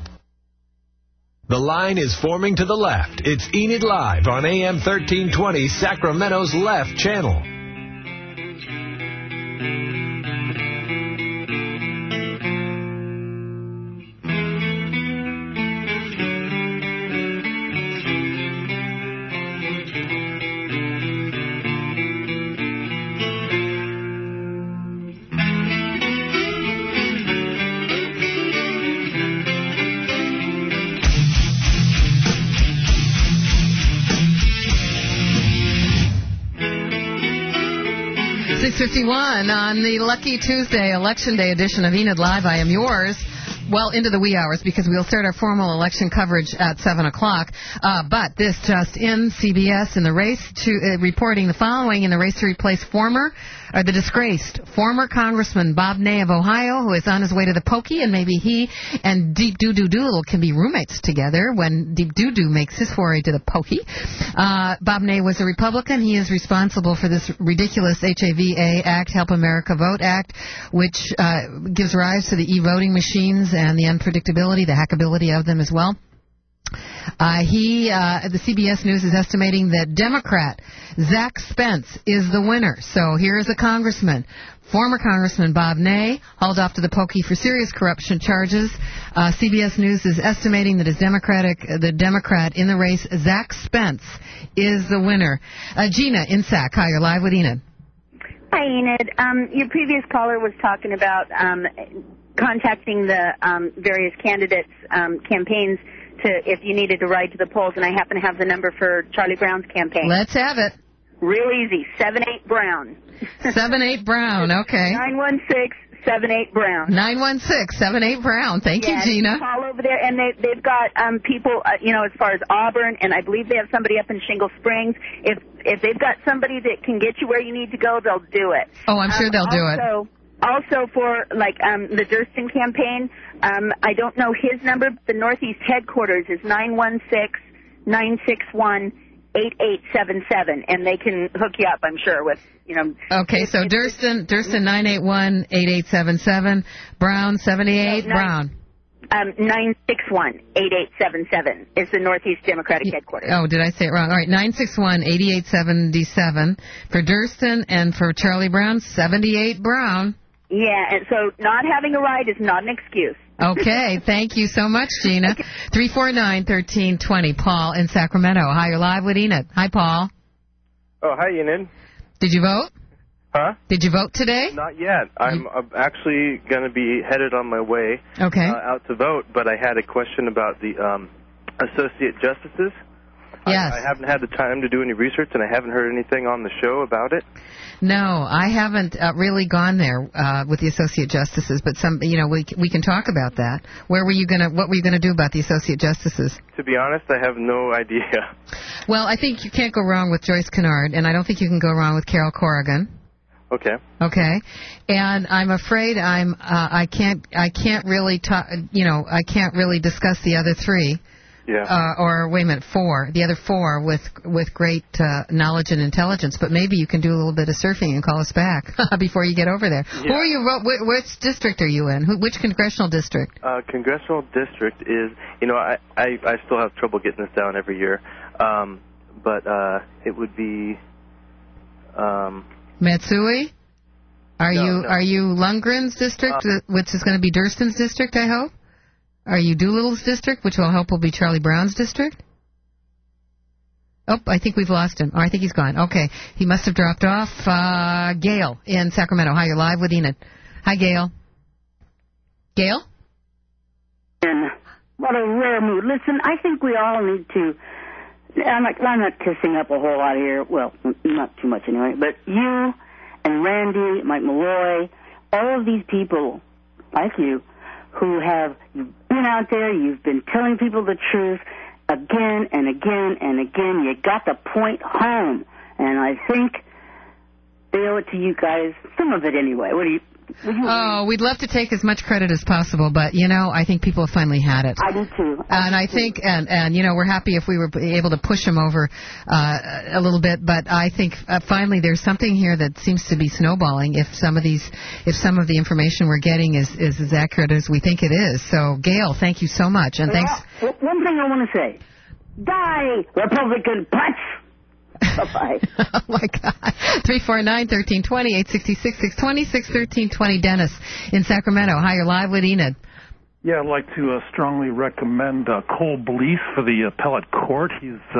The line is forming to the left. It's Enid Live on A M thirteen twenty, Sacramento's left channel. six fifty-one on the Lucky Tuesday Election Day edition of Enid Live. I am yours. Well, into the wee hours, because we'll start our formal election coverage at seven o'clock. Uh, but this just in, C B S in the race to uh, reporting the following in the race to replace former, or the disgraced former Congressman Bob Ney of Ohio, who is on his way to the pokey, and maybe he and Deep Doo Doo Doodle can be roommates together when Deep Doo Doo makes his foray to the pokey. Uh, Bob Ney was a Republican. He is responsible for this ridiculous H A V A Act, Help America Vote Act, which uh, gives rise to the e-voting machines and the unpredictability, the hackability of them as well. Uh, he, uh, the C B S News is estimating that Democrat Zach Spence is the winner. So here is a congressman, former Congressman Bob Ney, hauled off to the pokey for serious corruption charges. Uh, C B S News is estimating that his Democratic, uh, the Democrat in the race, Zach Spence, is the winner. Uh, Gina in Sac. Hi, you're live with Enid. Hi, Enid. Um, your previous caller was talking about um, contacting the um, various candidates' um, campaigns to if you needed to ride to the polls, and I happen to have the number for Charlie Brown's campaign. Let's have it. Real easy, seven eight Brown. seven eight Brown, okay. nine one six, seven eight Brown. nine one six, seven eight Brown. Thank yeah, you, Gina. Call over there, and they, they've got um, people, uh, you know, as far as Auburn, and I believe they have somebody up in Shingle Springs. If if they've got somebody that can get you where you need to go, they'll do it. Oh, I'm sure um, they'll do also, it. Also for, like, um, the Durston campaign, um, I don't know his number, but the Northeast headquarters is nine one six, nine six one, eight eight seven seven, and they can hook you up, I'm sure, with, you know. Okay, so Durston, Durston nine eight one, eight eight seven seven, Brown seventy-eight, no, nine, Brown. Um, nine six one, eight eight seven seven is the Northeast Democratic headquarters. Oh, did I say it wrong? All right, nine six one, eight eight seven seven for Durston, and for Charlie Brown, seventy-eight Brown. Yeah, and so not having a ride is not an excuse. Okay, thank you so much, Gina. three four nine, one three two zero, Paul in Sacramento. Hi, you're live with Enid. Hi, Paul. Oh, hi, Enid. Did you vote? Huh? Did you vote today? Not yet. I'm uh, actually going to be headed on my way okay. uh, out to vote, but I had a question about the um, associate justices. Yes. I, I haven't had the time to do any research, and I haven't heard anything on the show about it. No, I haven't uh, really gone there uh, with the associate justices, but some, you know, we we can talk about that. Where were you gonna? What were you gonna do about the associate justices? To be honest, I have no idea. Well, I think you can't go wrong with Joyce Kennard, and I don't think you can go wrong with Carol Corrigan. Okay. Okay, and I'm afraid I'm uh, I can't I can't really talk. You know, I can't really discuss the other three. Yeah. Uh, or wait a minute, four. The other four with with great uh, knowledge and intelligence. But maybe you can do a little bit of surfing and call us back before you get over there. Yeah. Who are you? Wh- which district are you in? Who, which congressional district? Uh, congressional district is, you know, I, I I still have trouble getting this down every year, um, but uh, it would be. Um, Matsui. Are no, you no. are you Lundgren's district, Uh, which is going to be Durston's district? I hope. Are you Doolittle's district, which will help will be Charlie Brown's district? Oh, I think we've lost him. Oh, I think he's gone. Okay. He must have dropped off. Uh, Gail in Sacramento. Hi, you're live with Enid. Hi, Gail. Gail? And what a rare mood. Listen, I think we all need to, I'm not, I'm not kissing up a whole lot here. Well, not too much anyway. But you and Randy, Mike Malloy, all of these people like you who have been out there, you've been telling people the truth again and again and again. You got the point home. And I think they owe it to you guys, some of it anyway. What do you... Oh, we'd love to take as much credit as possible, but, you know, I think people have finally had it. I do, too. And I think, and, and you know, we're happy if we were able to push them over uh, a little bit, but I think uh, finally there's something here that seems to be snowballing if some of these, if some of the information we're getting is, is as accurate as we think it is. So, Gail, thank you so much, and thanks. Well, one thing I want to say. Die, Republican putz! Bye-bye. Oh, my God. three four nine, one three two zero, eight six six, six two six, one three two zero. Dennis in Sacramento. Hi, you're live with Enid. Yeah, I'd like to uh, strongly recommend uh, Cole Blease for the appellate court. He's uh,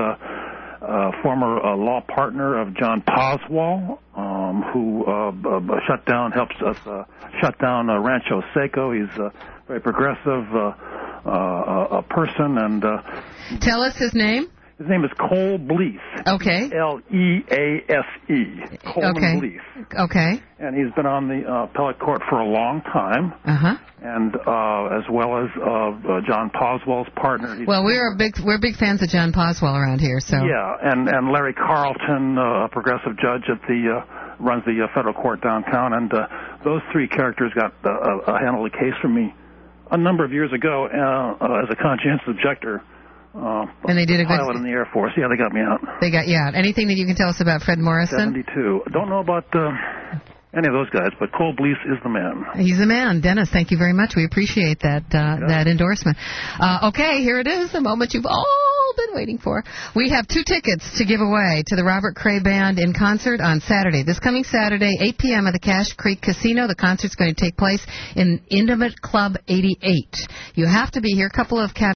a former uh, law partner of John Poswell, um, who uh, uh, shut down, helps us uh, shut down uh, Rancho Seco. He's a very progressive uh, uh, a person. and uh, Tell us his name. His name is Cole Blease. Okay. L E A S E. Coleman okay. Blease. Okay. And he's been on the uh, appellate court for a long time. Uh-huh. And uh, as well as uh, uh, John Poswell's partner. He's well, we're a big we're big fans of John Poswell around here. So yeah, and and Larry Carlton, uh, a progressive judge at the uh, runs the uh, federal court downtown, and uh, those three characters got uh, uh, handled a case for me a number of years ago uh, uh, as a conscientious objector. Uh, and they did a good pilot in the Air Force. Yeah, they got me out. They got you out. Anything that you can tell us about Fred Morrison? seventy-two. Don't know about uh, any of those guys, but Cole Blease is the man. He's the man. Dennis, thank you very much. We appreciate that uh, yeah. that endorsement. Uh, okay, here it is, the moment you've all been waiting for. We have two tickets to give away to the Robert Cray Band in concert on Saturday. This coming Saturday, eight p.m. at the Cache Creek Casino. The concert's going to take place in Intimate Club eighty-eight. You have to be here. A couple of